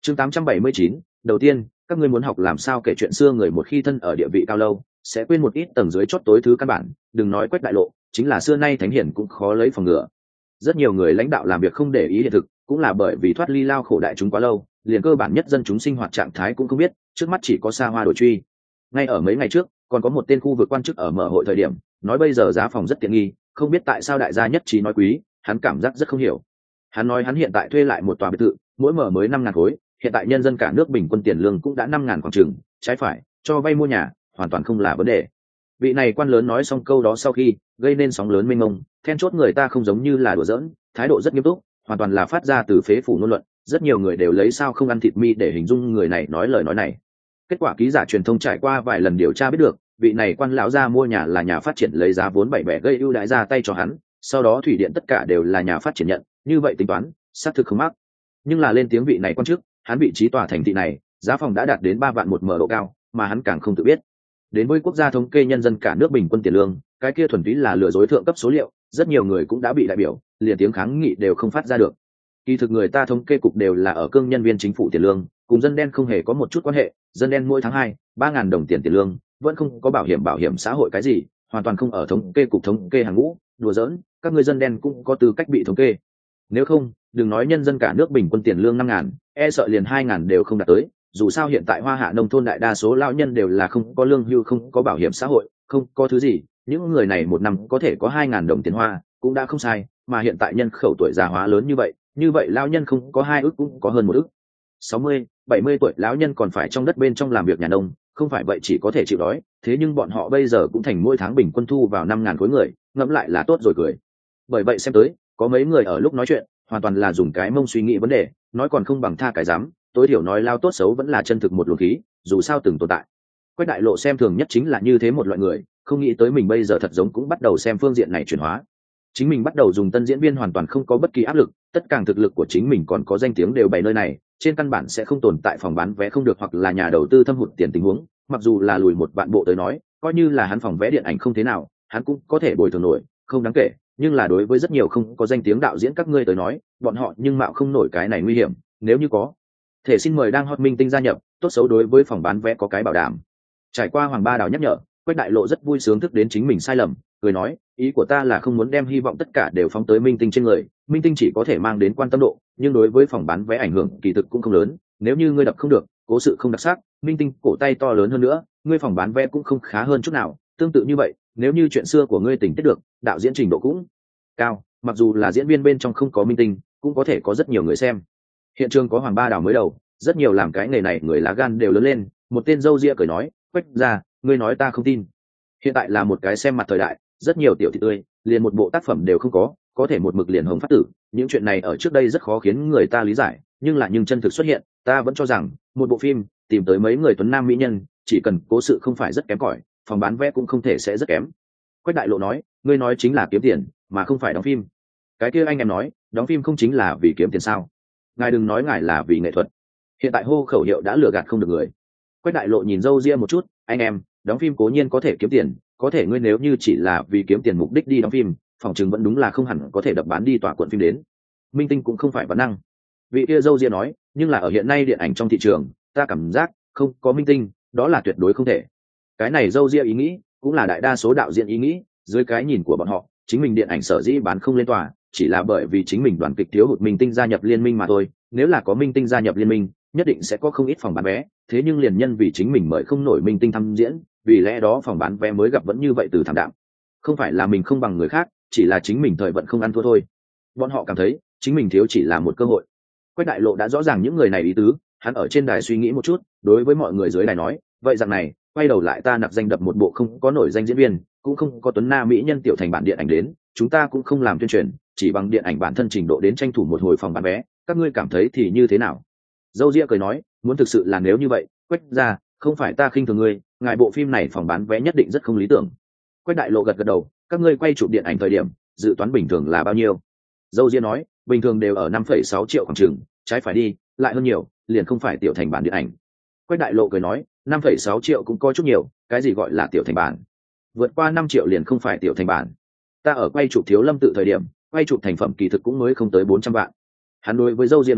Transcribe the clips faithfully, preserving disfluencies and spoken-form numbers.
chương tám trăm bảy mươi chín, đầu tiên, các ngươi muốn học làm sao kể chuyện xưa, người một khi thân ở địa vị cao lâu sẽ quên một ít tầng dưới chót tối thứ căn bản, đừng nói Quách Đại Lộ, chính là xưa nay thánh hiển cũng khó lấy phòng ngừa. Rất nhiều người lãnh đạo làm việc không để ý hiện thực, cũng là bởi vì thoát ly lao khổ đại chúng quá lâu, liền cơ bản nhất dân chúng sinh hoạt trạng thái cũng không biết, trước mắt chỉ có xa hoa đổi truy. Ngay ở mấy ngày trước, còn có một tên khu vực quan chức ở mở hội thời điểm, nói bây giờ giá phòng rất tiện nghi, không biết tại sao đại gia nhất trí nói quý, hắn cảm giác rất không hiểu. Hắn nói hắn hiện tại thuê lại một tòa biệt thự, mỗi mở mới năm ngàn khối, hiện tại nhân dân cả nước bình quân tiền lương cũng đã năm ngàn khoảng chừng, trái phải, cho vay mua nhà, hoàn toàn không là vấn đề. Vị này quan lớn nói xong câu đó sau khi, gây nên sóng lớn mênh mông, then chốt người ta không giống như là đùa giỡn, thái độ rất nghiêm túc, hoàn toàn là phát ra từ phế phủ ngôn luận, rất nhiều người đều lấy sao không ăn thịt mi để hình dung người này nói lời nói này. Kết quả ký giả truyền thông trải qua vài lần điều tra biết được, vị này quan lão gia mua nhà là nhà phát triển lấy giá vốn bảy bẻ gây ưu đãi ra tay cho hắn, sau đó thủy điện tất cả đều là nhà phát triển nhận, như vậy tính toán, xác thực không mắc. Nhưng là lên tiếng vị này quan chức, hắn vị trí tòa thành thị này, giá phòng đã đạt đến ba vạn một mở độ cao, mà hắn càng không tự biết. Đến với quốc gia thống kê nhân dân cả nước bình quân tiền lương, cái kia thuần túy là lừa dối thượng cấp số liệu, rất nhiều người cũng đã bị đại biểu, liền tiếng kháng nghị đều không phát ra được. Kỳ thực người ta thống kê cục đều là ở cương nhân viên chính phủ tiền lương, cùng dân đen không hề có một chút quan hệ, dân đen mỗi tháng hai, ba ngàn đồng tiền tiền lương, vẫn không có bảo hiểm bảo hiểm xã hội cái gì, hoàn toàn không ở thống kê cục thống kê hàng ngũ, đùa giỡn, các người dân đen cũng có tư cách bị thống kê. Nếu không, đừng nói nhân dân cả nước bình quân tiền lương năm ngàn, e sợ liền hai ngàn đều không đạt tới, dù sao hiện tại Hoa Hạ nông thôn đại đa số lão nhân đều là không có lương hưu, không có bảo hiểm xã hội, không có thứ gì, những người này một năm có thể có hai ngàn đồng tiền hoa, cũng đã không sai, mà hiện tại nhân khẩu tuổi già hóa lớn như vậy, như vậy lão nhân không có hai ức cũng có hơn một ức. sáu mươi, bảy mươi tuổi lão nhân còn phải trong đất bên trong làm việc nhà nông, không phải vậy chỉ có thể chịu đói, thế nhưng bọn họ bây giờ cũng thành mỗi tháng bình quân thu vào năm ngàn khối người, ngẫm lại là tốt rồi cười. Bởi vậy xem tới, có mấy người ở lúc nói chuyện, hoàn toàn là dùng cái mông suy nghĩ vấn đề, nói còn không bằng tha cái dám, tối thiểu nói lao tốt xấu vẫn là chân thực một luồng khí, dù sao từng tồn tại. Quách Đại Lộ xem thường nhất chính là như thế một loại người, không nghĩ tới mình bây giờ thật giống cũng bắt đầu xem phương diện này chuyển hóa. Chính mình bắt đầu dùng tân diễn viên hoàn toàn không có bất kỳ áp lực, tất cả thực lực của chính mình còn có danh tiếng đều bày nơi này, trên căn bản sẽ không tồn tại phòng bán vé không được hoặc là nhà đầu tư thâm hụt tiền tình huống, mặc dù là lùi một vạn bộ tới nói, coi như là hắn phòng vé điện ảnh không thế nào, hắn cũng có thể bồi thường nổi, không đáng kể, nhưng là đối với rất nhiều không có danh tiếng đạo diễn các ngươi tới nói, bọn họ nhưng mạo không nổi cái này nguy hiểm, nếu như có thể xin mời đang hot minh tinh gia nhập, tốt xấu đối với phòng bán vé có cái bảo đảm. Trải qua Hoàng Ba Đào nhắc nhở, Quách Đại Lộ rất vui sướng thức đến chính mình sai lầm, cười nói, ý của ta là không muốn đem hy vọng tất cả đều phóng tới minh tinh trên người, minh tinh chỉ có thể mang đến quan tâm độ, nhưng đối với phòng bán vé ảnh hưởng kỳ thực cũng không lớn, nếu như ngươi đập không được, cố sự không đặc sắc, minh tinh cổ tay to lớn hơn nữa, ngươi phòng bán vé cũng không khá hơn chút nào, tương tự như vậy, nếu như chuyện xưa của ngươi tình tiết được, đạo diễn trình độ cũng cao, mặc dù là diễn viên bên trong không có minh tinh, cũng có thể có rất nhiều người xem. Hiện trường có Hoàng Ba Đào mới đầu, rất nhiều làm cái nghề này người lá gan đều lớn lên, một tên râu ria cười nói, Quách ra, ngươi nói ta không tin. Hiện tại là một cái xem mặt thời đại, rất nhiều tiểu thị tươi, liền một bộ tác phẩm đều không có, có thể một mực liền hồng phát tử, những chuyện này ở trước đây rất khó khiến người ta lý giải, nhưng là nhưng chân thực xuất hiện, ta vẫn cho rằng, một bộ phim, tìm tới mấy người tuấn nam mỹ nhân, chỉ cần cố sự không phải rất kém cỏi, phòng bán vé cũng không thể sẽ rất kém. Quách Đại Lộ nói, ngươi nói chính là kiếm tiền, mà không phải đóng phim. Cái kia anh em nói, đóng phim không chính là vì kiếm tiền sao? Ngài đừng nói ngài là vì nghệ thuật. Hiện tại hô khẩu hiệu đã lừa gạt không được người. Quách Đại Lộ nhìn râu ria một chút, anh em, đóng phim cố nhiên có thể kiếm tiền, có thể ngươi nếu như chỉ là vì kiếm tiền mục đích đi đóng phim, phòng chừng vẫn đúng là không hẳn có thể đập bán đi tòa quận phim đến. Minh tinh cũng không phải văn năng. Vị kia râu ria nói, nhưng là ở hiện nay điện ảnh trong thị trường, ta cảm giác không có minh tinh, đó là tuyệt đối không thể. Cái này râu ria ý nghĩ, cũng là đại đa số đạo diễn ý nghĩ, dưới cái nhìn của bọn họ, chính mình điện ảnh sở dĩ bán không lên tòa, chỉ là bởi vì chính mình đoàn kịch thiếu hụt minh tinh gia nhập liên minh mà thôi. Nếu là có minh tinh gia nhập liên minh, nhất định sẽ có không ít phòng bán vé, thế nhưng liền nhân vì chính mình mời không nổi minh tinh tham diễn, vì lẽ đó phòng bán vé mới gặp vẫn như vậy từ thảm đạm. Không phải là mình không bằng người khác, chỉ là chính mình thời vận không ăn thua thôi. Bọn họ cảm thấy chính mình thiếu chỉ là một cơ hội. Quách Đại Lộ đã rõ ràng những người này ý tứ, hắn ở trên đài suy nghĩ một chút, đối với mọi người dưới đài nói, vậy rằng này, quay đầu lại ta nạp danh đập một bộ không có nổi danh diễn viên, cũng không có tuấn na mỹ nhân tiểu thành bản điện ảnh đến, chúng ta cũng không làm tuyên truyền, chỉ bằng điện ảnh bản thân trình độ đến tranh thủ một hồi phòng bán vé, các ngươi cảm thấy thì như thế nào? Dâu ria cười nói, muốn thực sự là nếu như vậy, Quách ra, không phải ta khinh thường ngươi, ngài bộ phim này phòng bán vé nhất định rất không lý tưởng. Quách Đại Lộ gật gật đầu, các ngươi quay chụp điện ảnh thời điểm, dự toán bình thường là bao nhiêu? Dâu ria nói, bình thường đều ở năm phẩy sáu triệu khoảng chừng, trái phải đi, lại hơn nhiều, liền không phải tiểu thành bản điện ảnh. Quách Đại Lộ cười nói, năm phẩy sáu triệu cũng có chút nhiều, cái gì gọi là tiểu thành bản? Vượt qua năm triệu liền không phải tiểu thành bản. Ta ở quay chụp Thiếu Lâm Tự thời điểm, quay chụp thành phẩm kỳ thực cũng mới không tới bốn trăm vạn. Hắn đối với dâu ria nói,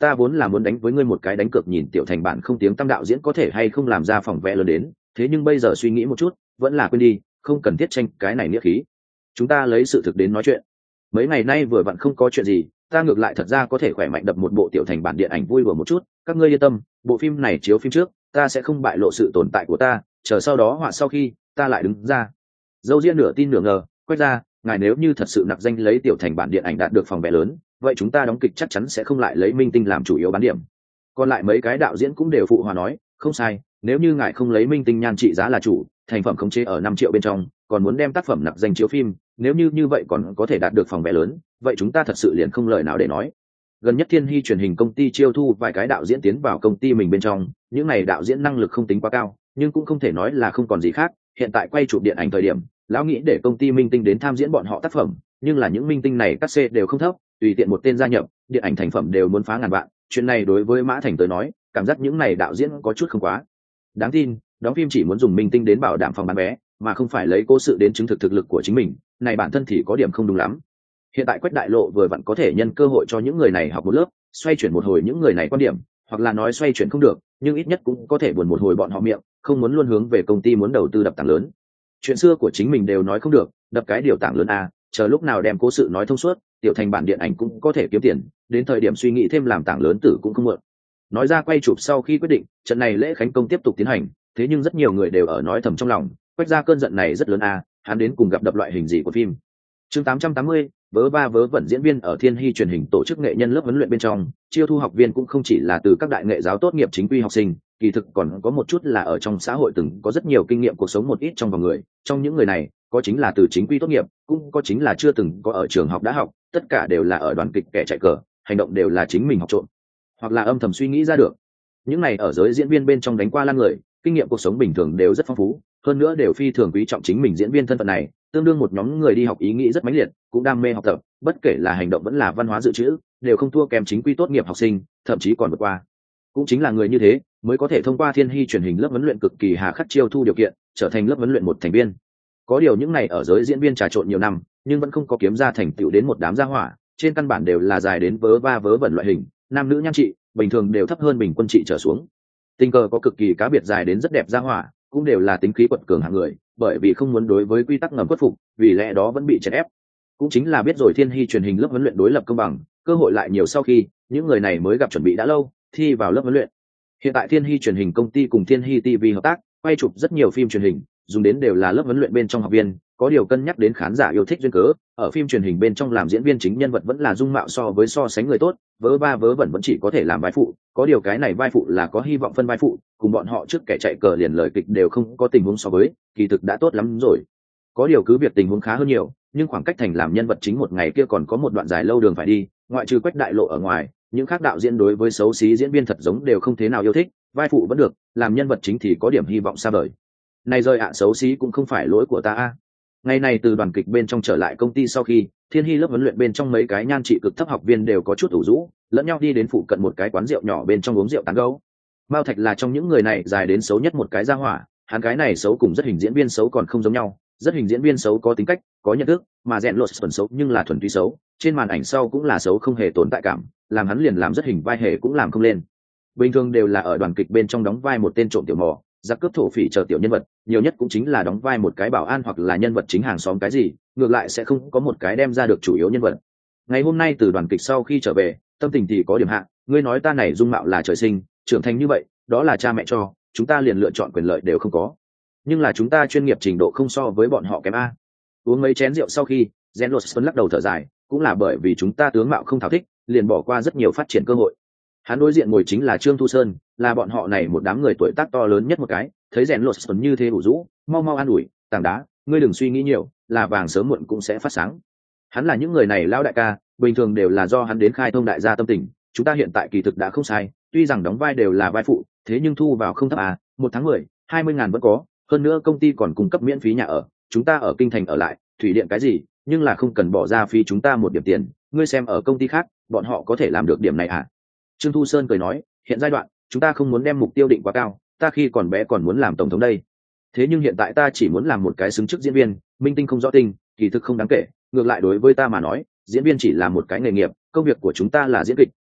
ta vốn là muốn đánh với ngươi một cái đánh cược nhìn tiểu thành bản không tiếng tăm đạo diễn có thể hay không làm ra phòng vẽ lớn đến, thế nhưng bây giờ suy nghĩ một chút vẫn là quên đi, không cần thiết tranh cái này nghĩa khí. Chúng ta lấy sự thực đến nói chuyện. Mấy ngày nay vừa vặn không có chuyện gì, ta ngược lại thật ra có thể khỏe mạnh đập một bộ tiểu thành bản điện ảnh vui đùa một chút. Các ngươi yên tâm, bộ phim này chiếu phim trước ta sẽ không bại lộ sự tồn tại của ta, chờ sau đó họa sau khi ta lại đứng ra. Dâu riêng nửa tin nửa ngờ quét ra, ngài nếu như thật sự nặc danh lấy tiểu thành bản điện ảnh đạt được phòng vé lớn, vậy chúng ta đóng kịch chắc chắn sẽ không lại lấy minh tinh làm chủ yếu bán điểm. Còn lại mấy cái đạo diễn cũng đều phụ hòa nói không sai, nếu như ngài không lấy minh tinh nhan trị giá là chủ, thành phẩm khống chế ở năm triệu bên trong, còn muốn đem tác phẩm nặc danh chiếu phim, nếu như như vậy còn có thể đạt được phòng vé lớn, vậy chúng ta thật sự liền không lời nào để nói. Gần nhất Thiên Hy truyền hình công ty chiêu thu vài cái đạo diễn tiến vào công ty mình bên trong, những này đạo diễn năng lực không tính quá cao, nhưng cũng không thể nói là không còn gì khác. Hiện tại quay chụp điện ảnh thời điểm, lão nghĩ để công ty minh tinh đến tham diễn bọn họ tác phẩm, nhưng là những minh tinh này các c đều không thấp, tùy tiện một tên gia nhập, điện ảnh thành phẩm đều muốn phá ngàn vạn. Chuyện này đối với Mã Thành tới nói, cảm giác những này đạo diễn có chút không quá đáng tin. Đóng phim chỉ muốn dùng minh tinh đến bảo đảm phòng bán vé, mà không phải lấy cố sự đến chứng thực thực lực của chính mình, này bản thân thì có điểm không đúng lắm. Hiện tại Quách Đại Lộ vừa vặn có thể nhân cơ hội cho những người này học một lớp, xoay chuyển một hồi những người này quan điểm, hoặc là nói xoay chuyển không được, nhưng ít nhất cũng có thể buồn một hồi bọn họ miệng, không muốn luôn hướng về công ty muốn đầu tư đập tảng lớn. Chuyện xưa của chính mình đều nói không được, đập cái điều tảng lớn a, chờ lúc nào đem cố sự nói thông suốt, tiểu thành bản điện ảnh cũng có thể kiếm tiền, đến thời điểm suy nghĩ thêm làm tảng lớn tử cũng không muộn. Nói ra quay chụp sau khi quyết định, trận này lễ khánh công tiếp tục tiến hành, thế nhưng rất nhiều người đều ở nói thầm trong lòng, Quách ra cơn giận này rất lớn a, hắn đến cùng gặp đập loại hình gì của phim. Chương tám trăm tám mươi, vớ va vớ vẩn diễn viên ở Thiên Hy truyền hình tổ chức nghệ nhân lớp huấn luyện bên trong, chiêu thu học viên cũng không chỉ là từ các đại nghệ giáo tốt nghiệp chính quy học sinh, kỳ thực còn có một chút là ở trong xã hội từng có rất nhiều kinh nghiệm cuộc sống một ít trong vòng người, trong những người này, có chính là từ chính quy tốt nghiệp, cũng có chính là chưa từng có ở trường học đã học, tất cả đều là ở đoàn kịch kẻ chạy cờ, hành động đều là chính mình học trộm, hoặc là âm thầm suy nghĩ ra được. Những này ở giới diễn viên bên trong đánh qua lan người, kinh nghiệm cuộc sống bình thường đều rất phong phú, hơn nữa đều phi thường quý trọng chính mình diễn viên thân phận này, tương đương một nhóm người đi học ý nghĩ rất mãnh liệt, cũng đam mê học tập, bất kể là hành động vẫn là văn hóa dự trữ, đều không thua kém chính quy tốt nghiệp học sinh, thậm chí còn vượt qua. Cũng chính là người như thế, mới có thể thông qua Thiên Hy truyền hình lớp huấn luyện cực kỳ hà khắc chiêu thu điều kiện, trở thành lớp huấn luyện một thành viên. Có điều những này ở giới diễn viên trà trộn nhiều năm, nhưng vẫn không có kiếm ra thành tựu đến một đám gia hỏa, trên căn bản đều là dài đến vớ va vớ vẩn loại hình, nam nữ nhan trị bình thường đều thấp hơn bình quân trị trở xuống. Tình cờ có cực kỳ cá biệt dài đến rất đẹp gia hỏa, cũng đều là tính khí quật cường hạng người, bởi vì không muốn đối với quy tắc ngầm khuất phục, vì lẽ đó vẫn bị chèn ép. Cũng chính là biết rồi Thiên Hy truyền hình lớp huấn luyện đối lập công bằng, cơ hội lại nhiều sau khi, những người này mới gặp chuẩn bị đã lâu, thi vào lớp huấn luyện. Hiện tại Thiên Hy truyền hình công ty cùng Thiên Hy ti vi hợp tác, quay chụp rất nhiều phim truyền hình, dùng đến đều là lớp huấn luyện bên trong học viên, có điều cân nhắc đến khán giả yêu thích duyên cớ, ở phim truyền hình bên trong làm diễn viên chính nhân vật vẫn là dung mạo so với so sánh người tốt, vớ ba vớ vẩn vẫn chỉ có thể làm vai phụ, có điều cái này vai phụ là có hy vọng phân vai phụ, cùng bọn họ trước kẻ chạy cờ liền lời kịch đều không có tình huống so với, kỳ thực đã tốt lắm rồi. Có điều cứ việc tình huống khá hơn nhiều, nhưng khoảng cách thành làm nhân vật chính một ngày kia còn có một đoạn dài lâu đường phải đi, ngoại trừ Quách Đại Lộ ở ngoài, những khác đạo diễn đối với xấu xí diễn viên thật giống đều không thế nào yêu thích, vai phụ vẫn được, làm nhân vật chính thì có điểm hy vọng xa vời. Này rơi ạ, à, xấu xí cũng không phải lỗi của ta a. Ngày này từ đoàn kịch bên trong trở lại công ty sau khi, Thiên Hy lớp huấn luyện bên trong mấy cái nhan trị cực thấp học viên đều có chút ủ rũ, lẫn nhau đi đến phụ cận một cái quán rượu nhỏ bên trong uống rượu tán gẫu. Mao Thạch là trong những người này dài đến xấu nhất một cái ra hỏa, hắn cái này xấu cùng rất hình diễn viên xấu còn không giống nhau, rất hình diễn viên xấu có tính cách, có nhận thức, mà rèn lột phần xấu nhưng là thuần túy xấu, trên màn ảnh sau cũng là xấu không hề tồn tại cảm, làm hắn liền làm rất hình vai hề cũng làm không lên. Bình thường đều là ở đoàn kịch bên trong đóng vai một tên trộm tiểu mò, giặc cướp thổ phỉ chờ tiểu nhân vật, nhiều nhất cũng chính là đóng vai một cái bảo an hoặc là nhân vật chính hàng xóm cái gì, ngược lại sẽ không có một cái đem ra được chủ yếu nhân vật. Ngày hôm nay từ đoàn kịch sau khi trở về, tâm tình thì có điểm hạ, ngươi nói ta này dung mạo là trời sinh, trưởng thành như vậy, đó là cha mẹ cho, chúng ta liền lựa chọn quyền lợi đều không có. Nhưng là chúng ta chuyên nghiệp trình độ không so với bọn họ kém a. Uống mấy chén rượu sau khi, Zenlos lắc đầu thở dài, cũng là bởi vì chúng ta tướng mạo không thảo thích, liền bỏ qua rất nhiều phát triển cơ hội. Hắn đối diện ngồi chính là Trương Thu Sơn, là bọn họ này một đám người tuổi tác to lớn nhất một cái, thấy rèn lột tuần như thế ủ rũ, mau mau an ủi, tảng đá, ngươi đừng suy nghĩ nhiều, là vàng sớm muộn cũng sẽ phát sáng. Hắn là những người này lão đại ca, bình thường đều là do hắn đến khai thông đại gia tâm tình, chúng ta hiện tại kỳ thực đã không sai, tuy rằng đóng vai đều là vai phụ, thế nhưng thu vào không thấp à, một tháng mười, hai mươi ngàn vẫn có, hơn nữa công ty còn cung cấp miễn phí nhà ở, chúng ta ở kinh thành ở lại, thủy điện cái gì, nhưng là không cần bỏ ra phí chúng ta một điểm tiền, ngươi xem ở công ty khác, bọn họ có thể làm được điểm này à? Trương Thu Sơn cười nói, hiện giai đoạn, chúng ta không muốn đem mục tiêu định quá cao, ta khi còn bé còn muốn làm tổng thống đây. Thế nhưng hiện tại ta chỉ muốn làm một cái xứng chức diễn viên, minh tinh không rõ tinh, kỳ thực không đáng kể, ngược lại đối với ta mà nói, diễn viên chỉ là một cái nghề nghiệp, công việc của chúng ta là diễn kịch,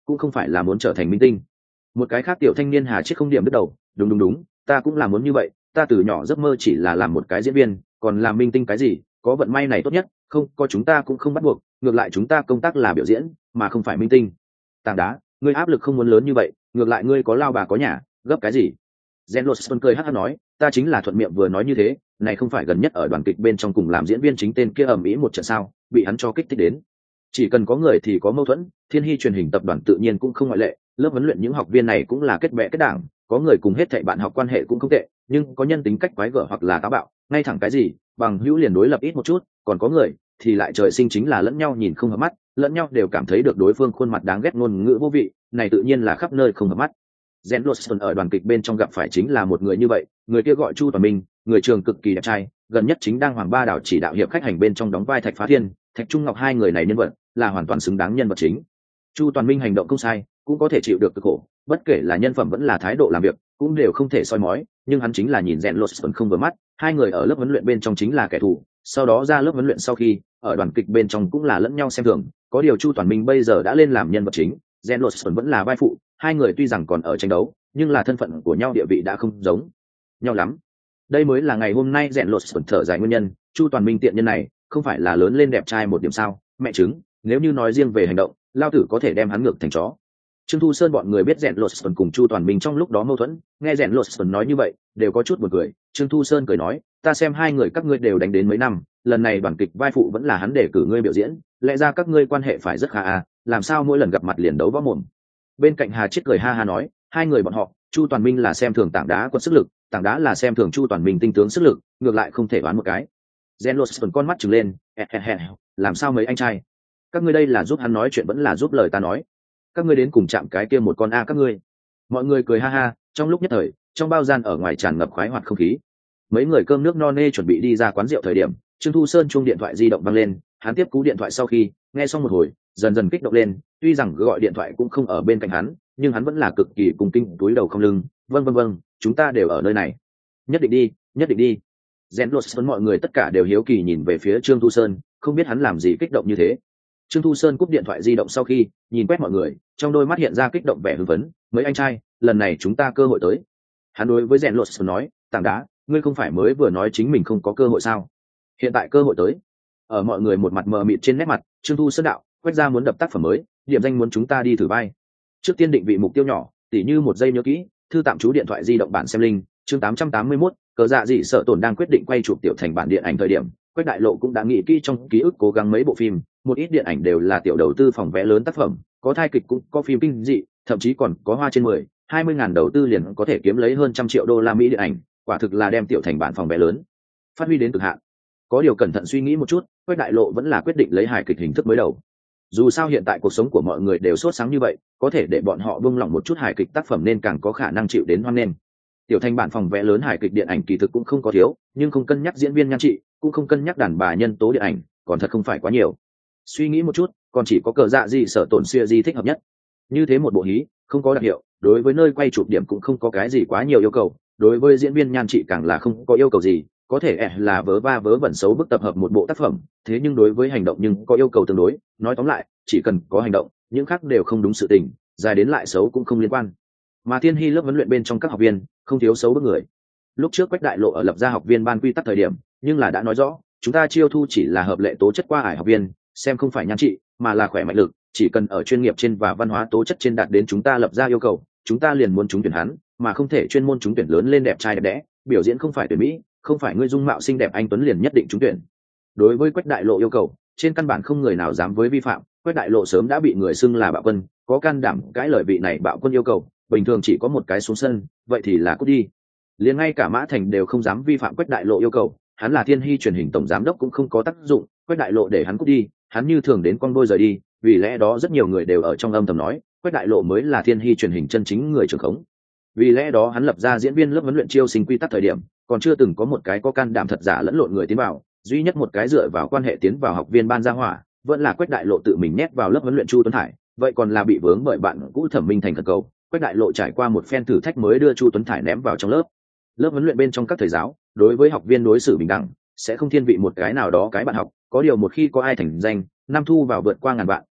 cũng không phải là muốn trở thành minh tinh. Một cái khác tiểu thanh niên Hà Chiết không điểm đứt đầu, đúng đúng đúng, ta cũng là muốn như vậy, ta từ nhỏ giấc mơ chỉ là làm một cái diễn viên, còn làm minh tinh cái gì, có vận may này tốt nhất, không có chúng ta cũng không bắt buộc, ngược lại chúng ta công tác là biểu diễn mà không phải minh tinh. Tảng đá, ngươi áp lực không muốn lớn như vậy, ngược lại ngươi có lao bà có nhà, gấp cái gì? Zen Lodson cười hắc hắc nói, ta chính là thuận miệng vừa nói như thế, này không phải gần nhất ở đoàn kịch bên trong cùng làm diễn viên chính tên kia ầm ĩ một trận sao, bị hắn cho kích thích đến. Chỉ cần có người thì có mâu thuẫn, Thiên Hy truyền hình tập đoàn tự nhiên cũng không ngoại lệ, lớp huấn luyện những học viên này cũng là kết bè kết đảng, có người cùng hết thảy bạn học quan hệ cũng không tệ, nhưng có nhân tính cách quái gở hoặc là táo bạo, ngay thẳng cái gì, bằng hữu liền đối lập ít một chút, còn có người thì lại trời sinh chính là lẫn nhau nhìn không hợp mắt, lẫn nhau đều cảm thấy được đối phương khuôn mặt đáng ghét ngôn ngữ vô vị, này tự nhiên là khắp nơi không hợp mắt. Zen Lodson ở đoàn kịch bên trong gặp phải chính là một người như vậy, người kia gọi Chu Toàn Minh, người trường cực kỳ đẹp trai, gần nhất chính đang Hoàng Ba đảo chỉ đạo hiệp khách hành bên trong đóng vai Thạch Phá Thiên, Thạch Trung Ngọc hai người này nhân vật là hoàn toàn xứng đáng nhân vật chính. Chu Toàn Minh hành động không sai, cũng có thể chịu được cực khổ, bất kể là nhân phẩm vẫn là thái độ làm việc, cũng đều không thể soi mói, nhưng hắn chính là nhìn Zen Lodson không vừa mắt, hai người ở lớp huấn luyện bên trong chính là kẻ thù, sau đó ra lớp huấn luyện sau khi, ở đoàn kịch bên trong cũng là lẫn nhau xem thường, có điều Chu Toàn Minh bây giờ đã lên làm nhân vật chính, Zen Lodson vẫn là vai phụ, hai người tuy rằng còn ở tranh đấu, nhưng là thân phận của nhau địa vị đã không giống nhau lắm. Đây mới là ngày hôm nay Zen Lodson thở dài nguyên nhân, Chu Toàn Minh tiện nhân này, không phải là lớn lên đẹp trai một điểm sao, mẹ chứng, nếu như nói riêng về hành động, lao tử có thể đem hắn ngược thành chó. Trương Thu Sơn bọn người biết Zen Lodson cùng Chu Toàn Minh trong lúc đó mâu thuẫn, nghe Zen Lodson nói như vậy, đều có chút buồn cười. Trương Thu Sơn cười nói, ta xem hai người các ngươi đều đánh đến mấy năm, lần này đoàn kịch vai phụ vẫn là hắn để cử ngươi biểu diễn, lẽ ra các ngươi quan hệ phải rất khá à, làm sao mỗi lần gặp mặt liền đấu võ mồm. Bên cạnh Hà Chiết cười ha ha nói, hai người bọn họ, Chu Toàn Minh là xem thường Tảng Đá quật sức lực, Tảng Đá là xem thường Chu Toàn Minh tinh tướng sức lực, ngược lại không thể đoán một cái. Zen Lodson con mắt trừng lên, làm sao mấy anh trai, các ngươi đây là giúp hắn nói chuyện vẫn là giúp lời ta nói, các ngươi đến cùng chạm cái kia một con a các ngươi. Mọi người cười ha ha, trong lúc nhất thời, trong bao gian ở ngoài tràn ngập khoái hoạt không khí. Mấy người cơm nước no nê chuẩn bị đi ra quán rượu thời điểm, Trương Thu Sơn chuông điện thoại di động vang lên, hắn tiếp cú điện thoại sau khi nghe xong một hồi, dần dần kích động lên, tuy rằng gọi điện thoại cũng không ở bên cạnh hắn, nhưng hắn vẫn là cực kỳ cung kính túi đầu không lưng, vâng vâng vâng, chúng ta đều ở nơi này, nhất định đi, nhất định đi. Zen Lodson mọi người tất cả đều hiếu kỳ nhìn về phía Trương Thu Sơn, không biết hắn làm gì kích động như thế. Trương Thu Sơn cúp điện thoại di động sau khi nhìn quét mọi người, trong đôi mắt hiện ra kích động vẻ hưng phấn, mấy anh trai, lần này chúng ta cơ hội tới. Hắn đối với Zen Lodson nói, Tảng Đá, ngươi không phải mới vừa nói chính mình không có cơ hội sao? Hiện tại cơ hội tới. Ở mọi người một mặt mờ mịt trên nét mặt, Trương Thu Sơn đạo, quét ra muốn đập tác phẩm mới, điểm danh muốn chúng ta đi thử vai. Trước tiên định vị mục tiêu nhỏ, tỉ như một giây nhớ kỹ, thư tạm chú điện thoại di động bản xem linh, chương tám trăm tám mươi mốt, cờ dạ dị sợ tổn đang quyết định quay chụp tiểu thành bản điện ảnh thời điểm, Quách Đại Lộ cũng đã nghĩ kỹ trong ký ức cố gắng mấy bộ phim, một ít điện ảnh đều là tiểu đầu tư phòng vé lớn tác phẩm, có thai kịch cũng có phim kinh dị, thậm chí còn có hoa trên mười, hai mươi ngàn đầu tư liền có thể kiếm lấy hơn trăm triệu đô la Mỹ điện ảnh, quả thực là đem tiểu thành bản phòng vé lớn phát huy đến cực hạn. Có điều cẩn thận suy nghĩ một chút, Quách Đại Lộ vẫn là quyết định lấy hài kịch hình thức mới đầu. Dù sao hiện tại cuộc sống của mọi người đều sốt sáng như vậy, có thể để bọn họ buông lỏng một chút hài kịch tác phẩm nên càng có khả năng chịu đến hoan nghênh. Tiểu thành bản phòng vé lớn hài kịch điện ảnh kỳ thực cũng không có thiếu, nhưng không cân nhắc diễn viên nhan trị, cũng không cân nhắc đàn bà nhân tố điện ảnh, còn thật không phải quá nhiều. Suy nghĩ một chút, còn chỉ có cờ dạ gì sở tổn xưa gì thích hợp nhất. Như thế một bộ hí, không có đặc hiệu, đối với nơi quay chụp điểm cũng không có cái gì quá nhiều yêu cầu, đối với diễn viên nhan trị càng là không có yêu cầu gì, có thể ẻ là vớ va vớ vẩn xấu bức tập hợp một bộ tác phẩm, thế nhưng đối với hành động nhưng có yêu cầu tương đối, nói tóm lại, chỉ cần có hành động, những khác đều không đúng sự tình, dài đến lại xấu cũng không liên quan. Mà Thiên Hy lớp huấn luyện bên trong các học viên, không thiếu xấu bức người. Lúc trước Quách Đại Lộ ở lập ra học viên ban quy tắc thời điểm, nhưng là đã nói rõ, chúng ta chiêu thu chỉ là hợp lệ tố chất qua ải học viên, xem không phải nhan trị, mà là khỏe mạnh lực, chỉ cần ở chuyên nghiệp trên và văn hóa tố chất trên đạt đến chúng ta lập ra yêu cầu, chúng ta liền muốn trúng tuyển hắn, mà không thể chuyên môn trúng tuyển lớn lên đẹp trai đẹp đẽ, biểu diễn không phải tuyển mỹ, không phải ngươi dung mạo xinh đẹp anh tuấn liền nhất định trúng tuyển. Đối với Quách Đại Lộ yêu cầu, trên căn bản không người nào dám với vi phạm, Quách Đại Lộ sớm đã bị người xưng là bạo quân, có can đảm cãi lời vị này bạo quân yêu cầu, bình thường chỉ có một cái xuống sân, vậy thì là cút đi. Liền ngay cả Mã Thành đều không dám vi phạm Quách Đại Lộ yêu cầu, hắn là Thiên Hy truyền hình tổng giám đốc cũng không có tác dụng, Quách Đại Lộ để hắn cút đi, hắn như thường đến con đôi rời đi, vì lẽ đó rất nhiều người đều ở trong âm thầm nói, Quách Đại Lộ mới là Thiên Hy truyền hình chân chính người trưởng khống. Vì lẽ đó hắn lập ra diễn viên lớp huấn luyện chiêu sinh quy tắc thời điểm, còn chưa từng có một cái có can đảm thật giả lẫn lộn người tiến vào, duy nhất một cái dựa vào quan hệ tiến vào học viên ban gia hỏa, vẫn là Quách Đại Lộ tự mình nhét vào lớp huấn luyện Chu Tuấn Thải, vậy còn là bị vướng bởi bạn cũ Thẩm Minh Thành thần cầu, Quách Đại Lộ trải qua một phen thử thách mới đưa Chu Tuấn Thải ném vào trong lớp. Lớp huấn luyện bên trong các thầy giáo, đối với học viên đối xử bình đẳng, sẽ không thiên vị một cái nào đó cái bạn học, có điều một khi có ai thành danh, năm thu vào vượt qua ngàn vạn,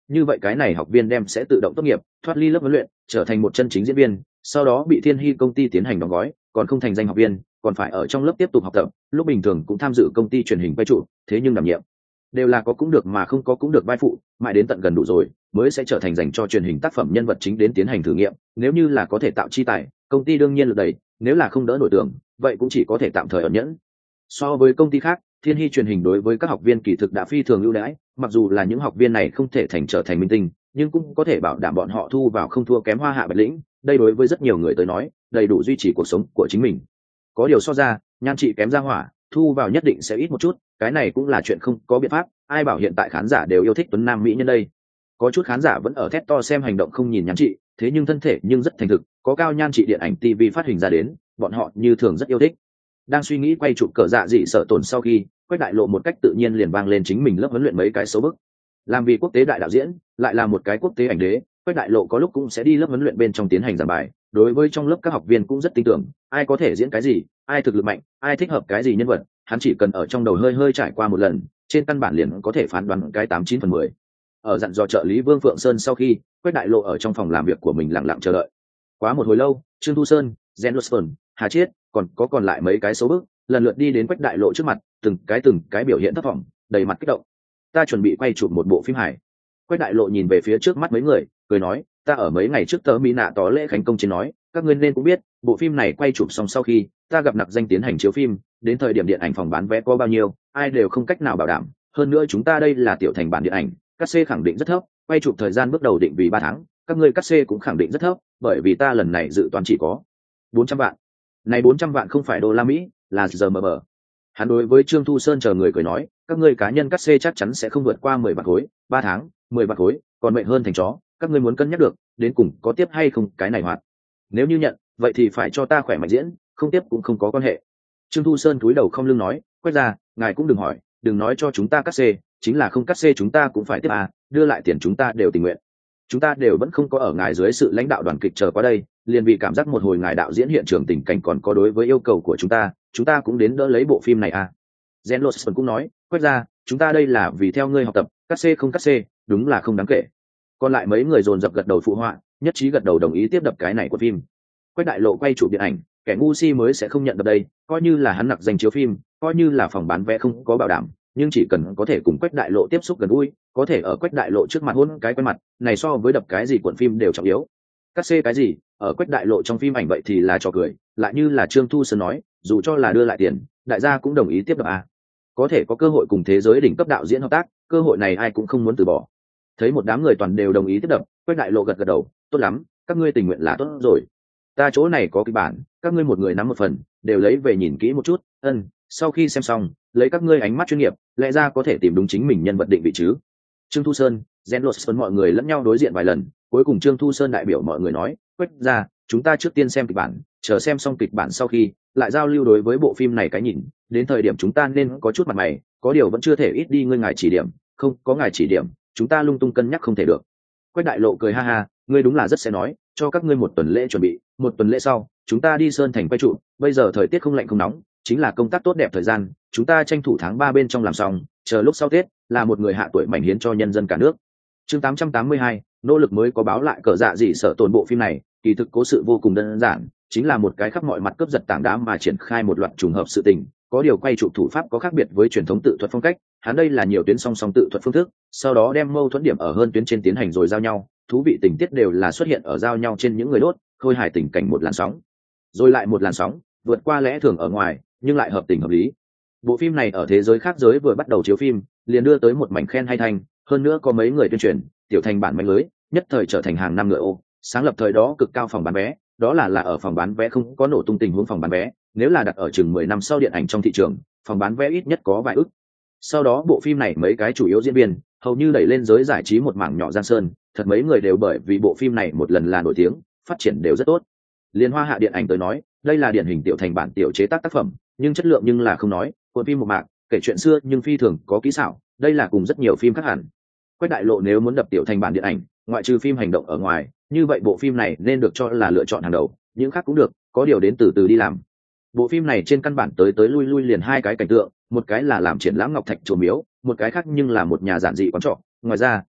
như vậy cái này học viên đem sẽ tự động tốt nghiệp, thoát ly lớp huấn luyện, trở thành một chân chính diễn viên, sau đó bị Thiên Hy công ty tiến hành đóng gói, còn không thành danh học viên còn phải ở trong lớp tiếp tục học tập, lúc bình thường cũng tham dự công ty truyền hình quay trụ, thế nhưng đảm nhiệm đều là có cũng được mà không có cũng được vai phụ, mãi đến tận gần đủ rồi mới sẽ trở thành dành cho truyền hình tác phẩm nhân vật chính đến tiến hành thử nghiệm. Nếu như là có thể tạo chi tài, công ty đương nhiên lực đầy, nếu là không đỡ nổi tưởng, vậy cũng chỉ có thể tạm thời ẩn nhẫn. So với công ty khác, Thiên Hy truyền hình đối với các học viên kỳ thực đã phi thường ưu đãi, mặc dù là những học viên này không thể thành trở thành minh tinh, nhưng cũng có thể bảo đảm bọn họ thu vào không thua kém Hoa Hạ Bạch Lĩnh, đây đối với rất nhiều người tới nói đầy đủ duy trì cuộc sống của chính mình. Có điều so ra, nhan trị kém ra hỏa, thu vào nhất định sẽ ít một chút, cái này cũng là chuyện không có biện pháp, ai bảo hiện tại khán giả đều yêu thích tuấn nam mỹ nhân đây. Có chút khán giả vẫn ở thét to xem hành động không nhìn nhan trị, thế nhưng thân thể nhưng rất thành thực, có cao nhan trị điện ảnh ti vi phát hình ra đến, bọn họ như thường rất yêu thích. Đang suy nghĩ quay chụp cờ dạ dị sợ tổn sau khi, Quách Đại Lộ một cách tự nhiên liền vang lên chính mình lớp huấn luyện mấy cái số bức. Làm vì quốc tế đại đạo diễn, lại là một cái quốc tế ảnh đế, Quách Đại Lộ có lúc cũng sẽ đi lớp huấn luyện bên trong tiến hành giảng bài, đối với trong lớp các học viên cũng rất tin tưởng, ai có thể diễn cái gì, ai thực lực mạnh, ai thích hợp cái gì nhân vật, hắn chỉ cần ở trong đầu hơi hơi trải qua một lần, trên căn bản liền có thể phán đoán cái tám chín phần mười. Ở dặn dò trợ lý Vương Phượng Sơn sau khi, Quách Đại Lộ ở trong phòng làm việc của mình lặng lặng chờ đợi. Quá một hồi lâu, Trương Thu Sơn, Jen Lawson, Hà Chiết, còn có còn lại mấy cái số bước, lần lượt đi đến Quách Đại Lộ trước mặt, từng cái từng cái biểu hiện thất vọng, đầy mặt kích động. Ta chuẩn bị quay chụp một bộ phim hài. Quách Đại Lộ nhìn về phía trước mắt mấy người, cười nói, ta ở mấy ngày trước tớ mỹ nạ tó lễ khánh công trên nói, các ngươi nên cũng biết, bộ phim này quay chụp xong sau khi, ta gặp nặc danh tiến hành chiếu phim, đến thời điểm điện ảnh phòng bán vé có bao nhiêu, ai đều không cách nào bảo đảm. Hơn nữa chúng ta đây là tiểu thành bản điện ảnh, cát xê khẳng định rất thấp, quay chụp thời gian bước đầu định vì ba tháng, các ngươi cát xê cũng khẳng định rất thấp, bởi vì ta lần này dự toán chỉ có bốn trăm vạn. Này bốn trăm vạn không phải đô la Mỹ, là giờ mờ mờ. Hắn đối với Trương Thu Sơn chờ người cười nói, các ngươi cá nhân cát xê chắc chắn sẽ không vượt qua mười vạn khối, ba tháng, mười vạn khối, còn mệnh hơn thành chó, các ngươi muốn cân nhắc được, đến cùng có tiếp hay không cái này hoạt. Nếu như nhận, vậy thì phải cho ta khỏe mạnh diễn, không tiếp cũng không có quan hệ. Trương Thu Sơn cúi đầu không lưng nói, quét ra, ngài cũng đừng hỏi, đừng nói cho chúng ta cát xê, chính là không cát xê chúng ta cũng phải tiếp à, đưa lại tiền chúng ta đều tình nguyện. Chúng ta đều vẫn không có ở ngài dưới sự lãnh đạo đoàn kịch chờ qua đây, liền vì cảm giác một hồi ngài đạo diễn hiện trường tình cảnh còn có đối với yêu cầu của chúng ta, chúng ta cũng đến đỡ lấy bộ phim này à. Jen Lawson cũng nói, quét ra, chúng ta đây là vì theo ngươi học tập, cát xê không cát xê, đúng là không đáng kể. Còn lại mấy người dồn dập gật đầu phụ họa, nhất trí gật đầu đồng ý tiếp đập cái này của phim. Quách Đại Lộ quay chụp điện ảnh, kẻ ngu si mới sẽ không nhận đập đây, coi như là hắn nặc danh chiếu phim, coi như là phòng bán vé không có bảo đảm, nhưng chỉ cần có thể cùng Quách Đại Lộ tiếp xúc gần gũi, có thể ở Quách Đại Lộ trước mặt hôn cái quen mặt, này so với đập cái gì cuộn phim đều trọng yếu. Cát xê cái gì, ở Quách Đại Lộ trong phim ảnh vậy thì là trò cười, lại như là Trương Thu Sơn nói, dù cho là đưa lại tiền, đại gia cũng đồng ý tiếp đập à. Có thể có cơ hội cùng thế giới đỉnh cấp đạo diễn hợp tác, cơ hội này ai cũng không muốn từ bỏ. Thấy một đám người toàn đều đồng ý tiếp đập, Quách Đại Lộ gật gật đầu, tốt lắm, các ngươi tình nguyện là tốt rồi. Ta chỗ này có kịch bản, các ngươi một người nắm một phần, đều lấy về nhìn kỹ một chút. Ân, sau khi xem xong, lấy các ngươi ánh mắt chuyên nghiệp, lẽ ra có thể tìm đúng chính mình nhân vật định vị chứ. Trương Thu Sơn, Jen Lawson mọi người lẫn nhau đối diện vài lần, cuối cùng Trương Thu Sơn đại biểu mọi người nói, Quách ra, chúng ta trước tiên xem kịch bản, chờ xem xong kịch bản sau khi, lại giao lưu đối với bộ phim này cái nhìn, đến thời điểm chúng ta nên có chút mặt mày, có điều vẫn chưa thể ít đi ngươi ngài chỉ điểm, không có ngài chỉ điểm, chúng ta lung tung cân nhắc không thể được. Quách Đại Lộ cười ha ha, ngươi đúng là rất sẽ nói, cho các ngươi một tuần lễ chuẩn bị, một tuần lễ sau, chúng ta đi Sơn Thành quay trụ, bây giờ thời tiết không lạnh không nóng, chính là công tác tốt đẹp thời gian, chúng ta tranh thủ tháng ba bên trong làm xong, chờ lúc sau Tết, là một người hạ tuổi mảnh hiến cho nhân dân cả nước. Chương tám trăm tám mươi hai, nỗ lực mới có báo lại cờ dạ gì sợ tổn bộ phim này, kỳ thực cố sự vô cùng đơn giản, chính là một cái khắp mọi mặt cướp giật tảng đá mà triển khai một loạt trùng hợp sự tình, có điều quay chụp thủ pháp có khác biệt với truyền thống tự thuật phong cách, hắn đây là nhiều tuyến song song tự thuật phương thức, sau đó đem mâu thuẫn điểm ở hơn tuyến trên tiến hành rồi giao nhau, thú vị tình tiết đều là xuất hiện ở giao nhau trên những người đốt, khôi hài tình cảnh một làn sóng, rồi lại một làn sóng, vượt qua lẽ thường ở ngoài, nhưng lại hợp tình hợp lý. Bộ phim này ở thế giới khác giới vừa bắt đầu chiếu phim, liền đưa tới một mảnh khen hay thành, hơn nữa có mấy người tuyên truyền, tiểu thành bản manh lưới, nhất thời trở thành hàng năm ngựa ô, sáng lập thời đó cực cao phòng bán vé, đó là là ở phòng bán vé không có nổ tung tình huống phòng bán vé, nếu là đặt ở chừng mười năm sau điện ảnh trong thị trường, phòng bán vé ít nhất có vài ức. Sau đó bộ phim này mấy cái chủ yếu diễn viên, hầu như đẩy lên giới giải trí một mảng nhỏ giang sơn, thật mấy người đều bởi vì bộ phim này một lần là nổi tiếng, phát triển đều rất tốt. Liên Hoa Hạ điện ảnh tới nói, đây là điển hình tiểu thành bản tiểu chế tác tác phẩm, nhưng chất lượng nhưng là không nói, cuộn phim một mạc, kể chuyện xưa nhưng phi thường có kỹ xảo, đây là cùng rất nhiều phim khác hẳn. Quách Đại Lộ nếu muốn đập tiểu thành bản điện ảnh, ngoại trừ phim hành động ở ngoài, như vậy bộ phim này nên được cho là lựa chọn hàng đầu, những khác cũng được, có điều đến từ từ đi làm. Bộ phim này trên căn bản tới tới lui lui liền hai cái cảnh tượng, một cái là làm triển lãm ngọc thạch chùa miếu, một cái khác nhưng là một nhà giản dị quán trọ. Ngoài ra,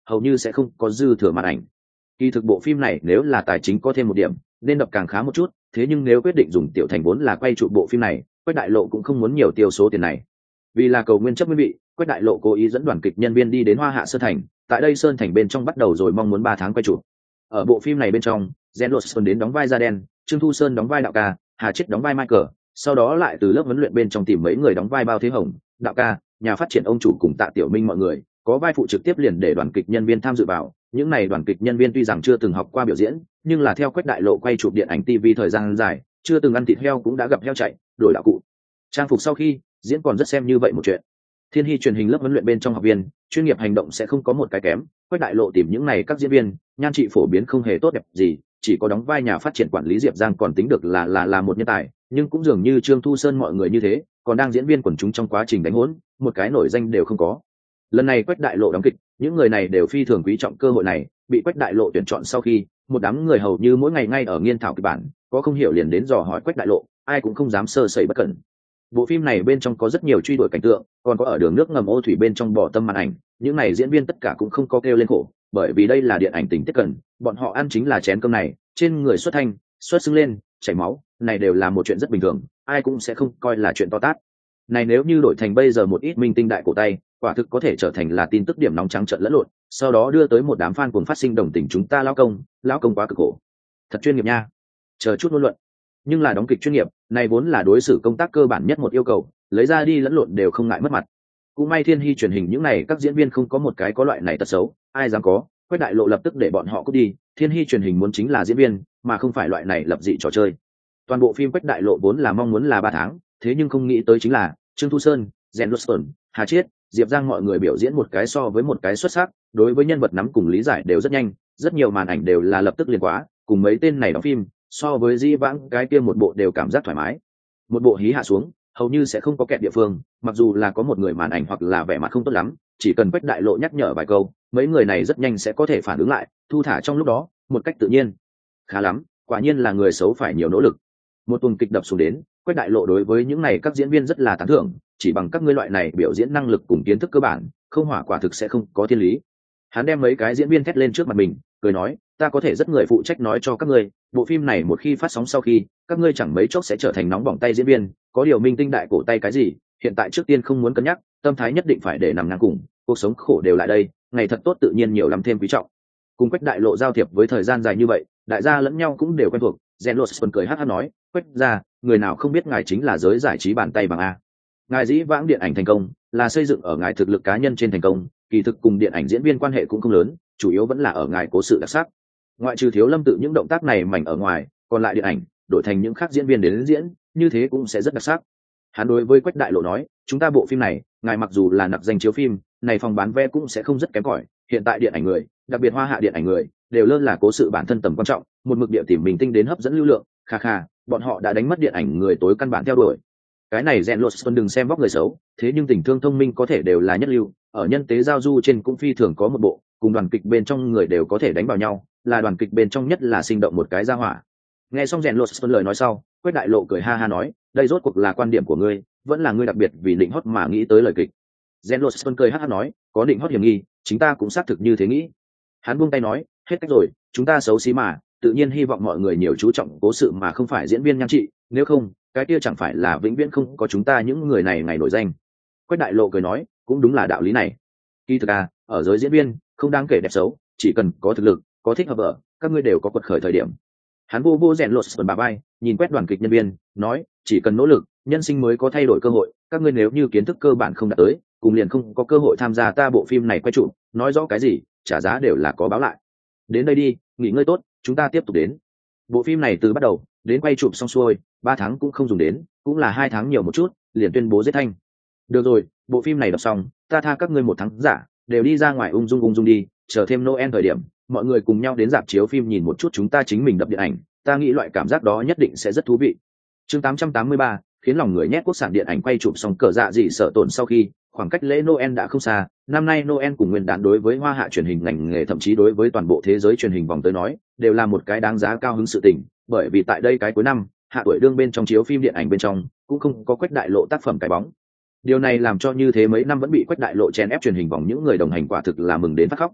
hầu như sẽ không có dư thừa màn ảnh. Kỳ thực bộ phim này nếu là tài chính có thêm một điểm nên đập càng khá một chút, thế nhưng nếu quyết định dùng tiểu thành vốn là quay trụ bộ phim này, Quách Đại Lộ cũng không muốn nhiều tiêu số tiền này. Vì là cầu nguyên chấp nguyên vị, Quách Đại Lộ cố ý dẫn đoàn kịch nhân viên đi đến Hoa Hạ Sơn Thành, tại đây Sơn Thành bên trong bắt đầu rồi mong muốn ba tháng quay trụ. Ở bộ phim này bên trong, Jen Lawson đến đóng vai Da Đen, Trương Thu Sơn đóng vai Đạo Ca, Hà Chiết đóng vai Michael, sau đó lại từ lớp huấn luyện bên trong tìm mấy người đóng vai Bao Thế Hồng, Đạo Ca, nhà phát triển ông chủ cùng Tạ Tiểu Minh mọi người, có vai phụ trực tiếp liền để đoàn kịch nhân viên tham dự vào. Những này đoàn kịch nhân viên tuy rằng chưa từng học qua biểu diễn, nhưng là theo Quách Đại Lộ quay chụp điện ảnh ti vi thời gian dài, chưa từng ăn thịt heo cũng đã gặp heo chạy, đổi đạo cụ, trang phục sau khi diễn còn rất xem như vậy một chuyện. Thiên Hy truyền hình lớp huấn luyện bên trong học viên, chuyên nghiệp hành động sẽ không có một cái kém. Quách Đại Lộ tìm những này các diễn viên, nhan trị phổ biến không hề tốt đẹp gì, chỉ có đóng vai nhà phát triển quản lý Diệp Giang còn tính được là là là một nhân tài, nhưng cũng dường như Trương Thu Sơn mọi người như thế, còn đang diễn viên quần chúng trong quá trình đánh hỗn, một cái nổi danh đều không có. Lần này Quách Đại Lộ đóng kịch, những người này đều phi thường quý trọng cơ hội này, bị Quách Đại Lộ tuyển chọn sau khi, một đám người hầu như mỗi ngày ngay ở nghiên thảo kịch bản, có không hiểu liền đến dò hỏi Quách Đại Lộ, ai cũng không dám sơ sẩy bất cẩn. Bộ phim này bên trong có rất nhiều truy đuổi cảnh tượng, còn có ở đường nước ngầm ô thủy bên trong bỏ tâm màn ảnh, những này diễn viên tất cả cũng không có kêu lên khổ, bởi vì đây là điện ảnh tình tiết cần, bọn họ ăn chính là chén cơm này, trên người xuất thanh, xuất sưng lên, chảy máu, này đều là một chuyện rất bình thường, ai cũng sẽ không coi là chuyện to tát. Này nếu như đổi thành bây giờ một ít minh tinh đại cổ tay, quả thực có thể trở thành là tin tức điểm nóng trắng trợn lẫn lộn, sau đó đưa tới một đám fan cuồng phát sinh đồng tình chúng ta lão công, lão công quá cực khổ. Thật chuyên nghiệp nha. Chờ chút ngôn luận. Nhưng là đóng kịch chuyên nghiệp, này vốn là đối xử công tác cơ bản nhất một yêu cầu, lấy ra đi lẫn lộn đều không ngại mất mặt. Cũng may Thiên Hy truyền hình những này các diễn viên không có một cái có loại này tật xấu, ai dám có, Quách Đại Lộ lập tức để bọn họ cút đi, Thiên Hy truyền hình muốn chính là diễn viên, mà không phải loại này lập dị trò chơi. Toàn bộ phim Quách Đại Lộ vốn là mong muốn là ba tháng, thế nhưng không nghĩ tới chính là Trương Thu Sơn, Jen Lawson, Hà Chiết, Diệp Giang mọi người biểu diễn một cái so với một cái xuất sắc, đối với nhân vật nắm cùng lý giải đều rất nhanh, rất nhiều màn ảnh đều là lập tức liền quá, cùng mấy tên này đóng phim, so với Di Vãng cái kia một bộ đều cảm giác thoải mái. Một bộ hí hạ xuống, hầu như sẽ không có kẹt địa phương, mặc dù là có một người màn ảnh hoặc là vẻ mặt không tốt lắm, chỉ cần Quách Đại Lộ nhắc nhở vài câu, mấy người này rất nhanh sẽ có thể phản ứng lại, thu thả trong lúc đó, một cách tự nhiên. Khá lắm, quả nhiên là người xấu phải nhiều nỗ lực. Một tuần kịch đập xuống đến, Quách Đại Lộ đối với những này các diễn viên rất là tán thưởng, chỉ bằng các ngươi loại này biểu diễn năng lực cùng kiến thức cơ bản, không hỏa quả thực sẽ không có thiên lý. Hắn đem mấy cái diễn viên thét lên trước mặt mình, cười nói, ta có thể rất người phụ trách nói cho các ngươi, bộ phim này một khi phát sóng sau khi, các ngươi chẳng mấy chốc sẽ trở thành nóng bỏng tay diễn viên, có điều minh tinh đại cổ tay cái gì, hiện tại trước tiên không muốn cân nhắc, tâm thái nhất định phải để nằm ngang cùng, cuộc sống khổ đều lại đây, ngày thật tốt tự nhiên nhiều lắm thêm quý trọng. Cùng Quách Đại Lộ giao thiệp với thời gian dài như vậy, đại gia lẫn nhau cũng đều quen thuộc. Jen Lawson cười hát hát nói, Quách gia, người nào không biết ngài chính là giới giải trí bàn tay bằng a. Ngài dĩ vãng điện ảnh thành công là xây dựng ở ngài thực lực cá nhân trên thành công, kỳ thực cùng điện ảnh diễn viên quan hệ cũng không lớn, chủ yếu vẫn là ở ngài cố sự đặc sắc. Ngoại trừ Thiếu Lâm tự những động tác này mảnh ở ngoài, còn lại điện ảnh đổi thành những khác diễn viên đến diễn, như thế cũng sẽ rất đặc sắc. Hắn đối với Quách Đại Lộ nói, chúng ta bộ phim này, ngài mặc dù là nạp danh chiếu phim, này phòng bán vé cũng sẽ không rất kém cỏi. Hiện tại điện ảnh người, đặc biệt Hoa Hạ điện ảnh người, đều lơ là cố sự bản thân tầm quan trọng, một mực địa tìm mình tinh đến hấp dẫn lưu lượng, kha kha, bọn họ đã đánh mất điện ảnh người tối căn bản theo đuổi. Cái này Jen Lawson đừng xem vóc người xấu, thế nhưng tình thương thông minh có thể đều là nhất lưu, ở nhân tế giao du trên cũng phi thường có một bộ, cùng đoàn kịch bên trong người đều có thể đánh vào nhau, là đoàn kịch bên trong nhất là sinh động một cái gia hỏa. Nghe xong Jen Lawson lời nói sau, Quách Đại Lộ cười ha ha nói, đây rốt cuộc là quan điểm của ngươi, vẫn là ngươi đặc biệt vì định hót mà nghĩ tới lời kịch. Jen Lawson cười ha ha nói, có định hót hiểm nghi, chúng ta cũng xác thực như thế nghĩ. Hắn buông tay nói, hết cách rồi, chúng ta xấu xí mà, tự nhiên hy vọng mọi người nhiều chú trọng cố sự mà không phải diễn viên nhan trị, nếu không, cái kia chẳng phải là vĩnh viễn không có chúng ta những người này ngày nổi danh. Quách Đại Lộ cười nói, cũng đúng là đạo lý này. Kỳ thực à, ở giới diễn viên, không đáng kể đẹp xấu, chỉ cần có thực lực, có thích hợp ở, các ngươi đều có quật khởi thời điểm. Hắn vô vô rèn lột phần bà bay, nhìn quét đoàn kịch nhân viên, nói, chỉ cần nỗ lực, nhân sinh mới có thay đổi cơ hội, các ngươi nếu như kiến thức cơ bản không đạt tới, cùng liền không có cơ hội tham gia ta bộ phim này quay trụ, nói rõ cái gì, trả giá đều là có báo lại. Đến đây đi, nghỉ ngơi tốt, chúng ta tiếp tục đến. Bộ phim này từ bắt đầu đến quay chụp xong xuôi, ba tháng cũng không dùng đến, cũng là hai tháng nhiều một chút, liền tuyên bố giết thanh. Được rồi, bộ phim này đọc xong, ta tha các ngươi một tháng giả, đều đi ra ngoài ung dung ung dung đi, chờ thêm Noel thời điểm, mọi người cùng nhau đến rạp chiếu phim nhìn một chút chúng ta chính mình đập điện ảnh, ta nghĩ loại cảm giác đó nhất định sẽ rất thú vị. Chương tám trăm tám mươi ba, khiến lòng người nhét quốc sản điện ảnh quay chụp xong cờ dạ gì sợ tổn sau khi, khoảng cách lễ Noel đã không xa, năm nay Noel cùng nguyên đán đối với Hoa Hạ truyền hình ngành nghề thậm chí đối với toàn bộ thế giới truyền hình vòng tới nói, đều là một cái đáng giá cao hứng sự tình, bởi vì tại đây cái cuối năm, hạ tuổi đương bên trong chiếu phim điện ảnh bên trong, cũng không có Quách Đại Lộ tác phẩm cái bóng. Điều này làm cho như thế mấy năm vẫn bị Quách Đại Lộ chen ép truyền hình vòng những người đồng hành quả thực là mừng đến phát khóc.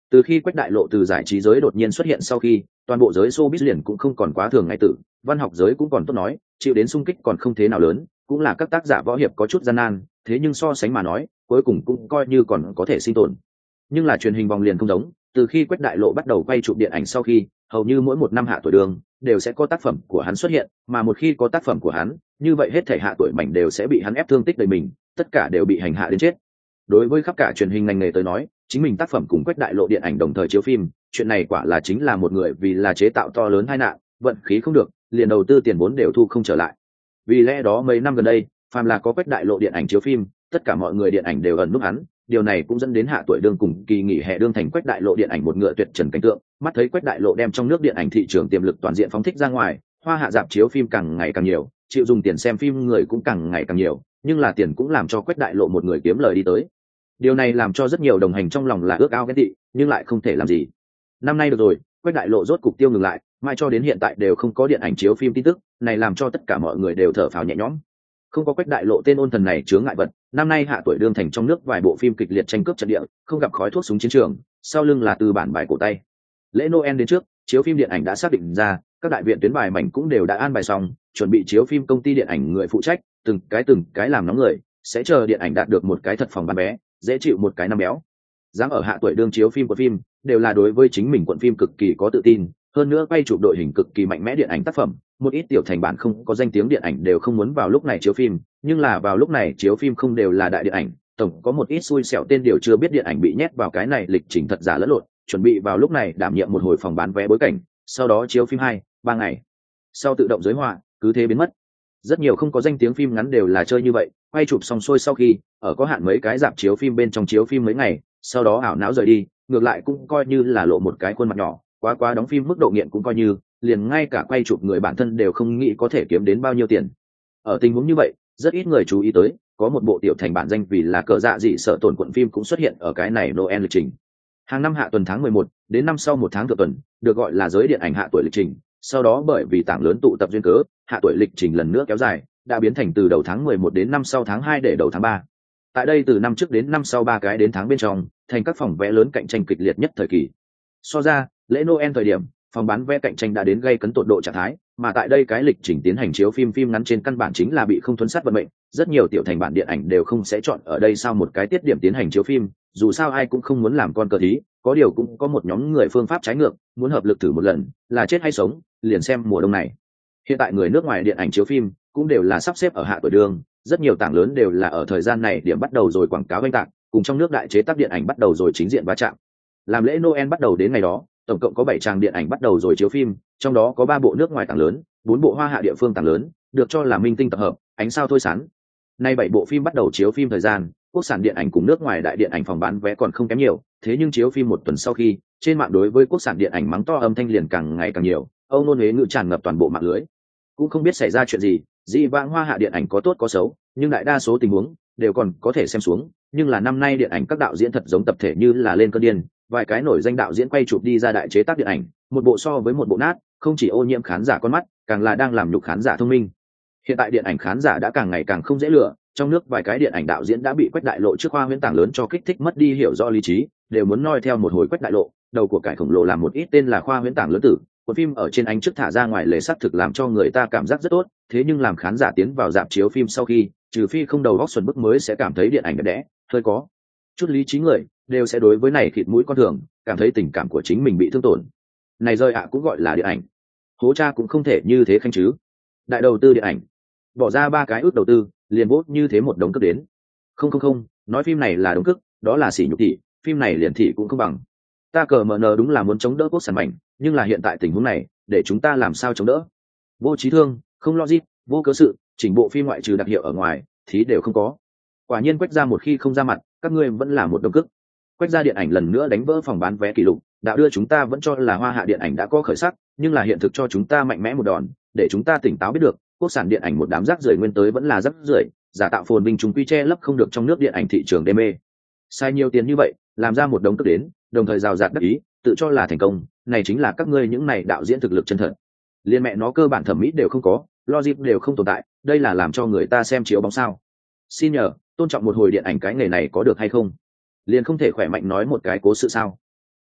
Từ khi Quách Đại Lộ từ giải trí giới đột nhiên xuất hiện sau khi, toàn bộ giới showbiz liền cũng không còn quá thường ngay tử, văn học giới cũng còn tốt nói, chịu đến xung kích còn không thế nào lớn, cũng là các tác giả võ hiệp có chút gian nan, thế nhưng so sánh mà nói, cuối cùng cũng coi như còn có thể sinh tồn. Nhưng là truyền hình vòng liền không giống, từ khi Quách Đại Lộ bắt đầu quay chụp điện ảnh sau khi, hầu như mỗi một năm hạ tuổi đường đều sẽ có tác phẩm của hắn xuất hiện, mà một khi có tác phẩm của hắn, như vậy hết thể hạ tuổi mảnh đều sẽ bị hắn ép thương tích đời mình, tất cả đều bị hành hạ đến chết. Đối với khắp cả truyền hình ngành nghề tới nói, chính mình tác phẩm cùng Quách Đại Lộ điện ảnh đồng thời chiếu phim, chuyện này quả là chính là một người vì là chế tạo to lớn tai nạn, vận khí không được, liền đầu tư tiền vốn đều thu không trở lại. Vì lẽ đó mấy năm gần đây, phàm là có Quách Đại Lộ điện ảnh chiếu phim, tất cả mọi người điện ảnh đều ẩn núp hắn, điều này cũng dẫn đến hạ tuổi đương cùng kỳ nghỉ hè đương thành Quách Đại Lộ điện ảnh một ngựa tuyệt trần cảnh tượng, mắt thấy Quách Đại Lộ đem trong nước điện ảnh thị trường tiềm lực toàn diện phóng thích ra ngoài, hoa hạ dạp chiếu phim càng ngày càng nhiều, chịu dùng tiền xem phim người cũng càng ngày càng nhiều, nhưng là tiền cũng làm cho Quách Đại Lộ một người kiếm lời đi tới. Điều này làm cho rất nhiều đồng hành trong lòng là ước ao ghen tị, nhưng lại không thể làm gì. Năm nay được rồi, Quách Đại Lộ rốt cục tiêu ngừng lại, mai cho đến hiện tại đều không có điện ảnh chiếu phim tin tức, này làm cho tất cả mọi người đều thở phào nhẹ nhõm. Không có Quách Đại Lộ tên ôn thần này chướng ngại vật, năm nay hạ tuổi đương thành trong nước vài bộ phim kịch liệt tranh cướp trận địa, không gặp khói thuốc súng chiến trường, sau lưng là từ bản bài cổ tay. Lễ Noel đến trước, chiếu phim điện ảnh đã xác định ra, các đại viện tuyến bài mảnh cũng đều đã an bài xong, chuẩn bị chiếu phim công ty điện ảnh người phụ trách, từng cái từng cái làm nóng người, sẽ chờ điện ảnh đạt được một cái thật phòng bán vé, dễ chịu một cái năm béo. Dám ở hạ tuổi đương chiếu phim của phim, đều là đối với chính mình quận phim cực kỳ có tự tin, hơn nữa quay chụp đội hình cực kỳ mạnh mẽ điện ảnh tác phẩm, một ít tiểu thành bản không có danh tiếng điện ảnh đều không muốn vào lúc này chiếu phim, nhưng là vào lúc này chiếu phim không đều là đại điện ảnh, tổng có một ít xui xẻo tên điều chưa biết điện ảnh bị nhét vào cái này lịch trình thật giả lẫn lộn, chuẩn bị vào lúc này đảm nhiệm một hồi phòng bán vé bối cảnh, sau đó chiếu phim hai ba ngày sau tự động giới họa, cứ thế biến mất. Rất nhiều không có danh tiếng phim ngắn đều là chơi như vậy, quay chụp xong xuôi sau khi ở có hạn mấy cái dạp chiếu phim bên trong chiếu phim mấy ngày, sau đó ảo não rời đi, ngược lại cũng coi như là lộ một cái khuôn mặt nhỏ, quá quá đóng phim mức độ nghiện cũng coi như, liền ngay cả quay chụp người bản thân đều không nghĩ có thể kiếm đến bao nhiêu tiền. Ở tình huống như vậy, rất ít người chú ý tới, có một bộ tiểu thành bản danh vì là cờ dạ dị sợ tổn quận phim cũng xuất hiện ở cái này Noel lịch trình. Hàng năm hạ tuần tháng mười một, đến năm sau một tháng thượng tuần, được gọi là giới điện ảnh hạ tuổi lịch trình, sau đó bởi vì tảng lớn tụ tập duyên cớ, hạ tuổi lịch trình lần nữa kéo dài, đã biến thành từ đầu tháng mười một đến năm sau tháng hai để đầu tháng ba. Tại đây từ năm trước đến năm sau ba cái đến tháng bên trong, thành các phòng vé lớn cạnh tranh kịch liệt nhất thời kỳ. So ra, lễ Noel thời điểm, phòng bán vé cạnh tranh đã đến gây cấn tột độ trạng thái, mà tại đây cái lịch trình tiến hành chiếu phim phim ngắn trên căn bản chính là bị không thuần sát vận mệnh, rất nhiều tiểu thành bản điện ảnh đều không sẽ chọn ở đây sau một cái tiết điểm tiến hành chiếu phim, dù sao ai cũng không muốn làm con cờ thí, có điều cũng có một nhóm người phương pháp trái ngược, muốn hợp lực thử một lần, là chết hay sống, liền xem mùa đông này. Hiện tại người nước ngoài điện ảnh chiếu phim cũng đều là sắp xếp ở hạ tuổi đường, rất nhiều tảng lớn đều là ở thời gian này điểm bắt đầu rồi quảng cáo oanh tạc, cùng trong nước đại chế tác điện ảnh bắt đầu rồi chính diện va chạm. Làm lễ Noel bắt đầu đến ngày đó, tổng cộng có bảy tràng điện ảnh bắt đầu rồi chiếu phim, trong đó có ba bộ nước ngoài tảng lớn, bốn bộ hoa hạ địa phương tảng lớn, được cho là minh tinh tập hợp, ánh sao thôi sán. Nay bảy bộ phim bắt đầu chiếu phim thời gian, quốc sản điện ảnh cùng nước ngoài đại điện ảnh phòng bán vé còn không kém nhiều, thế nhưng chiếu phim một tuần sau khi, trên mạng đối với quốc sản điện ảnh mắng to âm thanh liền càng ngày càng nhiều, âu nôn huế ngữ tràn ngập toàn bộ mạng lưới. Cũng không biết xảy ra chuyện gì, dị vãng hoa hạ điện ảnh có tốt có xấu, nhưng đại đa số tình huống đều còn có thể xem xuống, nhưng là năm nay điện ảnh các đạo diễn thật giống tập thể như là lên cơn điên, vài cái nổi danh đạo diễn quay chụp đi ra đại chế tác điện ảnh, một bộ so với một bộ nát, không chỉ ô nhiễm khán giả con mắt, càng là đang làm nhục khán giả thông minh. Hiện tại điện ảnh khán giả đã càng ngày càng không dễ lựa, trong nước vài cái điện ảnh đạo diễn đã bị Quách Đại Lộ trước khoa huyễn tảng lớn cho kích thích mất đi hiểu rõ lý trí, đều muốn noi theo một hồi Quách Đại Lộ, đầu của cải khổng lồ làm một ít tên là khoa huyễn tảng lớn tử. Cuốn phim ở trên ánh trước thả ra ngoài lề sắc thực làm cho người ta cảm giác rất tốt, thế nhưng làm khán giả tiến vào rạp chiếu phim sau khi, trừ phi không đầu góc xuẩn bức mới sẽ cảm thấy điện ảnh đẹp đẽ, hơi có chút lý trí người đều sẽ đối với này khịt mũi con thường, cảm thấy tình cảm của chính mình bị thương tổn. Này rơi ạ cũng gọi là điện ảnh, hố cha cũng không thể như thế khanh chứ. Đại đầu tư điện ảnh, bỏ ra ba cái ước đầu tư, liền bốt như thế một đống cước đến. Không không không, nói phim này là đống cước, đó là sỉ nhục thị, phim này liền thị cũng không bằng. Ta cờ mờ nờ đúng là muốn chống đỡ quốc sản mạnh, nhưng là hiện tại tình huống này, để chúng ta làm sao chống đỡ? Vô trí thương, không logic, vô cớ sự, chỉnh bộ phim ngoại trừ đặc hiệu ở ngoài, thí đều không có. Quả nhiên Quách gia một khi không ra mặt, các ngươi vẫn là một đống cước. Quách gia điện ảnh lần nữa đánh vỡ phòng bán vé kỷ lục, đã đưa chúng ta vẫn cho là hoa hạ điện ảnh đã có khởi sắc, nhưng là hiện thực cho chúng ta mạnh mẽ một đòn, để chúng ta tỉnh táo biết được, quốc sản điện ảnh một đám rác rưởi nguyên tới vẫn là rác rưởi, giả tạo phồn vinh chúng quy che lấp không được trong nước điện ảnh thị trường đê mê. Sai nhiều tiền như vậy, làm ra một đống cước đến, đồng thời rào rạt đắc ý, tự cho là thành công, này chính là các ngươi những này đạo diễn thực lực chân thật. Liên mẹ nó cơ bản thẩm mỹ đều không có, logic đều không tồn tại, đây là làm cho người ta xem chiếu bóng sao? Xin nhờ, tôn trọng một hồi điện ảnh cái nghề này có được hay không? Liên không thể khỏe mạnh nói một cái cố sự sao?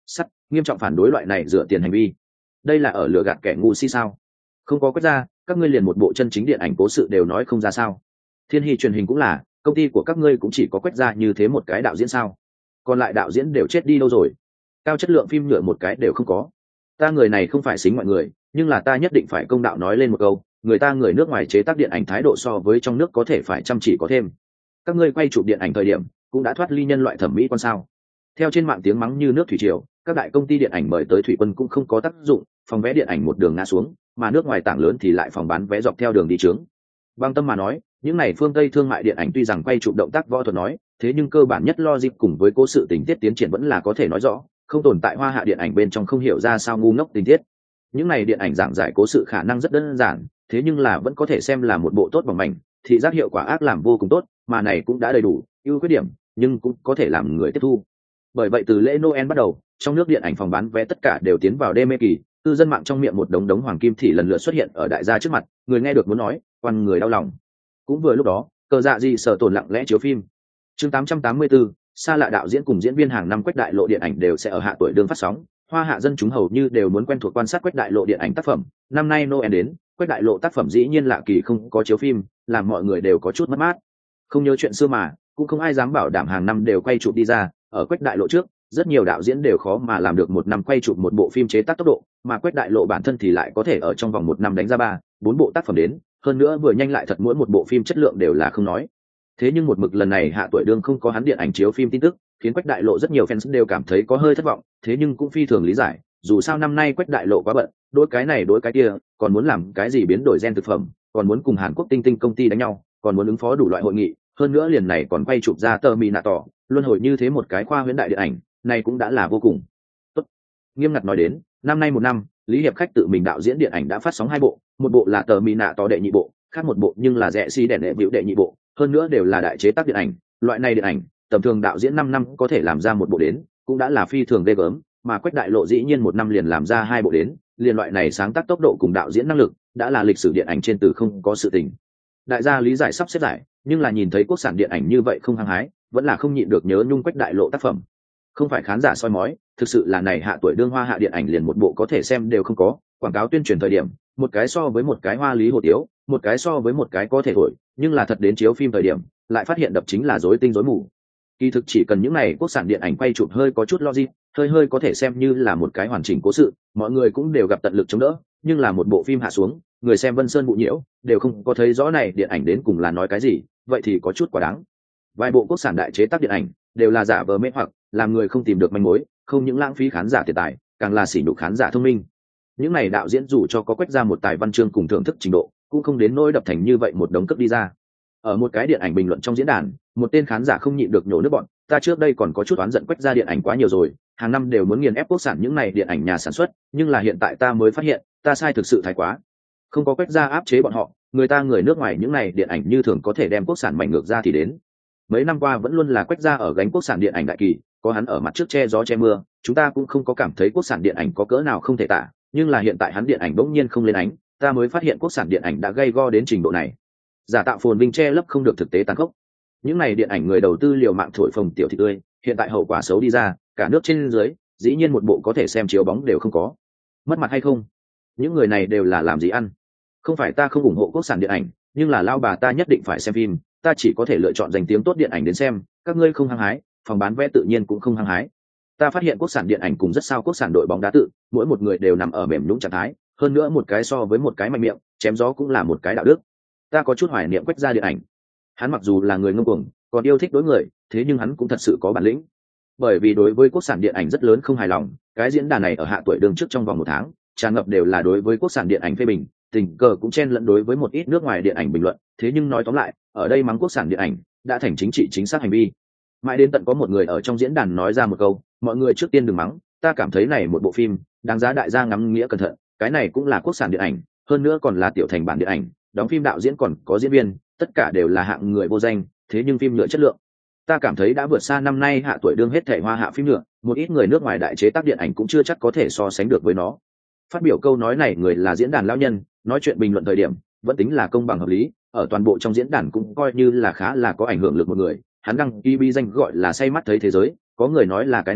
sắt nghiêm trọng phản đối loại này rửa tiền hành vi. Đây là ở lừa gạt kẻ ngu si sao? Không có quét ra, các ngươi liền một bộ chân chính điện ảnh cố sự đều nói không ra sao? Thiên Hy truyền hình cũng là, công ty của các ngươi cũng chỉ có quét ra như thế một cái đạo diễn sao? Còn lại đạo diễn đều chết đi đâu rồi? Cao chất lượng phim nhựa một cái đều không có. Ta người này không phải xính mọi người, nhưng là ta nhất định phải công đạo nói lên một câu, người ta người nước ngoài chế tác điện ảnh thái độ so với trong nước có thể phải chăm chỉ có thêm. Các ngươi quay chụp điện ảnh thời điểm cũng đã thoát ly nhân loại thẩm mỹ quan sao? Theo trên mạng tiếng mắng như nước thủy triều, các đại công ty điện ảnh mời tới thủy quân cũng không có tác dụng, phòng vé điện ảnh một đường ngã xuống, mà nước ngoài tảng lớn thì lại phòng bán vé dọc theo đường đi trướng. Bằng tâm mà nói, những này phương Tây thương mại điện ảnh tuy rằng quay chụp động tác võ thuật nói, thế nhưng cơ bản nhất logic cùng với cố sự tình tiết tiến triển vẫn là có thể nói rõ, không tồn tại hoa hạ điện ảnh bên trong không hiểu ra sao ngu ngốc tình tiết. Những này điện ảnh giảng giải cố sự khả năng rất đơn giản, thế nhưng là vẫn có thể xem là một bộ tốt bằng mảnh, thị giác hiệu quả ác làm vô cùng tốt, mà này cũng đã đầy đủ ưu khuyết điểm, nhưng cũng có thể làm người tiếp thu. Bởi vậy từ lễ Noel bắt đầu, trong nước điện ảnh phòng bán vé tất cả đều tiến vào đê mê kỳ, cư dân mạng trong miệng một đống đống hoàng kim thì lần lượt xuất hiện ở đại gia trước mặt, người nghe được muốn nói, quan người đau lòng. Cũng vừa lúc đó, Cờ Dạ Dị Sở Tổn lặng lẽ chiếu phim. Chương tám trăm tám mươi tư, xa lạ đạo diễn cùng diễn viên hàng năm Quách Đại Lộ điện ảnh đều sẽ ở hạ tuổi đường phát sóng, hoa hạ dân chúng hầu như đều muốn quen thuộc quan sát Quách Đại Lộ điện ảnh tác phẩm. Năm nay Noel đến, Quách Đại Lộ tác phẩm dĩ nhiên lạ kỳ không có chiếu phim, làm mọi người đều có chút mất mát. Không nhớ chuyện xưa mà, cũng không ai dám bảo đảm hàng năm đều quay chụp đi ra, ở Quách Đại Lộ trước, rất nhiều đạo diễn đều khó mà làm được một năm quay chụp một bộ phim chế tác tốc độ, mà Quách Đại Lộ bản thân thì lại có thể ở trong vòng một năm đánh ra ba, bốn bộ tác phẩm đến, hơn nữa vừa nhanh lại thật, mỗi một bộ phim chất lượng đều là không nói. Thế nhưng một mực lần này hạ tuổi đương không có hắn điện ảnh chiếu phim tin tức, khiến Quách Đại Lộ rất nhiều fans đều cảm thấy có hơi thất vọng, thế nhưng cũng phi thường lý giải, dù sao năm nay Quách Đại Lộ quá bận, đối cái này đối cái kia, còn muốn làm cái gì biến đổi gen thực phẩm, còn muốn cùng Hàn Quốc tinh tinh công ty đánh nhau, còn muốn ứng phó đủ loại hội nghị, hơn nữa liền này còn quay chụp ra tờ mì nạ tỏ, luân hồi như thế một cái khoa huyễn đại điện ảnh, này cũng đã là vô cùng tốt. Nghiêm ngặt nói đến, năm nay một năm, Lý Hiệp Khách tự mình đạo diễn điện ảnh đã phát sóng hai bộ, một bộ là tờ mì nạ tỏ đệ nhị bộ, khác một bộ nhưng là rẻ si đèn đệ biểu đệ nhị bộ, hơn nữa đều là đại chế tác điện ảnh, loại này điện ảnh tầm thường đạo diễn năm năm có thể làm ra một bộ đến, cũng đã là phi thường ghê gớm, mà Quách Đại Lộ dĩ nhiên một năm liền làm ra hai bộ đến, liền loại này sáng tác tốc độ cùng đạo diễn năng lực, đã là lịch sử điện ảnh trên từ không có sự tình. Đại gia lý giải sắp xếp giải, nhưng là nhìn thấy quốc sản điện ảnh như vậy không hăng hái, vẫn là không nhịn được nhớ nhung Quách Đại Lộ tác phẩm. Không phải khán giả soi mói, thực sự là này hạ tuổi đương hoa hạ điện ảnh liền một bộ có thể xem đều không có, quảng cáo tuyên truyền thời điểm, một cái so với một cái hoa lý hồ tiếu, một cái so với một cái có thể thổi, nhưng là thật đến chiếu phim thời điểm, lại phát hiện đập chính là rối tinh rối mù. Kỳ thực chỉ cần những này quốc sản điện ảnh quay chụp hơi có chút logic, hơi hơi có thể xem như là một cái hoàn chỉnh cố sự, mọi người cũng đều gặp tận lực chống đỡ, nhưng là một bộ phim hạ xuống, người xem vân sơn bụ nhiễu, đều không có thấy rõ này điện ảnh đến cùng là nói cái gì, vậy thì có chút quá đáng. Vài bộ quốc sản đại chế tác điện ảnh đều là giả vờ mê hoặc, làm người không tìm được manh mối, không những lãng phí khán giả tiền tài, càng là sỉ nhục khán giả thông minh. Những này đạo diễn dù cho có quét ra một tài văn chương cùng thưởng thức trình độ, cũng không đến nỗi đập thành như vậy một đống cấp đi ra. Ở một cái điện ảnh bình luận trong diễn đàn, một tên khán giả không nhịn được nhổ nước bọn, ta trước đây còn có chút oán giận quét ra điện ảnh quá nhiều rồi, hàng năm đều muốn nghiền ép quốc sản những này điện ảnh nhà sản xuất, nhưng là hiện tại ta mới phát hiện, ta sai thực sự thái quá. Không có quét ra áp chế bọn họ, người ta người nước ngoài những này điện ảnh như thường có thể đem quốc sản mạnh ngược ra thì đến. Mấy năm qua vẫn luôn là quét ra ở gánh quốc sản điện ảnh đại kỳ, có hắn ở mặt trước che gió che mưa, chúng ta cũng không có cảm thấy quốc sản điện ảnh có cỡ nào không thể tả, nhưng là hiện tại hắn điện ảnh bỗng nhiên không lên ánh, ta mới phát hiện quốc sản điện ảnh đã gây go đến trình độ này. Giả tạo phồn vinh che lấp không được thực tế tàn khốc. Những này điện ảnh người đầu tư liều mạng thổi phồng tiểu thị tươi, hiện tại hậu quả xấu đi ra, cả nước trên dưới, dĩ nhiên một bộ có thể xem chiếu bóng đều không có. Mất mặt hay không? Những người này đều là làm gì ăn? Không phải ta không ủng hộ quốc sản điện ảnh, nhưng là lao bà ta nhất định phải xem phim, ta chỉ có thể lựa chọn dành tiếng tốt điện ảnh đến xem, các ngươi không hăng hái, phòng bán vé tự nhiên cũng không hăng hái. Ta phát hiện quốc sản điện ảnh cùng rất sao quốc sản đội bóng đá tự, mỗi một người đều nằm ở mềm nhũn trạng thái, hơn nữa một cái so với một cái mạnh miệng, chém gió cũng là một cái đạo đức. Ta có chút hoài niệm quét ra điện ảnh. Hắn mặc dù là người ngông cuồng, còn yêu thích đối người, thế nhưng hắn cũng thật sự có bản lĩnh. Bởi vì đối với quốc sản điện ảnh rất lớn không hài lòng, cái diễn đàn này ở hạ tuổi đường trước trong vòng một tháng, tràn ngập đều là đối với quốc sản điện ảnh phê bình, tình cờ cũng chen lẫn đối với một ít nước ngoài điện ảnh bình luận, thế nhưng nói tóm lại, ở đây mắng quốc sản điện ảnh đã thành chính trị chính xác hành vi. Mãi đến tận có một người ở trong diễn đàn nói ra một câu, mọi người trước tiên đừng mắng, ta cảm thấy này một bộ phim đáng giá đại gia ngắm nghĩa cẩn thận, cái này cũng là quốc sản điện ảnh, hơn nữa còn là tiểu thành bản điện ảnh, đóng phim đạo diễn còn có diễn viên, tất cả đều là hạng người vô danh, thế nhưng phim nhựa chất lượng, ta cảm thấy đã vượt xa năm nay hạ tuổi đương hết thể hoa hạ phim nhựa, một ít người nước ngoài đại chế tác điện ảnh cũng chưa chắc có thể so sánh được với nó. Phát biểu câu nói này người là diễn đàn lão nhân, nói chuyện bình luận thời điểm vẫn tính là công bằng hợp lý, ở toàn bộ trong diễn đàn cũng coi như là khá là có ảnh hưởng lực một người, hắn đăng ký bi danh gọi là say mắt thấy thế giới, có người nói là cái nam,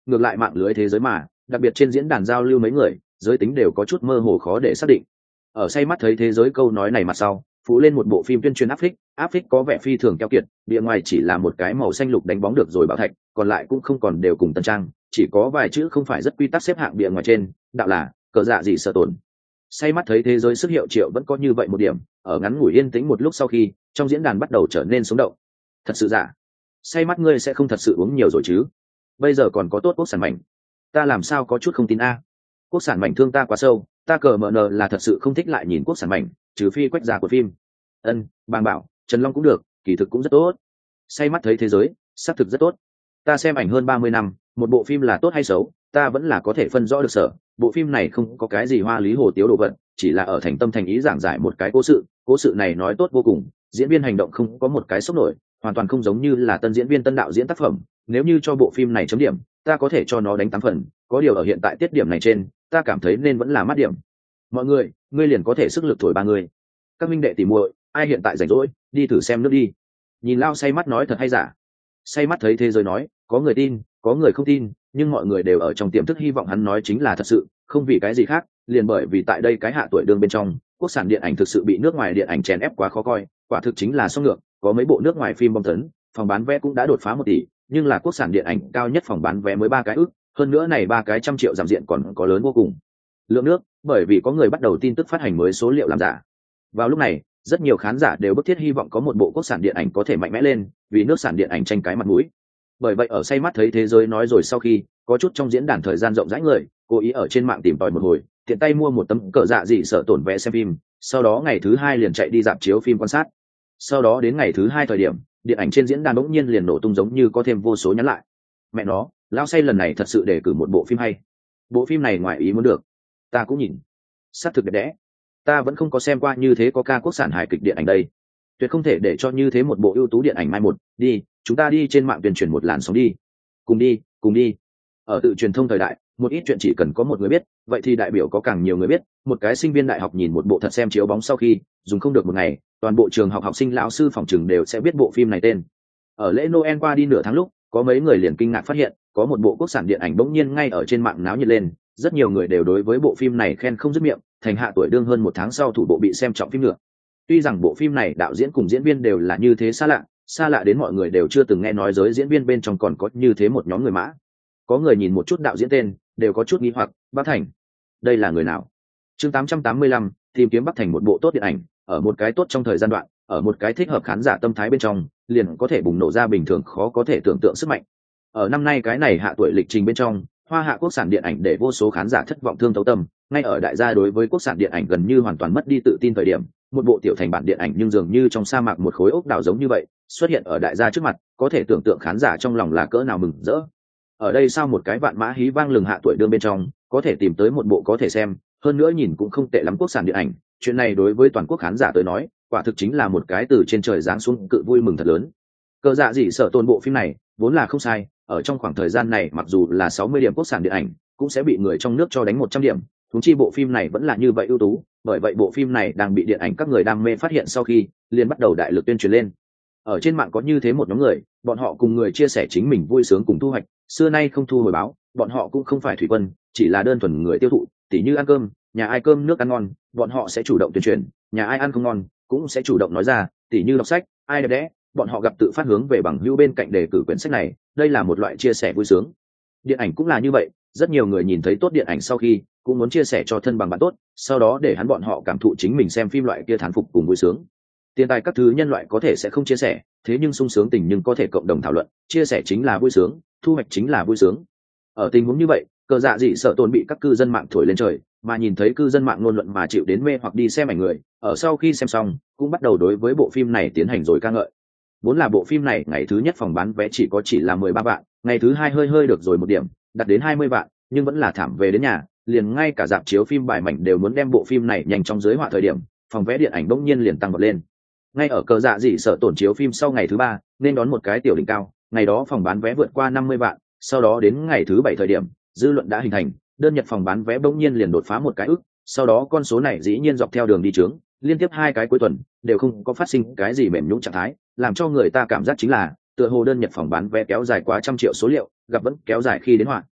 ngược lại mạng lưới thế giới mà đặc biệt trên diễn đàn giao lưu mấy người giới tính đều có chút mơ hồ khó để xác định. Ở say mắt thấy thế giới câu nói này mặt sau phụ lên một bộ phim tuyên truyền áp phích áp phích có vẻ phi thường keo kiệt, bìa ngoài chỉ là một cái màu xanh lục đánh bóng được rồi bảo thạch, còn lại cũng không còn đều cùng tân trang, chỉ có vài chữ không phải rất quy tắc xếp hạng bìa ngoài trên đạo là cờ dạ gì sợ tổn. Say mắt thấy thế giới sức hiệu triệu vẫn có như vậy một điểm, ở ngắn ngủi yên tĩnh một lúc sau khi trong diễn đàn bắt đầu trở nên sống động. Thật sự giả? Say mắt ngươi sẽ không thật sự uống nhiều rồi chứ? Bây giờ còn có tốt quốc sản mảnh, ta làm sao có chút không tin a. Quốc sản mảnh thương ta quá sâu, ta cờ mờ nờ là thật sự không thích lại nhìn quốc sản mảnh, trừ phi quách ra của phim. Ân, bàng bảo Trần Long cũng được, kỳ thực cũng rất tốt. Say mắt thấy thế giới xác thực rất tốt. Ta xem ảnh hơn ba mươi năm, một bộ phim là tốt hay xấu ta vẫn là có thể phân rõ được sở. Bộ phim này không có cái gì hoa lý hồ tiếu đồ vật, chỉ là ở thành tâm thành ý giảng giải một cái cố sự. Cố sự này nói tốt vô cùng, diễn viên hành động không có một cái sốc nổi, hoàn toàn không giống như là tân diễn viên tân đạo diễn tác phẩm. Nếu như cho bộ phim này chấm điểm, ta có thể cho nó đánh tám phần. Có điều ở hiện tại tiết điểm này trên, ta cảm thấy nên vẫn là mát điểm. Mọi người, ngươi liền có thể sức lực thổi ba người. Các minh đệ tỉ muội, ai hiện tại rảnh rỗi, đi thử xem nước đi. Nhìn Lao say mắt nói thật hay giả. Say mắt thấy thế giới nói, có người tin, có người không tin, nhưng mọi người đều ở trong tiềm thức hy vọng hắn nói chính là thật sự, không vì cái gì khác, liền bởi vì tại đây cái hạ tuổi đương bên trong, quốc sản điện ảnh thực sự bị nước ngoài điện ảnh chèn ép quá khó coi, quả thực chính là song ngược, có mấy bộ nước ngoài phim bom tấn, phòng bán vé cũng đã đột phá một tỷ, nhưng là quốc sản điện ảnh cao nhất phòng bán vé mới ba cái ức, hơn nữa này ba cái trăm triệu giảm diện còn có lớn vô cùng. Lượng nước, bởi vì có người bắt đầu tin tức phát hành mới số liệu làm giả. Vào lúc này, rất nhiều khán giả đều bức thiết hy vọng có một bộ quốc sản điện ảnh có thể mạnh mẽ lên, vì nước sản điện ảnh tranh cái mặt mũi. Bởi vậy ở say mắt thấy thế giới nói rồi sau khi, có chút trong diễn đàn thời gian rộng rãi người, cố ý ở trên mạng tìm tòi một hồi, tiện tay mua một tấm cờ dạ gì sợ tổn vé xem phim, sau đó ngày thứ hai liền chạy đi rạp chiếu phim quan sát. Sau đó đến ngày thứ hai thời điểm, điện ảnh trên diễn đàn bỗng nhiên liền nổ tung giống như có thêm vô số nhắn lại. Mẹ nó, lão say lần này thật sự để cử một bộ phim hay. Bộ phim này ngoài ý muốn được, ta cũng nhìn, sát thực đẹp đẽ. Ta vẫn không có xem qua như thế có ca quốc sản hài kịch điện ảnh đây, tuyệt không thể để cho như thế một bộ ưu tú điện ảnh mai một. Đi, chúng ta đi trên mạng tuyên truyền một làn sóng đi, cùng đi cùng đi. Ở tự truyền thông thời đại, một ít chuyện chỉ cần có một người biết, vậy thì đại biểu có càng nhiều người biết. Một cái sinh viên đại học nhìn một bộ thật xem chiếu bóng sau khi dùng không được một ngày, toàn bộ trường học học sinh lão sư phòng trường đều sẽ biết bộ phim này tên. Ở lễ Noel qua đi nửa tháng lúc, có mấy người liền kinh ngạc phát hiện có một bộ quốc sản điện ảnh bỗng nhiên ngay ở trên mạng náo nhiệt lên, rất nhiều người đều đối với bộ phim này khen không dứt miệng, thành hạ tuổi đương hơn một tháng sau thủ bộ bị xem trọng phim nữa. Tuy rằng bộ phim này đạo diễn cùng diễn viên đều là như thế xa lạ, xa lạ đến mọi người đều chưa từng nghe nói giới diễn viên bên trong còn có như thế một nhóm người mã. Có người nhìn một chút đạo diễn tên, đều có chút nghi hoặc, Bắc Thành, đây là người nào? Chương tám trăm tám mươi lăm, tìm kiếm Bắc Thành một bộ tốt điện ảnh, ở một cái tốt trong thời gian đoạn, ở một cái thích hợp khán giả tâm thái bên trong, liền có thể bùng nổ ra bình thường khó có thể tưởng tượng sức mạnh. Ở năm nay cái này hạ tuổi lịch trình bên trong, hoa hạ quốc sản điện ảnh để vô số khán giả thất vọng thương thấu tâm, ngay ở đại gia đối với quốc sản điện ảnh gần như hoàn toàn mất đi tự tin thời điểm, một bộ tiểu thành bản điện ảnh nhưng dường như trong sa mạc một khối ốc đảo giống như vậy, xuất hiện ở đại gia trước mặt, có thể tưởng tượng khán giả trong lòng là cỡ nào mừng rỡ. Ở đây sao một cái vạn mã hí vang lừng hạ tuổi đương bên trong, có thể tìm tới một bộ có thể xem, hơn nữa nhìn cũng không tệ lắm quốc sản điện ảnh, chuyện này đối với toàn quốc khán giả tới nói, quả thực chính là một cái từ trên trời giáng xuống cự vui mừng thật lớn. Cờ dạ gì sợ tổn bộ phim này, vốn là không sai, ở trong khoảng thời gian này mặc dù là sáu mươi điểm quốc sản điện ảnh, cũng sẽ bị người trong nước cho đánh một trăm điểm, huống chi bộ phim này vẫn là như vậy ưu tú, bởi vậy bộ phim này đang bị điện ảnh các người đam mê phát hiện sau khi, liền bắt đầu đại lực tuyên truyền lên. Ở trên mạng có như thế một nhóm người, bọn họ cùng người chia sẻ chính mình vui sướng cùng thu hoạch, xưa nay không thu hồi báo, bọn họ cũng không phải thủy quân, chỉ là đơn thuần người tiêu thụ, tỉ như ăn cơm, nhà ai cơm nước ăn ngon, bọn họ sẽ chủ động tuyên truyền, nhà ai ăn không ngon, cũng sẽ chủ động nói ra, tỉ như đọc sách, ai đẹp đẽ, bọn họ gặp tự phát hướng về bằng hữu bên cạnh đề cử quyển sách này, đây là một loại chia sẻ vui sướng. Điện ảnh cũng là như vậy, rất nhiều người nhìn thấy tốt điện ảnh sau khi cũng muốn chia sẻ cho thân bằng bạn tốt, sau đó để hắn bọn họ cảm thụ chính mình xem phim loại kia thán phục cùng vui sướng. Tiền tài các thứ nhân loại có thể sẽ không chia sẻ, thế nhưng sung sướng tình nhưng có thể cộng đồng thảo luận, chia sẻ chính là vui sướng, thu hoạch chính là vui sướng. Ở tình huống như vậy, cờ dạ dị sợ tổn bị các cư dân mạng thổi lên trời, mà nhìn thấy cư dân mạng ngôn luận mà chịu đến mê hoặc đi xem ảnh người, ở sau khi xem xong cũng bắt đầu đối với bộ phim này tiến hành rồi ca ngợi. Vốn là bộ phim này ngày thứ nhất phòng bán vé chỉ có chỉ là mười ba vạn, ngày thứ hai hơi hơi được rồi một điểm, đạt đến hai mươi vạn, nhưng vẫn là thảm về đến nhà, liền ngay cả rạp chiếu phim bài mảnh đều muốn đem bộ phim này nhanh trong dưới họa thời điểm, phòng vé điện ảnh bỗng nhiên liền tăng vọt lên. Ngay ở cờ dạ dị sợ tổn chiếu phim sau ngày thứ ba, nên đón một cái tiểu đỉnh cao, ngày đó phòng bán vé vượt qua năm mươi vạn, sau đó đến ngày thứ bảy thời điểm, dư luận đã hình thành, đơn nhật phòng bán vé bỗng nhiên liền đột phá một cái ức, sau đó con số này dĩ nhiên dọc theo đường đi trướng, liên tiếp hai cái cuối tuần đều không có phát sinh cái gì mềm nhũn trạng thái, làm cho người ta cảm giác chính là tựa hồ đơn nhật phòng bán vé kéo dài quá trăm triệu số liệu, gặp vẫn kéo dài khi đến hoạn,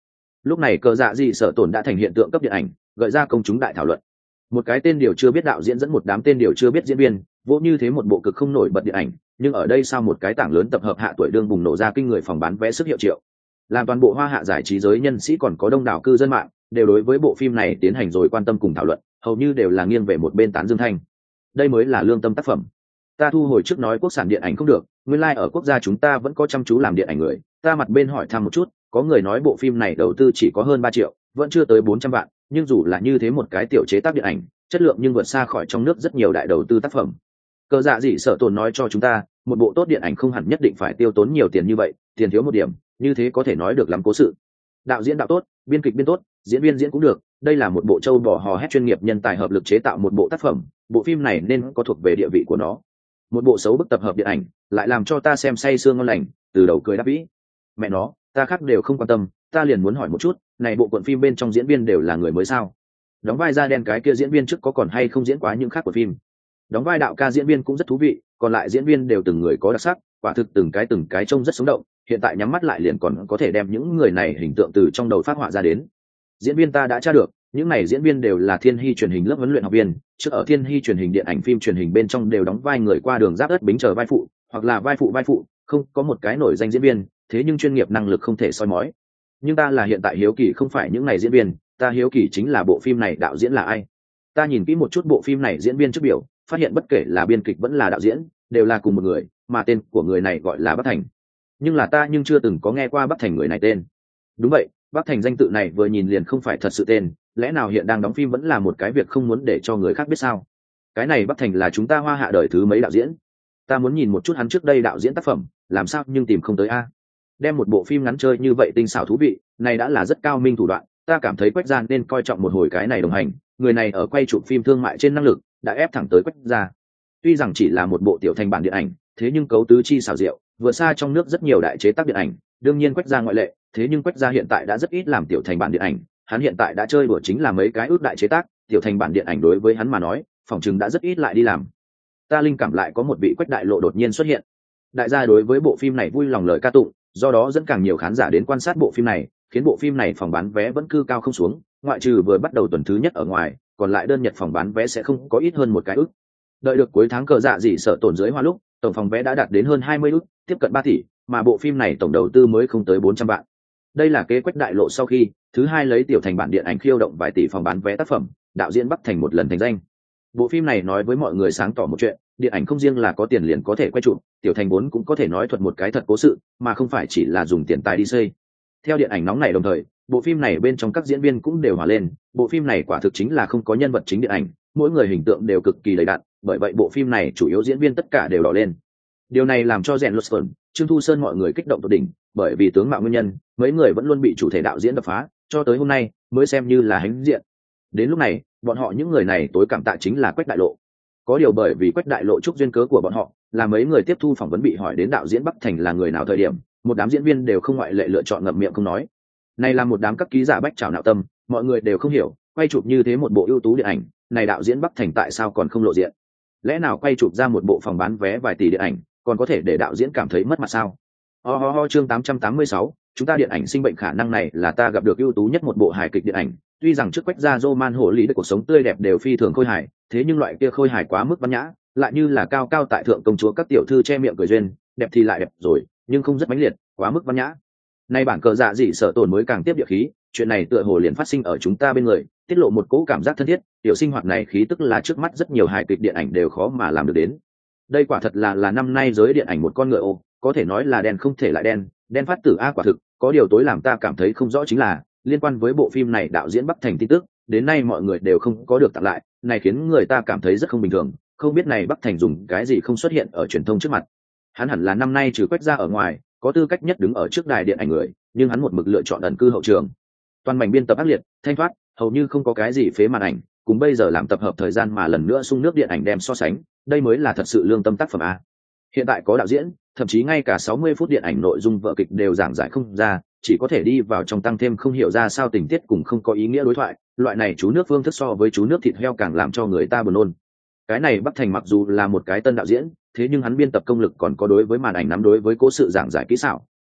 Lúc này cờ dạ dị sở tổn đã thành hiện tượng cấp điện ảnh, gợi ra công chúng đại thảo luận. Một cái tên điều chưa biết đạo diễn dẫn một đám tên điều chưa biết diễn viên, vỗ như thế một bộ cực không nổi bật điện ảnh, nhưng ở đây sao một cái tảng lớn tập hợp hạ tuổi đương bùng nổ ra kinh người phòng bán vé sức hiệu triệu. Làm toàn bộ hoa hạ giải trí giới nhân sĩ còn có đông đảo cư dân mạng đều đối với bộ phim này tiến hành rồi quan tâm cùng thảo luận, hầu như đều là nghiêng về một bên tán dương thanh. Đây mới là lương tâm tác phẩm. Ta thu hồi trước nói quốc sản điện ảnh không được, nguyên lai like ở quốc gia chúng ta vẫn có chăm chú làm điện ảnh người. Ta mặt bên hỏi thăm một chút, có người nói bộ phim này đầu tư chỉ có hơn ba triệu, vẫn chưa tới bốn trăm vạn, nhưng dù là như thế một cái tiểu chế tác điện ảnh, chất lượng nhưng vượt xa khỏi trong nước rất nhiều đại đầu tư tác phẩm. Cờ dạ dị sở tồn nói cho chúng ta, một bộ tốt điện ảnh không hẳn nhất định phải tiêu tốn nhiều tiền như vậy, tiền thiếu một điểm, như thế có thể nói được lắm cố sự. Đạo diễn đạo tốt, biên kịch biên tốt, diễn viên diễn cũng được, đây là một bộ châu bò hò hét chuyên nghiệp nhân tài hợp lực chế tạo một bộ tác phẩm, bộ phim này nên có thuộc về địa vị của nó. Một bộ xấu bức tập hợp điện ảnh, lại làm cho ta xem say sương ngon lành, từ đầu cười đáp vĩ. Mẹ nó, ta khác đều không quan tâm, ta liền muốn hỏi một chút, này bộ cuộn phim bên trong diễn viên đều là người mới sao? Đóng vai da đen cái kia diễn viên trước có còn hay không diễn quá những khác của phim? Đóng vai đạo ca diễn viên cũng rất thú vị, còn lại diễn viên đều từng người có đặc sắc, quả thực từng cái từng cái trông rất sống động, hiện tại nhắm mắt lại liền còn có thể đem những người này hình tượng từ trong đầu phát họa ra đến. Diễn viên ta đã tra được, những này diễn viên đều là Thiên Hy truyền hình lớp huấn luyện học viên, trước ở Thiên Hy truyền hình điện ảnh phim truyền hình bên trong đều đóng vai người qua đường giáp đất bính chờ vai phụ, hoặc là vai phụ vai phụ, không có một cái nổi danh diễn viên, thế nhưng chuyên nghiệp năng lực không thể soi mói. Nhưng ta là hiện tại hiếu kỳ không phải những này diễn viên, ta hiếu kỳ chính là bộ phim này đạo diễn là ai. Ta nhìn kỹ một chút bộ phim này diễn viên trước biểu, phát hiện bất kể là biên kịch vẫn là đạo diễn, đều là cùng một người, mà tên của người này gọi là Bắc Thành. Nhưng là ta nhưng chưa từng có nghe qua Bắc Thành người này tên. Đúng vậy, Bắc Thành danh tự này vừa nhìn liền không phải thật sự tên, lẽ nào hiện đang đóng phim vẫn là một cái việc không muốn để cho người khác biết sao? Cái này Bắc Thành là chúng ta hoa hạ đời thứ mấy đạo diễn? Ta muốn nhìn một chút hắn trước đây đạo diễn tác phẩm, làm sao nhưng tìm không tới a. Đem một bộ phim ngắn chơi như vậy tinh xảo thú vị, này đã là rất cao minh thủ đoạn, ta cảm thấy Quách Gia nên coi trọng một hồi cái này đồng hành, người này ở quay chụp phim thương mại trên năng lực, đã ép thẳng tới Quách Gia. Tuy rằng chỉ là một bộ tiểu thành bản điện ảnh, thế nhưng cấu tứ chi xảo diệu, vượt xa trong nước rất nhiều đại chế tác điện ảnh, đương nhiên Quách Gia ngoại lệ, thế nhưng Quách Gia hiện tại đã rất ít làm tiểu thành bản điện ảnh, hắn hiện tại đã chơi đùa chính là mấy cái ước đại chế tác, tiểu thành bản điện ảnh đối với hắn mà nói, phòng chừng đã rất ít lại đi làm. Ta linh cảm lại có một vị Quách đại lộ đột nhiên xuất hiện. Đại gia đối với bộ phim này vui lòng lời ca tụng, do đó dẫn càng nhiều khán giả đến quan sát bộ phim này, khiến bộ phim này phòng bán vé vẫn cư cao không xuống, ngoại trừ vừa bắt đầu tuần thứ nhất ở ngoài, còn lại đơn nhật phòng bán vé sẽ không có ít hơn một cái ước. Đợi được cuối tháng cờ dạ dị sợ tổn dưới hoa lúc, tổng phòng vé đã đạt đến hơn hai mươi ước, tiếp cận ba tỷ, mà bộ phim này tổng đầu tư mới không tới bốn trăm vạn. Đây là kế Quách đại lộ sau khi thứ hai lấy tiểu thành bản điện ảnh khiêu động vài tỷ phòng bán vé tác phẩm, đạo diễn Bắc Thành một lần thành danh. Bộ phim này nói với mọi người sáng tỏ một chuyện, điện ảnh không riêng là có tiền liền có thể quay chụp, tiểu thành vốn cũng có thể nói thuật một cái thật cố sự, mà không phải chỉ là dùng tiền tài đi xây. Theo điện ảnh nóng này đồng thời, bộ phim này bên trong các diễn viên cũng đều hòa lên, bộ phim này quả thực chính là không có nhân vật chính điện ảnh, mỗi người hình tượng đều cực kỳ đầy đặn, bởi vậy bộ phim này chủ yếu diễn viên tất cả đều đỏ lên. Điều này làm cho Rèn Lutsford, Trương Thu Sơn mọi người kích động tột đỉnh, bởi vì tướng mạo nguyên nhân, mấy người vẫn luôn bị chủ thể đạo diễn đập phá, cho tới hôm nay mới xem như là hãnh diện. Đến lúc này, bọn họ những người này tối cảm tạ chính là Quách đại lộ. Có điều bởi vì Quách đại lộ chúc duyên cớ của bọn họ, là mấy người tiếp thu phỏng vấn bị hỏi đến đạo diễn Bắc Thành là người nào thời điểm, một đám diễn viên đều không ngoại lệ lựa chọn ngậm miệng không nói. Này là một đám các ký giả bách trảo nạo tâm, mọi người đều không hiểu, quay chụp như thế một bộ ưu tú điện ảnh, này đạo diễn Bắc Thành tại sao còn không lộ diện? Lẽ nào quay chụp ra một bộ phòng bán vé vài tỷ điện ảnh, còn có thể để đạo diễn cảm thấy mất mặt sao? Ho ho ho chương tám trăm tám mươi sáu, chúng ta điện ảnh sinh bệnh khả năng này là ta gặp được ưu tú nhất một bộ hài kịch điện ảnh, tuy rằng trước Quách Gia Roman hộ lý được cuộc sống tươi đẹp đều phi thường khôi hài, thế nhưng loại kia khôi hài quá mức văn nhã, lại như là cao cao tại thượng công chúa các tiểu thư che miệng cười duyên, đẹp thì lại đẹp rồi, nhưng không rất mãnh liệt, quá mức văn nhã. Nay bản cờ dạ dị sợ tổn mới càng tiếp địa khí, chuyện này tựa hồ liền phát sinh ở chúng ta bên người, tiết lộ một cỗ cảm giác thân thiết, tiểu sinh hoạt này khí tức là trước mắt rất nhiều hài kịch điện ảnh đều khó mà làm được đến. Đây quả thật là là năm nay giới điện ảnh một con ngựa ô, có thể nói là đen không thể lại đen, đen phát tử a quả thực, có điều tối làm ta cảm thấy không rõ chính là liên quan với bộ phim này đạo diễn Bắc Thành tin tức, đến nay mọi người đều không có được tặng lại, này khiến người ta cảm thấy rất không bình thường, không biết này Bắc Thành dùng cái gì không xuất hiện ở truyền thông trước mặt. Hắn hẳn là năm nay trừ Quách Gia ở ngoài, có tư cách nhất đứng ở trước đài điện ảnh người, nhưng hắn một mực lựa chọn ẩn cư hậu trường. Toàn mảnh biên tập ác liệt, thanh thoát, hầu như không có cái gì phế màn ảnh, cùng bây giờ làm tập hợp thời gian mà lần nữa sung nước điện ảnh đem so sánh, đây mới là thật sự lương tâm tác phẩm a. Hiện tại có đạo diễn, thậm chí ngay cả sáu mươi phút điện ảnh nội dung vở kịch đều giảng giải không ra, chỉ có thể đi vào trong tăng thêm không hiểu ra sao tình tiết cùng không có ý nghĩa đối thoại, loại này chú nước phương thức so với chú nước thịt heo càng làm cho người ta buồn nôn. Cái này Bắc Thành mặc dù là một cái tân đạo diễn, thế nhưng hắn biên tập công lực còn có đối với màn ảnh nắm đối với cố sự giảng giải kỹ xảo,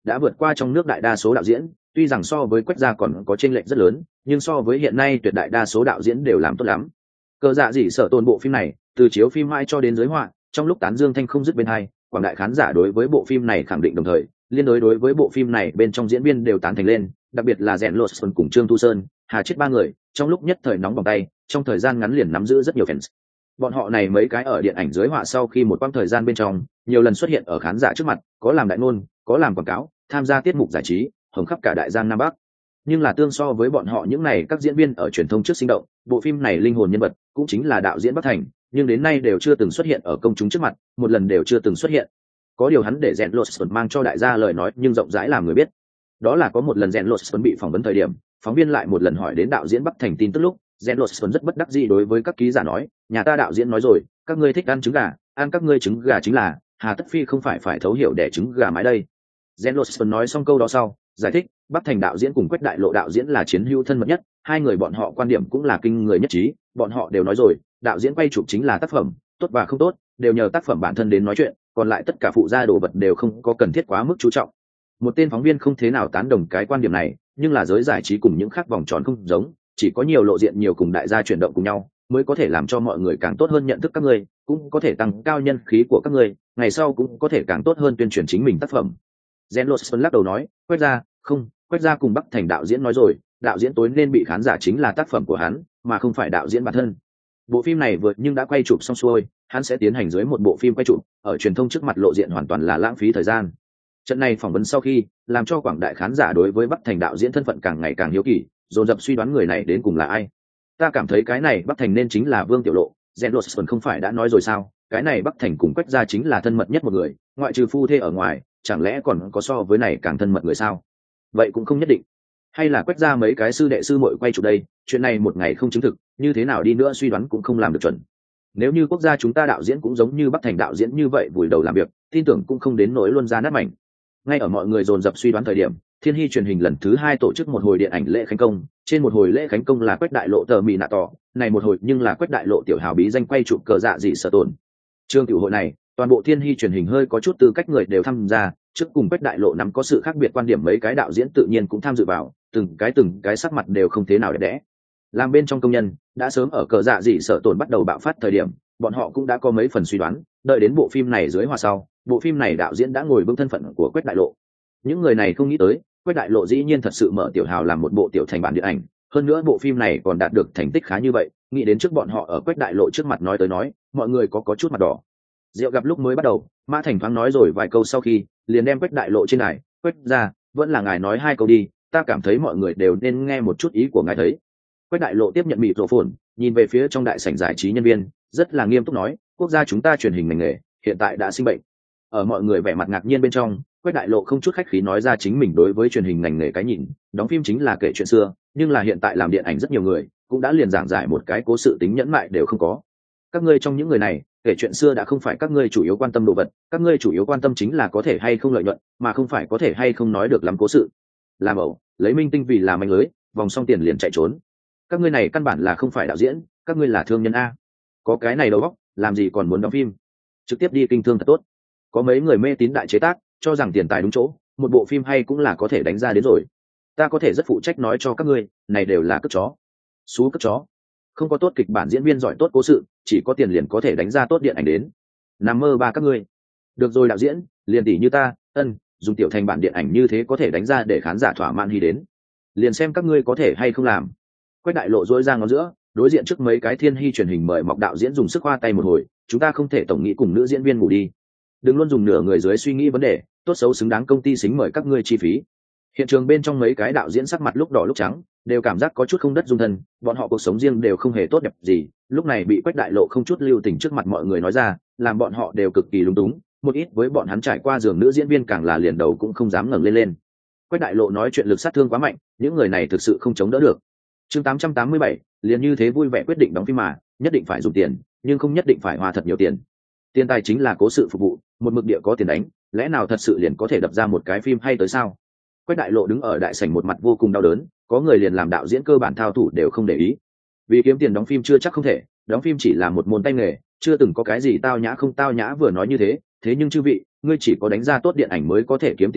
đã vượt qua trong nước đại đa số đạo diễn, tuy rằng so với Quách gia còn có chênh lệch rất lớn, nhưng so với hiện nay tuyệt đại đa số đạo diễn đều làm tốt lắm. Cờ Dạ Dị Sở Tồn bộ phim này, từ chiếu phim mãi cho đến giới họa, trong lúc tán dương thanh không dứt bên hai, quảng đại khán giả đối với bộ phim này khẳng định đồng thời, liên đối đối với bộ phim này bên trong diễn viên đều tán thành lên, đặc biệt là Rèn Lột Xuân cùng Trương Tu Sơn, Hà Chết ba người, trong lúc nhất thời nóng bỏng tay, trong thời gian ngắn liền nắm giữ rất nhiều fans. Bọn họ này mấy cái ở điện ảnh giới họa sau khi một quãng thời gian bên trong, nhiều lần xuất hiện ở khán giả trước mặt, có làm đại ngôn, có làm quảng cáo, tham gia tiết mục giải trí, hồng khắp cả đại giang nam bắc. Nhưng là tương so với bọn họ những này các diễn viên ở truyền thông trước sinh động, bộ phim này linh hồn nhân vật cũng chính là đạo diễn Bắc Thành, nhưng đến nay đều chưa từng xuất hiện ở công chúng trước mặt, một lần đều chưa từng xuất hiện. Có điều hắn để Rèn Lột Xuân mang cho đại gia lời nói nhưng rộng rãi làm người biết. Đó là có một lần Rèn Lột Xuân bị phỏng vấn thời điểm, phóng viên lại một lần hỏi đến đạo diễn Bắc Thành tin tức lúc, Rèn Lột Xuân rất bất đắc dĩ đối với các ký giả nói, nhà ta đạo diễn nói rồi, các ngươi thích ăn trứng gà, ăn các ngươi trứng gà chính là, hà tất phi không phải phải thấu hiểu để trứng gà mãi đây. Rèn Lột Xuân nói xong câu đó sau, giải thích, Bắc Thành đạo diễn cùng Quách Đại Lộ đạo diễn là chiến hữu thân mật nhất, hai người bọn họ quan điểm cũng là kinh người nhất trí, bọn họ đều nói rồi, đạo diễn quay chụp chính là tác phẩm, tốt và không tốt, đều nhờ tác phẩm bản thân đến nói chuyện, còn lại tất cả phụ gia đồ vật đều không có cần thiết quá mức chú trọng. Một tên phóng viên không thế nào tán đồng cái quan điểm này, nhưng là giới giải trí cùng những khác vòng tròn không giống, chỉ có nhiều lộ diện nhiều cùng đại gia chuyển động cùng nhau, mới có thể làm cho mọi người càng tốt hơn nhận thức các ngươi, cũng có thể tăng cao nhân khí của các ngươi, ngày sau cũng có thể càng tốt hơn tuyên truyền chính mình tác phẩm. Rèn Lột Xuân lắc đầu nói, Quách gia, không, Quách gia cùng Bắc Thành đạo diễn nói rồi, đạo diễn tối nên bị khán giả chính là tác phẩm của hắn, mà không phải đạo diễn bản thân. Bộ phim này vượt nhưng đã quay chụp xong xuôi, hắn sẽ tiến hành dưới một bộ phim quay chụp, ở truyền thông trước mặt lộ diện hoàn toàn là lãng phí thời gian. Trận này phỏng vấn sau khi, làm cho quảng đại khán giả đối với Bắc Thành đạo diễn thân phận càng ngày càng hiếu kỳ, dồn dập suy đoán người này đến cùng là ai. Ta cảm thấy cái này Bắc Thành nên chính là Vương Tiểu Lộ, Rèn Lột Xuân không phải đã nói rồi sao, cái này Bắc Thành cùng Quách gia chính là thân mật nhất một người, ngoại trừ phu thê ở ngoài, chẳng lẽ còn có so với này càng thân mật người sao? Vậy cũng không nhất định. Hay là Quách gia mấy cái sư đệ sư muội quay chụp đây, chuyện này một ngày không chứng thực, như thế nào đi nữa suy đoán cũng không làm được chuẩn. Nếu như quốc gia chúng ta đạo diễn cũng giống như Bắc Thành đạo diễn như vậy vùi đầu làm việc, tin tưởng cũng không đến nỗi luôn ra nát mảnh. Ngay ở mọi người dồn dập suy đoán thời điểm, Thiên Hy truyền hình lần thứ hai tổ chức một hồi điện ảnh lễ khánh công, trên một hồi lễ khánh công là Quách Đại Lộ tờ mì nạ tỏ, này một hồi nhưng là Quách Đại Lộ tiểu hào bí danh quay chụp Cờ Dạ Dị Sở Tồn. Chương tiểu hội này, toàn bộ Thiên Hy truyền hình hơi có chút tư cách người đều tham gia, trước cùng Quách Đại Lộ nắm có sự khác biệt quan điểm mấy cái đạo diễn tự nhiên cũng tham dự vào, từng cái từng cái sắc mặt đều không thế nào đẹp đẽ. Làm bên trong công nhân, đã sớm ở Cờ Dạ Dị Sở Tồn bắt đầu bạo phát thời điểm, bọn họ cũng đã có mấy phần suy đoán, đợi đến bộ phim này dưới hòa sau, bộ phim này đạo diễn đã ngồi vững thân phận của Quách Đại Lộ. Những người này không nghĩ tới, Quách Đại Lộ dĩ nhiên thật sự mở tiểu hào làm một bộ tiểu thành bản điện ảnh, hơn nữa bộ phim này còn đạt được thành tích khá như vậy, nghĩ đến trước bọn họ ở Quách Đại Lộ trước mặt nói tới nói, mọi người có có chút mặt đỏ. Rượu gặp lúc mới bắt đầu, Mã Thành thoáng nói rồi vài câu sau khi, liền đem Quách Đại Lộ trên này, Quách ra, vẫn là ngài nói hai câu đi, ta cảm thấy mọi người đều nên nghe một chút ý của ngài thấy. Quách Đại Lộ tiếp nhận mịt rổ phồn, nhìn về phía trong đại sảnh giải trí nhân viên, rất là nghiêm túc nói, quốc gia chúng ta truyền hình ngành nghề, hiện tại đã sinh bệnh. Ở mọi người vẻ mặt ngạc nhiên bên trong, Quách Đại Lộ không chút khách khí nói ra chính mình đối với truyền hình ngành nghề cái nhìn, đóng phim chính là kể chuyện xưa, nhưng là hiện tại làm điện ảnh rất nhiều người, cũng đã liền giảng giải một cái cố sự tính nhẫn mại đều không có. Các ngươi trong những người này, kể chuyện xưa đã không phải các ngươi chủ yếu quan tâm đồ vật, các ngươi chủ yếu quan tâm chính là có thể hay không lợi nhuận, mà không phải có thể hay không nói được lắm cố sự. Làm ẩu, lấy minh tinh vì làm manh lưới, vòng xong tiền liền chạy trốn. Các ngươi này căn bản là không phải đạo diễn, các ngươi là thương nhân a. Có cái này đầu óc, làm gì còn muốn đóng phim? Trực tiếp đi kinh thương thật tốt. Có mấy người mê tín đại chế tác, cho rằng tiền tài đúng chỗ, một bộ phim hay cũng là có thể đánh ra đến rồi. Ta có thể rất phụ trách nói cho các ngươi, này đều là cất chó. Xú cất chó. Không có tốt kịch bản diễn viên giỏi tốt cố sự, chỉ có tiền liền có thể đánh ra tốt điện ảnh đến. Nằm mơ ba các ngươi. Được rồi đạo diễn, liền tỷ như ta, ân, dùng tiểu thành bản điện ảnh như thế có thể đánh ra để khán giả thỏa mãn hy đến. Liền xem các ngươi có thể hay không làm. Quách Đại Lộ dối ra ngón giữa, đối diện trước mấy cái Thiên Hy truyền hình mời mọc đạo diễn dùng sức hoa tay một hồi, chúng ta không thể tổng nghĩ cùng nữ diễn viên ngủ đi. Đừng luôn dùng nửa người dưới suy nghĩ vấn đề, tốt xấu xứng đáng công ty xính mời các ngươi chi phí. Hiện trường bên trong mấy cái đạo diễn sắc mặt lúc đỏ lúc trắng, đều cảm giác có chút không đất dung thân, bọn họ cuộc sống riêng đều không hề tốt đẹp gì, lúc này bị Quách Đại Lộ không chút lưu tình trước mặt mọi người nói ra, làm bọn họ đều cực kỳ lúng túng, một ít với bọn hắn trải qua giường nữ diễn viên càng là liền đầu cũng không dám ngẩng lên lên. Quách Đại Lộ nói chuyện lực sát thương quá mạnh, những người này thực sự không chống đỡ được. Chương tám trăm tám mươi bảy, liền như thế vui vẻ quyết định đóng phim mà, nhất định phải dùng tiền, nhưng không nhất định phải hoa thật nhiều tiền. Tiền tài chính là cố sự phục vụ, một mực địa có tiền đánh, lẽ nào thật sự liền có thể đập ra một cái phim hay tới sao? Quách Đại Lộ đứng ở đại sảnh một mặt vô cùng đau đớn, có người liền làm đạo diễn cơ bản thao thủ đều không để ý. Vì kiếm tiền đóng phim chưa chắc không thể, đóng phim chỉ là một môn tay nghề, chưa từng có cái gì tao nhã không tao nhã vừa nói như thế, thế nhưng chư vị, ngươi chỉ có đánh ra tốt điện ảnh mới có thể kiếm tiền a,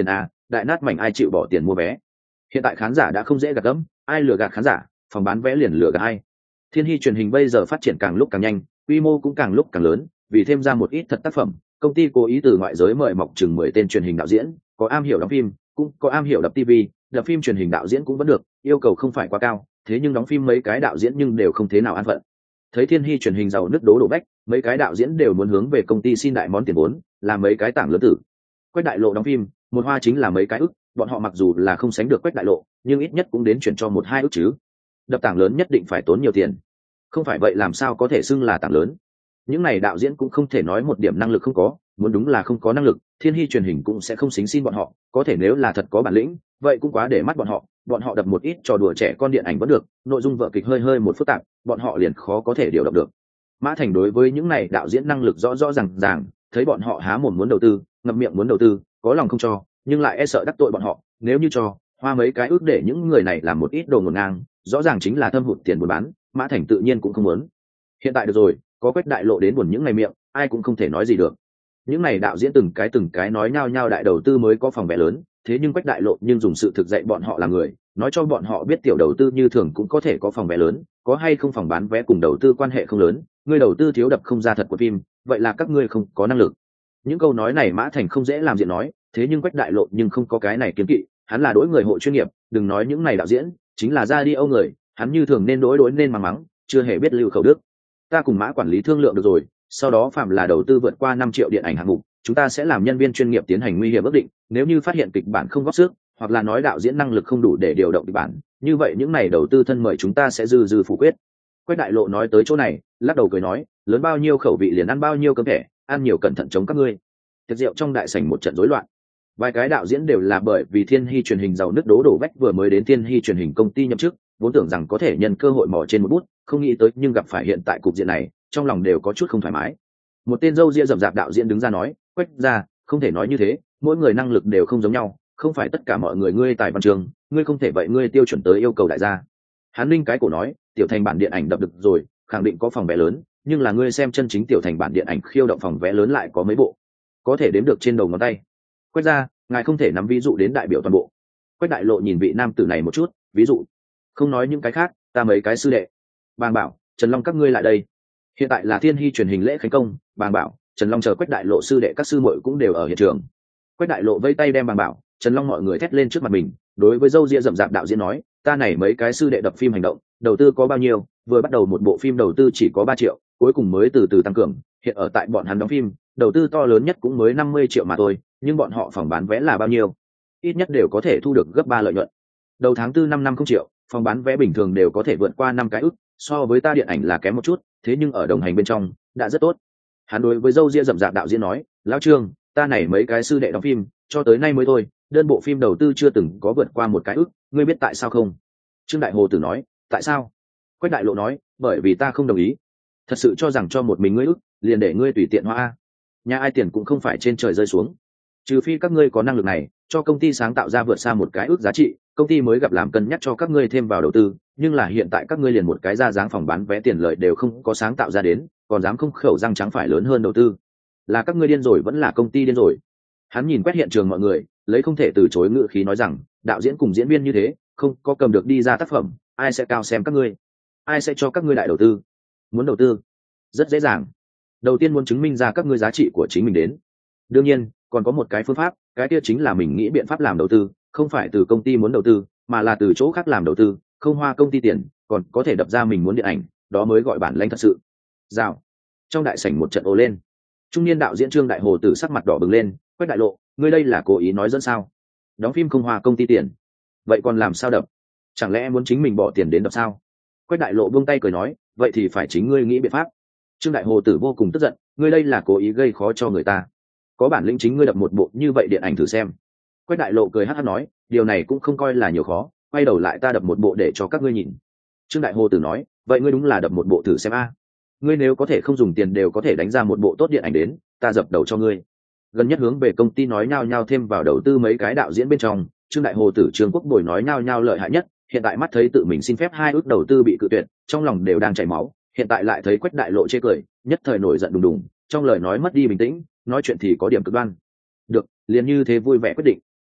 đại nát mảnh ai chịu bỏ tiền mua vé. Hiện tại khán giả đã không dễ gạt gẫm, ai lừa gạt khán giả, phòng bán vé liền lừa gạt ai. Thiên Hy truyền hình bây giờ phát triển càng lúc càng nhanh, quy mô cũng càng lúc càng lớn, vì thêm ra một ít thật tác phẩm, công ty cố ý từ ngoại giới mời mọc chừng mười tên truyền hình đạo diễn, có am hiểu đóng phim, cũng có am hiểu đập ti vi, đập phim truyền hình đạo diễn cũng vẫn được, yêu cầu không phải quá cao, thế nhưng đóng phim mấy cái đạo diễn nhưng đều không thế nào an phận. Thấy Thiên Hy truyền hình giàu nước đố đổ bách, mấy cái đạo diễn đều muốn hướng về công ty xin đại món tiền vốn, làm mấy cái tảng lớn tử. Quách Đại Lộ đóng phim, một hoa chính là mấy cái ức, bọn họ mặc dù là không sánh được Quách Đại Lộ, nhưng ít nhất cũng đến chuyển cho một hai ức chứ. Đập tảng lớn nhất định phải tốn nhiều tiền, không phải vậy làm sao có thể xưng là tảng lớn. Những này đạo diễn cũng không thể nói một điểm năng lực không có, muốn đúng là không có năng lực, Thiên Hy truyền hình cũng sẽ không xính xin bọn họ, có thể nếu là thật có bản lĩnh, vậy cũng quá để mắt bọn họ, bọn họ đập một ít trò đùa trẻ con điện ảnh vẫn được, nội dung vở kịch hơi hơi một phức tạp, bọn họ liền khó có thể điều động được. Mã Thành đối với những này đạo diễn năng lực rõ rõ ràng ràng, thấy bọn họ há mồm muốn đầu tư, ngậm miệng muốn đầu tư, có lòng không cho, nhưng lại e sợ đắc tội bọn họ, nếu như cho, hoa mấy cái ước để những người này làm một ít đồ ngổn ngang, rõ ràng chính là thâm hụt tiền buôn bán, Mã Thành tự nhiên cũng không muốn. Hiện tại được rồi, có Quách Đại Lộ đến buồn những ngày miệng, ai cũng không thể nói gì được. Những này đạo diễn từng cái từng cái nói nhao nhao đại đầu tư mới có phòng vé lớn, thế nhưng Quách Đại Lộ nhưng dùng sự thực dạy bọn họ là người, nói cho bọn họ biết tiểu đầu tư như thường cũng có thể có phòng vé lớn, có hay không phòng bán vé cùng đầu tư quan hệ không lớn, ngươi đầu tư thiếu đập không ra thật của phim, vậy là các ngươi không có năng lực. Những câu nói này Mã Thành không dễ làm diện nói, thế nhưng Quách Đại Lộ nhưng không có cái này kiến kỵ, hắn là đối người hộ chuyên nghiệp, đừng nói những này đạo diễn, chính là ra đi âu người, hắn như thường nên đối đối nên mắng mắng, chưa hề biết lưu khẩu đức. Ta cùng Mã quản lý thương lượng được rồi, sau đó phạm là đầu tư vượt qua năm triệu điện ảnh hạng mục, chúng ta sẽ làm nhân viên chuyên nghiệp tiến hành nguy hiểm ước định, nếu như phát hiện kịch bản không góp sức, hoặc là nói đạo diễn năng lực không đủ để điều động kịch bản, như vậy những này đầu tư thân mời chúng ta sẽ dư dư phủ quyết. Quách Đại Lộ nói tới chỗ này, lắc đầu cười nói, lớn bao nhiêu khẩu vị liền ăn bao nhiêu cơm thẻ, ăn nhiều cẩn thận chống các ngươi. Tiệc rượu trong đại sảnh một trận rối loạn. Vài cái đạo diễn đều là bởi vì Thiên Hy truyền hình giàu nước đố đổ vách vừa mới đến Thiên Hy truyền hình công ty nhậm chức, vốn tưởng rằng có thể nhân cơ hội mò trên một bút, không nghĩ tới nhưng gặp phải hiện tại cục diện này, trong lòng đều có chút không thoải mái. Một tên râu ria rậm rạp đạo diễn đứng ra nói, Quách ra, không thể nói như thế, mỗi người năng lực đều không giống nhau, không phải tất cả mọi người ngươi tài văn trường, ngươi không thể vậy ngươi tiêu chuẩn tới yêu cầu đại gia. Hắn linh cái cổ nói, tiểu thành bản điện ảnh đập được rồi, khẳng định có phòng vé lớn, nhưng là ngươi xem chân chính tiểu thành bản điện ảnh khiêu động phòng vé lớn lại có mấy bộ, có thể đếm được trên đầu ngón tay. Quách ra, ngài không thể nắm ví dụ đến đại biểu toàn bộ. Quách Đại Lộ nhìn vị nam tử này một chút, ví dụ, không nói những cái khác, ta mấy cái sư đệ. Bàng Bảo, Trần Long các ngươi lại đây. Hiện tại là Thiên Hy truyền hình lễ khánh công, Bàng Bảo, Trần Long chờ Quách Đại Lộ sư đệ các sư muội cũng đều ở hiện trường. Quách Đại Lộ vây tay đem Bàng Bảo, Trần Long mọi người thét lên trước mặt mình, đối với dâu ria rậm rạp đạo diễn nói, ta này mấy cái sư đệ đập phim hành động, đầu tư có bao nhiêu, vừa bắt đầu một bộ phim đầu tư chỉ có ba triệu, cuối cùng mới từ từ tăng cường, hiện ở tại bọn hắn đóng phim, đầu tư to lớn nhất cũng mới năm mươi triệu mà thôi, nhưng bọn họ phòng bán vé là bao nhiêu? Ít nhất đều có thể thu được gấp ba lợi nhuận. Đầu tháng tư năm năm không triệu, phòng bán vé bình thường đều có thể vượt qua năm cái ức, so với ta điện ảnh là kém một chút, thế nhưng ở đồng hành bên trong đã rất tốt. Hắn đối với dâu ria rậm rạp đạo diễn nói, lão Trương, ta này mấy cái sư đệ đóng phim, cho tới nay mới thôi, đơn bộ phim đầu tư chưa từng có vượt qua một cái ức, ngươi biết tại sao không? Trương Đại Hồ Tử nói, tại sao? Quách Đại Lộ nói, bởi vì ta không đồng ý. Thật sự cho rằng cho một mình ngươi ức, liền để ngươi tùy tiện hoa. Nhà ai tiền cũng không phải trên trời rơi xuống, trừ phi các ngươi có năng lực này, cho công ty sáng tạo ra vượt xa một cái ước giá trị, công ty mới gặp làm cân nhắc cho các ngươi thêm vào đầu tư, nhưng là hiện tại các ngươi liền một cái ra dáng phòng bán vé tiền lợi đều không có sáng tạo ra đến, còn dám không khẩu răng trắng phải lớn hơn đầu tư, là các ngươi điên rồi vẫn là công ty điên rồi? Hắn nhìn quét hiện trường mọi người, lấy không thể từ chối ngữ khí nói rằng, đạo diễn cùng diễn viên như thế, không có cầm được đi ra tác phẩm, ai sẽ cao xem các ngươi, ai sẽ cho các ngươi đại đầu tư? Muốn đầu tư rất dễ dàng, đầu tiên muốn chứng minh ra các ngươi giá trị của chính mình đến. Đương nhiên còn có một cái phương pháp, cái kia chính là mình nghĩ biện pháp làm đầu tư, không phải từ công ty muốn đầu tư, mà là từ chỗ khác làm đầu tư, không hoa công ty tiền, còn có thể đập ra mình muốn điện ảnh, đó mới gọi bản lĩnh thật sự. Rào. Trong đại sảnh một trận ồ lên. Trung niên đạo diễn Trương Đại Hồ Tử sắc mặt đỏ bừng lên, Quách Đại Lộ, ngươi đây là cố ý nói dẫn sao? Đóng phim không hoa công ty tiền, vậy còn làm sao đập? Chẳng lẽ em muốn chính mình bỏ tiền đến đập sao? Quách Đại Lộ buông tay cười nói, vậy thì phải chính ngươi nghĩ biện pháp. Trương Đại Hồ Tử vô cùng tức giận, ngươi đây là cố ý gây khó cho người ta, có bản lĩnh chính ngươi đập một bộ như vậy điện ảnh thử xem. Quách Đại Lộ cười hắt hắt nói, điều này cũng không coi là nhiều khó, quay đầu lại ta đập một bộ để cho các ngươi nhìn. Trương Đại Hồ Tử nói, vậy ngươi đúng là đập một bộ thử xem a. Ngươi nếu có thể không dùng tiền đều có thể đánh ra một bộ tốt điện ảnh đến, ta dập đầu cho ngươi. Gần nhất hướng về công ty nói nhao nhao thêm vào đầu tư mấy cái đạo diễn bên trong, Trương Đại Hồ Tử Trương Quốc Bồi nói nhao nhao lợi hại nhất, hiện tại mắt thấy tự mình xin phép hai ước đầu tư bị cự tuyệt, trong lòng đều đang chảy máu, hiện tại lại thấy Quách Đại Lộ chê cười, nhất thời nổi giận đùng đùng, trong lời nói mất đi bình tĩnh, nói chuyện thì có điểm cực đoan. Được, liền như thế vui vẻ quyết định.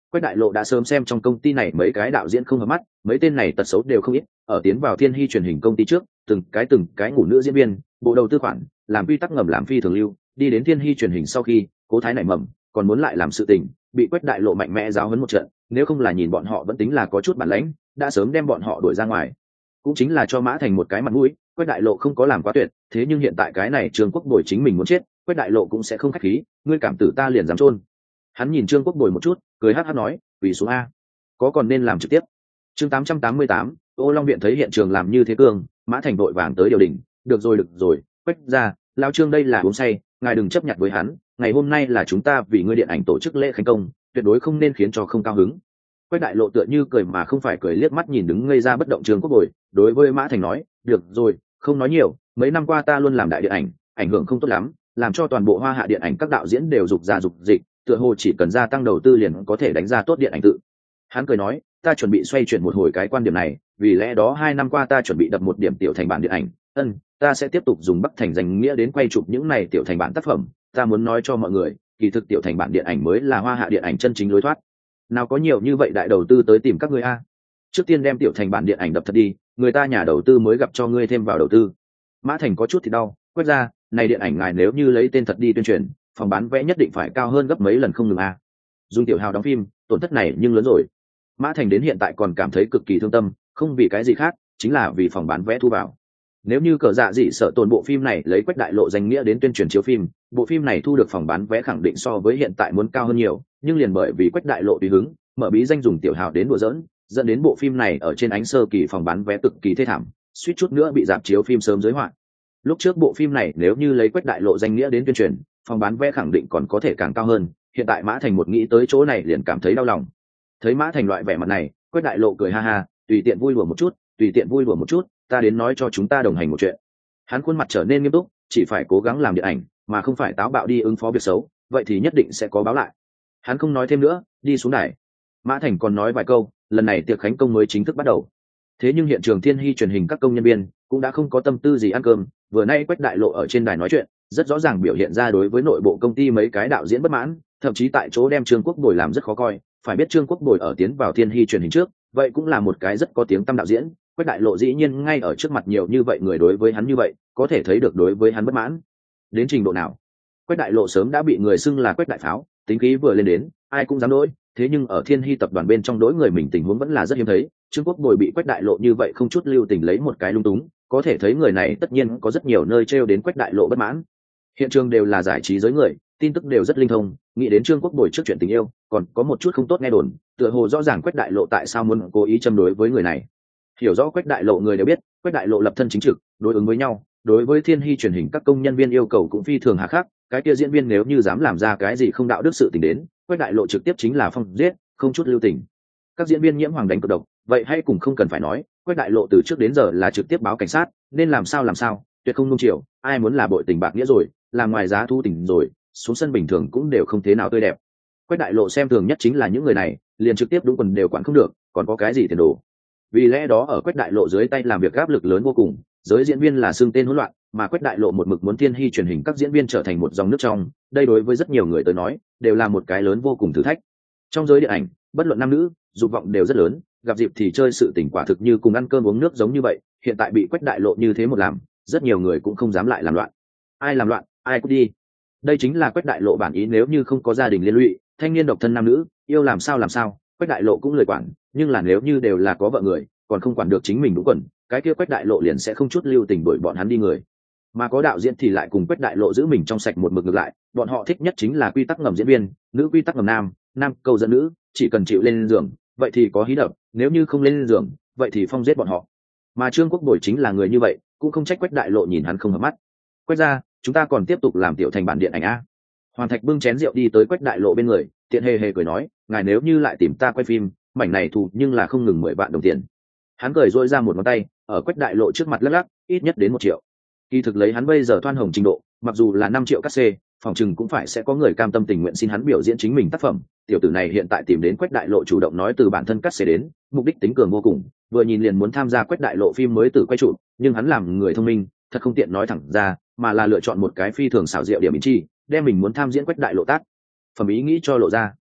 Quách Đại Lộ đã sớm xem trong công ty này mấy cái đạo diễn không hợp mắt, mấy tên này tật xấu đều không ít, ở tiến vào Thiên Hy truyền hình công ty trước, từng cái từng cái ngủ nữ diễn viên, bộ đầu tư khoản, làm quy tắc ngầm làm phi thường lưu, đi đến Thiên Hy truyền hình sau khi, cố thái nảy mầm, còn muốn lại làm sự tình, bị Quách Đại Lộ mạnh mẽ giáo huấn một trận, nếu không là nhìn bọn họ vẫn tính là có chút bản lĩnh, đã sớm đem bọn họ đuổi ra ngoài. Cũng chính là cho Mã Thành một cái mặt mũi, Quách Đại Lộ không có làm quá tuyệt, thế nhưng hiện tại cái này Trương Quốc Bồi chính mình muốn chết, Quách Đại Lộ cũng sẽ không khách khí, ngươi cảm tử ta liền dám chôn. Hắn nhìn Trương Quốc Bồi một chút, cười hắc hắc nói, "Quỳ xuống a, có còn nên làm trực tiếp." Chương tám trăm tám mươi tám, Ô Long viện thấy hiện trường làm như thế cường, Mã Thành vội vàng tới điều đình, "Được rồi được rồi, Quách gia, lão Trương đây là uống say, ngài đừng chấp nhặt với hắn, ngày hôm nay là chúng ta vì ngươi điện ảnh tổ chức lễ khánh công, tuyệt đối không nên khiến cho không cao hứng." Quách Đại Lộ tựa như cười mà không phải cười, liếc mắt nhìn đứng ngây ra bất động Trương Quốc Bồi, đối với Mã Thành nói, "Được rồi, không nói nhiều, mấy năm qua ta luôn làm đại điện ảnh, ảnh hưởng không tốt lắm, làm cho toàn bộ Hoa Hạ điện ảnh các đạo diễn đều dục ra dục dịch, tựa hồ chỉ cần gia tăng đầu tư liền có thể đánh ra tốt điện ảnh tự." Hắn cười nói, "Ta chuẩn bị xoay chuyển một hồi cái quan điểm này, vì lẽ đó hai năm qua ta chuẩn bị đập một điểm tiểu thành bản điện ảnh, ân, ta sẽ tiếp tục dùng Bắc Thành danh nghĩa đến quay chụp những này tiểu thành bản tác phẩm, ta muốn nói cho mọi người, kỳ thực tiểu thành bản điện ảnh mới là Hoa Hạ điện ảnh chân chính lối thoát. Nào có nhiều như vậy đại đầu tư tới tìm các ngươi a. Trước tiên đem tiểu thành bản điện ảnh đập thật đi, người ta nhà đầu tư mới gặp cho ngươi thêm vào đầu tư." Mã Thành có chút thì đau, "Quét ra, này điện ảnh ngài nếu như lấy tên thật đi tuyên truyền, phòng bán vé nhất định phải cao hơn gấp mấy lần không ngừng a. Dùng tiểu hào đóng phim, tổn thất này nhưng lớn rồi." Mã Thành đến hiện tại còn cảm thấy cực kỳ thương tâm, không vì cái gì khác, chính là vì phòng bán vé thu vào. Nếu như Cờ Dạ Dị Sợ Tồn bộ phim này lấy Quách Đại Lộ danh nghĩa đến tuyên truyền chiếu phim, bộ phim này thu được phòng bán vé khẳng định so với hiện tại muốn cao hơn nhiều, nhưng liền bởi vì Quách Đại Lộ tùy hứng, mở bí danh dùng tiểu hào đến đùa giỡn, dẫn đến bộ phim này ở trên ánh sơ kỳ phòng bán vé cực kỳ thê thảm, suýt chút nữa bị rạp chiếu phim sớm giới hạn. Lúc trước bộ phim này nếu như lấy Quách Đại Lộ danh nghĩa đến tuyên truyền, phòng bán vé khẳng định còn có thể càng cao hơn, hiện tại Mã Thành một nghĩ tới chỗ này liền cảm thấy đau lòng. Thấy Mã Thành loại vẻ mặt này, Quách Đại Lộ cười ha ha, "Tùy tiện vui đùa một chút, tùy tiện vui đùa một chút, ta đến nói cho chúng ta đồng hành một chuyện." Hắn khuôn mặt trở nên nghiêm túc, "Chỉ phải cố gắng làm điện ảnh, mà không phải táo bạo đi ứng phó việc xấu, vậy thì nhất định sẽ có báo lại." Hắn không nói thêm nữa, đi xuống đài. Mã Thành còn nói vài câu, lần này tiệc khánh công mới chính thức bắt đầu. Thế nhưng hiện trường Thiên Hy truyền hình các công nhân viên cũng đã không có tâm tư gì ăn cơm, vừa nay Quách Đại Lộ ở trên đài nói chuyện, rất rõ ràng biểu hiện ra đối với nội bộ công ty mấy cái đạo diễn bất mãn, thậm chí tại chỗ đem Trương Quốc Bồi làm rất khó coi. Phải biết Trương Quốc Bồi ở tiến vào Thiên Hy truyền hình trước, vậy cũng là một cái rất có tiếng tăm đạo diễn, Quách Đại Lộ dĩ nhiên ngay ở trước mặt nhiều như vậy người đối với hắn như vậy, có thể thấy được đối với hắn bất mãn đến trình độ nào. Quách Đại Lộ sớm đã bị người xưng là Quách Đại Pháo, tính khí vừa lên đến, ai cũng dám đối, thế nhưng ở Thiên Hy tập đoàn bên trong đối người mình tình huống vẫn là rất hiếm thấy. Trương Quốc Bồi bị Quách Đại Lộ như vậy không chút lưu tình lấy một cái lung túng, có thể thấy người này tất nhiên có rất nhiều nơi trêu đến Quách Đại Lộ bất mãn. Hiện trường đều là giải trí giới người, tin tức đều rất linh thông, nghĩ đến Trương Quốc Bồi trước chuyện tình yêu, còn có một chút không tốt nghe đồn, tựa hồ rõ ràng Quách Đại Lộ tại sao muốn cố ý châm đối với người này. Hiểu rõ Quách Đại Lộ người đều biết, Quách Đại Lộ lập thân chính trực, đối ứng với nhau, đối với Thiên Hy truyền hình các công nhân viên yêu cầu cũng phi thường hà khắc, cái kia diễn viên nếu như dám làm ra cái gì không đạo đức sự tình đến, Quách Đại Lộ trực tiếp chính là phong giết, không chút lưu tình. Các diễn viên nhiễm hoàng đánh cực độc, vậy hay cùng không cần phải nói, Quách Đại Lộ từ trước đến giờ là trực tiếp báo cảnh sát, nên làm sao làm sao, tuyệt không nung chiều, ai muốn là bội tình bạc nghĩa rồi, làm ngoài giá thu tình rồi, xuống sân bình thường cũng đều không thế nào tươi đẹp. Quách Đại Lộ xem thường nhất chính là những người này, liền trực tiếp đúng quần đều quản không được, còn có cái gì tiền đồ. Vì lẽ đó ở Quách Đại Lộ dưới tay làm việc áp lực lớn vô cùng, giới diễn viên là xương tên hỗn loạn, mà Quách Đại Lộ một mực muốn Thiên Hy truyền hình các diễn viên trở thành một dòng nước trong, đây đối với rất nhiều người tới nói, đều là một cái lớn vô cùng thử thách. Trong giới điện ảnh, bất luận nam nữ, dục vọng đều rất lớn, gặp dịp thì chơi sự tình quả thực như cùng ăn cơm uống nước giống như vậy, hiện tại bị Quách Đại Lộ như thế một làm, rất nhiều người cũng không dám lại làm loạn. Ai làm loạn, ai cút đi. Đây chính là Quách Đại Lộ bản ý, nếu như không có gia đình liên lụy, thanh niên độc thân nam nữ, yêu làm sao làm sao, Quách Đại Lộ cũng lời quản, nhưng là nếu như đều là có vợ người, còn không quản được chính mình đúng quần, cái kia Quách Đại Lộ liền sẽ không chút lưu tình đuổi bọn hắn đi người. Mà có đạo diễn thì lại cùng Quách Đại Lộ giữ mình trong sạch một mực ngược lại, bọn họ thích nhất chính là quy tắc ngầm diễn viên, nữ quy tắc ngầm nam, nam câu dẫn nữ, chỉ cần chịu lên giường, vậy thì có hí đập, nếu như không lên giường, vậy thì phong giết bọn họ. Mà Trương Quốc Bồi chính là người như vậy, cũng không trách Quách Đại Lộ nhìn hắn không hợp mắt. Quách ra, chúng ta còn tiếp tục làm tiểu thành bản điện ảnh a. Hoàn Thạch bưng chén rượu đi tới Quách Đại Lộ bên người, tiện hề hề cười nói, ngài nếu như lại tìm ta quay phim, mảnh này thù nhưng là không ngừng mười vạn đồng tiền. Hắn cười dỗi ra một ngón tay, ở Quách Đại Lộ trước mặt lắc lắc, ít nhất đến một triệu. Kỳ thực lấy hắn bây giờ thoan hồng trình độ, mặc dù là năm triệu cát xê, phòng chừng cũng phải sẽ có người cam tâm tình nguyện xin hắn biểu diễn chính mình tác phẩm. Tiểu tử này hiện tại tìm đến Quách Đại Lộ chủ động nói từ bản thân cát xê đến, mục đích tính cường vô cùng, vừa nhìn liền muốn tham gia Quách Đại Lộ phim mới tự quay trụ, nhưng hắn làm người thông minh, thật không tiện nói thẳng ra, mà là lựa chọn một cái phi thường xảo diệu điểm ý chi, đem mình muốn tham diễn Quách Đại Lộ tác phẩm ý nghĩ cho lộ ra.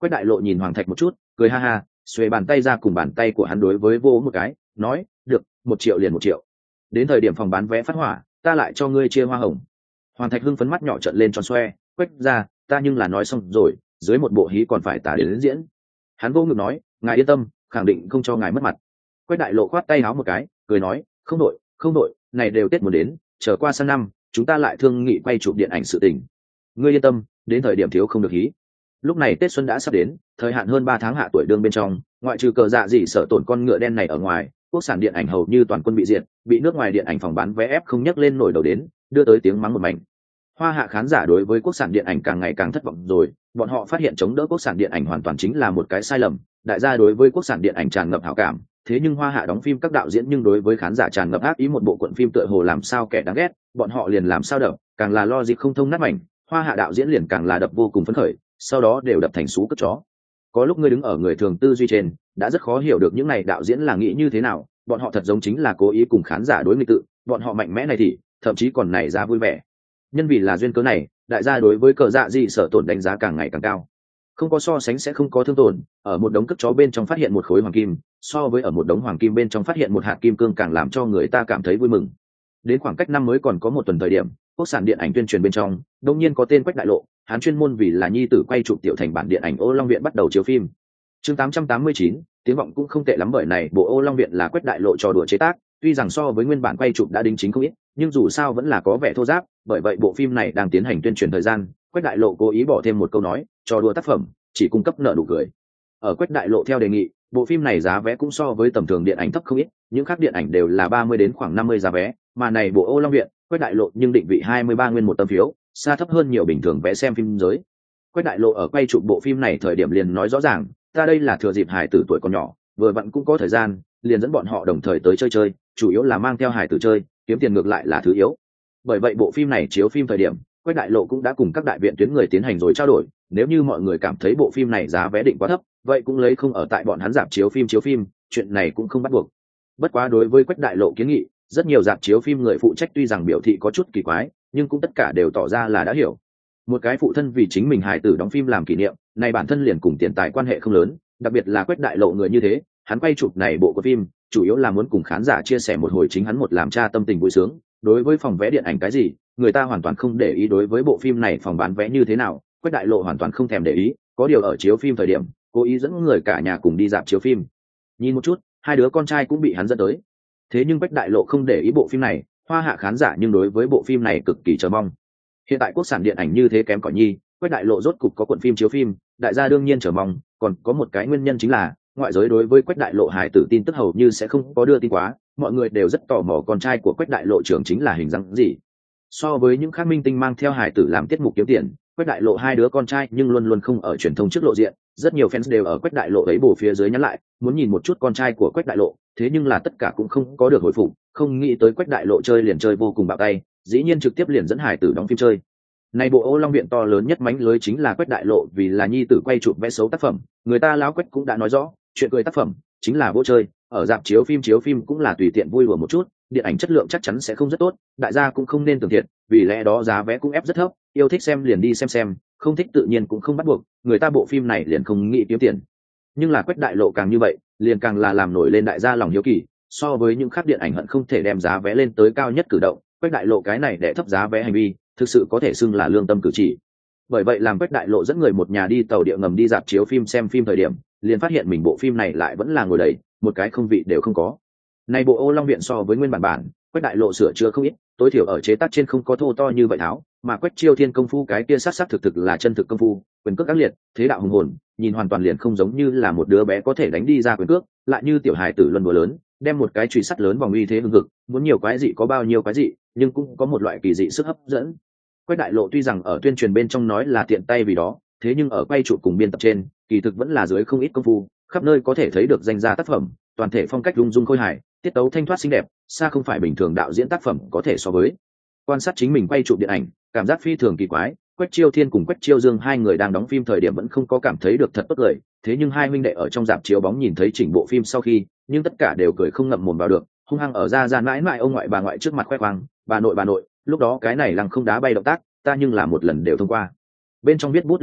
Quách Đại Lộ nhìn Hoàng Thạch một chút, cười ha ha, xuề bàn tay ra cùng bàn tay của hắn đối với vô một cái, nói, được, một triệu liền một triệu. Đến thời điểm phòng bán vé phát hỏa, ta lại cho ngươi chia hoa hồng. Hoàng Thạch hưng phấn mắt nhỏ trợn lên tròn xoe, Quách ra, ta nhưng là nói xong rồi, dưới một bộ hí còn phải tả đến, đến diễn. Hắn vô ngực nói, ngài yên tâm, khẳng định không cho ngài mất mặt. Quách Đại Lộ khoát tay áo một cái, cười nói, không đội, không đội, này đều Tết muốn đến, chờ qua sang năm, chúng ta lại thương nghị quay chụp điện ảnh sự tình. Ngươi yên tâm, đến thời điểm thiếu không được hí. Lúc này Tết xuân đã sắp đến, thời hạn hơn ba tháng hạ tuổi đương bên trong, ngoại trừ cờ dạ gì sợ tổn con ngựa đen này ở ngoài, quốc sản điện ảnh hầu như toàn quân bị diệt, bị nước ngoài điện ảnh phòng bán vé ép không nhấc lên nổi đầu đến, đưa tới tiếng mắng một mảnh. Hoa hạ khán giả đối với quốc sản điện ảnh càng ngày càng thất vọng rồi, bọn họ phát hiện chống đỡ quốc sản điện ảnh hoàn toàn chính là một cái sai lầm. Đại gia đối với quốc sản điện ảnh tràn ngập hảo cảm, thế nhưng Hoa hạ đóng phim các đạo diễn nhưng đối với khán giả tràn ngập ác ý, một bộ cuộn phim tựa hồ làm sao kẻ đáng ghét, bọn họ liền làm sao đập, càng là lo dịp không thông nát mảnh, Hoa hạ đạo diễn liền càng là đập vô cùng phấn khởi, sau đó đều đập thành sú cất chó. Có lúc ngươi đứng ở người thường tư duy trên, đã rất khó hiểu được những này đạo diễn là nghĩ như thế nào, bọn họ thật giống chính là cố ý cùng khán giả đối nghịch tự, bọn họ mạnh mẽ này thì thậm chí còn này ra vui vẻ. Nhân vì là duyên cớ này, đại gia đối với cờ dạ gì sở tổn đánh giá càng ngày càng cao. Không có so sánh sẽ không có thương tổn, ở một đống cất chó bên trong phát hiện một khối hoàng kim, so với ở một đống hoàng kim bên trong phát hiện một hạt kim cương càng làm cho người ta cảm thấy vui mừng. Đến khoảng cách năm mới còn có một tuần thời điểm, quốc sản điện ảnh tuyên truyền bên trong đột nhiên có tên Quách Đại Lộ, hắn chuyên môn vì là nhi tử quay chụp tiểu thành bản điện ảnh Ô Long Viện bắt đầu chiếu phim. Chương tám trăm tám mươi chín, tiếng vọng cũng không tệ lắm, bởi này bộ Ô Long Viện là Quách Đại Lộ trò đùa chế tác, tuy rằng so với nguyên bản quay chụp đã đính chính không ít, nhưng dù sao vẫn là có vẻ thô ráp, bởi vậy bộ phim này đang tiến hành tuyên truyền thời gian, Quách Đại Lộ cố ý bỏ thêm một câu nói, trò đùa tác phẩm, chỉ cung cấp nợ nụ cười. Ở Quách Đại Lộ theo đề nghị, bộ phim này giá vé cũng so với tầm thường điện ảnh thấp không ít, những khác điện ảnh đều là ba mươi đến khoảng năm mươi giá vé, mà này bộ Ô Long Viện, Quách Đại Lộ nhưng định vị hai mươi ba nguyên một tấm phiếu, xa thấp hơn nhiều bình thường vé xem phim giới. Quách Đại Lộ ở quay chụp bộ phim này thời điểm liền nói rõ ràng, ta đây là thừa dịp hài tử tuổi còn nhỏ, vừa vặn cũng có thời gian, liền dẫn bọn họ đồng thời tới chơi chơi, chủ yếu là mang theo hài tử chơi, kiếm tiền ngược lại là thứ yếu. Bởi vậy bộ phim này chiếu phim thời điểm, Quách Đại Lộ cũng đã cùng các đại viện tuyến người tiến hành rồi trao đổi, nếu như mọi người cảm thấy bộ phim này giá vé định quá thấp, vậy cũng lấy không ở tại bọn hắn rạp chiếu phim chiếu phim, chuyện này cũng không bắt buộc. Bất quá đối với Quách Đại Lộ kiến nghị, rất nhiều rạp chiếu phim người phụ trách tuy rằng biểu thị có chút kỳ quái, nhưng cũng tất cả đều tỏ ra là đã hiểu. Một cái phụ thân vì chính mình hài tử đóng phim làm kỷ niệm, này bản thân liền cùng tiền tài quan hệ không lớn, đặc biệt là Quách Đại Lộ người như thế, hắn quay chụp này bộ của phim, chủ yếu là muốn cùng khán giả chia sẻ một hồi chính hắn một làm cha tâm tình vui sướng. Đối với phòng vé điện ảnh cái gì, người ta hoàn toàn không để ý, đối với bộ phim này phòng bán vé như thế nào, Quách Đại Lộ hoàn toàn không thèm để ý, có điều ở chiếu phim thời điểm, cố ý dẫn người cả nhà cùng đi rạp chiếu phim. Nhìn một chút, hai đứa con trai cũng bị hắn dẫn tới. Thế nhưng Quách Đại Lộ không để ý bộ phim này, Hoa hạ khán giả nhưng đối với bộ phim này cực kỳ chờ mong. Hiện tại quốc sản điện ảnh như thế kém cỏi nhi, Quách Đại Lộ rốt cục có cuộn phim chiếu phim, đại gia đương nhiên chờ mong, còn có một cái nguyên nhân chính là ngoại giới đối với Quách Đại Lộ hài tử tin tức hầu như sẽ không có đưa tin quá, mọi người đều rất tò mò con trai của Quách Đại Lộ trưởng chính là hình dáng gì. So với những khác minh tinh mang theo hài tử làm tiết mục kiếm tiền, Quách Đại Lộ hai đứa con trai nhưng luôn luôn không ở truyền thông trước lộ diện, rất nhiều fans đều ở Quách Đại Lộ ấy bổ phía dưới nhắn lại, muốn nhìn một chút con trai của Quách Đại Lộ, thế nhưng là tất cả cũng không có được hồi phục, không nghĩ tới Quách Đại Lộ chơi liền chơi vô cùng bạo tay, dĩ nhiên trực tiếp liền dẫn hài tử đóng phim chơi. Này bộ Ô Long Viện to lớn nhất mánh lưới chính là Quách Đại Lộ, vì là nhi tử quay chụp vẽ xấu tác phẩm, người ta láo Quách cũng đã nói rõ, chuyện cười tác phẩm chính là vô chơi, ở rạp chiếu phim chiếu phim cũng là tùy tiện vui đùa một chút, điện ảnh chất lượng chắc chắn sẽ không rất tốt, đại gia cũng không nên tưởng thiệt, vì lẽ đó giá vé cũng ép rất thấp, yêu thích xem liền đi xem xem, không thích tự nhiên cũng không bắt buộc, người ta bộ phim này liền không nghĩ kiếm tiền. Nhưng là Quách Đại Lộ càng như vậy, liền càng là làm nổi lên đại gia lòng hiếu kỳ, so với những khác điện ảnh hận không thể đem giá vé lên tới cao nhất cử động, Quách Đại Lộ cái này để thấp giá vé hành vi, thực sự có thể xưng là lương tâm cử chỉ. Bởi vậy làm Quách Đại Lộ dẫn người một nhà đi tàu địa ngầm đi rạp chiếu phim xem phim thời điểm, liền phát hiện mình bộ phim này lại vẫn là ngồi đầy, một cái không vị đều không có. Này bộ Ô Long Viện so với nguyên bản bản, Quách Đại Lộ sửa chữa không ít, tối thiểu ở chế tác trên không có thô to như vậy tháo, mà Quách Chiêu Thiên công phu cái kia sát sát thực thực là chân thực công phu, quyền cước ác liệt, thế đạo hùng hồn, nhìn hoàn toàn liền không giống như là một đứa bé có thể đánh đi ra quyền cước, lại như tiểu hài tử luân búa lớn, đem một cái chùy sắt lớn vòng uy thế hưng hực, muốn nhiều quái dị có bao nhiêu quái dị, nhưng cũng có một loại kỳ dị sức hấp dẫn. Quách Đại Lộ tuy rằng ở tuyên truyền bên trong nói là tiện tay vì đó, thế nhưng ở quay trụ cùng biên tập trên, kỳ thực vẫn là dưới không ít công phu, khắp nơi có thể thấy được danh gia tác phẩm, toàn thể phong cách lung dung khôi hài, tiết tấu thanh thoát xinh đẹp, xa không phải bình thường đạo diễn tác phẩm có thể so với. Quan sát chính mình quay trụ điện ảnh, cảm giác phi thường kỳ quái, Quách Chiêu Thiên cùng Quách Chiêu Dương hai người đang đóng phim thời điểm vẫn không có cảm thấy được thật tốt lời, thế nhưng hai huynh đệ ở trong rạp chiếu bóng nhìn thấy chỉnh bộ phim sau khi, nhưng tất cả đều cười không ngậm mồm vào được, hung hăng ở ra ra mãi mãi ông ngoại bà ngoại trước mặt khoe khoang, bà nội bà nội, lúc đó cái này lăng không đá bay động tác, ta nhưng là một lần đều thông qua. Bên trong viết bút lông tự,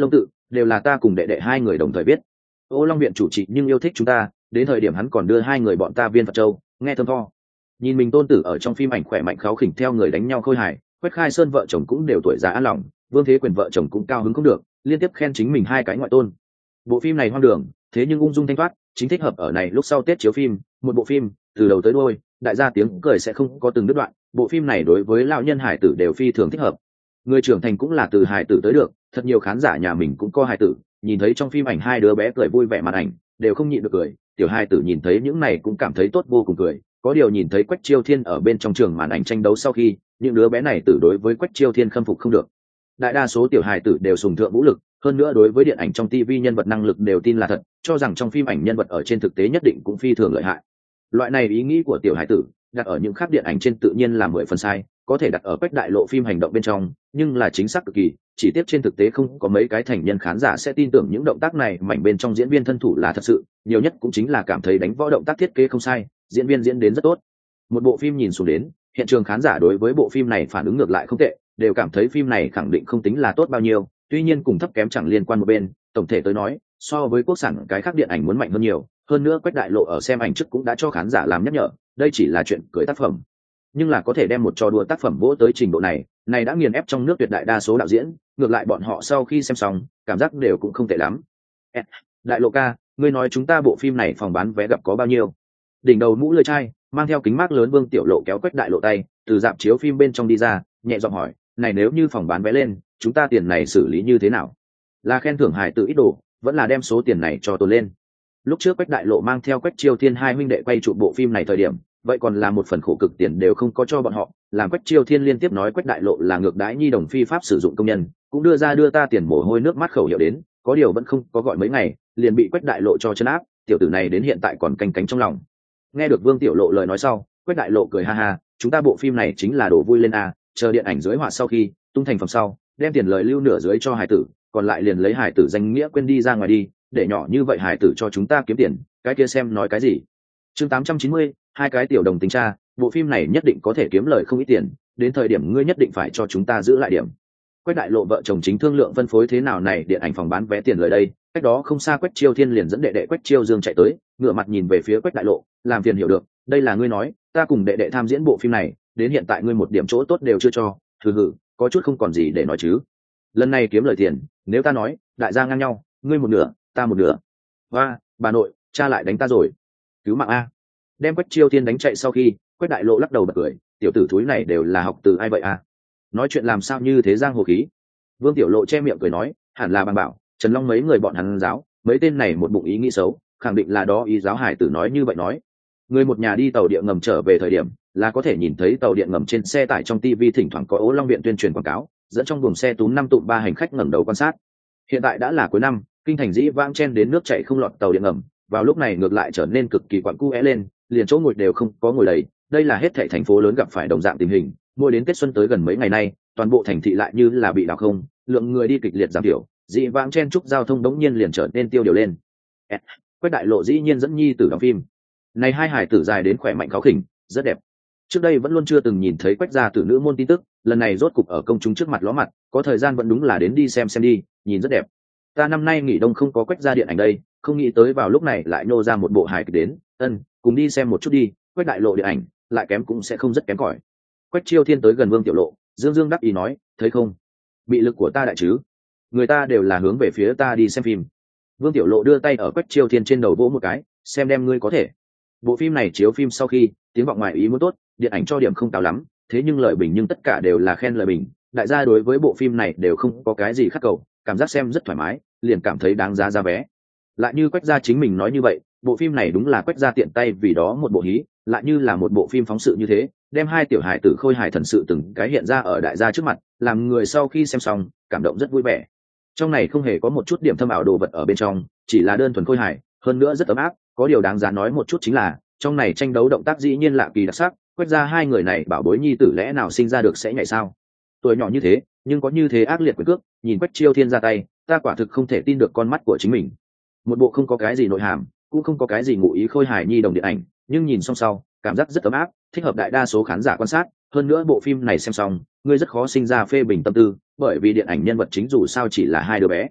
đều là ta cùng đệ đệ hai người đồng thời biết. Ô Long viện chủ trị nhưng yêu thích chúng ta, đến thời điểm hắn còn đưa hai người bọn ta viên Phật Châu, nghe thơm tho. Nhìn mình tôn tử ở trong phim ảnh khỏe mạnh kháu khỉnh theo người đánh nhau khôi hài, Quách Khai Sơn vợ chồng cũng đều tuổi già an lòng, Vương Thế Quyền vợ chồng cũng cao hứng không được, liên tiếp khen chính mình hai cái ngoại tôn. Bộ phim này hoang đường, thế nhưng ung dung thanh thoát, chính thích hợp ở này lúc sau Tết chiếu phim, một bộ phim từ đầu tới đuôi, đại gia tiếng cười sẽ không có từng đứt đoạn, bộ phim này đối với lão nhân hải tử đều phi thường thích hợp. Người trưởng thành cũng là từ hải tử tới được, thật nhiều khán giả nhà mình cũng có hải tử, nhìn thấy trong phim ảnh hai đứa bé cười vui vẻ màn ảnh, đều không nhịn được cười, tiểu hải tử nhìn thấy những này cũng cảm thấy tốt vô cùng cười. Có điều nhìn thấy Quách Chiêu Thiên ở bên trong trường màn ảnh tranh đấu sau khi, những đứa bé này tử đối với Quách Chiêu Thiên khâm phục không được. Đại đa số tiểu hài tử đều sùng thượng vũ lực, hơn nữa đối với điện ảnh trong ti vi nhân vật năng lực đều tin là thật, cho rằng trong phim ảnh nhân vật ở trên thực tế nhất định cũng phi thường lợi hại. Loại này ý nghĩ của tiểu hài tử đặt ở những khác điện ảnh trên tự nhiên là mười phần sai, có thể đặt ở Quách đại lộ phim hành động bên trong, nhưng là chính xác cực kỳ, chỉ tiếp trên thực tế không có mấy cái thành nhân khán giả sẽ tin tưởng những động tác này mảnh bên trong diễn viên thân thủ là thật sự, nhiều nhất cũng chính là cảm thấy đánh võ động tác thiết kế không sai, diễn viên diễn đến rất tốt. Một bộ phim nhìn xuống đến, hiện trường khán giả đối với bộ phim này phản ứng ngược lại không tệ, đều cảm thấy phim này khẳng định không tính là tốt bao nhiêu, tuy nhiên cùng thấp kém chẳng liên quan một bên, tổng thể tới nói, so với quốc sản cái khác điện ảnh muốn mạnh hơn nhiều, hơn nữa Quách đại lộ ở xem ảnh trước cũng đã cho khán giả làm nhắc nhở, đây chỉ là chuyện cười tác phẩm. Nhưng là có thể đem một trò đùa tác phẩm vỗ tới trình độ này, này đã nghiền ép trong nước tuyệt đại đa số đạo diễn, ngược lại bọn họ sau khi xem xong, cảm giác đều cũng không tệ lắm. Đại lộ ca, ngươi nói chúng ta bộ phim này phòng bán vé gặp có bao nhiêu? Đỉnh đầu mũ lưỡi chai, mang theo kính mát lớn Vương Tiểu Lộ kéo Quách đại lộ tay, từ dạp chiếu phim bên trong đi ra, nhẹ giọng hỏi, này nếu như phòng bán vé lên, chúng ta tiền này xử lý như thế nào? Là khen thưởng hài tự ít đồ, vẫn là đem số tiền này cho tôi lên? Lúc trước Quách đại lộ mang theo Quách Chiêu Thiên hai huynh đệ quay trụ bộ phim này thời điểm, vậy còn là một phần khổ cực tiền đều không có cho bọn họ, làm Quách Chiêu Thiên liên tiếp nói Quách đại lộ là ngược đãi nhi đồng phi pháp sử dụng công nhân, cũng đưa ra đưa ta tiền mồ hôi nước mắt khẩu hiệu đến, có điều vẫn không có gọi mấy ngày, liền bị Quách đại lộ cho trấn áp, tiểu tử này đến hiện tại còn canh cánh trong lòng. Nghe được Vương Tiểu Lộ lời nói sau, Quách đại lộ cười ha ha, chúng ta bộ phim này chính là đổ vui lên a, chờ điện ảnh dưới họa sau khi tung thành phẩm sau, đem tiền lời lưu nửa dưới cho hải tử, còn lại liền lấy hải tử danh nghĩa quên đi ra ngoài đi, để nhỏ như vậy hải tử cho chúng ta kiếm tiền, cái kia xem nói cái gì. Chương tám trăm chín mươi, hai cái tiểu đồng tính cha, bộ phim này nhất định có thể kiếm lời không ít tiền, đến thời điểm ngươi nhất định phải cho chúng ta giữ lại điểm. Quách đại lộ vợ chồng chính thương lượng phân phối thế nào này điện ảnh phòng bán vé tiền lời đây, cách đó không xa Quách Chiêu Thiên liền dẫn đệ đệ Quách Chiêu Dương chạy tới, ngửa mặt nhìn về phía Quách đại lộ, làm phiền hiểu được, đây là ngươi nói, ta cùng đệ đệ tham diễn bộ phim này, đến hiện tại ngươi một điểm chỗ tốt đều chưa cho, hừ hừ, có chút không còn gì để nói chứ. Lần này kiếm lời tiền, nếu ta nói, đại gia ngang nhau, ngươi một nửa, ta một nửa. Và, bà nội, cha lại đánh ta rồi. Cứu mạng a. Đem Quách Chiêu Thiên đánh chạy sau khi, Quách đại lộ lắc đầu bật cười, tiểu tử thúi này đều là học từ ai vậy a? Nói chuyện làm sao như thế giang hồ khí. Vương Tiểu Lộ che miệng cười nói, hẳn là bằng bảo, Trần Long mấy người bọn hắn giáo, mấy tên này một bụng ý nghĩ xấu, khẳng định là đó ý giáo hải tử nói như vậy nói. Người một nhà đi tàu điện ngầm trở về thời điểm, là có thể nhìn thấy tàu điện ngầm trên xe tải trong tivi thỉnh thoảng có Ô Long viện tuyên truyền quảng cáo, dẫn trong buồng xe túm năm tụm ba hành khách ngẩng đầu quan sát. Hiện tại đã là cuối năm, kinh thành dĩ vãng chen đến nước chảy không lọt tàu điện ngầm, vào lúc này ngược lại trở nên cực kỳ quặn cũ lên, liền chỗ ngồi đều không có ngồi đầy, đây là hết thảy thành phố lớn gặp phải đồng dạng tình hình. Mỗi đến Tết xuân tới gần mấy ngày nay, toàn bộ thành thị lại như là bị đảo không, lượng người đi kịch liệt giảm thiểu, dị vãng chen chúc giao thông đống nhiên liền trở nên tiêu điều lên. Quách đại lộ dĩ nhiên dẫn nhi tử đóng phim, này hai hải tử dài đến khỏe mạnh kháo khỉnh, rất đẹp. Trước đây vẫn luôn chưa từng nhìn thấy Quách gia tử nữ môn tin tức, lần này rốt cục ở công chúng trước mặt ló mặt, có thời gian vẫn đúng là đến đi xem xem đi, nhìn rất đẹp. Ta năm nay nghỉ đông không có Quách gia điện ảnh đây, không nghĩ tới vào lúc này lại nô ra một bộ hài kịch đến, ân, cùng đi xem một chút đi, Quách đại lộ điện ảnh, lại kém cũng sẽ không rất kém cỏi. Quách Chiêu Thiên tới gần Vương Tiểu Lộ, dương dương đắc ý nói, thấy không, bị lực của ta đại chứ, người ta đều là hướng về phía ta đi xem phim. Vương Tiểu Lộ đưa tay ở Quách Chiêu Thiên trên đầu vỗ một cái, xem đem ngươi có thể. Bộ phim này chiếu phim sau khi tiếng vọng ngoài ý muốn tốt, điện ảnh cho điểm không cao lắm, thế nhưng lời bình nhưng tất cả đều là khen lời bình, đại gia đối với bộ phim này đều không có cái gì khác cầu, cảm giác xem rất thoải mái, liền cảm thấy đáng giá ra vé. Lại như Quách gia chính mình nói như vậy, bộ phim này đúng là Quách gia tiện tay vì đó một bộ hí, lại như là một bộ phim phóng sự như thế, đem hai tiểu hài tử khôi hài thần sự từng cái hiện ra ở đại gia trước mặt, làm người sau khi xem xong cảm động rất vui vẻ. Trong này không hề có một chút điểm thâm ảo đồ vật ở bên trong, chỉ là đơn thuần khôi hài, hơn nữa rất ấm áp. Có điều đáng giá nói một chút chính là trong này tranh đấu động tác dĩ nhiên lạ kỳ đặc sắc, Quách gia hai người này bảo bối nhi tử lẽ nào sinh ra được sẽ nhảy sao? Tuổi nhỏ như thế nhưng có như thế ác liệt quyền cước, nhìn Quách Chiêu Thiên ra tay, ta quả thực không thể tin được con mắt của chính mình. Một bộ không có cái gì nội hàm, cũng không có cái gì ngụ ý khôi hài nhi đồng điện ảnh, nhưng nhìn xong sau cảm giác rất ấm áp, thích hợp đại đa số khán giả quan sát. Hơn nữa bộ phim này xem xong ngươi rất khó sinh ra phê bình tâm tư, bởi vì điện ảnh nhân vật chính dù sao chỉ là hai đứa bé.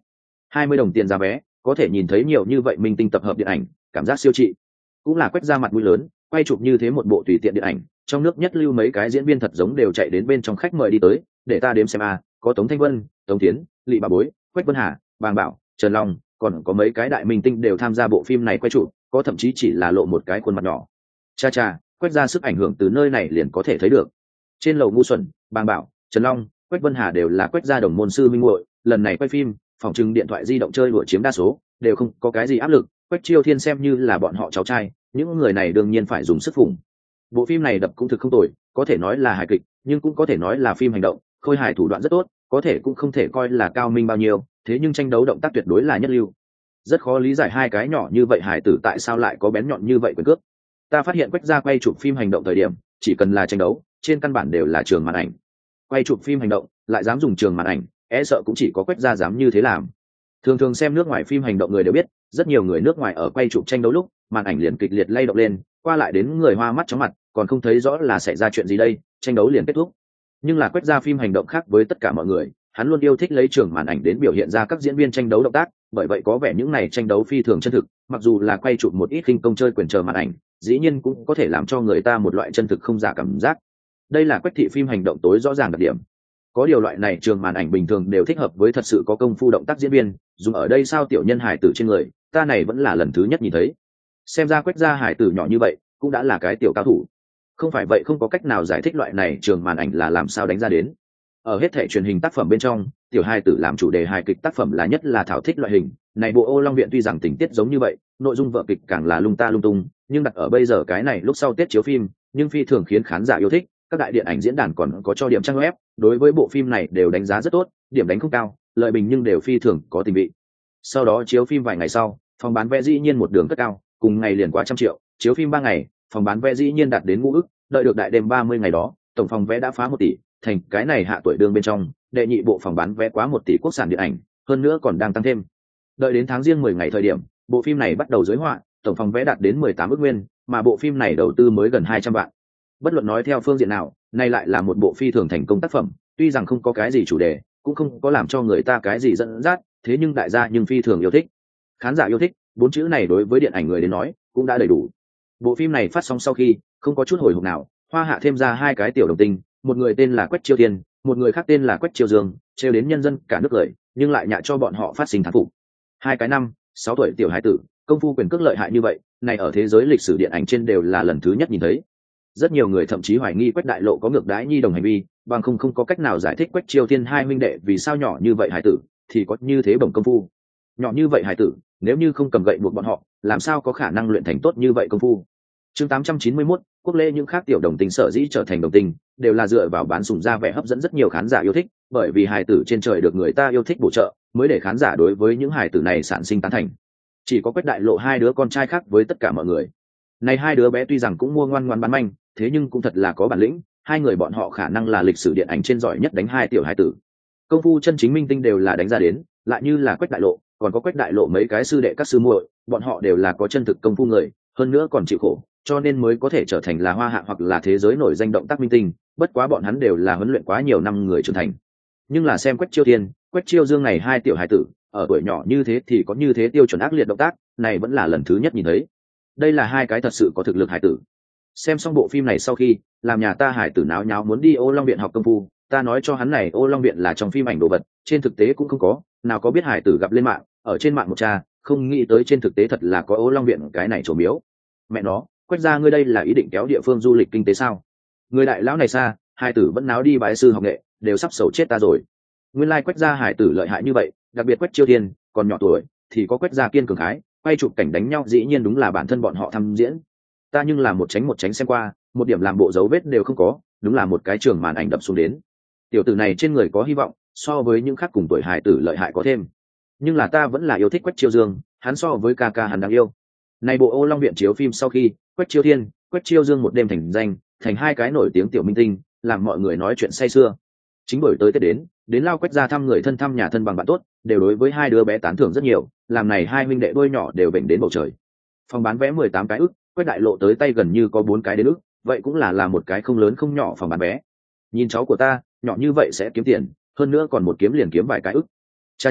hai mươi đồng tiền giá vé có thể nhìn thấy nhiều như vậy minh tinh tập hợp điện ảnh, cảm giác siêu trị. Cũng là Quách ra mặt mũi lớn, quay chụp như thế một bộ tùy tiện điện ảnh, trong nước nhất lưu mấy cái diễn viên thật giống đều chạy đến bên trong khách mời đi tới, để ta đếm xem a, có Tống Thanh Vân, Tống Tiến, Lị Bà Bối, Quách Vân Hà, Bàng Bảo, Trần Long, còn có mấy cái đại minh tinh đều tham gia bộ phim này quay chụp, có thậm chí chỉ là lộ một cái khuôn mặt nhỏ. Cha cha, Quách ra sức ảnh hưởng từ nơi này liền có thể thấy được. Trên lầu Ngu Xuẩn, Bàng Bảo, Trần Long, Quách Vân Hà đều là Quách gia đồng môn sư minh muội, lần này quay phim, phòng trưng điện thoại di động chơi đùa chiếm đa số, đều không có cái gì áp lực. Quách Chiêu Thiên xem như là bọn họ cháu trai, những người này đương nhiên phải dùng sức phụng. Bộ phim này đập cũng thực không tồi, có thể nói là hài kịch, nhưng cũng có thể nói là phim hành động, khôi hài thủ đoạn rất tốt, có thể cũng không thể coi là cao minh bao nhiêu, thế nhưng tranh đấu động tác tuyệt đối là nhất lưu. Rất khó lý giải hai cái nhỏ như vậy hài tử tại sao lại có bén nhọn như vậy quyền cước. Ta phát hiện Quách gia quay chụp phim hành động thời điểm, chỉ cần là tranh đấu, trên căn bản đều là trường màn ảnh. Quay chụp phim hành động, lại dám dùng trường màn ảnh, e sợ cũng chỉ có Quách gia dám như thế làm. Thường thường xem nước ngoài phim hành động người đều biết, rất nhiều người nước ngoài ở quay chụp tranh đấu lúc, màn ảnh liền kịch liệt lay động lên, qua lại đến người hoa mắt chóng mặt, còn không thấy rõ là xảy ra chuyện gì đây, tranh đấu liền kết thúc. Nhưng là Quách gia phim hành động khác với tất cả mọi người, hắn luôn yêu thích lấy trường màn ảnh đến biểu hiện ra các diễn viên tranh đấu động tác, bởi vậy có vẻ những này tranh đấu phi thường chân thực, mặc dù là quay chụp một ít khinh công chơi quyền chờ màn ảnh, dĩ nhiên cũng có thể làm cho người ta một loại chân thực không giả cảm giác. Đây là Quách thị phim hành động tối rõ ràng đặc điểm. Có điều loại này trường màn ảnh bình thường đều thích hợp với thật sự có công phu động tác diễn viên, dùng ở đây sao tiểu nhân hải tử trên người, ta này vẫn là lần thứ nhất nhìn thấy. Xem ra Quách gia hải tử nhỏ như vậy cũng đã là cái tiểu cao thủ, không phải vậy không có cách nào giải thích loại này trường màn ảnh là làm sao đánh ra đến. Ở hết thể truyền hình tác phẩm bên trong, tiểu hài tử làm chủ đề hài kịch tác phẩm là nhất là thảo thích loại hình này. Bộ Ô Long Viện tuy rằng tình tiết giống như vậy, nội dung vở kịch càng là lung ta lung tung, nhưng đặt ở bây giờ cái này lúc sau Tết chiếu phim, nhưng phi thường khiến khán giả yêu thích. Các đại điện ảnh diễn đàn còn có cho điểm trang web, đối với bộ phim này đều đánh giá rất tốt, điểm đánh không cao, lợi bình nhưng đều phi thường có tình vị. Sau đó chiếu phim vài ngày sau, phòng bán vé dĩ nhiên một đường cất cao, cùng ngày liền quá trăm triệu, chiếu phim ba ngày, phòng bán vé dĩ nhiên đạt đến ngũ ức, đợi được đại đêm ba mươi ngày đó, tổng phòng vé đã phá một tỷ, thành cái này hạ tuổi đường bên trong, đệ nhị bộ phòng bán vé quá một tỷ quốc sản điện ảnh, hơn nữa còn đang tăng thêm. Đợi đến tháng riêng mười ngày thời điểm, bộ phim này bắt đầu giới họa, tổng phòng vé đạt đến mười tám ức nguyên, mà bộ phim này đầu tư mới gần hai trăm vạn. Bất luận nói theo phương diện nào, nay lại là một bộ phi thường thành công tác phẩm, tuy rằng không có cái gì chủ đề, cũng không có làm cho người ta cái gì dẫn dắt, thế nhưng đại gia nhưng phi thường yêu thích. Khán giả yêu thích, bốn chữ này đối với điện ảnh người đến nói, cũng đã đầy đủ. Bộ phim này phát sóng sau khi, không có chút hồi hộp nào, Hoa Hạ thêm ra hai cái tiểu đồng tinh, một người tên là Quách Chiêu Thiên, một người khác tên là Quách Chiêu Dương, trêu đến nhân dân cả nước lời, nhưng lại nhạ cho bọn họ phát sinh thán phục. Hai cái năm, sáu tuổi tiểu hải tử, công phu quyền cước lợi hại như vậy, này ở thế giới lịch sử điện ảnh trên đều là lần thứ nhất nhìn thấy. Rất nhiều người thậm chí hoài nghi Quách Đại Lộ có ngược đãi nhi đồng hành vi, bằng không không có cách nào giải thích Quách Chiêu Thiên hai huynh đệ vì sao nhỏ như vậy hải tử thì có như thế bổng công phu. Nhỏ như vậy hải tử, nếu như không cầm gậy buộc bọn họ, làm sao có khả năng luyện thành tốt như vậy công phu. Chương tám trăm chín mươi mốt, quốc lễ những khác tiểu đồng tình sở dĩ trở thành đồng tình, đều là dựa vào bán sủng ra vẻ hấp dẫn rất nhiều khán giả yêu thích, bởi vì hài tử trên trời được người ta yêu thích bổ trợ, mới để khán giả đối với những hài tử này sản sinh tán thành. Chỉ có Quách Đại Lộ hai đứa con trai khác với tất cả mọi người. Này hai đứa bé tuy rằng cũng mua ngoan ngoan bán manh, thế nhưng cũng thật là có bản lĩnh, hai người bọn họ khả năng là lịch sử điện ảnh trên giỏi nhất đánh hai tiểu hài tử. Công phu chân chính minh tinh đều là đánh ra đến, lại như là Quách Đại Lộ, còn có Quách Đại Lộ mấy cái sư đệ các sư muội, bọn họ đều là có chân thực công phu người, hơn nữa còn chịu khổ, cho nên mới có thể trở thành là Hoa Hạ hoặc là thế giới nổi danh động tác minh tinh. Bất quá bọn hắn đều là huấn luyện quá nhiều năm người trưởng thành. Nhưng là xem Quách Chiêu Thiên, Quách Chiêu Dương này hai tiểu hài tử, ở tuổi nhỏ như thế thì có như thế tiêu chuẩn ác liệt động tác, này vẫn là lần thứ nhất nhìn thấy. Đây là hai cái thật sự có thực lực hài tử. Xem xong bộ phim này sau khi, làm nhà ta hài tử náo nháo muốn đi Ô Long Viện học công phu, ta nói cho hắn này Ô Long Viện là trong phim ảnh đồ vật, trên thực tế cũng không có, nào có biết hài tử gặp lên mạng, ở trên mạng một cha, không nghĩ tới trên thực tế thật là có Ô Long Viện cái này chỗ miếu. Mẹ nó, Quách gia ngươi đây là ý định kéo địa phương du lịch kinh tế sao? Người đại lão này xa, hài tử vẫn náo đi bái sư học nghệ, đều sắp sầu chết ta rồi. Nguyên lai like Quách gia hài tử lợi hại như vậy, đặc biệt Quách Chiêu Thiên, còn nhỏ tuổi thì có Quách gia kiên cường khái, quay chụp cảnh đánh nhau dĩ nhiên đúng là bản thân bọn họ tham diễn. Ta nhưng là một tránh một tránh xem qua, một điểm làm bộ dấu vết đều không có, đúng là một cái trường màn ảnh đập xuống đến. Tiểu tử này trên người có hy vọng, so với những khác cùng tuổi hài tử lợi hại có thêm. Nhưng là ta vẫn là yêu thích Quách Chiêu Dương, hắn so với ca ca hắn đáng yêu. Này bộ Ô Long Viện chiếu phim sau khi, Quách Chiêu Thiên, Quách Chiêu Dương một đêm thành danh, thành hai cái nổi tiếng tiểu minh tinh, làm mọi người nói chuyện say sưa. Chính bởi tới Tết đến, đến lao Quách ra thăm người thân thăm nhà thân bằng bạn tốt, đều đối với hai đứa bé tán thưởng rất nhiều, làm này hai huynh đệ đôi nhỏ đều vểnh đến bầu trời. Phòng bán vé mười tám cái ức, Quách Đại Lộ tới tay gần như có bốn cái đến ức, vậy cũng là là một cái không lớn không nhỏ phòng bán vé. Nhìn cháu của ta, nhỏ như vậy sẽ kiếm tiền, hơn nữa còn một kiếm liền kiếm vài cái ức. Cha cha,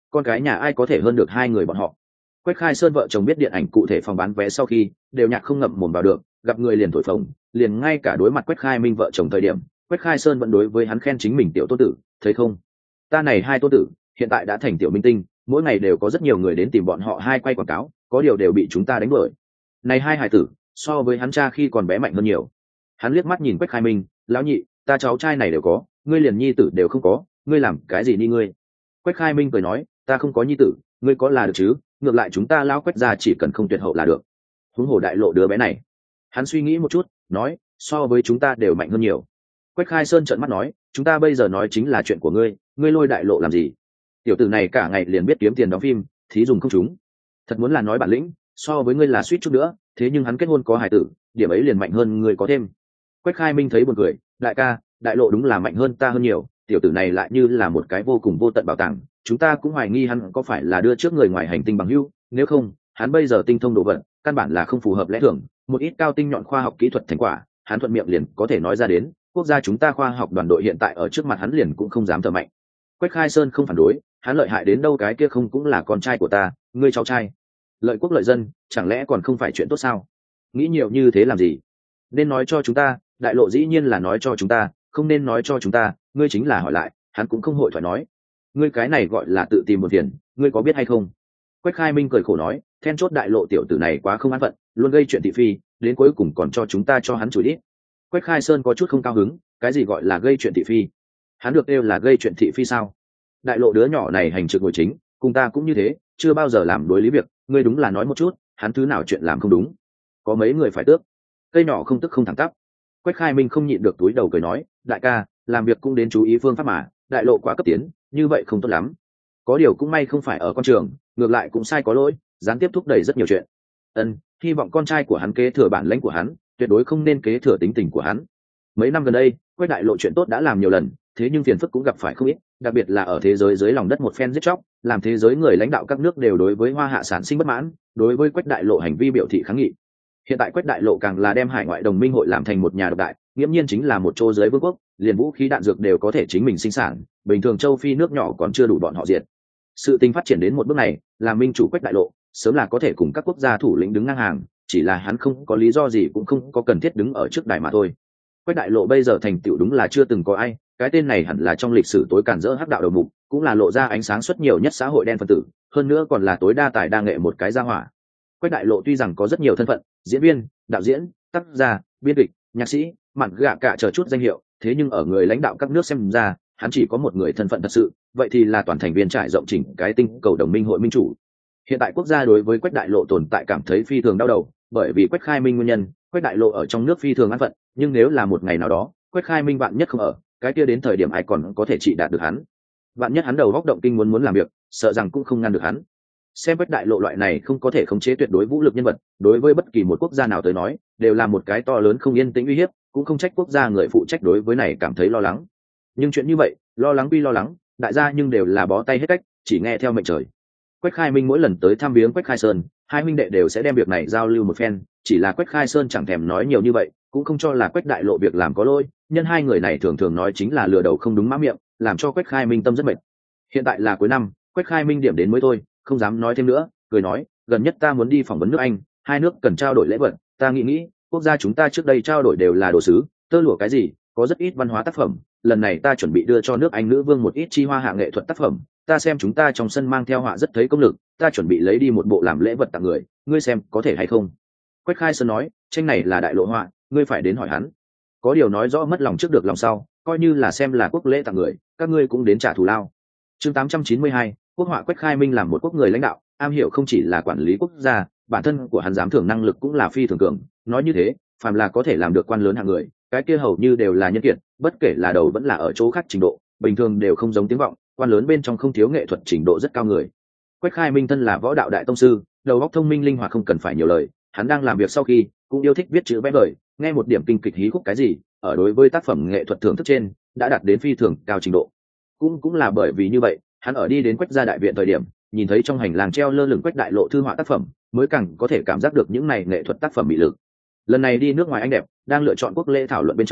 con cái nhà ai có thể hơn được hai người bọn họ. Quách Khai Sơn vợ chồng biết điện ảnh cụ thể phòng bán vé sau khi đều nhạc không ngậm mồm vào được, gặp người liền thổi phồng, liền ngay cả đối mặt Quách Khai Minh vợ chồng thời điểm, Quách Khai Sơn vẫn đối với hắn khen chính mình tiểu tôn tử, thấy không, ta này hai tôn tử hiện tại đã thành tiểu minh tinh, mỗi ngày đều có rất nhiều người đến tìm bọn họ hai quay quảng cáo, có điều đều bị chúng ta đánh đuổi. Này hai hải tử so với hắn cha khi còn bé mạnh hơn nhiều. Hắn liếc mắt nhìn Quách Khai Minh, lão nhị, ta cháu trai này đều có, ngươi liền nhi tử đều không có, ngươi làm cái gì đi ngươi? Quách Khai Minh cười nói, ta không có nhi tử, ngươi có là được chứ, ngược lại chúng ta lão Quách gia chỉ cần không tuyệt hậu là được. Huống hồ đại lộ đứa bé này. Hắn suy nghĩ một chút, nói, so với chúng ta đều mạnh hơn nhiều. Quách Khai Sơn trợn mắt nói, chúng ta bây giờ nói chính là chuyện của ngươi, ngươi lôi đại lộ làm gì? Tiểu tử này cả ngày liền biết kiếm tiền đóng phim, thí dùng không chúng. Thật muốn là nói bản lĩnh, so với ngươi là suýt chút nữa, thế nhưng hắn kết hôn có hài tử, điểm ấy liền mạnh hơn ngươi có thêm. Quách Khai Minh thấy buồn cười, đại ca, đại lộ đúng là mạnh hơn ta hơn nhiều, tiểu tử này lại như là một cái vô cùng vô tận bảo tàng, chúng ta cũng hoài nghi hắn có phải là đưa trước người ngoài hành tinh bằng hữu, nếu không, hắn bây giờ tinh thông đồ vật, căn bản là không phù hợp lẽ thường, một ít cao tinh nhọn khoa học kỹ thuật thành quả, hắn thuận miệng liền có thể nói ra đến, quốc gia chúng ta khoa học đoàn đội hiện tại ở trước mặt hắn liền cũng không dám thở mạnh. Quách Khai Sơn không phản đối, hắn lợi hại đến đâu cái kia không cũng là con trai của ta, ngươi cháu trai. Lợi quốc lợi dân, chẳng lẽ còn không phải chuyện tốt sao? Nghĩ nhiều như thế làm gì? Nên nói cho chúng ta, đại lộ dĩ nhiên là nói cho chúng ta, không nên nói cho chúng ta, ngươi chính là hỏi lại, hắn cũng không hội thoại nói. Ngươi cái này gọi là tự tìm một phiền, ngươi có biết hay không? Quách Khai Minh cười khổ nói, then chốt đại lộ tiểu tử này quá không an phận, luôn gây chuyện thị phi, đến cuối cùng còn cho chúng ta cho hắn chửi đi. Quách Khai Sơn có chút không cao hứng, cái gì gọi là gây chuyện thị phi? Hắn được kêu là gây chuyện thị phi sao? Đại lộ đứa nhỏ này hành trực ngồi chính, cùng ta cũng như thế, chưa bao giờ làm đối lý việc, ngươi đúng là nói một chút, hắn thứ nào chuyện làm không đúng? Có mấy người phải tước. Cây nhỏ không tức không thẳng tắp. Quách Khai Minh không nhịn được túi đầu cười nói, đại ca, làm việc cũng đến chú ý phương pháp mà, đại lộ quá cấp tiến, như vậy không tốt lắm. Có điều cũng may không phải ở con trường, ngược lại cũng sai có lỗi, gián tiếp thúc đẩy rất nhiều chuyện. Ân, hy vọng con trai của hắn kế thừa bản lĩnh của hắn, tuyệt đối không nên kế thừa tính tình của hắn. Mấy năm gần đây, Quách đại lộ chuyện tốt đã làm nhiều lần, thế nhưng phiền phức cũng gặp phải không ít, đặc biệt là ở thế giới dưới lòng đất một phen giết chóc, làm thế giới người lãnh đạo các nước đều đối với Hoa Hạ sản sinh bất mãn, đối với Quách đại lộ hành vi biểu thị kháng nghị. Hiện tại Quách đại lộ càng là đem hải ngoại đồng minh hội làm thành một nhà độc đại, nghiễm nhiên chính là một chỗ giới vương quốc, liền vũ khí đạn dược đều có thể chính mình sinh sản, bình thường châu Phi nước nhỏ còn chưa đủ bọn họ diệt. Sự tình phát triển đến một bước này, làm minh chủ Quách đại lộ, sớm là có thể cùng các quốc gia thủ lĩnh đứng ngang hàng, chỉ là hắn không có lý do gì cũng không có cần thiết đứng ở trước đài mà thôi. Quách đại lộ bây giờ thành tựu đúng là chưa từng có ai, cái tên này hẳn là trong lịch sử tối cản rỡ hắc đạo đầu mục, cũng là lộ ra ánh sáng xuất nhiều nhất xã hội đen phân tử, hơn nữa còn là tối đa tài đa nghệ một cái gia hỏa. Quách đại lộ tuy rằng có rất nhiều thân phận, diễn viên, đạo diễn, tác giả, biên kịch, nhạc sĩ, mạn gạ cả chờ chút danh hiệu, thế nhưng ở người lãnh đạo các nước xem ra, hắn chỉ có một người thân phận thật sự, vậy thì là toàn thành viên trải rộng chỉnh cái tinh cầu đồng minh hội minh chủ. Hiện tại quốc gia đối với Quách đại lộ tồn tại cảm thấy phi thường đau đầu, bởi vì Quách Khai Minh nguyên nhân, Quách đại lộ ở trong nước phi thường an phận, nhưng nếu là một ngày nào đó, Quách Khai Minh bạn nhất không ở, cái kia đến thời điểm ai còn có thể trị đạt được hắn. Bạn nhất hắn đầu góc động kinh muốn muốn làm việc, sợ rằng cũng không ngăn được hắn. Xem Quách đại lộ loại này không có thể khống chế tuyệt đối vũ lực nhân vật, đối với bất kỳ một quốc gia nào tới nói, đều là một cái to lớn không yên tĩnh uy hiếp, cũng không trách quốc gia người phụ trách đối với này cảm thấy lo lắng. Nhưng chuyện như vậy, lo lắng quy lo lắng, đại gia nhưng đều là bó tay hết cách, chỉ nghe theo mệnh trời. Quách Khai Minh mỗi lần tới thăm viếng Quách Khai Sơn, hai huynh đệ đều sẽ đem việc này giao lưu một phen, chỉ là Quách Khai Sơn chẳng thèm nói nhiều như vậy, cũng không cho là Quách đại lộ việc làm có lỗi, nhân hai người này thường thường nói chính là lừa đầu không đúng mã miệng, làm cho Quách Khai Minh tâm rất mệt. Hiện tại là cuối năm, Quách Khai Minh điểm đến mới thôi, không dám nói thêm nữa, cười nói, gần nhất ta muốn đi phỏng vấn nước Anh, hai nước cần trao đổi lễ vật, ta nghĩ nghĩ, quốc gia chúng ta trước đây trao đổi đều là đồ sứ, tơ lụa cái gì, có rất ít văn hóa tác phẩm, lần này ta chuẩn bị đưa cho nước Anh nữ vương một ít chi hoa hạ nghệ thuật tác phẩm, ta xem chúng ta trong sân mang theo họa rất thấy công lực, ta chuẩn bị lấy đi một bộ làm lễ vật tặng người, ngươi xem có thể hay không? Quách Khai Sơn nói, tranh này là đại lộ họa, ngươi phải đến hỏi hắn. Có điều nói rõ mất lòng trước được lòng sau, coi như là xem là quốc lễ tặng người, các ngươi cũng đến trả thù lao. Chương tám trăm chín mươi hai, quốc họa Quách Khai Minh làm một quốc người lãnh đạo, am hiểu không chỉ là quản lý quốc gia, bản thân của hắn giám thưởng năng lực cũng là phi thường cường, nói như thế, phàm là có thể làm được quan lớn hạng người, cái kia hầu như đều là nhân kiệt, bất kể là đầu vẫn là ở chỗ khác trình độ, bình thường đều không giống tiếng vọng, quan lớn bên trong không thiếu nghệ thuật trình độ rất cao người. Quách Khai Minh thân là võ đạo đại tông sư, đầu óc thông minh linh hoạt không cần phải nhiều lời, hắn đang làm việc sau khi cũng yêu thích viết chữ vẽ vời, nghe một điểm kinh kịch hí khúc cái gì, ở đối với tác phẩm nghệ thuật thưởng thức trên đã đạt đến phi thường cao trình độ. Cũng cũng là bởi vì như vậy, hắn ở đi đến Quách gia đại viện thời điểm, nhìn thấy trong hành lang treo lơ lửng Quách đại lộ thư họa tác phẩm, mới càng có thể cảm giác được những này nghệ thuật tác phẩm bị lực. Lần này đi nước ngoài anh đẹp, đang lựa chọn quốc lễ thảo luận bên trong,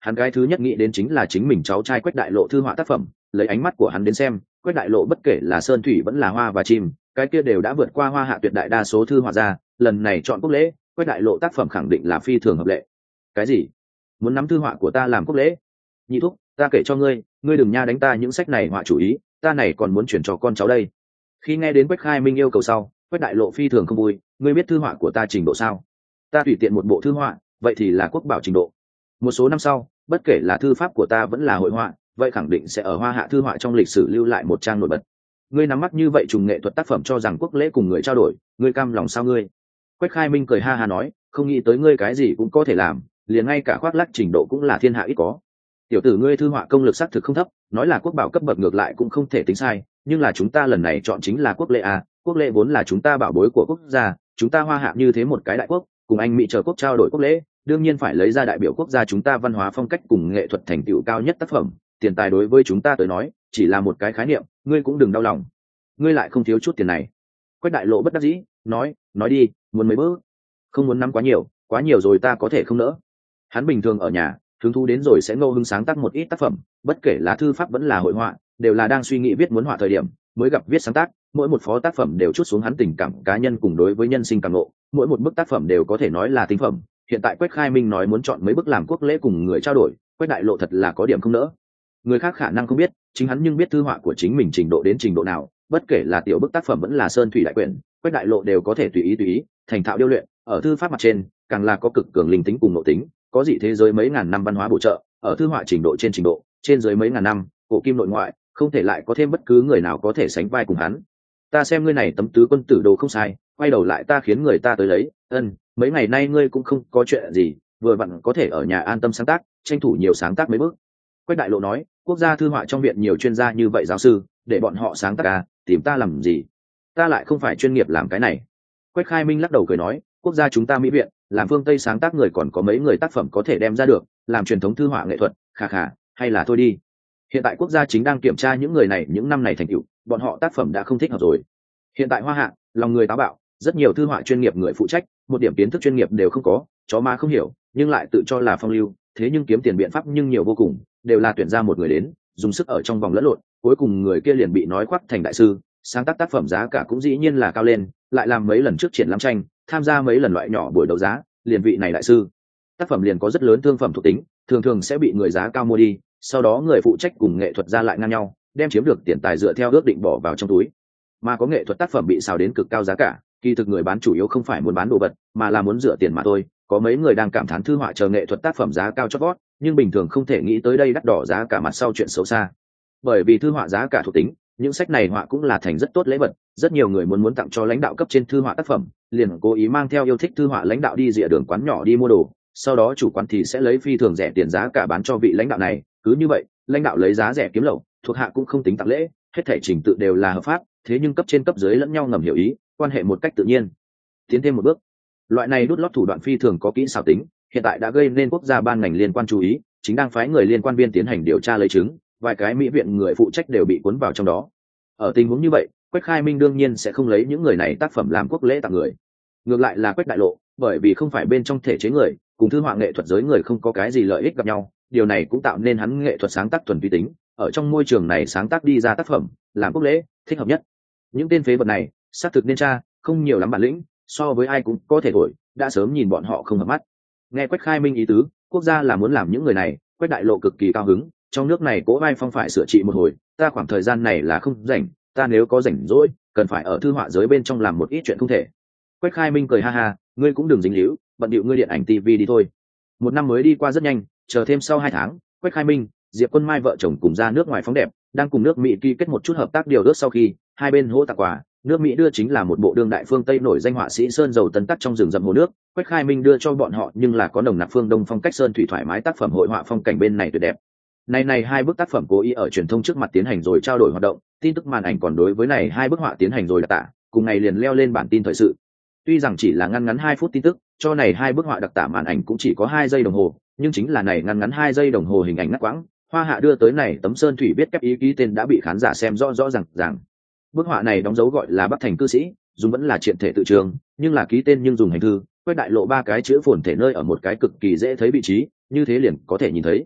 Hắn cái thứ nhất nghĩ đến chính là chính mình cháu trai Quách Đại Lộ thư họa tác phẩm. Lấy ánh mắt của hắn đến xem, Quách Đại Lộ bất kể là sơn thủy vẫn là hoa và chim, cái kia đều đã vượt qua hoa hạ tuyệt đại đa số thư họa gia. Lần này chọn quốc lễ, Quách Đại Lộ tác phẩm khẳng định là phi thường hợp lệ. Cái gì? Muốn nắm thư họa của ta làm quốc lễ? Nhị thúc, ta kể cho ngươi, ngươi đừng nha đánh ta những sách này họa chủ ý, ta này còn muốn chuyển cho con cháu đây. Khi nghe đến Quách Khai Minh yêu cầu sau, Quách Đại Lộ phi thường không vui. Ngươi biết thư họa của ta trình độ sao? Ta tùy tiện một bộ thư họa, vậy thì là quốc bảo trình độ. Một số năm sau, bất kể là thư pháp của ta vẫn là hội họa, vậy khẳng định sẽ ở hoa hạ thư họa trong lịch sử lưu lại một trang nổi bật. Ngươi nắm mắt như vậy trùng nghệ thuật tác phẩm cho rằng quốc lễ cùng người trao đổi, ngươi cam lòng sao ngươi? Quách Khai Minh cười ha ha nói, không nghĩ tới ngươi cái gì cũng có thể làm, liền ngay cả khoác lác trình độ cũng là thiên hạ ít có. Tiểu tử ngươi thư họa công lực xác thực không thấp, nói là quốc bảo cấp bậc ngược lại cũng không thể tính sai, nhưng là chúng ta lần này chọn chính là quốc lễ à, quốc lễ vốn là chúng ta bảo bối của quốc gia, chúng ta hoa hạ như thế một cái đại quốc, cùng anh Mỹ chờ quốc trao đổi quốc lễ, đương nhiên phải lấy ra đại biểu quốc gia chúng ta văn hóa phong cách cùng nghệ thuật thành tựu cao nhất tác phẩm. Tiền tài đối với chúng ta tới nói chỉ là một cái khái niệm, ngươi cũng đừng đau lòng, ngươi lại không thiếu chút tiền này. Quách Đại Lộ bất đắc dĩ nói, nói đi, muốn mấy bước? Không muốn nắm quá nhiều, quá nhiều rồi ta có thể không nỡ. Hắn bình thường ở nhà hứng thú đến rồi sẽ ngẫu hứng sáng tác một ít tác phẩm, bất kể là thư pháp vẫn là hội họa, đều là đang suy nghĩ viết muốn họa thời điểm mới gặp viết sáng tác. Mỗi một phó tác phẩm đều chút xuống hắn tình cảm cá nhân cùng đối với nhân sinh cảm ngộ, mỗi một bức tác phẩm đều có thể nói là tinh phẩm. Hiện tại Quách Khai Minh nói muốn chọn mấy bức làm quốc lễ cùng người trao đổi, Quách Đại Lộ thật là có điểm không nỡ. Người khác khả năng không biết, chính hắn nhưng biết thư họa của chính mình trình độ đến trình độ nào, bất kể là tiểu bức tác phẩm vẫn là sơn thủy đại quyển, Quách Đại Lộ đều có thể tùy ý tùy ý thành thạo điêu luyện. Ở thư pháp mặt trên càng là có cực cường linh tính cùng nội tính, có dị thế giới mấy ngàn năm văn hóa bổ trợ. Ở thư họa trình độ trên trình độ trên dưới mấy ngàn năm, cổ kim nội ngoại không thể lại có thêm bất cứ người nào có thể sánh vai cùng hắn. Ta xem ngươi này tấm tứ quân tử đồ không sai, quay đầu lại ta khiến người ta tới lấy. Ân, mấy ngày nay ngươi cũng không có chuyện gì, vừa vặn có thể ở nhà an tâm sáng tác, tranh thủ nhiều sáng tác mấy bước. Quách Đại Lộ nói, quốc gia thư họa trong viện nhiều chuyên gia như vậy giáo sư, để bọn họ sáng tác à, tìm ta làm gì? Ta lại không phải chuyên nghiệp làm cái này. Quách Khai Minh lắc đầu cười nói, quốc gia chúng ta mỹ viện làm phương Tây sáng tác người còn có mấy người tác phẩm có thể đem ra được, làm truyền thống thư họa nghệ thuật, khà khà, hay là thôi đi. Hiện tại quốc gia chính đang kiểm tra những người này những năm này thành tựu, bọn họ tác phẩm đã không thích hợp rồi. Hiện tại hoa hạ lòng người táo bạo, rất nhiều thư họa chuyên nghiệp người phụ trách một điểm kiến thức chuyên nghiệp đều không có, chó má không hiểu nhưng lại tự cho là phong lưu, thế nhưng kiếm tiền biện pháp nhưng nhiều vô cùng, đều là tuyển ra một người đến dùng sức ở trong vòng lẫn lộn, cuối cùng người kia liền bị nói khoác thành đại sư, sáng tác tác phẩm giá cả cũng dĩ nhiên là cao lên, lại làm mấy lần trước triển lãm tranh, tham gia mấy lần loại nhỏ buổi đấu giá, liền vị này đại sư tác phẩm liền có rất lớn thương phẩm thuộc tính, thường thường sẽ bị người giá cao mua đi, sau đó người phụ trách cùng nghệ thuật gia lại ngang nhau đem chiếm được tiền tài dựa theo ước định bỏ vào trong túi. Mà có nghệ thuật tác phẩm bị xào đến cực cao giá cả, kỳ thực người bán chủ yếu không phải muốn bán đồ vật mà là muốn dựa tiền mà thôi. Có mấy người đang cảm thán thư họa chờ nghệ thuật tác phẩm giá cao chót vót, nhưng bình thường không thể nghĩ tới đây đắt đỏ giá cả mặt sau chuyện xấu xa. Bởi vì thư họa giá cả thuộc tính, những sách này họa cũng là thành rất tốt lễ vật, rất nhiều người muốn muốn tặng cho lãnh đạo cấp trên thư họa tác phẩm, liền cố ý mang theo yêu thích thư họa lãnh đạo đi rìa đường quán nhỏ đi mua đồ, sau đó chủ quán thì sẽ lấy phi thường rẻ tiền giá cả bán cho vị lãnh đạo này. Cứ như vậy, lãnh đạo lấy giá rẻ kiếm lậu, thuộc hạ cũng không tính tặng lễ, hết thảy trình tự đều là hợp pháp, thế nhưng cấp trên cấp dưới lẫn nhau ngầm hiểu ý, quan hệ một cách tự nhiên. Tiến thêm một bước, loại này đút lót thủ đoạn phi thường có kỹ xảo tính, hiện tại đã gây nên quốc gia ban ngành liên quan chú ý, chính đang phái người liên quan viên tiến hành điều tra lấy chứng, vài cái mỹ viện người phụ trách đều bị cuốn vào trong đó. Ở tình huống như vậy, Quách Khai Minh đương nhiên sẽ không lấy những người này tác phẩm làm quốc lễ tặng người. Ngược lại là Quách Đại Lộ, bởi vì không phải bên trong thể chế người, cùng thư họa nghệ thuật giới người không có cái gì lợi ích gặp nhau, điều này cũng tạo nên hắn nghệ thuật sáng tác thuần túy tính, ở trong môi trường này sáng tác đi ra tác phẩm, làm quốc lễ thích hợp nhất. Những tên phế vật này, xác thực nên tra, không nhiều lắm bản lĩnh, so với ai cũng có thể thổi, đã sớm nhìn bọn họ không hợp mắt. Nghe Quách Khai Minh ý tứ, quốc gia là muốn làm những người này, Quách Đại Lộ cực kỳ cao hứng, trong nước này cố vai phong phải sửa trị một hồi, ta khoảng thời gian này là không rảnh, ta nếu có rảnh rỗi, cần phải ở thư họa giới bên trong làm một ít chuyện không thể. Quách Khai Minh cười ha ha, ngươi cũng đừng dính líu, bận điệu ngươi điện ảnh ti vi đi thôi. Một năm mới đi qua rất nhanh, chờ thêm sau hai tháng, Quách Khai Minh, Diệp Quân Mai vợ chồng cùng ra nước ngoài phóng đẹp, đang cùng nước Mỹ ký kết một chút hợp tác điều ước. Sau khi hai bên hỗ tặng quà, nước Mỹ đưa chính là một bộ đương đại phương Tây nổi danh họa sĩ sơn dầu tân tác trong rừng rậm hồ nước, Quách Khai Minh đưa cho bọn họ nhưng là có nồng nặc phương Đông phong cách sơn thủy thoải mái tác phẩm hội họa phong cảnh bên này tuyệt đẹp. Này này hai bức tác phẩm cố ý ở truyền thông trước mặt tiến hành rồi trao đổi hoạt động, tin tức màn ảnh còn đối với này hai bức họa tiến hành rồi đặc tả, cùng ngày liền leo lên bản tin thời sự. Tuy rằng chỉ là ngắn ngắn hai phút tin tức, cho này hai bức họa đặc tả màn ảnh cũng chỉ có hai giây đồng hồ, nhưng chính là này ngắn ngắn hai giây đồng hồ hình ảnh ngắt quãng, Hoa Hạ đưa tới này tấm sơn thủy biết kép ý ký tên đã bị khán giả xem rõ rõ ràng ràng. Bức họa này đóng dấu gọi là Bắc Thành cư sĩ, dùng vẫn là triện thể tự trường, nhưng là ký tên nhưng dùng hành thư, Quách Đại Lộ ba cái chữ phồn thể nơi ở một cái cực kỳ dễ thấy vị trí, như thế liền có thể nhìn thấy,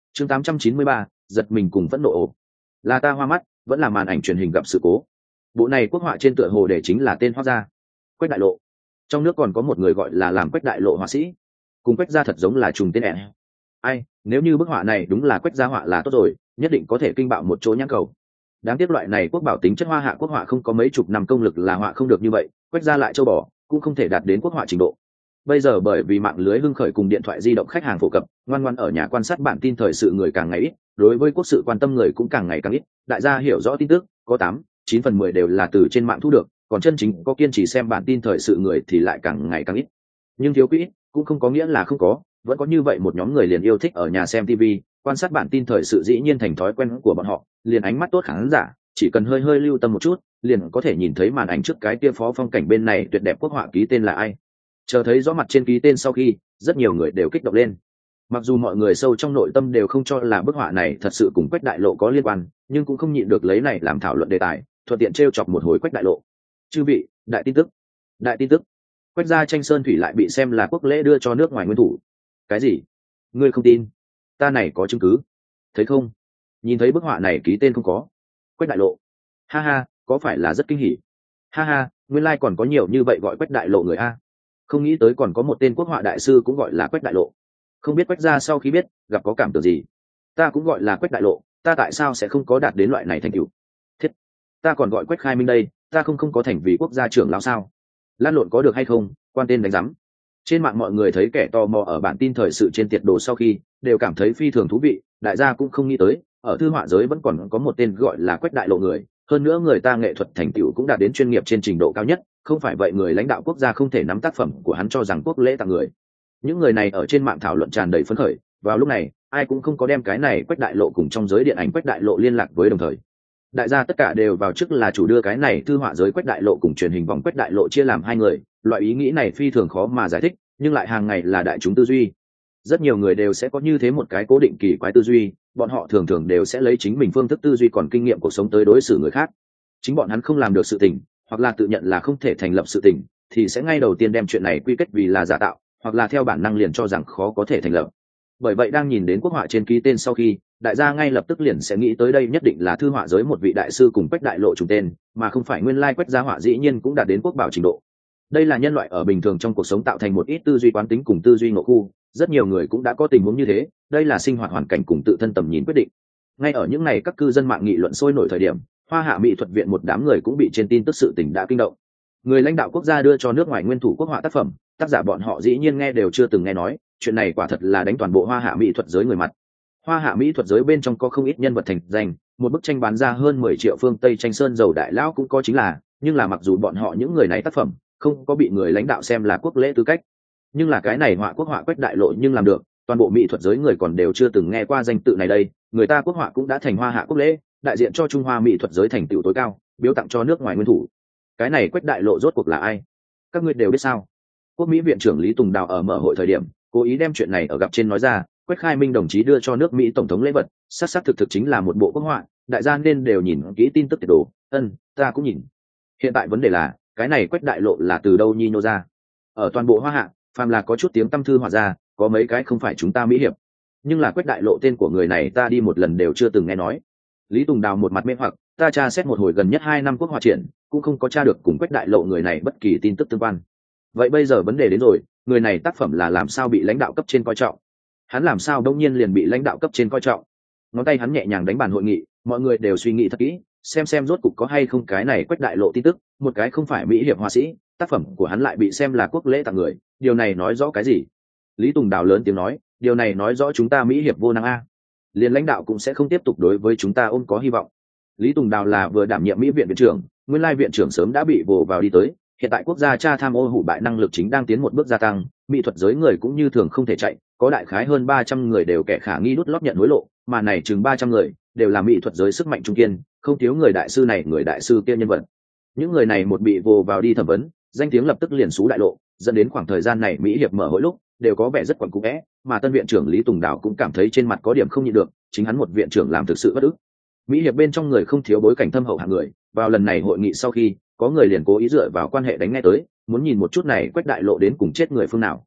chương tám trăm chín mươi ba, giật mình cùng phẫn nộ ổ. Là ta hoa mắt, vẫn là màn ảnh truyền hình gặp sự cố. Bộ này quốc họa trên tựa hồ để chính là tên Hoác Gia, Quách Đại Lộ. Trong nước còn có một người gọi là làm Quách Đại Lộ họa sĩ, cùng Quách Gia thật giống là trùng tên ẻn. Ai, nếu như bức họa này đúng là Quách Gia họa là tốt rồi, nhất định có thể kinh bạo một chỗ nhãn cầu. Đáng tiếc loại này quốc bảo tính chất hoa hạ quốc họa không có mấy chục năm công lực là họa không được như vậy, Quách Gia lại châu bò, cũng không thể đạt đến quốc họa trình độ. Bây giờ bởi vì mạng lưới hưng khởi cùng điện thoại di động khách hàng phổ cập, ngoan ngoãn ở nhà quan sát bản tin thời sự người càng ngày ít, đối với quốc sự quan tâm người cũng càng ngày càng ít, đại gia hiểu rõ tin tức, có tám, chín phần mười đều là từ trên mạng thu được, còn chân chính có kiên trì xem bản tin thời sự người thì lại càng ngày càng ít. Nhưng thiếu quỹ cũng không có nghĩa là không có, vẫn có như vậy một nhóm người liền yêu thích ở nhà xem ti vi, quan sát bản tin thời sự dĩ nhiên thành thói quen của bọn họ, liền ánh mắt tốt khán giả, chỉ cần hơi hơi lưu tâm một chút, liền có thể nhìn thấy màn ảnh trước cái kia phó phong cảnh bên này tuyệt đẹp quốc họa ký tên là ai. Chờ thấy rõ mặt trên ký tên sau khi, rất nhiều người đều kích động lên. Mặc dù mọi người sâu trong nội tâm đều không cho là bức họa này thật sự cùng Quách Đại Lộ có liên quan, nhưng cũng không nhịn được lấy này làm thảo luận đề tài, thuận tiện trêu chọc một hồi Quách Đại Lộ. Chư vị, đại tin tức, đại tin tức, Quách Gia tranh sơn thủy lại bị xem là quốc lễ đưa cho nước ngoài nguyên thủ. Cái gì? Ngươi không tin? Ta này có chứng cứ. Thấy không? Nhìn thấy bức họa này ký tên không có? Quách Đại Lộ. Ha ha, có phải là rất kinh hỉ? Ha ha, nguyên lai like còn có nhiều như vậy gọi Quách Đại Lộ người a. Không nghĩ tới còn có một tên quốc họa đại sư cũng gọi là Quách Đại Lộ. Không biết Quách Gia sau khi biết gặp có cảm tưởng gì? Ta cũng gọi là Quách Đại Lộ, ta tại sao sẽ không có đạt đến loại này thành tựu? Thiết, ta còn gọi Quách Khai Minh đây, ta không không có thành vì quốc gia trưởng lão sao? Lan lộn có được hay không, quan tên đánh giám. Trên mạng mọi người thấy kẻ tò mò ở bản tin thời sự trên tiệt đồ sau khi đều cảm thấy phi thường thú vị, đại gia cũng không nghĩ tới ở thư họa giới vẫn còn có một tên gọi là Quách Đại Lộ người, hơn nữa người ta nghệ thuật thành tựu cũng đạt đến chuyên nghiệp trên trình độ cao nhất, không phải vậy người lãnh đạo quốc gia không thể nắm tác phẩm của hắn cho rằng quốc lễ tặng người. Những người này ở trên mạng thảo luận tràn đầy phấn khởi, vào lúc này ai cũng không có đem cái này Quách Đại Lộ cùng trong giới điện ảnh Quách Đại Lộ liên lạc với đồng thời. Đại gia tất cả đều vào trước là chủ đưa cái này thư họa giới Quách Đại Lộ cùng truyền hình vòng Quách Đại Lộ chia làm hai người, loại ý nghĩ này phi thường khó mà giải thích, nhưng lại hàng ngày là đại chúng tư duy. Rất nhiều người đều sẽ có như thế một cái cố định kỳ quái tư duy, bọn họ thường thường đều sẽ lấy chính mình phương thức tư duy còn kinh nghiệm cuộc sống tới đối xử người khác. Chính bọn hắn không làm được sự tình, hoặc là tự nhận là không thể thành lập sự tình, thì sẽ ngay đầu tiên đem chuyện này quy kết vì là giả tạo, hoặc là theo bản năng liền cho rằng khó có thể thành lập. Bởi vậy đang nhìn đến quốc họa trên ký tên sau khi, đại gia ngay lập tức liền sẽ nghĩ tới đây nhất định là thư họa giới một vị đại sư cùng Quách Đại Lộ trùng tên, mà không phải nguyên lai Quách gia họa dĩ nhiên cũng đạt đến quốc bảo trình độ. Đây là nhân loại ở bình thường trong cuộc sống tạo thành một ít tư duy quán tính cùng tư duy ngộ khu, rất nhiều người cũng đã có tình huống như thế, đây là sinh hoạt hoàn cảnh cùng tự thân tầm nhìn quyết định. Ngay ở những ngày các cư dân mạng nghị luận sôi nổi thời điểm, Hoa Hạ Mỹ thuật viện một đám người cũng bị trên tin tức sự tình đã kinh động. Người lãnh đạo quốc gia đưa cho nước ngoài nguyên thủ quốc họa tác phẩm, tác giả bọn họ dĩ nhiên nghe đều chưa từng nghe nói, chuyện này quả thật là đánh toàn bộ Hoa Hạ Mỹ thuật giới người mặt. Hoa Hạ Mỹ thuật giới bên trong có không ít nhân vật thành danh, một bức tranh bán ra hơn mười triệu phương Tây tranh sơn dầu đại lão cũng có chính là, nhưng là mặc dù bọn họ những người này tác phẩm không có bị người lãnh đạo xem là quốc lễ tư cách, nhưng là cái này họa quốc họa Quách Đại Lộ nhưng làm được, toàn bộ mỹ thuật giới người còn đều chưa từng nghe qua danh tự này đây, người ta quốc họa cũng đã thành Hoa Hạ quốc lễ, đại diện cho Trung Hoa mỹ thuật giới thành tựu tối cao, biếu tặng cho nước ngoài nguyên thủ. Cái này Quách Đại Lộ rốt cuộc là ai? Các ngươi đều biết sao? Quốc Mỹ viện trưởng Lý Tùng Đào ở mở hội thời điểm, cố ý đem chuyện này ở gặp trên nói ra, Quách Khai Minh đồng chí đưa cho nước Mỹ tổng thống lễ vật, xác xác thực thực chính là một bộ quốc họa, đại gia nên đều nhìn kỹ tin tức tiệt đồ, ân, ta cũng nhìn. Hiện tại vấn đề là, cái này Quách Đại Lộ là từ đâu nhi nhô ra? Ở toàn bộ Hoa Hạ, phàm là có chút tiếng tăm thư họa ra, có mấy cái không phải chúng ta mỹ hiệp, nhưng là Quách Đại Lộ tên của người này ta đi một lần đều chưa từng nghe nói. Lý Tùng Đào một mặt mê hoặc, ta tra xét một hồi gần nhất hai năm quốc họa triển, cũng không có tra được cùng Quách Đại Lộ người này bất kỳ tin tức tương quan. Vậy bây giờ vấn đề đến rồi, người này tác phẩm là làm sao bị lãnh đạo cấp trên coi trọng? Hắn làm sao đông nhiên liền bị lãnh đạo cấp trên coi trọng? Ngón tay hắn nhẹ nhàng đánh bàn hội nghị, mọi người đều suy nghĩ thật kỹ, xem xem rốt cục có hay không cái này Quách Đại Lộ tin tức, một cái không phải mỹ hiệp họa sĩ, tác phẩm của hắn lại bị xem là quốc lễ tặng người, điều này nói rõ cái gì? Lý Tùng Đào lớn tiếng nói, điều này nói rõ chúng ta mỹ hiệp vô năng a, liền lãnh đạo cũng sẽ không tiếp tục đối với chúng ta ôm có hy vọng. Lý Tùng Đào là vừa đảm nhiệm mỹ viện viện trưởng, nguyên lai viện trưởng sớm đã bị vồ vào đi tới, hiện tại quốc gia tra tham ô hủ bại năng lực chính đang tiến một bước gia tăng, mỹ thuật giới người cũng như thường không thể chạy, có đại khái hơn ba trăm người đều kẻ khả nghi đút lót nhận hối lộ, mà này chừng ba trăm người đều là mỹ thuật giới sức mạnh trung kiên, không thiếu người đại sư này người đại sư kia nhân vật. Những người này một bị vồ vào đi thẩm vấn, danh tiếng lập tức liền xú đại lộ, dẫn đến khoảng thời gian này mỹ hiệp mở hội lúc đều có vẻ rất quẩn cũ vẽ, mà tân viện trưởng Lý Tùng Đào cũng cảm thấy trên mặt có điểm không nhịn được, chính hắn một viện trưởng làm thực sự bất ức. Mỹ hiệp bên trong người không thiếu bối cảnh thâm hậu hạng người, vào lần này hội nghị sau khi có người liền cố ý dựa vào quan hệ đánh nghe tới, muốn nhìn một chút này Quách Đại Lộ đến cùng chết người phương nào.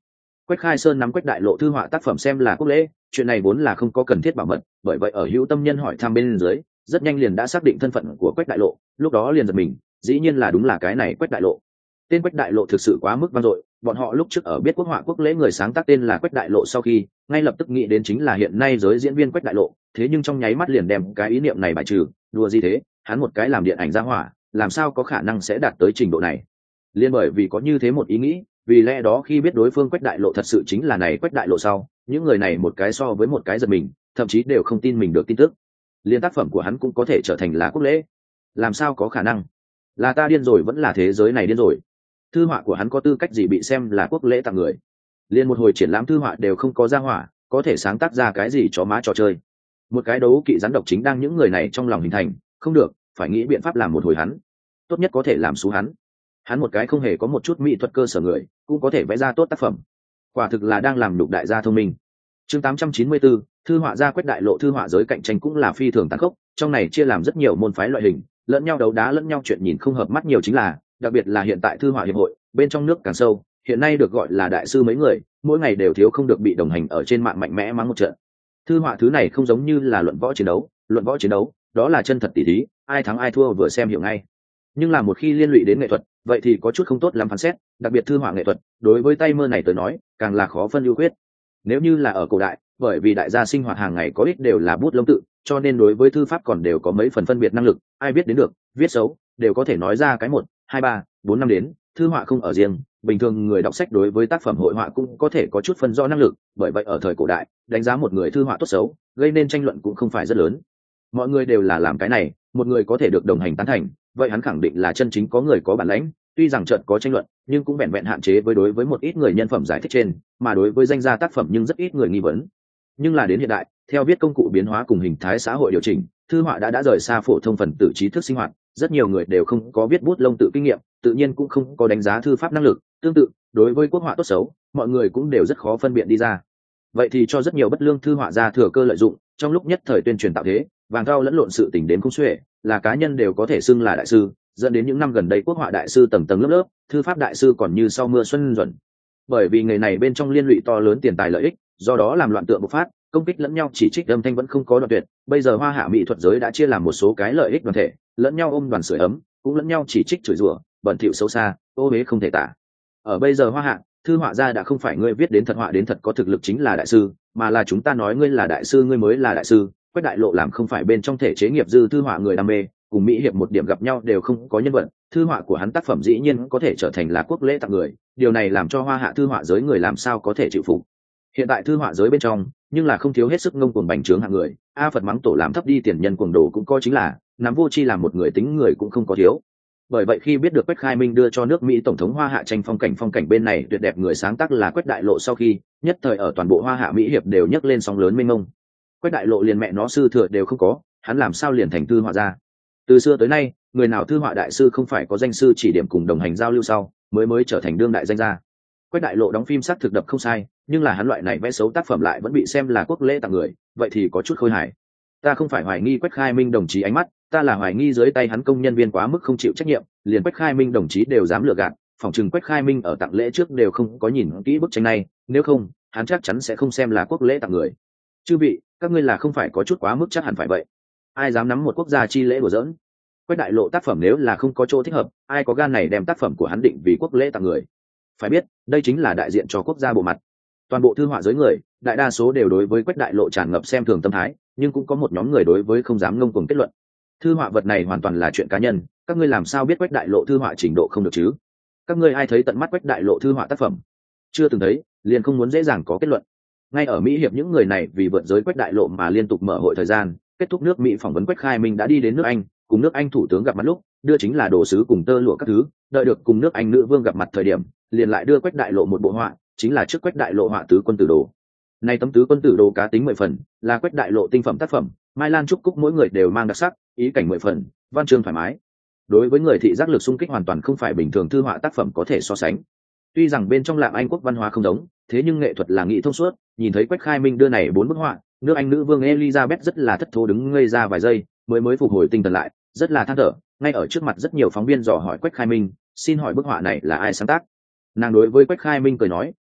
Quách Khai Sơn nắm Quách Đại Lộ thư họa tác phẩm xem là quốc lễ, chuyện này vốn là không có cần thiết bảo mật, bởi vậy ở hữu tâm nhân hỏi thăm bên dưới, rất nhanh liền đã xác định thân phận của Quách Đại Lộ, lúc đó liền giật mình, dĩ nhiên là đúng là cái này Quách Đại Lộ. Tên Quách Đại Lộ thực sự quá mức vang dội, bọn họ lúc trước ở biết quốc họa quốc lễ người sáng tác tên là Quách Đại Lộ sau khi, ngay lập tức nghĩ đến chính là hiện nay giới diễn viên Quách Đại Lộ, thế nhưng trong nháy mắt liền đem cái ý niệm này bài trừ, đùa gì thế, hắn một cái làm điện ảnh ra hỏa, làm sao có khả năng sẽ đạt tới trình độ này. Liên bởi vì có như thế một ý nghĩ, vì lẽ đó khi biết đối phương Quách Đại Lộ thật sự chính là này Quách Đại Lộ sau, những người này một cái so với một cái giật mình, thậm chí đều không tin mình được tin tức. Liên tác phẩm của hắn cũng có thể trở thành là quốc lễ, làm sao có khả năng? Là ta điên rồi vẫn là thế giới này điên rồi? Thư họa của hắn có tư cách gì bị xem là quốc lễ tặng người? Liên một hồi triển lãm thư họa đều không có ra hỏa, có thể sáng tác ra cái gì chó má trò chơi? Một cái đấu kỵ rắn độc chính đang những người này trong lòng hình thành, không được, phải nghĩ biện pháp làm một hồi hắn. Tốt nhất có thể làm xú hắn. Hắn một cái không hề có một chút mỹ thuật cơ sở người, cũng có thể vẽ ra tốt tác phẩm. Quả thực là đang làm nhục đại gia thông minh. Chương tám trăm chín mươi tư, thư họa gia Quách Đại Lộ thư họa giới cạnh tranh cũng là phi thường tàn khốc, trong này chia làm rất nhiều môn phái loại hình, lẫn nhau đấu đá lẫn nhau chuyện nhìn không hợp mắt nhiều chính là, đặc biệt là hiện tại thư họa hiệp hội, bên trong nước càng sâu, hiện nay được gọi là đại sư mấy người, mỗi ngày đều thiếu không được bị đồng hành ở trên mạng mạnh mẽ mắng một trận. Thư họa thứ này không giống như là luận võ chiến đấu, luận võ chiến đấu, đó là chân thật tỉ thí, ai thắng ai thua vừa xem hiểu ngay. Nhưng là một khi liên lụy đến nghệ thuật, vậy thì có chút không tốt lắm phán xét, đặc biệt thư họa nghệ thuật, đối với tay mơ này tới nói, càng là khó phân ưu khuyết. Nếu như là ở cổ đại, bởi vì đại gia sinh hoạt hàng ngày có ích đều là bút lông tự, cho nên đối với thư pháp còn đều có mấy phần phân biệt năng lực, ai biết đến được, viết xấu, đều có thể nói ra cái một, hai ba, bốn năm đến, thư họa không ở riêng, bình thường người đọc sách đối với tác phẩm hội họa cũng có thể có chút phân rõ năng lực, bởi vậy ở thời cổ đại, đánh giá một người thư họa tốt xấu, gây nên tranh luận cũng không phải rất lớn. Mọi người đều là làm cái này, một người có thể được đồng hành tán thành, vậy hắn khẳng định là chân chính có người có bản lãnh, tuy rằng chợt có tranh luận, nhưng cũng vẹn vẹn hạn chế với đối với một ít người nhân phẩm giải thích trên, mà đối với danh gia tác phẩm nhưng rất ít người nghi vấn. Nhưng là đến hiện đại, theo viết công cụ biến hóa cùng hình thái xã hội điều chỉnh, thư họa đã đã rời xa phổ thông phần tử trí thức sinh hoạt, rất nhiều người đều không có viết bút lông tự kinh nghiệm, tự nhiên cũng không có đánh giá thư pháp năng lực, tương tự, đối với quốc họa tốt xấu, mọi người cũng đều rất khó phân biệt đi ra. Vậy thì cho rất nhiều bất lương thư họa gia thừa cơ lợi dụng, trong lúc nhất thời tuyên truyền tạo thế, vàng thao lẫn lộn sự tình đến không xuể, là cá nhân đều có thể xưng là đại sư, dẫn đến những năm gần đây quốc họa đại sư tầng tầng lớp lớp, thư pháp đại sư còn như sau mưa xuân dần. Bởi vì nghề này bên trong liên lụy to lớn tiền tài lợi ích, do đó làm loạn tượng bộc phát, công kích lẫn nhau chỉ trích âm thanh vẫn không có đoạn tuyệt. Bây giờ hoa hạ mỹ thuật giới đã chia làm một số cái lợi ích đoàn thể, lẫn nhau ôm đoàn sưởi ấm, cũng lẫn nhau chỉ trích chửi rủa, bẩn thỉu xấu xa, ô uế không thể tả. Ở bây giờ hoa hạ, thư họa gia đã không phải ngươi viết đến thật họa đến thật có thực lực chính là đại sư, mà là chúng ta nói ngươi là đại sư ngươi mới là đại sư. Quách Đại Lộ làm không phải bên trong thể chế nghiệp dư thư họa người đam mê, cùng mỹ hiệp một điểm gặp nhau đều không có nhân vật, thư họa của hắn tác phẩm dĩ nhiên có thể trở thành là quốc lễ tặng người, điều này làm cho hoa hạ thư họa giới người làm sao có thể chịu phục. Hiện tại thư họa giới bên trong, nhưng là không thiếu hết sức ngông cuồng bành trướng hạng người, a Phật mắng tổ làm thấp đi tiền nhân cuồng đồ cũng coi chính là, nắm vô chi làm một người tính người cũng không có thiếu. Bởi vậy khi biết được Quách Khai Minh đưa cho nước Mỹ tổng thống hoa hạ tranh phong cảnh phong cảnh bên này tuyệt đẹp người sáng tác là Quách Đại Lộ sau khi, nhất thời ở toàn bộ hoa hạ mỹ hiệp đều nhấc lên sóng lớn mênh mông. Quách Đại Lộ liền mẹ nó sư thừa đều không có, hắn làm sao liền thành thư họa gia? Từ xưa tới nay, người nào thư họa đại sư không phải có danh sư chỉ điểm cùng đồng hành giao lưu sau, mới mới trở thành đương đại danh gia. Quách Đại Lộ đóng phim sắc thực đập không sai, nhưng là hắn loại này vẽ xấu tác phẩm lại vẫn bị xem là quốc lễ tặng người, vậy thì có chút khôi hài. Ta không phải hoài nghi Quách Khai Minh đồng chí ánh mắt, ta là hoài nghi dưới tay hắn công nhân viên quá mức không chịu trách nhiệm, liền Quách Khai Minh đồng chí đều dám lừa gạt, phỏng chừng Quách Khai Minh ở tặng lễ trước đều không có nhìn kỹ bức tranh này, nếu không, hắn chắc chắn sẽ không xem là quốc lễ tặng người. Chư vị, các ngươi là không phải có chút quá mức chắc hẳn phải vậy. Ai dám nắm một quốc gia chi lễ đùa giỡn? Quách Đại Lộ tác phẩm nếu là không có chỗ thích hợp, ai có gan này đem tác phẩm của hắn định vì quốc lễ tặng người? Phải biết, đây chính là đại diện cho quốc gia bộ mặt. Toàn bộ thư họa giới người, đại đa số đều đối với Quách Đại Lộ tràn ngập xem thường tâm thái, nhưng cũng có một nhóm người đối với không dám ngông cuồng kết luận. Thư họa vật này hoàn toàn là chuyện cá nhân, các ngươi làm sao biết Quách Đại Lộ thư họa trình độ không được chứ? Các ngươi ai thấy tận mắt Quách Đại Lộ thư họa tác phẩm? Chưa từng thấy, liền không muốn dễ dàng có kết luận. Ngay ở Mỹ hiệp những người này vì vượt giới Quách Đại Lộ mà liên tục mở hội thời gian, kết thúc nước Mỹ phỏng vấn Quách Khai Minh đã đi đến nước Anh, cùng nước Anh thủ tướng gặp mặt lúc, đưa chính là đồ sứ cùng tơ lụa các thứ, đợi được cùng nước Anh nữ vương gặp mặt thời điểm, liền lại đưa Quách Đại Lộ một bộ họa, chính là trước Quách Đại Lộ họa tứ quân tử đồ. Này tấm tứ quân tử đồ cá tính mười phần, là Quách Đại Lộ tinh phẩm tác phẩm, Mai Lan Trúc Cúc mỗi người đều mang đặc sắc, ý cảnh mười phần, văn chương thoải mái. Đối với người thị giác lực xung kích hoàn toàn không phải bình thường thư họa tác phẩm có thể so sánh. Tuy rằng bên trong làng Anh quốc văn hóa không giống, thế nhưng nghệ thuật là nghị thông suốt, nhìn thấy Quách Khai Minh đưa này bốn bức họa, nước Anh nữ vương Elizabeth rất là thất thố đứng ngây ra vài giây, mới mới phục hồi tinh thần lại, rất là than thở, ngay ở trước mặt rất nhiều phóng viên dò hỏi Quách Khai Minh, xin hỏi bức họa này là ai sáng tác? Nàng đối với Quách Khai Minh cười nói,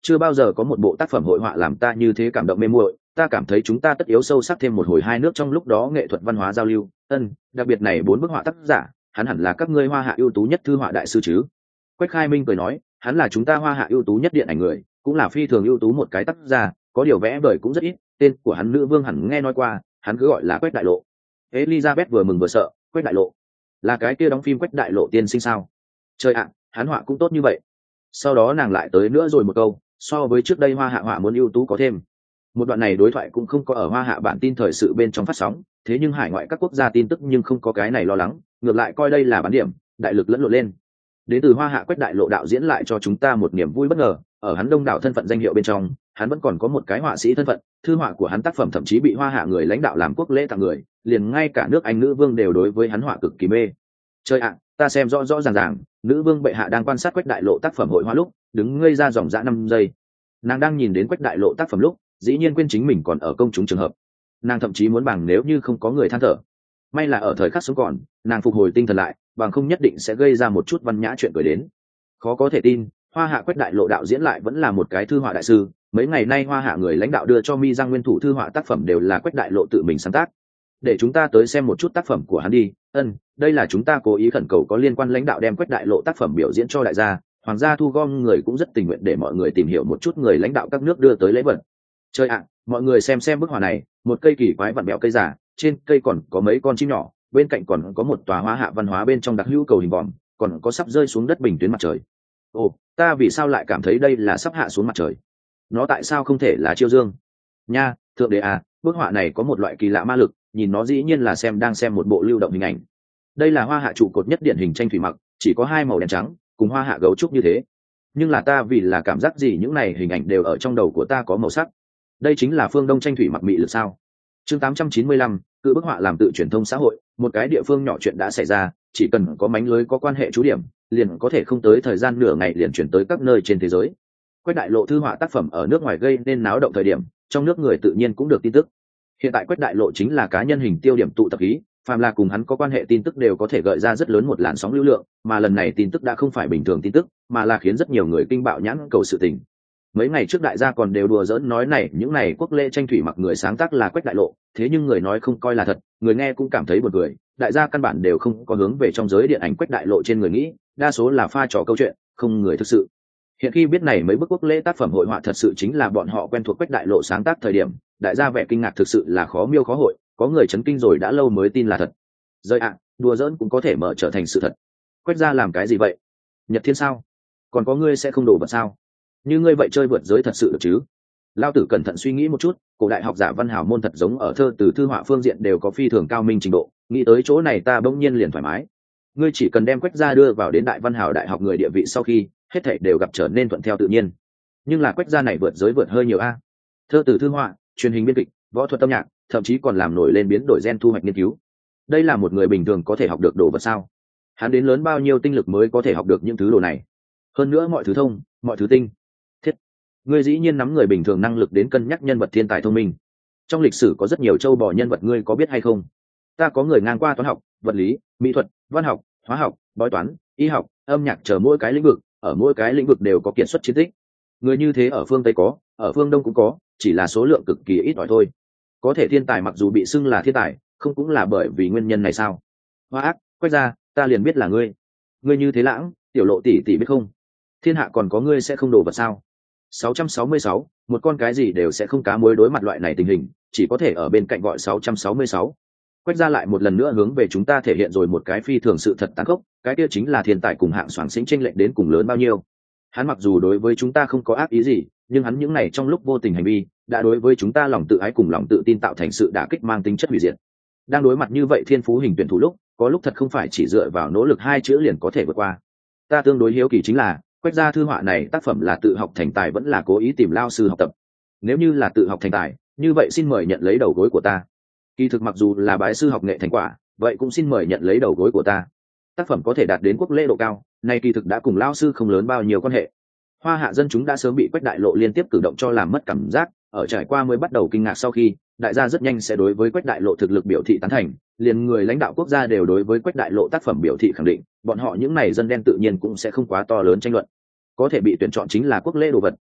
chưa bao giờ có một bộ tác phẩm hội họa làm ta như thế cảm động mê muội. Ta cảm thấy chúng ta tất yếu sâu sắc thêm một hồi hai nước trong lúc đó nghệ thuật văn hóa giao lưu. Ân, đặc biệt này bốn bức họa tác giả, hắn hẳn là các ngươi Hoa Hạ ưu tú nhất thư họa đại sư chứ? Quách Khai Minh cười nói, hắn là chúng ta Hoa Hạ ưu tú nhất điện ảnh người, cũng là phi thường ưu tú một cái tác giả, có điều vẽ vời cũng rất ít. Tên của hắn nữ vương hẳn nghe nói qua, hắn cứ gọi là Quách Đại Lộ. Elizabeth vừa mừng vừa sợ, Quách Đại Lộ là cái kia đóng phim Quách Đại Lộ tiên sinh sao? Trời ạ, hắn họa cũng tốt như vậy. Sau đó nàng lại tới nữa rồi một câu, so với trước đây Hoa Hạ họa muốn ưu tú có thêm. Một đoạn này đối thoại cũng không có ở Hoa Hạ bản tin thời sự bên trong phát sóng, thế nhưng hải ngoại các quốc gia tin tức nhưng không có cái này lo lắng, ngược lại coi đây là bán điểm, đại lực lẫn lộn lên. Đến từ Hoa Hạ Quách Đại Lộ đạo diễn lại cho chúng ta một niềm vui bất ngờ, ở hắn đông đảo thân phận danh hiệu bên trong, hắn vẫn còn có một cái họa sĩ thân phận, thư họa của hắn tác phẩm thậm chí bị Hoa Hạ người lãnh đạo làm quốc lễ tặng người, liền ngay cả nước Anh nữ vương đều đối với hắn họa cực kỳ mê. Trời ạ, ta xem rõ rõ ràng ràng, nữ vương bệ hạ đang quan sát Quách Đại Lộ tác phẩm hội họa lúc, đứng ngây ra dòng dã năm giây. Nàng đang nhìn đến Quách Đại Lộ tác phẩm lúc, dĩ nhiên quên chính mình còn ở công chúng trường hợp. Nàng thậm chí muốn bằng nếu như không có người than thở. May là ở thời khắc sống còn, nàng phục hồi tinh thần lại, bằng không nhất định sẽ gây ra một chút văn nhã chuyện cười đến. Khó có thể tin, Hoa Hạ Quách Đại Lộ đạo diễn lại vẫn là một cái thư họa đại sư. Mấy ngày nay Hoa Hạ người lãnh đạo đưa cho Mi Giang nguyên thủ thư họa tác phẩm đều là Quách Đại Lộ tự mình sáng tác. Để chúng ta tới xem một chút tác phẩm của hắn đi. Ân, đây là chúng ta cố ý khẩn cầu có liên quan lãnh đạo đem Quách Đại Lộ tác phẩm biểu diễn cho đại gia. Hoàng gia thu gom người cũng rất tình nguyện để mọi người tìm hiểu một chút người lãnh đạo các nước đưa tới lễ vật. Trời ạ, mọi người xem xem bức họa này, một cây kỳ quái vặn bẹo cây giả, trên cây còn có mấy con chim nhỏ, bên cạnh còn có một tòa Hoa Hạ văn hóa bên trong đặc hữu cầu hình vòm, còn có sắp rơi xuống đất bình tuyến mặt trời. Ồ, ta vì sao lại cảm thấy đây là sắp hạ xuống mặt trời? Nó tại sao không thể là chiêu dương? Nha, thượng đế à, bức họa này có một loại kỳ lạ ma lực, nhìn nó dĩ nhiên là xem đang xem một bộ lưu động hình ảnh. Đây là Hoa Hạ trụ cột nhất điển hình tranh thủy mặc, chỉ có hai màu đen trắng, cùng Hoa Hạ gấu trúc như thế. Nhưng là ta vì là cảm giác gì những này hình ảnh đều ở trong đầu của ta có màu sắc. Đây chính là phương Đông tranh thủy mặc mị lực sao? Chương tám trăm chín mươi lăm, cự bức họa làm tự truyền thông xã hội, một cái địa phương nhỏ chuyện đã xảy ra, chỉ cần có mánh lưới có quan hệ chú điểm, liền có thể không tới thời gian nửa ngày liền chuyển tới các nơi trên thế giới. Quách Đại Lộ thư họa tác phẩm ở nước ngoài gây nên náo động thời điểm, trong nước người tự nhiên cũng được tin tức. Hiện tại Quách Đại Lộ chính là cá nhân hình tiêu điểm tụ tập khí, phàm là cùng hắn có quan hệ tin tức đều có thể gợi ra rất lớn một làn sóng lưu lượng, mà lần này tin tức đã không phải bình thường tin tức, mà là khiến rất nhiều người kinh bạo nhãn cầu sự tình. Mấy ngày trước đại gia còn đều đùa giỡn nói này những này quốc lễ tranh thủy mặc người sáng tác là Quách Đại Lộ, thế nhưng người nói không coi là thật, người nghe cũng cảm thấy buồn cười. Đại gia căn bản đều không có hướng về trong giới điện ảnh Quách Đại Lộ trên người nghĩ, đa số là pha trò câu chuyện, không người thực sự. Hiện khi biết này mấy bức quốc lễ tác phẩm hội họa thật sự chính là bọn họ quen thuộc Quách Đại Lộ sáng tác thời điểm, đại gia vẻ kinh ngạc thực sự là khó miêu khó hội, có người chấn kinh rồi đã lâu mới tin là thật. Rơi ạ, à, đùa giỡn cũng có thể mở trở thành sự thật. Quách gia làm cái gì vậy? Nhật Thiên sao? Còn có ngươi sẽ không đổ vật sao? Như ngươi vậy chơi vượt giới thật sự được chứ? Lao tử cẩn thận suy nghĩ một chút, cổ đại học giả văn hảo môn thật giống ở thơ từ thư họa phương diện đều có phi thường cao minh trình độ, nghĩ tới chỗ này ta bỗng nhiên liền thoải mái. Ngươi chỉ cần đem Quách gia đưa vào đến đại văn hảo đại học người địa vị sau khi, hết thảy đều gặp trở nên thuận theo tự nhiên. Nhưng là Quách gia này vượt giới vượt hơi nhiều a. Thơ từ thư họa, truyền hình biên kịch, võ thuật âm nhạc, thậm chí còn làm nổi lên biến đổi gen thu hoạch nghiên cứu. Đây là một người bình thường có thể học được đồ vật sao? Hắn đến lớn bao nhiêu tinh lực mới có thể học được những thứ đồ này? Hơn nữa mọi thứ thông, mọi thứ tinh. Thiết, ngươi dĩ nhiên nắm người bình thường năng lực đến cân nhắc nhân vật thiên tài thông minh. Trong lịch sử có rất nhiều châu bò nhân vật ngươi có biết hay không? Ta có người ngang qua toán học, vật lý, mỹ thuật, văn học, hóa học, bói toán, y học, âm nhạc chờ mỗi cái lĩnh vực, ở mỗi cái lĩnh vực đều có kiệt xuất chiến tích. Người như thế ở phương Tây có, ở phương Đông cũng có, chỉ là số lượng cực kỳ ít ỏi thôi. Có thể thiên tài mặc dù bị xưng là thiên tài, không cũng là bởi vì nguyên nhân này sao? Hoa ác, Quách gia, ta liền biết là ngươi. Ngươi như thế lãng, tiểu Lộ tỷ tỷ biết không? Thiên hạ còn có ngươi sẽ không đổ vật sao? sáu trăm sáu mươi sáu, một con cái gì đều sẽ không cá muối đối mặt loại này tình hình, chỉ có thể ở bên cạnh gọi sáu trăm sáu mươi sáu. Quách gia lại một lần nữa hướng về chúng ta thể hiện rồi một cái phi thường sự thật tàn khốc, cái kia chính là thiên tài cùng hạng soảng xính chênh lệch đến cùng lớn bao nhiêu. Hắn mặc dù đối với chúng ta không có ác ý gì, nhưng hắn những này trong lúc vô tình hành vi, đã đối với chúng ta lòng tự ái cùng lòng tự tin tạo thành sự đả kích mang tính chất hủy diệt. Đang đối mặt như vậy thiên phú hình tuyển thủ lúc, có lúc thật không phải chỉ dựa vào nỗ lực hai chữ liền có thể vượt qua. Ta tương đối hiếu kỳ chính là, Quách gia thư họa này tác phẩm là tự học thành tài vẫn là cố ý tìm lao sư học tập. Nếu như là tự học thành tài, như vậy xin mời nhận lấy đầu gối của ta. Kỳ thực mặc dù là bái sư học nghệ thành quả, vậy cũng xin mời nhận lấy đầu gối của ta. Tác phẩm có thể đạt đến quốc lễ độ cao, nay kỳ thực đã cùng lao sư không lớn bao nhiêu quan hệ. Hoa hạ dân chúng đã sớm bị Quách Đại Lộ liên tiếp cử động cho làm mất cảm giác, ở trải qua mới bắt đầu kinh ngạc sau khi, đại gia rất nhanh sẽ đối với Quách Đại Lộ thực lực biểu thị tán thành, liền người lãnh đạo quốc gia đều đối với Quách Đại Lộ tác phẩm biểu thị khẳng định, bọn họ những này dân đen tự nhiên cũng sẽ không quá to lớn tranh luận. Có thể bị tuyển chọn chính là quốc lễ đồ vật,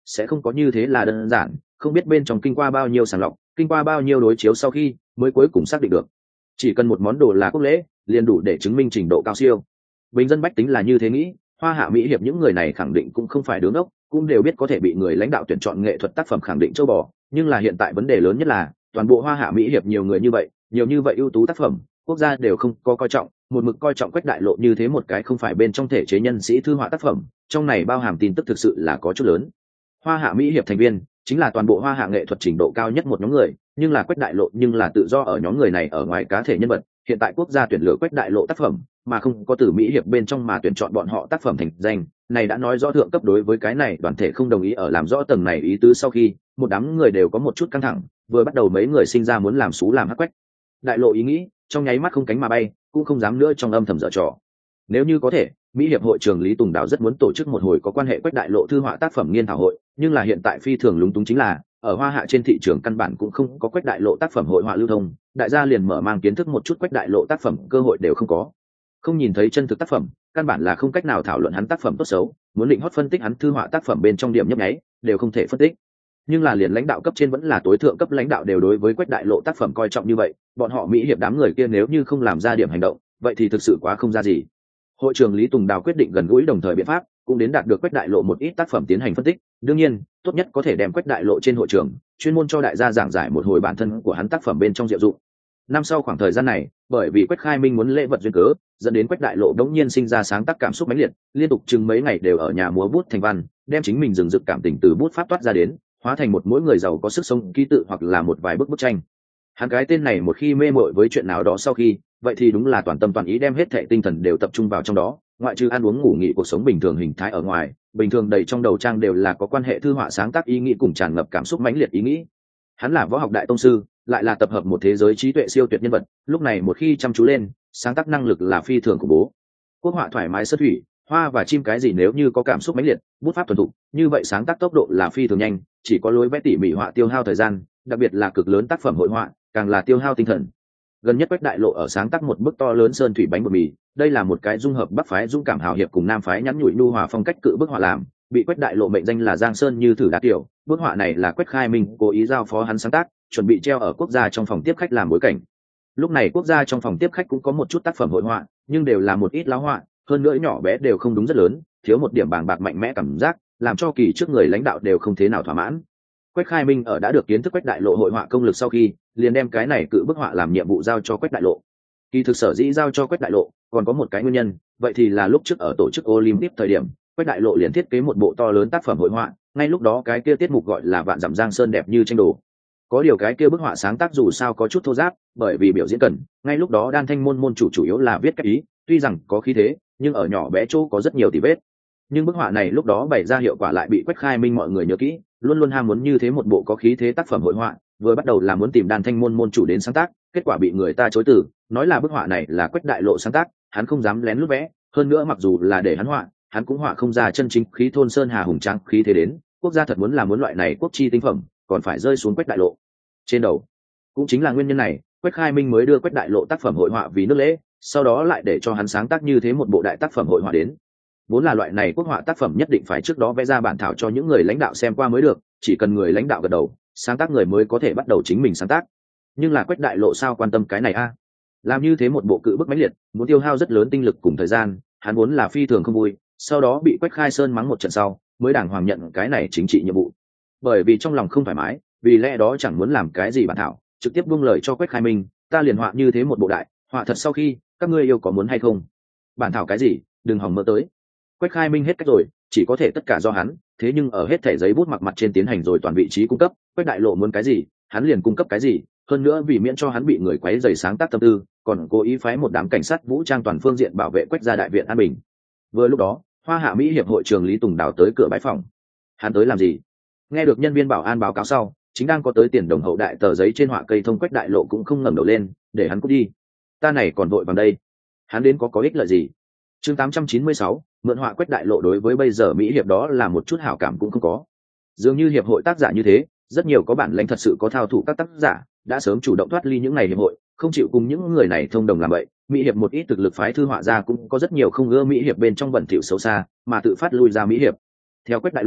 sẽ không có như thế là đơn giản, không biết bên trong kinh qua bao nhiêu sàng lọc, kinh qua bao nhiêu đối chiếu sau khi mới cuối cùng xác định được. Chỉ cần một món đồ là quốc lễ liền đủ để chứng minh trình độ cao siêu. Bình dân bách tính là như thế nghĩ, Hoa Hạ Mỹ hiệp những người này khẳng định cũng không phải đứng ốc, cũng đều biết có thể bị người lãnh đạo tuyển chọn nghệ thuật tác phẩm khẳng định châu bò, nhưng là hiện tại vấn đề lớn nhất là toàn bộ Hoa Hạ Mỹ hiệp nhiều người như vậy, nhiều như vậy ưu tú tác phẩm, quốc gia đều không có coi trọng, một mực coi trọng Quách Đại Lộ như thế một cái không phải bên trong thể chế nhân sĩ thư họa tác phẩm, trong này bao hàm tin tức thực sự là có chút lớn. Hoa Hạ Mỹ hiệp thành viên chính là toàn bộ Hoa Hạ nghệ thuật trình độ cao nhất một nhóm người, nhưng là Quách Đại Lộ nhưng là tự do ở nhóm người này ở ngoài cá thể nhân vật, hiện tại quốc gia tuyển lựa Quách Đại Lộ tác phẩm, mà không có từ Mỹ hiệp bên trong mà tuyển chọn bọn họ tác phẩm thành danh, này đã nói rõ thượng cấp đối với cái này đoàn thể không đồng ý. Ở làm rõ tầng này ý tứ sau khi, một đám người đều có một chút căng thẳng, vừa bắt đầu mấy người sinh ra muốn làm xú làm hắc Quách Đại Lộ ý nghĩ, trong nháy mắt không cánh mà bay, cũng không dám nữa trong âm thầm dở trò. Nếu như có thể, Mỹ hiệp hội trưởng Lý Tùng Đào rất muốn tổ chức một hồi có quan hệ Quách Đại Lộ thư họa tác phẩm nghiên thảo hội, nhưng là hiện tại phi thường lúng túng chính là ở Hoa Hạ trên thị trường căn bản cũng không có Quách Đại Lộ tác phẩm hội họa lưu thông, đại gia liền mở mang kiến thức một chút Quách Đại Lộ tác phẩm cơ hội đều không có. Không nhìn thấy chân thực tác phẩm, căn bản là không cách nào thảo luận hắn tác phẩm tốt xấu, muốn định hót phân tích hắn thư họa tác phẩm bên trong điểm nhấp nháy, đều không thể phân tích. Nhưng là liền lãnh đạo cấp trên vẫn là tối thượng cấp lãnh đạo đều đối với Quách Đại Lộ tác phẩm coi trọng như vậy, bọn họ Mỹ hiệp đám người kia nếu như không làm ra điểm hành động, vậy thì thực sự quá không ra gì. Hội trưởng Lý Tùng Đào quyết định gần gũi đồng thời biện pháp, cũng đến đạt được Quách Đại Lộ một ít tác phẩm tiến hành phân tích, đương nhiên, tốt nhất có thể đem Quách Đại Lộ trên hội trường, chuyên môn cho đại gia giảng giải một hồi bản thân của hắn tác phẩm bên trong diệu dụng. Năm sau khoảng thời gian này, bởi vì Quách Khai Minh muốn lễ vật duyên cớ, dẫn đến Quách Đại Lộ đống nhiên sinh ra sáng tác cảm xúc mãnh liệt, liên tục chừng mấy ngày đều ở nhà múa bút thành văn, đem chính mình rừng rực cảm tình từ bút pháp toát ra đến, hóa thành một mỗi người giàu có sức sống ký tự hoặc là một vài bức bức tranh. Hắn cái tên này một khi mê mội với chuyện nào đó sau khi, vậy thì đúng là toàn tâm toàn ý đem hết thệ tinh thần đều tập trung vào trong đó, ngoại trừ ăn uống ngủ nghỉ cuộc sống bình thường hình thái ở ngoài, bình thường đầy trong đầu trang đều là có quan hệ thư họa sáng tác ý nghĩ cùng tràn ngập cảm xúc mãnh liệt ý nghĩ. Hắn là võ học đại tông sư, lại là tập hợp một thế giới trí tuệ siêu tuyệt nhân vật, lúc này một khi chăm chú lên, sáng tác năng lực là phi thường của bố. Quốc họa thoải mái sơ thủy, hoa và chim cái gì nếu như có cảm xúc mãnh liệt, bút pháp thuần thục, như vậy sáng tác tốc độ là phi thường nhanh, chỉ có lối vẽ tỉ mỉ họa tiêu hao thời gian, đặc biệt là cực lớn tác phẩm hội họa, càng là tiêu hao tinh thần. Gần nhất Quách Đại Lộ ở sáng tác một bức to lớn sơn thủy bánh bột mì, đây là một cái dung hợp bắc phái dũng cảm hào hiệp cùng nam phái nhắn nhủi nhu hòa phong cách cự bức họa làm, bị Quách Đại Lộ mệnh danh là Giang Sơn như thử đá tiểu. Bức họa này là Quách Khai Minh cố ý giao phó hắn sáng tác, chuẩn bị treo ở quốc gia trong phòng tiếp khách làm bối cảnh. Lúc này quốc gia trong phòng tiếp khách cũng có một chút tác phẩm hội họa, nhưng đều là một ít láo họa, hơn nữa nhỏ bé đều không đúng rất lớn, thiếu một điểm bàng bạc mạnh mẽ cảm giác, làm cho kỳ trước người lãnh đạo đều không thế nào thỏa mãn. Quách Khai Minh ở đã được kiến thức Quách Đại Lộ hội họa công lực sau khi, liền đem cái này cự bức họa làm nhiệm vụ giao cho Quách Đại Lộ. Kỳ thực sở dĩ giao cho Quách Đại Lộ, còn có một cái nguyên nhân, vậy thì là lúc trước ở tổ chức Olympic thời điểm, Quách Đại Lộ liền thiết kế một bộ to lớn tác phẩm hội họa, ngay lúc đó cái kia tiết mục gọi là Vạn Dặm Giang Sơn đẹp như tranh đồ. Có điều cái kia bức họa sáng tác dù sao có chút thô ráp, bởi vì biểu diễn cần, ngay lúc đó Đan Thanh môn môn chủ chủ yếu là viết cách ý, tuy rằng có khí thế, nhưng ở nhỏ bé chỗ có rất nhiều tỉ vết. Nhưng bức họa này lúc đó bày ra hiệu quả lại bị Quách Khai Minh mọi người nhớ kỹ, luôn luôn ham muốn như thế một bộ có khí thế tác phẩm hội họa, vừa bắt đầu là muốn tìm Đan Thanh môn môn chủ đến sáng tác, kết quả bị người ta chối từ, nói là bức họa này là Quách Đại Lộ sáng tác, hắn không dám lén lút vẽ, hơn nữa mặc dù là để hắn họa, hắn cũng họa không ra chân chính khí thôn sơn hà hùng tráng khí thế đến, quốc gia thật muốn là muốn loại này quốc chi tinh phẩm, còn phải rơi xuống Quách Đại Lộ trên đầu. Cũng chính là nguyên nhân này, Quách Khai Minh mới đưa Quách Đại Lộ tác phẩm hội họa vì nước lễ, sau đó lại để cho hắn sáng tác như thế một bộ đại tác phẩm hội họa đến. Vốn là loại này quốc họa tác phẩm nhất định phải trước đó vẽ ra bản thảo cho những người lãnh đạo xem qua mới được, chỉ cần người lãnh đạo gật đầu, sáng tác người mới có thể bắt đầu chính mình sáng tác. Nhưng là Quách Đại Lộ sao quan tâm cái này a? Làm như thế một bộ cự bức mãnh liệt, muốn tiêu hao rất lớn tinh lực cùng thời gian, hắn vốn là phi thường không vui, sau đó bị Quách Khai Sơn mắng một trận sau, mới đàng hoàng nhận cái này chính trị nhiệm vụ. Bởi vì trong lòng không thoải mái, vì lẽ đó chẳng muốn làm cái gì bản thảo, trực tiếp buông lời cho Quách Khai Minh, ta liền họa như thế một bộ đại, họa thật sau khi, các ngươi yêu có muốn hay không? Bản thảo cái gì, đừng hòng mơ tới. Quách Khai Minh hết cách rồi, chỉ có thể tất cả do hắn, thế nhưng ở hết thẻ giấy bút mặc mặt trên tiến hành rồi toàn vị trí cung cấp, Quách Đại Lộ muốn cái gì, hắn liền cung cấp cái gì, hơn nữa vì miễn cho hắn bị người quấy rầy sáng tác tâm tư, còn cố ý phái một đám cảnh sát vũ trang toàn phương diện bảo vệ Quách gia đại viện an bình. Vừa lúc đó, Hoa Hạ Mỹ hiệp hội trưởng Lý Tùng Đào tới cửa bãi phòng. Hắn tới làm gì? Nghe được nhân viên bảo an báo cáo sau, chính đang có tới tiền đồng hậu đại tờ giấy trên họa cây thông Quách Đại Lộ cũng không ngẩng đầu lên, để hắn cút đi. Ta này còn vội vàng đây. Hắn đến có có ích lợi gì? Chương tám trăm chín mươi sáu, mượn họa Quách Đại Lộ đối với bây giờ Mỹ hiệp đó là một chút hảo cảm cũng không có. Dường như hiệp hội tác giả như thế, rất nhiều có bản lĩnh thật sự có thao thủ các tác giả, đã sớm chủ động thoát ly những ngày hiệp hội, không chịu cùng những người này thông đồng làm vậy. Mỹ hiệp một ít thực lực phái thư họa ra cũng có rất nhiều không ưa Mỹ hiệp bên trong bẩn thỉu xấu xa, mà tự phát lui ra Mỹ hiệp. Theo Quách Đại Lộ,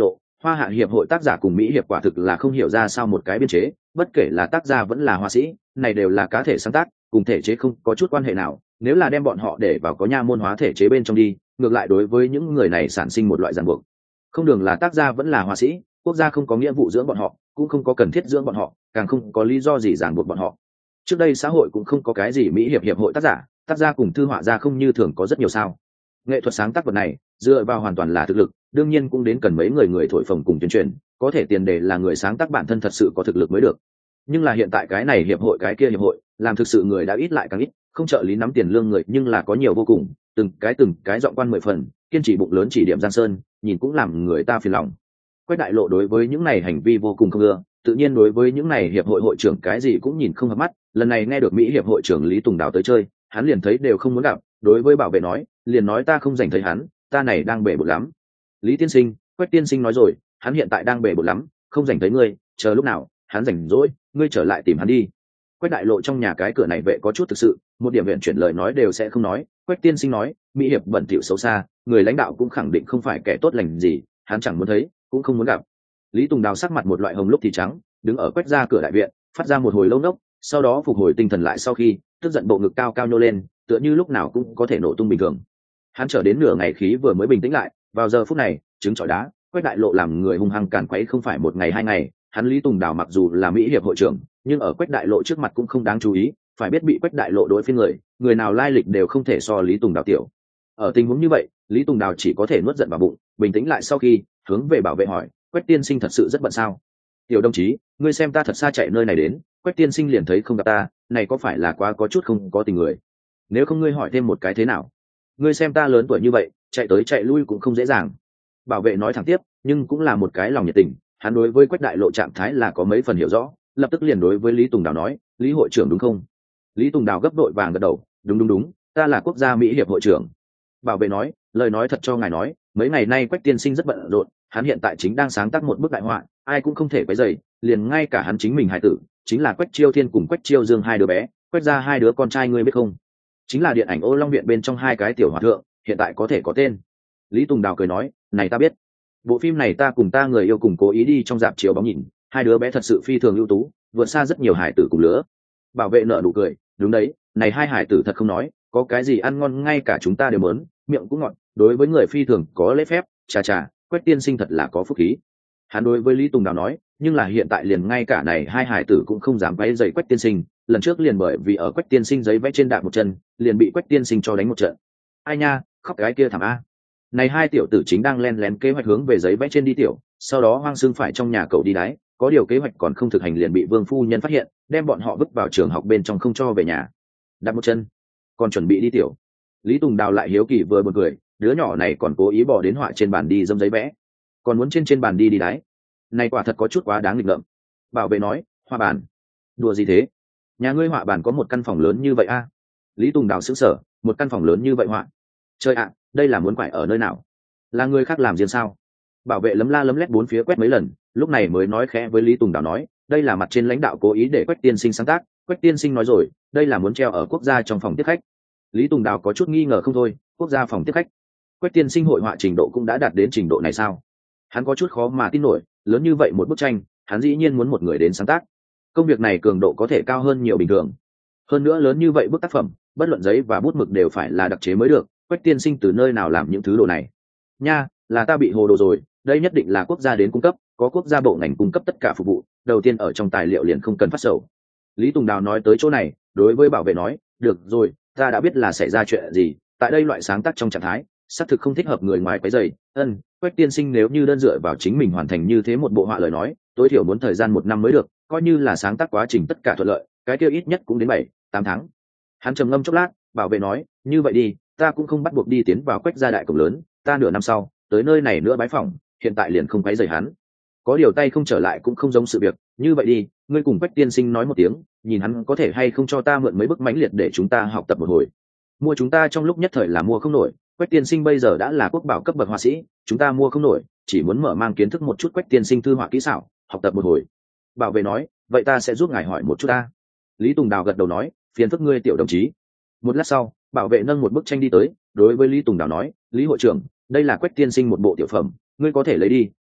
Hoa hạ hiệp hội tác giả cùng mỹ hiệp quả thực là không hiểu ra sao một cái biên chế, bất kể là tác gia vẫn là họa sĩ, này đều là cá thể sáng tác, cùng thể chế không có chút quan hệ nào. Nếu là đem bọn họ để vào có nha môn hóa thể chế bên trong đi, ngược lại đối với những người này sản sinh một loại ràng buộc. Không đường là tác gia vẫn là họa sĩ, quốc gia không có nghĩa vụ dưỡng bọn họ, cũng không có cần thiết dưỡng bọn họ, càng không có lý do gì ràng buộc bọn họ. Trước đây xã hội cũng không có cái gì mỹ hiệp hiệp hội tác giả, tác gia cùng thư họa gia không như thường có rất nhiều sao. Nghệ thuật sáng tác vật này dựa vào hoàn toàn là thực lực, đương nhiên cũng đến cần mấy người người thổi phồng cùng tuyên truyền, có thể tiền đề là người sáng tác bản thân thật sự có thực lực mới được. Nhưng là hiện tại cái này hiệp hội cái kia hiệp hội, làm thực sự người đã ít lại càng ít, không trợ lý nắm tiền lương người nhưng là có nhiều vô cùng, từng cái từng cái giọng quan mười phần, kiên trì bụng lớn chỉ điểm Giang Sơn, nhìn cũng làm người ta phiền lòng. Quách Đại Lộ đối với những này hành vi vô cùng không ưa, tự nhiên đối với những này hiệp hội hội trưởng cái gì cũng nhìn không hợp mắt. Lần này nghe được mỹ hiệp hội trưởng Lý Tùng Đào tới chơi, hắn liền thấy đều không muốn gặp, đối với bảo vệ nói, liền nói ta không dành thấy hắn, ta này đang bể bộn lắm. Lý tiên sinh, Quách tiên sinh nói rồi, hắn hiện tại đang bể bộn lắm, không dành thấy ngươi, chờ lúc nào hắn rảnh rỗi, ngươi trở lại tìm hắn đi. Quách Đại Lộ trong nhà cái cửa này vệ có chút thực sự, một điểm viện chuyển lời nói đều sẽ không nói. Quách tiên sinh nói, mỹ hiệp bẩn thỉu xấu xa, người lãnh đạo cũng khẳng định không phải kẻ tốt lành gì, hắn chẳng muốn thấy, cũng không muốn gặp. Lý Tùng Đào sắc mặt một loại hồng lúc thì trắng, đứng ở Quách ra cửa đại viện, phát ra một hồi lâu nốc, sau đó phục hồi tinh thần lại sau khi, tức giận bộ ngực cao cao nhô lên, tựa như lúc nào cũng có thể nổ tung bình thường. Hắn chờ đến nửa ngày khí vừa mới bình tĩnh lại, vào giờ phút này, trứng trọi đá, Quách Đại Lộ làm người hung hăng càn quấy không phải một ngày hai ngày, hắn Lý Tùng Đào mặc dù là mỹ hiệp hội trưởng, nhưng ở Quách Đại Lộ trước mặt cũng không đáng chú ý, phải biết bị Quách Đại Lộ đối phiên người, người nào lai lịch đều không thể so Lý Tùng Đào tiểu. Ở tình huống như vậy, Lý Tùng Đào chỉ có thể nuốt giận vào bụng, bình tĩnh lại sau khi, hướng về bảo vệ hỏi, Quách tiên sinh thật sự rất bận sao? Tiểu đồng chí, ngươi xem ta thật xa chạy nơi này đến, Quách tiên sinh liền thấy không gặp ta, này có phải là quá có chút không có tình người? Nếu không ngươi hỏi thêm một cái thế nào? Ngươi xem ta lớn tuổi như vậy, chạy tới chạy lui cũng không dễ dàng. Bảo vệ nói thẳng tiếp, nhưng cũng là một cái lòng nhiệt tình, hắn đối với Quách Đại Lộ trạng thái là có mấy phần hiểu rõ, lập tức liền đối với Lý Tùng Đào nói, Lý hội trưởng đúng không? Lý Tùng Đào gấp đội vàng gật đầu, đúng đúng đúng, ta là quốc gia mỹ hiệp hội trưởng. Bảo vệ nói, lời nói thật cho ngài nói, mấy ngày nay Quách tiên sinh rất bận rộn, hắn hiện tại chính đang sáng tác một bức đại họa, ai cũng không thể quấy rầy, liền ngay cả hắn chính mình hài tử, chính là Quách Chiêu Thiên cùng Quách Chiêu Dương hai đứa bé, Quách ra hai đứa con trai ngươi biết không? Chính là điện ảnh Ô Long viện bên trong hai cái tiểu hòa thượng, hiện tại có thể có tên. Lý Tùng Đào cười nói, này ta biết. Bộ phim này ta cùng ta người yêu cùng cố ý đi trong dạp chiếu bóng nhìn, hai đứa bé thật sự phi thường ưu tú, vượt xa rất nhiều hải tử cùng lứa. Bảo vệ nở nụ cười, đúng đấy, này hai hải tử thật không nói, có cái gì ăn ngon ngay cả chúng ta đều muốn, miệng cũng ngọt, đối với người phi thường có lễ phép, chà chà, Quách tiên sinh thật là có phúc khí. Hắn đối với Lý Tùng Đào nói, nhưng là hiện tại liền ngay cả này hai hải tử cũng không dám váy giày Quách tiên sinh, lần trước liền bởi vì ở Quách tiên sinh giấy vẽ trên đạp một chân, liền bị Quách tiên sinh cho đánh một trận. Ai nha, khóc cái kia thảm a. Này hai tiểu tử chính đang len lén kế hoạch hướng về giấy vẽ trên đi tiểu, sau đó hoang xương phải trong nhà cậu đi đái, có điều kế hoạch còn không thực hành liền bị Vương phu nhân phát hiện, đem bọn họ vứt vào trường học bên trong không cho về nhà. Đạp một chân, còn chuẩn bị đi tiểu. Lý Tùng Đào lại hiếu kỳ vừa buồn cười, đứa nhỏ này còn cố ý bỏ đến họa trên bàn đi dâm giấy vẽ, còn muốn trên trên bàn đi đi đái. Này quả thật có chút quá đáng nghịch ngợm. Bảo vệ nói, họa bàn, đùa gì thế? Nhà ngươi họa bàn có một căn phòng lớn như vậy a? Lý Tùng Đào sững sờ, một căn phòng lớn như vậy họa? Trời ạ, đây là muốn quải ở nơi nào? Là người khác làm riêng sao? Bảo vệ lấm la lấm lét bốn phía quét mấy lần, lúc này mới nói khẽ với Lý Tùng Đào nói, đây là mặt trên lãnh đạo cố ý để Quách tiên sinh sáng tác, Quách tiên sinh nói rồi, đây là muốn treo ở quốc gia trong phòng tiếp khách. Lý Tùng Đào có chút nghi ngờ không thôi, quốc gia phòng tiếp khách? Quách tiên sinh hội họa trình độ cũng đã đạt đến trình độ này sao? Hắn có chút khó mà tin nổi, lớn như vậy một bức tranh, hắn dĩ nhiên muốn một người đến sáng tác. Công việc này cường độ có thể cao hơn nhiều bình thường. Hơn nữa lớn như vậy bức tác phẩm, bất luận giấy và bút mực đều phải là đặc chế mới được, Quách tiên sinh từ nơi nào làm những thứ đồ này? Nha, là ta bị hồ đồ rồi, đây nhất định là quốc gia đến cung cấp, có quốc gia bộ ngành cung cấp tất cả phục vụ, đầu tiên ở trong tài liệu liền không cần phát sầu. Lý Tùng Đào nói tới chỗ này, đối với bảo vệ nói, được rồi, ta đã biết là xảy ra chuyện gì, tại đây loại sáng tác trong trạng thái, xác thực không thích hợp người ngoài quấy rầy. Ân, Quách tiên sinh nếu như đơn dựa vào chính mình hoàn thành như thế một bộ họa lời nói, tối thiểu muốn thời gian một năm mới được, coi như là sáng tác quá trình tất cả thuận lợi, cái kia ít nhất cũng đến bảy, tám tháng. Hắn trầm ngâm chốc lát, bảo vệ nói, như vậy đi, ta cũng không bắt buộc đi tiến vào Quách gia đại cổng lớn, ta nửa năm sau tới nơi này nữa bái phỏng, hiện tại liền không quấy rầy hắn. Có điều tay không trở lại cũng không giống sự việc, như vậy đi, ngươi cùng Quách tiên sinh nói một tiếng, nhìn hắn có thể hay không cho ta mượn mấy bức mãnh liệt để chúng ta học tập một hồi. Mua chúng ta trong lúc nhất thời là mua không nổi, Quách tiên sinh bây giờ đã là quốc bảo cấp bậc họa sĩ, chúng ta mua không nổi, chỉ muốn mở mang kiến thức một chút Quách tiên sinh thư họa kỹ xảo, học tập một hồi. Bảo vệ nói, vậy ta sẽ giúp ngài hỏi một chút ta. Lý Tùng Đào gật đầu nói, phiền phức ngươi tiểu đồng chí. Một lát sau, bảo vệ nâng một bức tranh đi tới, đối với Lý Tùng Đào nói, Lý hội trưởng, đây là Quách tiên sinh một bộ tiểu phẩm, ngươi có thể lấy đi,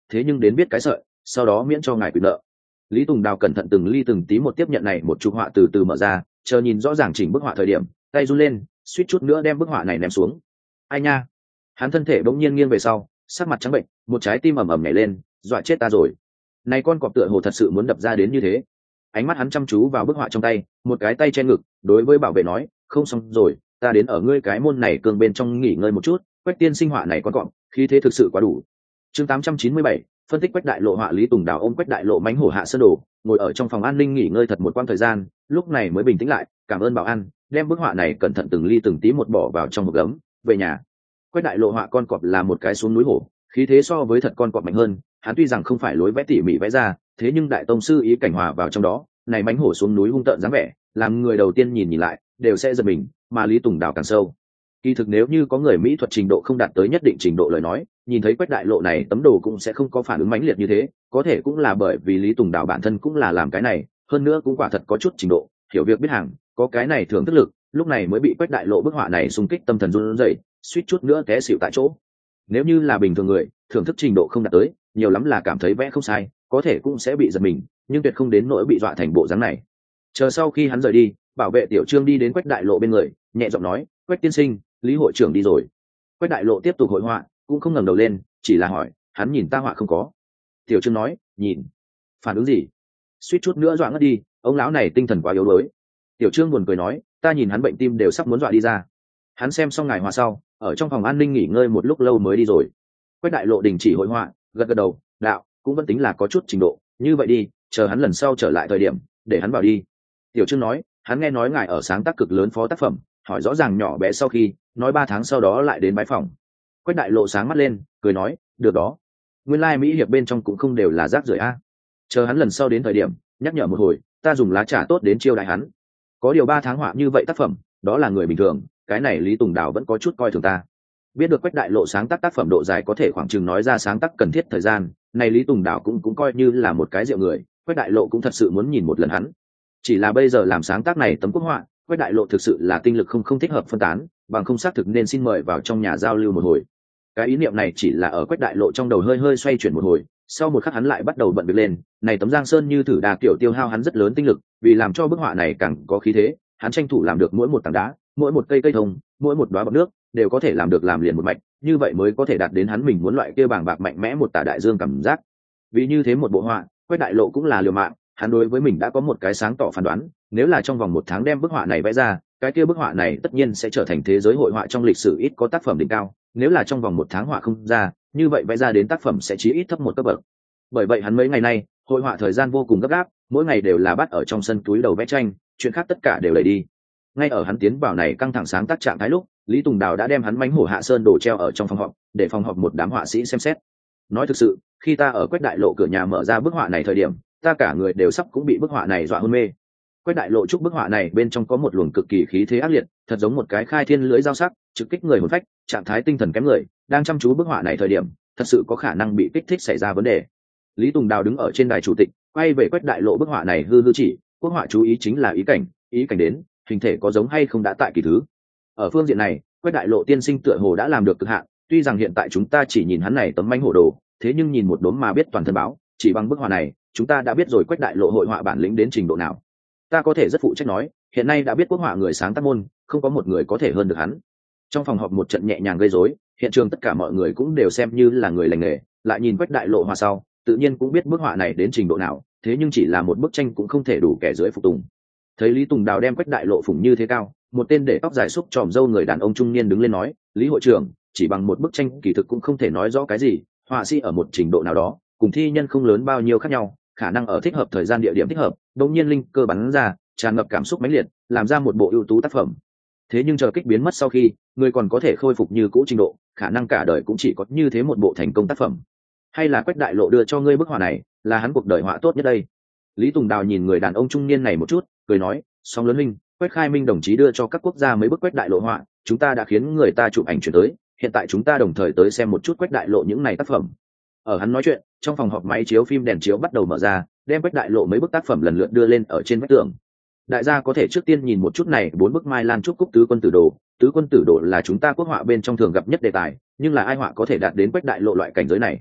thế nhưng đến biết cái sợi, sau đó miễn cho ngài quyền nợ. Lý Tùng Đào cẩn thận từng ly từng tí một tiếp nhận này một chục họa từ từ mở ra, chờ nhìn rõ ràng chỉnh bức họa thời điểm, tay run lên, suýt chút nữa đem bức họa này ném xuống. Ai nha! Hắn thân thể bỗng nhiên nghiêng về sau, sắc mặt trắng bệnh, một trái tim ầm ầm nhảy lên, dọa chết ta rồi. Này con cọp tựa hồ thật sự muốn đập ra đến như thế. Ánh mắt hắn chăm chú vào bức họa trong tay, một cái tay che ngực, đối với bảo vệ nói, không xong rồi, ta đến ở ngươi cái môn này cường bên trong nghỉ ngơi một chút. Quách tiên sinh họa này con cọp, khí thế thực sự quá đủ. Chương tám trăm chín mươi bảy, phân tích Quách Đại Lộ họa. Lý Tùng Đào ôm Quách Đại Lộ mánh hổ hạ sơn đồ, ngồi ở trong phòng an ninh nghỉ ngơi thật một quãng thời gian, lúc này mới bình tĩnh lại, cảm ơn bảo an, đem bức họa này cẩn thận từng ly từng tí một bỏ vào trong một gấm, về nhà. Quách Đại Lộ họa con cọp là một cái xuống núi hổ, khí thế so với thật con cọp mạnh hơn, hắn tuy rằng không phải lối vẽ tỉ mỉ vẽ ra, thế nhưng đại tông sư ý cảnh hòa vào trong đó, này mánh hổ xuống núi hung tợn dáng vẻ, làm người đầu tiên nhìn nhìn lại đều sẽ giật mình, mà Lý Tùng Đào càng sâu. Kỳ thực nếu như có người mỹ thuật trình độ không đạt tới nhất định trình độ lời nói, nhìn thấy Quách Đại Lộ này tấm đồ cũng sẽ không có phản ứng mãnh liệt như thế, có thể cũng là bởi vì Lý Tùng Đào bản thân cũng là làm cái này, hơn nữa cũng quả thật có chút trình độ, hiểu việc biết hàng, có cái này thường thức lực, lúc này mới bị Quách Đại Lộ bức họa này xung kích tâm thần run rẩy, suýt chút nữa té xỉu tại chỗ. Nếu như là bình thường người, thưởng thức trình độ không đạt tới, nhiều lắm là cảm thấy vẽ không sai, có thể cũng sẽ bị giật mình, nhưng tuyệt không đến nỗi bị dọa thành bộ dáng này. Chờ sau khi hắn rời đi, bảo vệ Tiểu Trương đi đến Quách Đại Lộ bên người, nhẹ giọng nói, Quách tiên sinh, Lý hội trưởng đi rồi. Quách Đại Lộ tiếp tục hội họa, cũng không ngẩng đầu lên, chỉ là hỏi, hắn nhìn ta họa không có. Tiểu Trương nói, nhìn. Phản ứng gì? Suýt chút nữa dọa ngất đi, ông lão này tinh thần quá yếu đuối. Tiểu Trương buồn cười nói, ta nhìn hắn bệnh tim đều sắp muốn dọa đi ra. Hắn xem xong ngài họa sau, ở trong phòng an ninh nghỉ ngơi một lúc lâu mới đi rồi. Quách Đại Lộ đình chỉ hội họa, gật gật đầu, đạo, cũng vẫn tính là có chút trình độ, như vậy đi, chờ hắn lần sau trở lại thời điểm, để hắn vào đi. Tiểu Trương nói, hắn nghe nói ngài ở sáng tác cực lớn phó tác phẩm, hỏi rõ ràng nhỏ bé sau khi, nói ba tháng sau đó lại đến bái phòng. Quách Đại Lộ sáng mắt lên, cười nói, được đó. Nguyên lai like mỹ hiệp bên trong cũng không đều là rác rưởi a. Chờ hắn lần sau đến thời điểm, nhắc nhở một hồi, ta dùng lá trà tốt đến chiêu đại hắn. Có điều ba tháng họa như vậy tác phẩm, đó là người bình thường, cái này Lý Tùng Đào vẫn có chút coi thường ta. Biết được Quách Đại Lộ sáng tác tác phẩm độ dài có thể khoảng chừng nói ra sáng tác cần thiết thời gian, này Lý Tùng Đào cũng cũng coi như là một cái rượu người, Quách Đại Lộ cũng thật sự muốn nhìn một lần hắn. Chỉ là bây giờ làm sáng tác này tấm quốc họa, Quách Đại Lộ thực sự là tinh lực không không thích hợp phân tán, bằng không xác thực nên xin mời vào trong nhà giao lưu một hồi. Cái ý niệm này chỉ là ở Quách Đại Lộ trong đầu hơi hơi xoay chuyển một hồi, sau một khắc hắn lại bắt đầu bận việc lên, này tấm Giang Sơn như thử đà kiểu tiêu hao hắn rất lớn tinh lực, vì làm cho bức họa này càng có khí thế, hắn tranh thủ làm được mỗi một tảng đá, mỗi một cây cây thông, mỗi một đóa bọt nước đều có thể làm được làm liền một mạch, như vậy mới có thể đạt đến hắn mình muốn loại kia bàng bạc mạnh mẽ một tả đại dương cảm giác. Vì như thế một bộ họa, Quách Đại Lộ cũng là liều mạng, hắn đối với mình đã có một cái sáng tỏ phán đoán, nếu là trong vòng một tháng đem bức họa này vẽ ra, cái kia bức họa này tất nhiên sẽ trở thành thế giới hội họa trong lịch sử ít có tác phẩm đỉnh cao, nếu là trong vòng một tháng họa không ra, như vậy vẽ ra đến tác phẩm sẽ chí ít thấp một cấp bậc. Bởi vậy hắn mấy ngày nay, hội họa thời gian vô cùng gấp gáp, mỗi ngày đều là bắt ở trong sân túi đầu vẽ tranh, chuyện khác tất cả đều đẩy đi. Ngay ở hắn tiến vào này căng thẳng sáng tác trạng thái lúc, Lý Tùng Đào đã đem hắn mánh hổ hạ sơn đồ treo ở trong phòng họp, để phòng họp một đám họa sĩ xem xét. Nói thực sự, khi ta ở Quách Đại Lộ cửa nhà mở ra bức họa này thời điểm, ta cả người đều sắp cũng bị bức họa này dọa hôn mê. Quách Đại Lộ chúc bức họa này bên trong có một luồng cực kỳ khí thế ác liệt, thật giống một cái khai thiên lưỡi dao sắc, trực kích người hồn phách, trạng thái tinh thần kém người, đang chăm chú bức họa này thời điểm, thật sự có khả năng bị kích thích xảy ra vấn đề. Lý Tùng Đào đứng ở trên đài chủ tịch, quay về Quách Đại Lộ bức họa này hư hư chỉ, quốc họa chú ý chính là ý cảnh, ý cảnh đến, hình thể có giống hay không đã tại kỳ thứ. Ở phương diện này, Quách Đại Lộ tiên sinh tựa hồ đã làm được cực hạn, tuy rằng hiện tại chúng ta chỉ nhìn hắn này tấm manh hổ đồ, thế nhưng nhìn một đốm mà biết toàn thân báo, chỉ bằng bức họa này, chúng ta đã biết rồi Quách Đại Lộ hội họa bản lĩnh đến trình độ nào. Ta có thể rất phụ trách nói, hiện nay đã biết quốc họa người sáng tác môn, không có một người có thể hơn được hắn. Trong phòng họp một trận nhẹ nhàng gây rối, hiện trường tất cả mọi người cũng đều xem như là người lành nghề, lại nhìn Quách Đại Lộ họa sau, tự nhiên cũng biết bức họa này đến trình độ nào, thế nhưng chỉ là một bức tranh cũng không thể đủ kẻ dưới phục tùng. Thấy Lý Tùng Đào đem Quách Đại Lộ phủng như thế cao, một tên để tóc dài xúc tròm râu người đàn ông trung niên đứng lên nói, Lý hội trưởng, chỉ bằng một bức tranh kỳ thực cũng không thể nói rõ cái gì, họa sĩ ở một trình độ nào đó, cùng thi nhân không lớn bao nhiêu khác nhau, khả năng ở thích hợp thời gian địa điểm thích hợp, đột nhiên linh cơ bắn ra, tràn ngập cảm xúc mãnh liệt, làm ra một bộ ưu tú tác phẩm. Thế nhưng chờ kích biến mất sau khi, người còn có thể khôi phục như cũ trình độ, khả năng cả đời cũng chỉ có như thế một bộ thành công tác phẩm. Hay là Quách Đại Lộ đưa cho ngươi bức họa này, là hắn cuộc đời họa tốt nhất đây. Lý Tùng Đào nhìn người đàn ông trung niên này một chút, cười nói, song lớn minh, Quách Khai Minh đồng chí đưa cho các quốc gia mấy bức Quách Đại Lộ họa, chúng ta đã khiến người ta chụp ảnh chuyển tới, hiện tại chúng ta đồng thời tới xem một chút Quách Đại Lộ những này tác phẩm. Ở hắn nói chuyện, trong phòng họp máy chiếu phim đèn chiếu bắt đầu mở ra, đem Quách Đại Lộ mấy bức tác phẩm lần lượt đưa lên ở trên vách tường. Đại gia có thể trước tiên nhìn một chút này bốn bức Mai Lan Trúc Cúc tứ quân tử đồ, tứ quân tử đồ là chúng ta quốc họa bên trong thường gặp nhất đề tài, nhưng là ai họa có thể đạt đến Quách Đại Lộ loại cảnh giới này.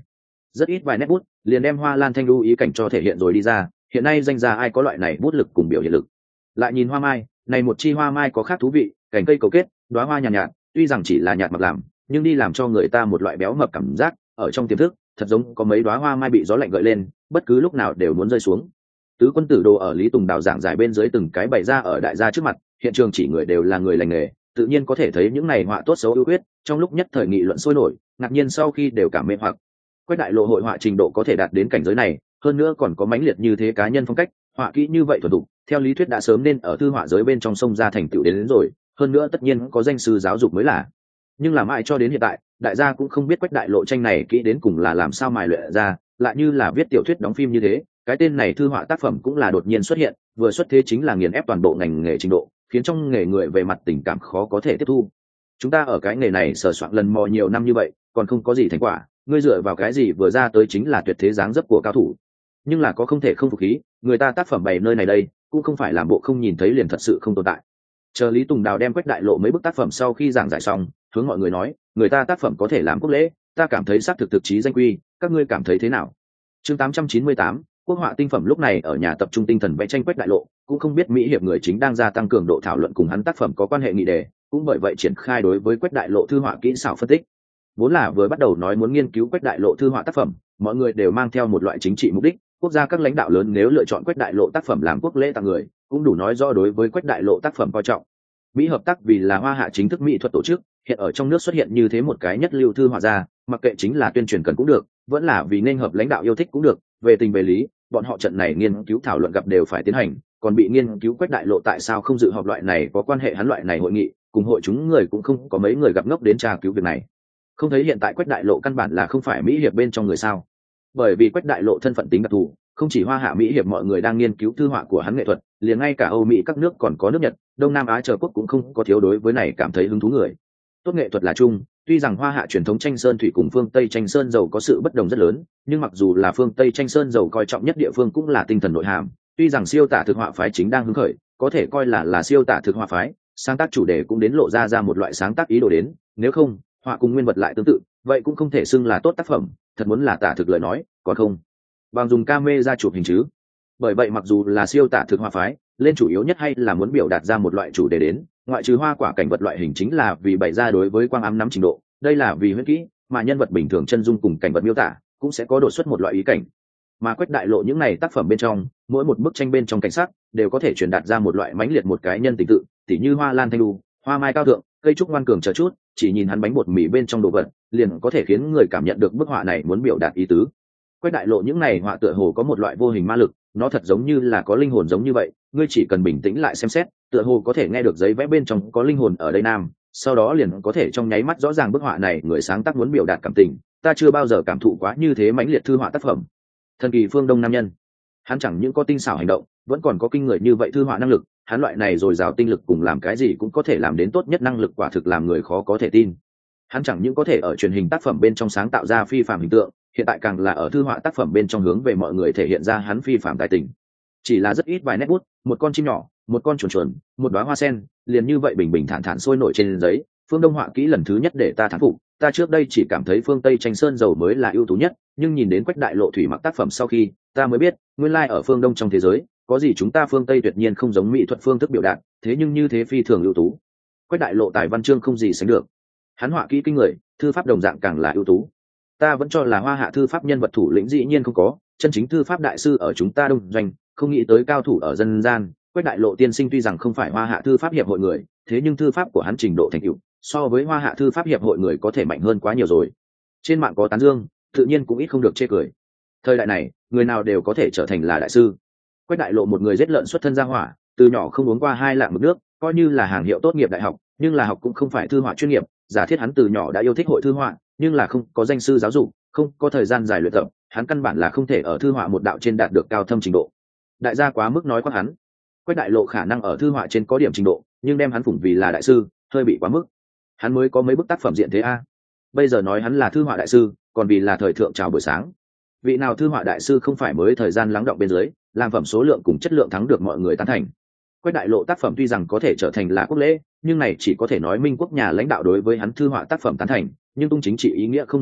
rất ít vài nét bút liền đem Hoa Lan Thanh Lưu ý cảnh cho thể hiện rồi đi ra. Hiện nay danh gia ai có loại này bút lực cùng biểu hiện lực. Lại nhìn hoa mai, này một chi hoa mai có khác thú vị, cành cây cầu kết, đóa hoa nhàn nhạt, nhạt, tuy rằng chỉ là nhạt mặc làm, nhưng đi làm cho người ta một loại béo mập cảm giác, ở trong tiềm thức, thật giống có mấy đóa hoa mai bị gió lạnh gợi lên, bất cứ lúc nào đều muốn rơi xuống. Tứ quân tử đồ ở Lý Tùng Đào giảng giải bên dưới từng cái bày ra ở đại gia trước mặt, hiện trường chỉ người đều là người lành nghề, tự nhiên có thể thấy những này họa tốt xấu ưu huyết, trong lúc nhất thời nghị luận sôi nổi, ngạc nhiên sau khi đều cảm mê hoặc. Quách Đại Lộ hội họa trình độ có thể đạt đến cảnh giới này, hơn nữa còn có mãnh liệt như thế cá nhân phong cách, họa kỹ như vậy thuần thục, theo lý thuyết đã sớm nên ở thư họa giới bên trong sông ra thành tựu đến, đến rồi, hơn nữa tất nhiên có danh sư giáo dục mới là. Nhưng làm mãi cho đến hiện tại, đại gia cũng không biết Quách Đại Lộ tranh này kỹ đến cùng là làm sao mài luyện ra, lại như là viết tiểu thuyết đóng phim như thế, cái tên này thư họa tác phẩm cũng là đột nhiên xuất hiện, vừa xuất thế chính là nghiền ép toàn bộ ngành nghề trình độ, khiến trong nghề người về mặt tình cảm khó có thể tiếp thu. Chúng ta ở cái nghề này sờ soạn lần mò nhiều năm như vậy, còn không có gì thành quả, ngươi dựa vào cái gì vừa ra tới chính là tuyệt thế dáng dấp của cao thủ. Nhưng là có không thể không phục khí, người ta tác phẩm bày nơi này đây, cũng không phải làm bộ không nhìn thấy liền thật sự không tồn tại. Chờ Lý Tùng Đào đem Quách Đại Lộ mấy bức tác phẩm sau khi giảng giải xong, hướng mọi người nói, người ta tác phẩm có thể làm quốc lễ, ta cảm thấy xác thực thực chí danh quy, các ngươi cảm thấy thế nào? Chương tám trăm chín mươi tám, quốc họa tinh phẩm lúc này ở nhà tập trung tinh thần vẽ tranh Quách Đại Lộ, cũng không biết mỹ hiệp người chính đang gia tăng cường độ thảo luận cùng hắn tác phẩm có quan hệ nghị đề, cũng bởi vậy triển khai đối với Quách Đại Lộ thư họa kỹ xảo phân tích. Vốn là vừa bắt đầu nói muốn nghiên cứu Quách Đại Lộ thư họa tác phẩm, mọi người đều mang theo một loại chính trị mục đích, quốc gia các lãnh đạo lớn nếu lựa chọn Quách Đại Lộ tác phẩm làm quốc lễ tặng người, cũng đủ nói rõ đối với Quách Đại Lộ tác phẩm coi trọng. Mỹ hợp tác vì là Hoa Hạ chính thức mỹ thuật tổ chức, hiện ở trong nước xuất hiện như thế một cái nhất lưu thư họa gia, mặc kệ chính là tuyên truyền cần cũng được, vẫn là vì nên hợp lãnh đạo yêu thích cũng được, về tình về lý, bọn họ trận này nghiên cứu thảo luận gặp đều phải tiến hành, còn bị nghiên cứu Quách Đại Lộ tại sao không dự họp loại này có quan hệ hắn loại này hội nghị, cùng hội chúng người cũng không có mấy người gặp ngốc đến tra cứu việc này. Không thấy hiện tại Quách Đại Lộ căn bản là không phải mỹ hiệp bên trong người sao? Bởi vì Quách Đại Lộ thân phận tính đặc thù, không chỉ Hoa Hạ mỹ hiệp mọi người đang nghiên cứu thư họa của hắn nghệ thuật, liền ngay cả Âu Mỹ các nước còn có nước Nhật, Đông Nam Á chờ quốc cũng không có thiếu đối với này cảm thấy hứng thú người. Tốt nghệ thuật là chung, tuy rằng Hoa Hạ truyền thống tranh sơn thủy cùng phương Tây tranh sơn dầu có sự bất đồng rất lớn, nhưng mặc dù là phương Tây tranh sơn dầu coi trọng nhất địa phương cũng là tinh thần nội hàm, tuy rằng siêu tả thực họa phái chính đang hứng khởi, có thể coi là là siêu tả thực họa phái, sáng tác chủ đề cũng đến lộ ra ra một loại sáng tác ý đồ đến, nếu không, họa cùng nguyên vật lại tương tự, vậy cũng không thể xưng là tốt tác phẩm, thật muốn là tả thực lời nói, còn không bằng dùng camera chụp hình chứ. Bởi vậy mặc dù là siêu tả thực họa phái, lên chủ yếu nhất hay là muốn biểu đạt ra một loại chủ đề đến, ngoại trừ hoa quả cảnh vật loại hình chính là vì bày ra đối với quang ám nắm trình độ, đây là vì huyết kỹ, mà nhân vật bình thường chân dung cùng cảnh vật miêu tả cũng sẽ có đột xuất một loại ý cảnh. Mà Quách Đại Lộ những này tác phẩm bên trong, mỗi một bức tranh bên trong cảnh sắc đều có thể truyền đạt ra một loại mãnh liệt một cái nhân tình tự, tỉ như hoa lan thanh lưu, hoa mai cao thượng, cây trúc ngoan cường chờ chút, chỉ nhìn hắn bánh bột mì bên trong đồ vật, liền có thể khiến người cảm nhận được bức họa này muốn biểu đạt ý tứ. Quách Đại Lộ những này họa tựa hồ có một loại vô hình ma lực, nó thật giống như là có linh hồn giống như vậy, ngươi chỉ cần bình tĩnh lại xem xét, tựa hồ có thể nghe được giấy vẽ bên trong có linh hồn ở đây nam, sau đó liền có thể trong nháy mắt rõ ràng bức họa này người sáng tác muốn biểu đạt cảm tình, ta chưa bao giờ cảm thụ quá như thế mãnh liệt thư họa tác phẩm. Thần kỳ phương Đông nam nhân, hắn chẳng những có tinh xảo hành động, vẫn còn có kinh người như vậy thư họa năng lực, hắn loại này rồi dào tinh lực cùng làm cái gì cũng có thể làm đến tốt nhất năng lực quả thực làm người khó có thể tin. Hắn chẳng những có thể ở truyền hình tác phẩm bên trong sáng tạo ra phi phàm hình tượng, hiện tại càng là ở thư họa tác phẩm bên trong hướng về mọi người thể hiện ra hắn phi phàm tài tình. Chỉ là rất ít vài nét bút, một con chim nhỏ, một con chuồn chuồn, một đóa hoa sen, liền như vậy bình bình thản thản sôi nổi trên giấy, phương Đông họa kỹ lần thứ nhất để ta thán phục, ta trước đây chỉ cảm thấy phương Tây tranh sơn dầu mới là ưu tú nhất, nhưng nhìn đến Quách Đại Lộ thủy mặc tác phẩm sau khi, ta mới biết, nguyên lai ở phương Đông trong thế giới, có gì chúng ta phương Tây tuyệt nhiên không giống mỹ thuật phương thức biểu đạt, thế nhưng như thế phi thường ưu tú. Quách Đại Lộ tài văn chương không gì sánh được. Hắn họa kỹ kinh người, thư pháp đồng dạng càng là ưu tú. Ta vẫn cho là Hoa Hạ thư pháp nhân vật thủ lĩnh dĩ nhiên không có, chân chính thư pháp đại sư ở chúng ta đông doanh, không nghĩ tới cao thủ ở dân gian. Quách Đại Lộ tiên sinh tuy rằng không phải Hoa Hạ thư pháp hiệp hội người, thế nhưng thư pháp của hắn trình độ thành tựu so với Hoa Hạ thư pháp hiệp hội người có thể mạnh hơn quá nhiều rồi. Trên mạng có tán dương, tự nhiên cũng ít không được chê cười. Thời đại này, người nào đều có thể trở thành là đại sư. Quách Đại Lộ một người giết lợn xuất thân ra hỏa, từ nhỏ không uống qua hai lạng mực nước, coi như là hàng hiệu tốt nghiệp đại học, nhưng là học cũng không phải thư họa chuyên nghiệp. Giả thiết hắn từ nhỏ đã yêu thích hội thư họa, nhưng là không có danh sư giáo dục, không có thời gian dài luyện tập, hắn căn bản là không thể ở thư họa một đạo trên đạt được cao thâm trình độ. Đại gia quá mức nói quá hắn. Quách Đại Lộ khả năng ở thư họa trên có điểm trình độ, nhưng đem hắn phủng vì là đại sư, hơi bị quá mức. Hắn mới có mấy bức tác phẩm diện thế a. Bây giờ nói hắn là thư họa đại sư, còn vì là thời thượng chào buổi sáng. Vị nào thư họa đại sư không phải mới thời gian lắng đọng bên dưới, làm phẩm số lượng cùng chất lượng thắng được mọi người tán thành. Quách Đại Lộ tác phẩm tuy rằng có thể trở thành là quốc lễ, nhưng này chỉ có thể nói minh quốc nhà lãnh đạo đối với hắn thư họa tác phẩm tán thành, nhưng tung chính trị ý nghĩa không nói chuyện,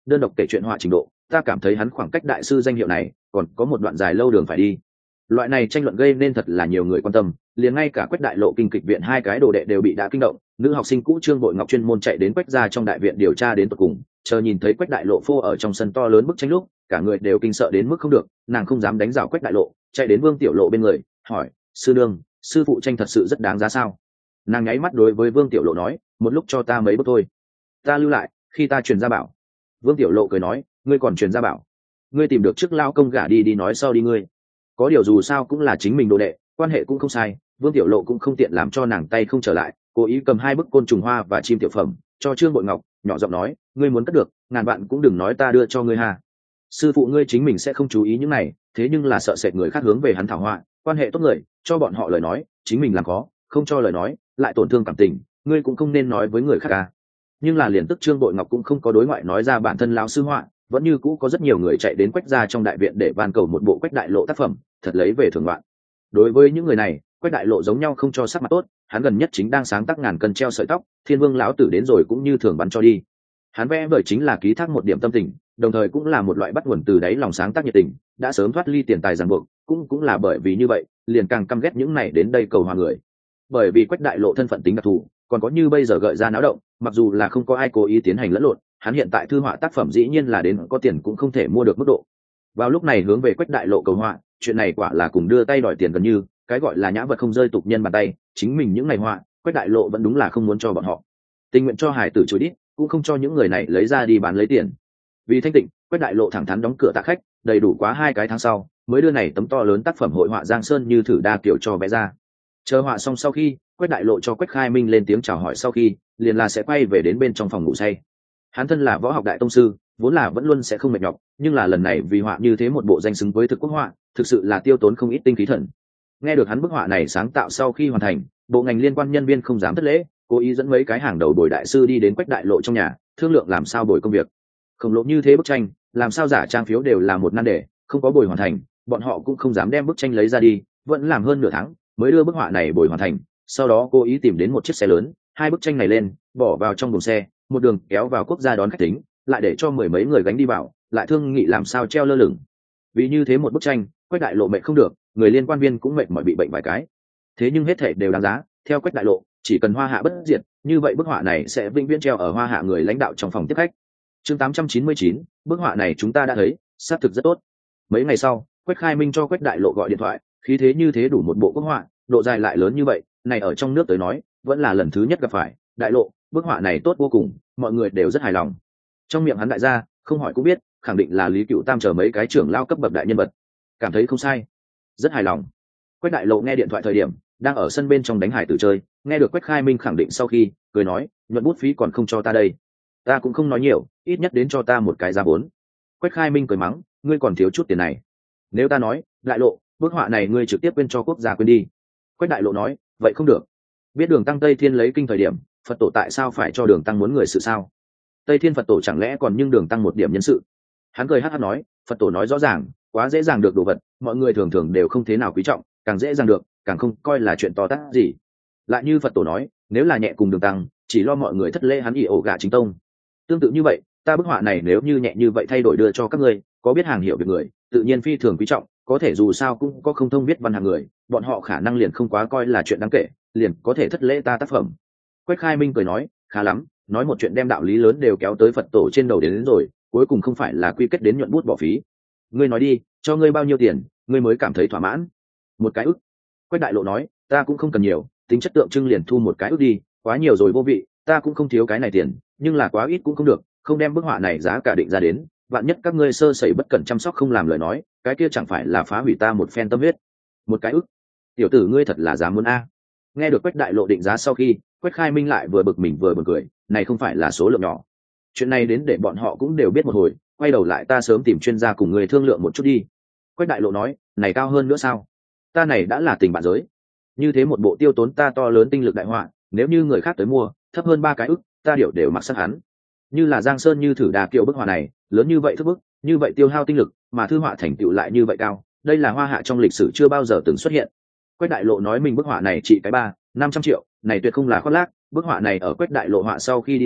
đơn độc kể chuyện họa trình độ ta cảm thấy hắn khoảng cách đại sư danh hiệu này còn có một đoạn dài lâu đường phải đi. Loại này tranh luận gây nên thật là nhiều người quan tâm, liền ngay cả Quách Đại Lộ kinh kịch viện hai cái đồ đệ đều bị đã kinh động. Nữ học sinh cũ Trương Bội Ngọc chuyên môn chạy đến Quách gia trong đại viện điều tra đến tận cùng, chờ nhìn thấy Quách Đại Lộ phô ở trong sân to lớn bức tranh lúc, cả người đều kinh sợ đến mức không được, nàng không dám đánh rào Quách Đại Lộ, chạy đến Vương Tiểu Lộ bên người hỏi: sư nương, sư phụ tranh thật sự rất đáng giá sao? Nàng nháy mắt đối với Vương Tiểu Lộ nói: một lúc cho ta mấy bức thôi, ta lưu lại, khi ta truyền ra bảo. Vương Tiểu Lộ cười nói: ngươi còn truyền ra bảo? Ngươi tìm được trước lao công gả đi đi nói sau đi ngươi. Có điều dù sao cũng là chính mình đồ đệ, quan hệ cũng không sai, Vương Tiểu Lộ cũng không tiện làm cho nàng tay không trở lại, cố ý cầm hai bức côn trùng hoa và chim tiểu phẩm cho Trương Bội Ngọc, nhỏ giọng nói: ngươi muốn cất được, ngàn vạn cũng đừng nói ta đưa cho ngươi ha. Sư phụ ngươi chính mình sẽ không chú ý những này, thế nhưng là sợ sệt người khác hướng về hắn thảo họa, quan hệ tốt người, cho bọn họ lời nói, chính mình làm khó, không cho lời nói, lại tổn thương cảm tình, ngươi cũng không nên nói với người khác à. Nhưng là liền tức Trương Bội Ngọc cũng không có đối ngoại nói ra bản thân lão sư họa, vẫn như cũ có rất nhiều người chạy đến Quách gia trong đại viện để van cầu một bộ Quách Đại Lộ tác phẩm, thật lấy về thưởng ngoạn. Đối với những người này, Quách Đại Lộ giống nhau không cho sắc mặt tốt, hắn gần nhất chính đang sáng tác ngàn cân treo sợi tóc, Thiên Vương lão tử đến rồi cũng như thường bắn cho đi. Hắn vẽ vời chính là ký thác một điểm tâm tình, đồng thời cũng là một loại bắt nguồn từ đáy lòng sáng tác nhiệt tình, đã sớm thoát ly tiền tài ràng buộc, cũng cũng là bởi vì như vậy, liền càng căm ghét những này đến đây cầu hòa người. Bởi vì Quách Đại Lộ thân phận tính đặc thù, còn có như bây giờ gợi ra náo động, mặc dù là không có ai cố ý tiến hành lẫn lộn, hắn hiện tại thư họa tác phẩm dĩ nhiên là đến có tiền cũng không thể mua được mức độ. Vào lúc này hướng về Quách Đại Lộ cầu họa, chuyện này quả là cùng đưa tay đòi tiền gần như, cái gọi là nhã vật không rơi tục nhân bàn tay, chính mình những ngày họa, Quách Đại Lộ vẫn đúng là không muốn cho bọn họ. Tình nguyện cho hài tử chối đít, cũng không cho những người này lấy ra đi bán lấy tiền. Vì thanh tịnh, Quách Đại Lộ thẳng thắn đóng cửa tạ khách, đầy đủ quá hai cái tháng sau, mới đưa này tấm to lớn tác phẩm hội họa Giang Sơn như thử đa kiểu cho vẽ ra. Chờ họa xong sau khi, Quách Đại Lộ cho Quách Khai Minh lên tiếng chào hỏi sau khi, liền là sẽ quay về đến bên trong phòng ngủ say. Hắn thân là võ học đại tông sư, vốn là vẫn luôn sẽ không mệt nhọc, nhưng là lần này vì họa như thế một bộ danh xứng với thực quốc họa, thực sự là tiêu tốn không ít tinh khí thần. Nghe được hắn bức họa này sáng tạo sau khi hoàn thành, bộ ngành liên quan nhân viên không dám thất lễ, cố ý dẫn mấy cái hàng đầu bồi đại sư đi đến Quách Đại Lộ trong nhà, thương lượng làm sao bồi công việc. Khổng lồ như thế bức tranh, làm sao giả trang phiếu đều là một nan đề, không có bồi hoàn thành, bọn họ cũng không dám đem bức tranh lấy ra đi, vẫn làm hơn nửa tháng mới đưa bức họa này bồi hoàn thành. Sau đó cố ý tìm đến một chiếc xe lớn, hai bức tranh này lên, bỏ vào trong buồng xe, một đường kéo vào quốc gia đón khách tính, lại để cho mười mấy người gánh đi vào, lại thương nghị làm sao treo lơ lửng. Vì như thế một bức tranh, Quách Đại Lộ mệt không được, người liên quan viên cũng mệt mỏi bị bệnh vài cái. Thế nhưng hết thảy đều đáng giá, theo Quách Đại Lộ, chỉ cần Hoa Hạ bất diệt, như vậy bức họa này sẽ vĩnh viễn treo ở Hoa Hạ người lãnh đạo trong phòng tiếp khách. Chương tám trăm chín mươi chín, bức họa này chúng ta đã thấy, xác thực rất tốt. Mấy ngày sau, Quách Khai Minh cho Quách Đại Lộ gọi điện thoại, khí thế như thế đủ một bộ bức họa, độ dài lại lớn như vậy, này ở trong nước tới nói, vẫn là lần thứ nhất gặp phải. Đại Lộ, bức họa này tốt vô cùng, mọi người đều rất hài lòng. Trong miệng hắn đại gia, không hỏi cũng biết, khẳng định là Lý Cựu Tam chờ mấy cái trưởng lao cấp bậc đại nhân vật. Cảm thấy không sai, rất hài lòng. Quách Đại Lộ nghe điện thoại thời điểm, đang ở sân bên trong đánh hải tử chơi, nghe được Quách Khai Minh khẳng định sau khi, cười nói: nhuận bút phí còn không cho ta đây, ta cũng không nói nhiều, ít nhất đến cho ta một cái giá vốn. Quách Khai Minh cười mắng: ngươi còn thiếu chút tiền này. Nếu ta nói, Đại Lộ, bức họa này ngươi trực tiếp quên cho quốc gia quên đi. Quách Đại Lộ nói: vậy không được. Biết Đường Tăng Tây Thiên lấy kinh thời điểm, Phật tổ tại sao phải cho Đường Tăng muốn người sự sao? Tây Thiên Phật tổ chẳng lẽ còn nhưng Đường Tăng một điểm nhân sự? Hắn cười hắt hắt nói: Phật tổ nói rõ ràng, quá dễ dàng được đồ vật, mọi người thường thường đều không thế nào quý trọng, càng dễ dàng được, càng không coi là chuyện to tát gì. Lại như Phật tổ nói, nếu là nhẹ cùng Đường Tăng, chỉ lo mọi người thất lễ hắn ỷ ổ gạ chính tông. Tương tự như vậy, ta bức họa này nếu như nhẹ như vậy thay đổi đưa cho các ngươi, có biết hàng hiểu việc người, tự nhiên phi thường quý trọng, có thể dù sao cũng có không thông biết văn hàng người, bọn họ khả năng liền không quá coi là chuyện đáng kể, liền có thể thất lễ ta tác phẩm. Quách Khai Minh cười nói: khá lắm, nói một chuyện đem đạo lý lớn đều kéo tới Phật tổ trên đầu đến, đến rồi, cuối cùng không phải là quy kết đến nhuận bút bỏ phí. Ngươi nói đi, cho ngươi bao nhiêu tiền, ngươi mới cảm thấy thỏa mãn? Một cái ức. Quách Đại Lộ nói: ta cũng không cần nhiều, tính chất tượng trưng liền thu một cái ức đi, quá nhiều rồi vô vị, ta cũng không thiếu cái này tiền, nhưng là quá ít cũng không được, không đem bức họa này giá cả định ra đến, vạn nhất các ngươi sơ sẩy bất cẩn chăm sóc không làm lời nói, cái kia chẳng phải là phá hủy ta một phen tâm huyết. Một cái ức. Tiểu tử ngươi thật là dám muốn a. Nghe được Quách Đại Lộ định giá sau khi, Quách Khai Minh lại vừa bực mình vừa buồn cười, này không phải là số lượng nhỏ. Chuyện này đến để bọn họ cũng đều biết một hồi, quay đầu lại ta sớm tìm chuyên gia cùng người thương lượng một chút đi. Quách Đại Lộ nói: này cao hơn nữa sao? Ta này đã là tình bạn giới, như thế một bộ tiêu tốn ta to lớn tinh lực đại họa, nếu như người khác tới mua, thấp hơn ba cái ức, ta điều đều mặc sắc hắn. Như là Giang Sơn như thử đà kiệu bức họa này, lớn như vậy thức bức, như vậy tiêu hao tinh lực, mà thư họa thành tựu lại như vậy cao, đây là Hoa Hạ trong lịch sử chưa bao giờ từng xuất hiện. Quách Đại Lộ nói mình bức họa này trị cái ba năm trăm triệu, này tuyệt không là khoác lác. Bức họa này ở Quách Đại Lộ họa sau khi đi ra,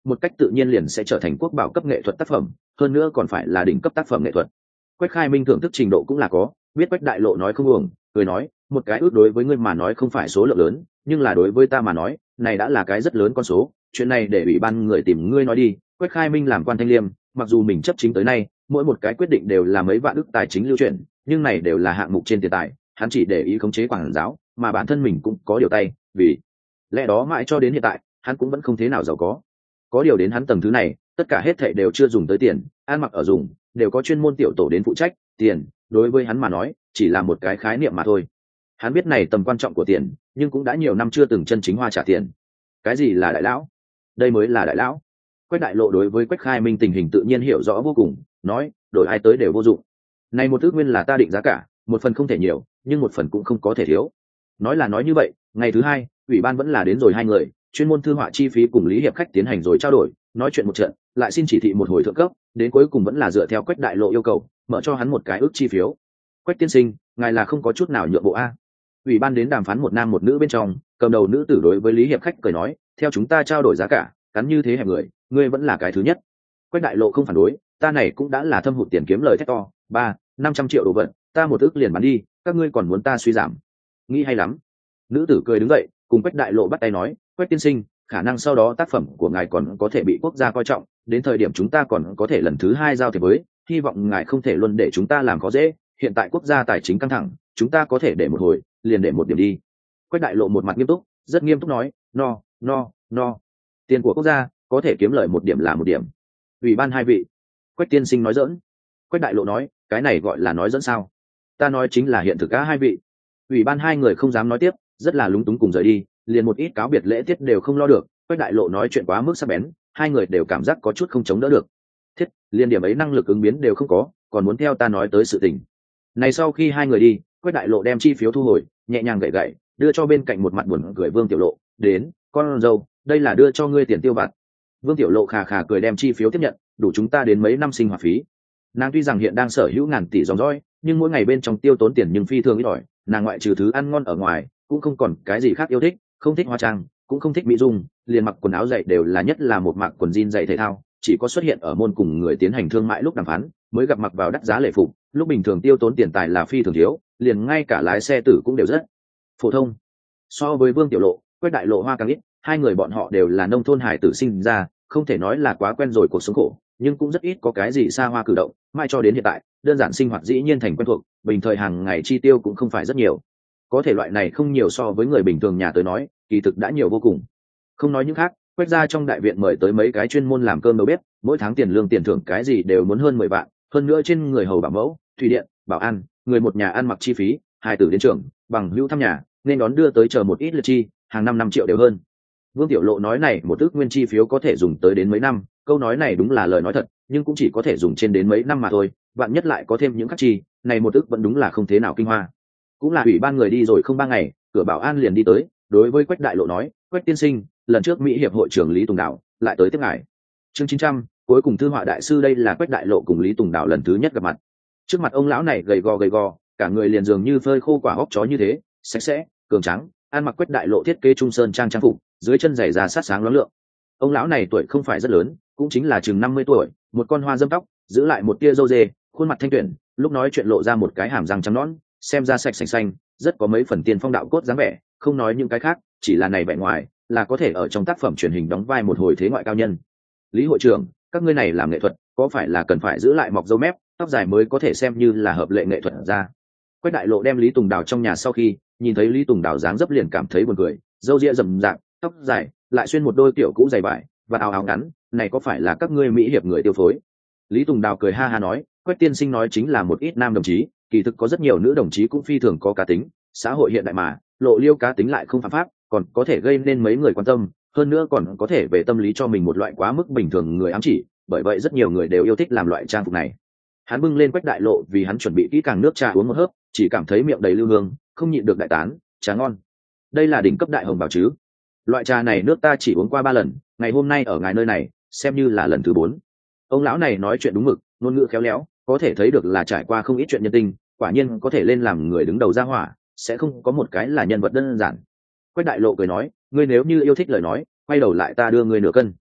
một cách tự nhiên liền sẽ trở thành quốc bảo cấp nghệ thuật tác phẩm, hơn nữa còn phải là đỉnh cấp tác phẩm nghệ thuật. Quách Khai Minh thưởng thức trình độ cũng là có, biết Quách Đại Lộ nói không uổng, cười nói, một cái ước đối với ngươi mà nói không phải số lượng lớn, nhưng là đối với ta mà nói, này đã là cái rất lớn con số, chuyện này để ủy ban người tìm ngươi nói đi. Quách Khai Minh làm quan thanh liêm, mặc dù mình chấp chính tới nay, mỗi một cái quyết định đều là mấy vạn ức tài chính lưu chuyển, nhưng này đều là hạng mục trên tiền tài, hắn chỉ để ý khống chế quản giáo, mà bản thân mình cũng có điều tay, vì lẽ đó mãi cho đến hiện tại, hắn cũng vẫn không thế nào giàu có. Có điều đến hắn tầng thứ này, tất cả hết thảy đều chưa dùng tới tiền, ăn mặc ở dùng, đều có chuyên môn tiểu tổ đến phụ trách, tiền, đối với hắn mà nói, chỉ là một cái khái niệm mà thôi. Hắn biết này tầm quan trọng của tiền, nhưng cũng đã nhiều năm chưa từng chân chính hoa trả tiền. Cái gì là đại lão? Đây mới là đại lão. Quách Đại Lộ đối với Quách Khai Minh tình hình tự nhiên hiểu rõ vô cùng, nói, đổi ai tới đều vô dụng. Này một ước nguyên là ta định giá cả, một phần không thể nhiều, nhưng một phần cũng không có thể thiếu. Nói là nói như vậy, ngày thứ hai, ủy ban vẫn là đến rồi hai người, chuyên môn thư họa chi phí cùng Lý Hiệp khách tiến hành rồi trao đổi, nói chuyện một trận, lại xin chỉ thị một hồi thượng cấp, đến cuối cùng vẫn là dựa theo Quách Đại Lộ yêu cầu, mở cho hắn một cái ước chi phiếu. Quách tiên sinh, ngài là không có chút nào nhượng bộ a? Ủy ban đến đàm phán một nam một nữ bên trong, cầm đầu nữ tử đối với Lý Hiệp khách cười nói, theo chúng ta trao đổi giá cả, cắn như thế hẹp người, ngươi vẫn là cái thứ nhất. Quách Đại Lộ không phản đối, ta này cũng đã là thâm hụt tiền kiếm lời thét to, ba, năm trăm triệu đồ vật, ta một ước liền bán đi, các ngươi còn muốn ta suy giảm? Nghĩ hay lắm. Nữ tử cười đứng dậy, cùng Quách Đại Lộ bắt tay nói, Quách tiên sinh, khả năng sau đó tác phẩm của ngài còn có thể bị quốc gia coi trọng, đến thời điểm chúng ta còn có thể lần thứ hai giao thiệp với, hy vọng ngài không thể luôn để chúng ta làm khó dễ, hiện tại quốc gia tài chính căng thẳng, chúng ta có thể để một hồi, liền để một điểm đi. Quách Đại Lộ một mặt nghiêm túc, rất nghiêm túc nói, no, no, no, tiền của quốc gia có thể kiếm lời một điểm là một điểm. Ủy ban hai vị. Quách tiên sinh nói giỡn. Quách Đại Lộ nói, cái này gọi là nói dẫn sao? Ta nói chính là hiện thực cả hai vị. Ủy ban hai người không dám nói tiếp, rất là lúng túng cùng rời đi, liền một ít cáo biệt lễ tiết đều không lo được. Quách Đại Lộ nói chuyện quá mức sắc bén, hai người đều cảm giác có chút không chống đỡ được. Thiết, liền điểm ấy năng lực ứng biến đều không có, còn muốn theo ta nói tới sự tình. Này sau khi hai người đi, Quách Đại Lộ đem chi phiếu thu hồi, nhẹ nhàng gậy gậy, đưa cho bên cạnh một mặt buồn cười Vương Tiểu Lộ, đến, con dâu, đây là đưa cho ngươi tiền tiêu vặt. Vương Tiểu Lộ khà khà cười đem chi phiếu tiếp nhận, đủ chúng ta đến mấy năm sinh hoạt phí. Nàng tuy rằng hiện đang sở hữu ngàn tỷ dòng dõi, nhưng mỗi ngày bên trong tiêu tốn tiền nhưng phi thường ít ỏi, nàng ngoại trừ thứ ăn ngon ở ngoài, cũng không còn cái gì khác yêu thích, không thích hóa trang, cũng không thích mỹ dung, liền mặc quần áo dày đều là nhất là một mặc quần jean dày thể thao, chỉ có xuất hiện ở môn cùng người tiến hành thương mại lúc đàm phán, mới gặp mặc vào đắt giá lễ phục, lúc bình thường tiêu tốn tiền tài là phi thường thiếu, liền ngay cả lái xe tử cũng đều rất phổ thông. So với Vương Tiểu Lộ, Quách Đại Lộ hoa càng ít, hai người bọn họ đều là nông thôn hải tử sinh ra, không thể nói là quá quen rồi cuộc sống khổ, nhưng cũng rất ít có cái gì xa hoa cử động, mai cho đến hiện tại, đơn giản sinh hoạt dĩ nhiên thành quen thuộc, bình thời hàng ngày chi tiêu cũng không phải rất nhiều. Có thể loại này không nhiều so với người bình thường nhà tới nói, kỳ thực đã nhiều vô cùng. Không nói những khác, Quách gia trong đại viện mời tới mấy cái chuyên môn làm cơm đầu bếp, mỗi tháng tiền lương tiền thưởng cái gì đều muốn hơn mười vạn, hơn nữa trên người hầu bảo mẫu, thủy điện, bảo an, người một nhà ăn mặc chi phí, hài tử đến trường, bằng hữu thăm nhà, nên đón đưa tới chờ một ít lượt chi, hàng năm năm triệu đều hơn. Vương Tiểu Lộ nói này một ước nguyên chi phiếu có thể dùng tới đến mấy năm, câu nói này đúng là lời nói thật, nhưng cũng chỉ có thể dùng trên đến mấy năm mà thôi, vạn nhất lại có thêm những khắc chi, này một ước vẫn đúng là không thế nào kinh hoa. Cũng là ủy ban người đi rồi không ba ngày, cửa bảo an liền đi tới, đối với Quách Đại Lộ nói, Quách tiên sinh, lần trước Mỹ hiệp hội trưởng Lý Tùng Đạo lại tới tiếp ngài. Chương chín trăm, cuối cùng thư họa đại sư, đây là Quách Đại Lộ cùng Lý Tùng Đạo lần thứ nhất gặp mặt. Trước mặt ông lão này gầy gò gầy gò, cả người liền dường như phơi khô quả hốc chó như thế, sạch sẽ, cường trắng, ăn mặc Quách Đại Lộ thiết kế trung sơn trang trang phục, dưới chân giày da sát sáng lóa lượng. Ông lão này tuổi không phải rất lớn, cũng chính là chừng năm mươi tuổi, một con hoa dâm tóc, giữ lại một tia râu dê, khuôn mặt thanh tuyển, lúc nói chuyện lộ ra một cái hàm răng trắng nõn, xem ra sạch sành xanh, rất có mấy phần tiên phong đạo cốt dáng vẻ, không nói những cái khác, chỉ là này vẻ ngoài, là có thể ở trong tác phẩm truyền hình đóng vai một hồi thế ngoại cao nhân. Lý hội trưởng, các ngươi này làm nghệ thuật, có phải là cần phải giữ lại mọc râu mép, tóc dài mới có thể xem như là hợp lệ nghệ thuật ra? Quách Đại Lộ đem Lý Tùng Đào trong nhà sau khi nhìn thấy Lý Tùng Đào dáng dấp liền cảm thấy buồn cười, râu ria rậm rạp, tóc dài, lại xuyên một đôi tiểu cũ dày vải và áo áo ngắn, này có phải là các ngươi mỹ hiệp người tiêu phối? Lý Tùng Đào cười ha ha nói, Quách tiên sinh nói chính là một ít nam đồng chí, kỳ thực có rất nhiều nữ đồng chí cũng phi thường có cá tính, xã hội hiện đại mà, lộ liêu cá tính lại không phạm pháp, còn có thể gây nên mấy người quan tâm, hơn nữa còn có thể về tâm lý cho mình một loại quá mức bình thường người ám chỉ, bởi vậy rất nhiều người đều yêu thích làm loại trang phục này. Hắn bưng lên Quách Đại Lộ vì hắn chuẩn bị kỹ càng nước trà uống một hớp, chỉ cảm thấy miệng đầy lưu hương, không nhịn được đại tán, trà ngon. Đây là đỉnh cấp đại hồng bảo chứ? Loại trà này nước ta chỉ uống qua ba lần, ngày hôm nay ở ngài nơi này, xem như là lần thứ bốn. Ông lão này nói chuyện đúng mực, ngôn ngữ khéo léo, có thể thấy được là trải qua không ít chuyện nhân tình, quả nhiên có thể lên làm người đứng đầu gia hỏa, sẽ không có một cái là nhân vật đơn giản. Quách Đại Lộ cười nói, ngươi nếu như yêu thích lời nói, quay đầu lại ta đưa ngươi nửa cân.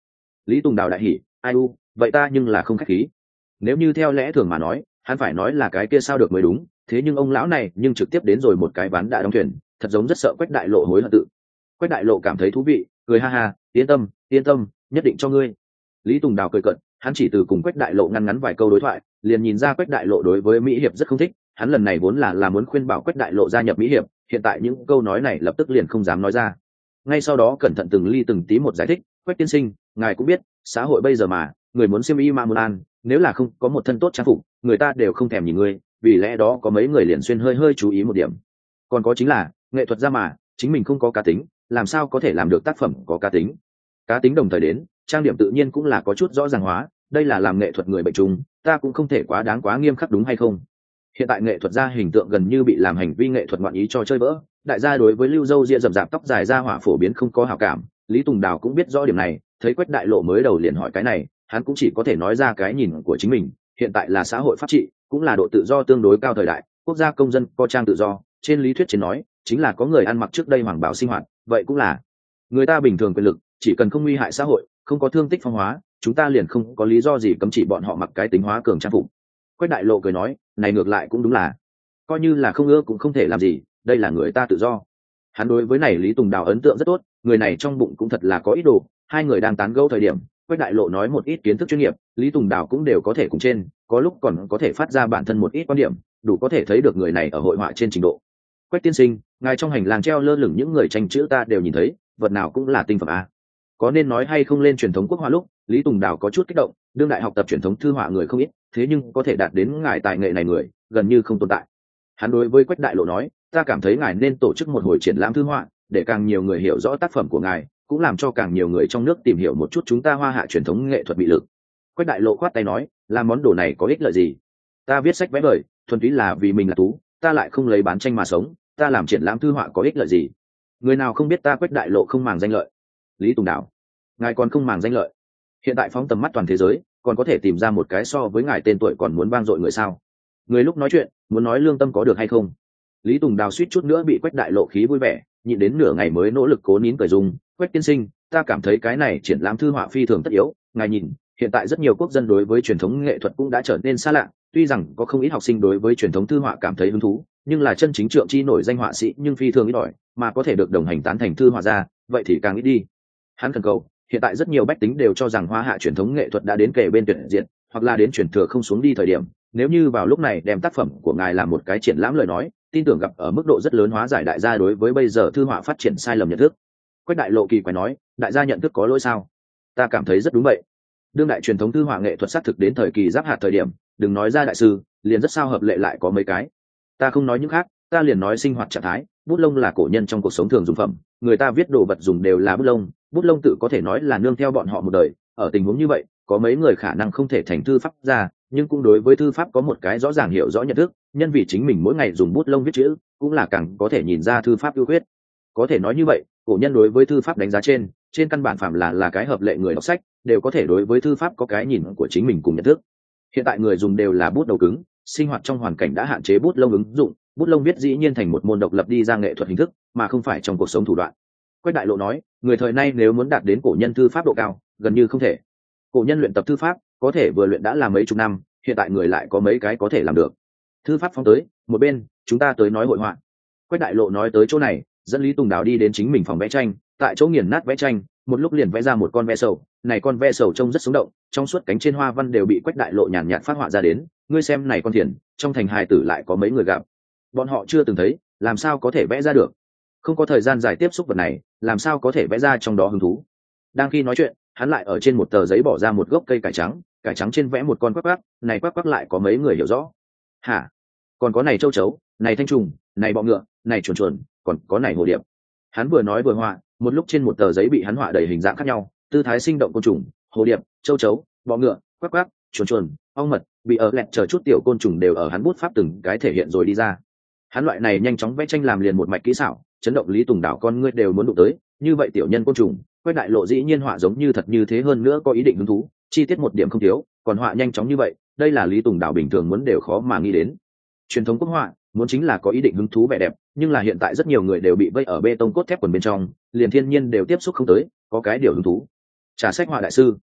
Lý Tùng Đào đại hỉ, ai u, vậy ta nhưng là không khách khí. Nếu như theo lẽ thường mà nói, hắn phải nói là cái kia sao được mới đúng, thế nhưng ông lão này nhưng trực tiếp đến rồi một cái ván đã đóng thuyền, thật giống rất sợ Quách Đại Lộ hối hận tự. Quách Đại Lộ cảm thấy thú vị, cười ha ha, yên tâm, yên tâm, nhất định cho ngươi. Lý Tùng Đào cười cận, hắn chỉ từ cùng Quách Đại Lộ ngăn ngắn vài câu đối thoại, liền nhìn ra Quách Đại Lộ đối với Mỹ hiệp rất không thích, hắn lần này vốn là là muốn khuyên bảo Quách Đại Lộ gia nhập Mỹ hiệp, hiện tại những câu nói này lập tức liền không dám nói ra. Ngay sau đó cẩn thận từng ly từng tí một giải thích, Quách tiên sinh, ngài cũng biết, xã hội bây giờ mà, người muốn xiêm y mà muốn ăn, nếu là không có một thân tốt trang phục, người ta đều không thèm nhìn ngươi, vì lẽ đó có mấy người liền xuyên hơi hơi chú ý một điểm. Còn có chính là, nghệ thuật ra mà, chính mình không có cá tính, làm sao có thể làm được tác phẩm có cá tính. Cá tính đồng thời đến, trang điểm tự nhiên cũng là có chút rõ ràng hóa, đây là làm nghệ thuật người bệnh chung, ta cũng không thể quá đáng quá nghiêm khắc đúng hay không. Hiện tại nghệ thuật gia hình tượng gần như bị làm hành vi nghệ thuật ngoạn ý cho chơi vỡ, đại gia đối với lưu dâu ria rậm rạp tóc dài ra hỏa phổ biến không có hảo cảm. Lý Tùng Đào cũng biết rõ điểm này, thấy Quách Đại Lộ mới đầu liền hỏi cái này, hắn cũng chỉ có thể nói ra cái nhìn của chính mình. Hiện tại là xã hội pháp trị, cũng là độ tự do tương đối cao thời đại, quốc gia công dân có trang tự do, trên lý thuyết trên nói chính là có người ăn mặc trước đây hoàng bảo sinh hoạt, vậy cũng là người ta bình thường quyền lực, chỉ cần không nguy hại xã hội, không có thương tích phong hóa, chúng ta liền không có lý do gì cấm chỉ bọn họ mặc cái tính hóa cường trang phục. Quách Đại Lộ cười nói, này ngược lại cũng đúng là, coi như là không ưa cũng không thể làm gì, đây là người ta tự do. Hắn đối với này Lý Tùng Đào ấn tượng rất tốt, người này trong bụng cũng thật là có ý đồ. Hai người đang tán gẫu thời điểm, Quách Đại Lộ nói một ít kiến thức chuyên nghiệp, Lý Tùng Đào cũng đều có thể cùng trên, có lúc còn có thể phát ra bản thân một ít quan điểm, đủ có thể thấy được người này ở hội họa trên trình độ. Quách tiên sinh, ngài trong hành lang treo lơ lửng những người tranh chữ ta đều nhìn thấy, vật nào cũng là tinh phẩm a. Có nên nói hay không lên truyền thống quốc họa lúc, Lý Tùng Đào có chút kích động, đương đại học tập truyền thống thư họa người không ít, thế nhưng có thể đạt đến ngài tài nghệ này người, gần như không tồn tại. Hắn đối với Quách Đại Lộ nói, ta cảm thấy ngài nên tổ chức một hồi triển lãm thư họa, để càng nhiều người hiểu rõ tác phẩm của ngài, cũng làm cho càng nhiều người trong nước tìm hiểu một chút chúng ta Hoa Hạ truyền thống nghệ thuật bị lực. Quách Đại Lộ khoát tay nói, làm món đồ này có ích lợi gì? Ta viết sách vẽ vời, thuần túy là vì mình là tú, ta lại không lấy bán tranh mà sống, ta làm triển lãm thư họa có ích lợi gì? Người nào không biết ta Quách Đại Lộ không màng danh lợi. Lý Tùng Đào, ngài còn không màng danh lợi? Hiện tại phóng tầm mắt toàn thế giới, còn có thể tìm ra một cái so với ngài tên tuổi còn muốn vang dội người sao? Người lúc nói chuyện, muốn nói lương tâm có được hay không? Lý Tùng Đào suýt chút nữa bị Quách Đại Lộ khí vui vẻ, nhịn đến nửa ngày mới nỗ lực cố nín cười dung. Quách tiên sinh, ta cảm thấy cái này triển lãm thư họa phi thường tất yếu. Ngài nhìn, hiện tại rất nhiều quốc dân đối với truyền thống nghệ thuật cũng đã trở nên xa lạ, tuy rằng có không ít học sinh đối với truyền thống thư họa cảm thấy hứng thú, nhưng là chân chính trượng chi nổi danh họa sĩ nhưng phi thường ít ỏi, mà có thể được đồng hành tán thành thư họa ra, vậy thì càng ít đi. Hắn cần cầu, hiện tại rất nhiều bách tính đều cho rằng Hoa Hạ truyền thống nghệ thuật đã đến kề bên tuyệt diện, hoặc là đến truyền thừa không xuống đi thời điểm. Nếu như vào lúc này đem tác phẩm của ngài làm một cái triển lãm lời nói, tin tưởng gặp ở mức độ rất lớn hóa giải đại gia đối với bây giờ thư họa phát triển sai lầm nhận thức. Quách Đại Lộ kỳ quái nói, đại gia nhận thức có lỗi sao? Ta cảm thấy rất đúng vậy. Đương đại truyền thống thư họa nghệ thuật xác thực đến thời kỳ giáp hạt thời điểm, đừng nói ra đại sư, liền rất sao hợp lệ lại có mấy cái. Ta không nói những khác, ta liền nói sinh hoạt trạng thái, bút lông là cổ nhân trong cuộc sống thường dùng phẩm, người ta viết đồ vật dùng đều là bút lông, bút lông tự có thể nói là nương theo bọn họ một đời. Ở tình huống như vậy, có mấy người khả năng không thể thành thư pháp gia, nhưng cũng đối với thư pháp có một cái rõ ràng hiểu rõ nhận thức, nhân vì chính mình mỗi ngày dùng bút lông viết chữ, cũng là càng có thể nhìn ra thư pháp ưu khuyết. Có thể nói như vậy, cổ nhân đối với thư pháp đánh giá trên, trên căn bản phạm là là cái hợp lệ người đọc sách, đều có thể đối với thư pháp có cái nhìn của chính mình cùng nhận thức. Hiện tại người dùng đều là bút đầu cứng, sinh hoạt trong hoàn cảnh đã hạn chế bút lông ứng dụng, bút lông viết dĩ nhiên thành một môn độc lập đi ra nghệ thuật hình thức, mà không phải trong cuộc sống thủ đoạn. Quách Đại Lộ nói, người thời nay nếu muốn đạt đến cổ nhân thư pháp độ cao, gần như không thể. Cổ nhân luyện tập thư pháp, có thể vừa luyện đã là mấy chục năm, hiện tại người lại có mấy cái có thể làm được. Thư pháp phóng tới một bên, chúng ta tới nói hội họa. Quách Đại Lộ nói tới chỗ này, dẫn Lý Tùng Đào đi đến chính mình phòng vẽ tranh, tại chỗ nghiền nát vẽ tranh, một lúc liền vẽ ra một con ve sầu. Này con ve sầu trông rất sống động, trong suốt cánh trên hoa văn đều bị Quách Đại Lộ nhàn nhạt phát họa ra đến. Ngươi xem này con thiền, trong thành hài tử lại có mấy người gặp, bọn họ chưa từng thấy, làm sao có thể vẽ ra được? Không có thời gian giải tiếp xúc vật này, làm sao có thể vẽ ra trong đó hứng thú? Đang khi nói chuyện, hắn lại ở trên một tờ giấy bỏ ra một gốc cây cải trắng, cải trắng trên vẽ một con quắc quắc, này quắc quắc lại có mấy người hiểu rõ. Hả? Còn có này châu chấu, này thanh trùng, này bọ ngựa, này chuồn chuồn, còn có này hồ điệp. Hắn vừa nói vừa họa, một lúc trên một tờ giấy bị hắn họa đầy hình dạng khác nhau, tư thái sinh động côn trùng, hồ điệp, châu chấu, bọ ngựa, quắc quắc, chuồn chuồn, ong mật, bị ở lẹt chờ chút tiểu côn trùng đều ở hắn bút pháp từng cái thể hiện rồi đi ra. Hắn loại này nhanh chóng vẽ tranh làm liền một mạch kỹ xảo, chấn động Lý Tùng Đào con ngươi đều muốn đụng tới. Như vậy tiểu nhân côn trùng, Quách Đại Lộ dĩ nhiên họa giống như thật như thế, hơn nữa có ý định hứng thú, chi tiết một điểm không thiếu, còn họa nhanh chóng như vậy, đây là Lý Tùng Đào bình thường muốn đều khó mà nghĩ đến. Truyền thống quốc họa muốn chính là có ý định hứng thú vẻ đẹp, nhưng là hiện tại rất nhiều người đều bị vây ở bê tông cốt thép quần bên trong, liền thiên nhiên đều tiếp xúc không tới, có cái điều hứng thú. Trả sách họa đại sư,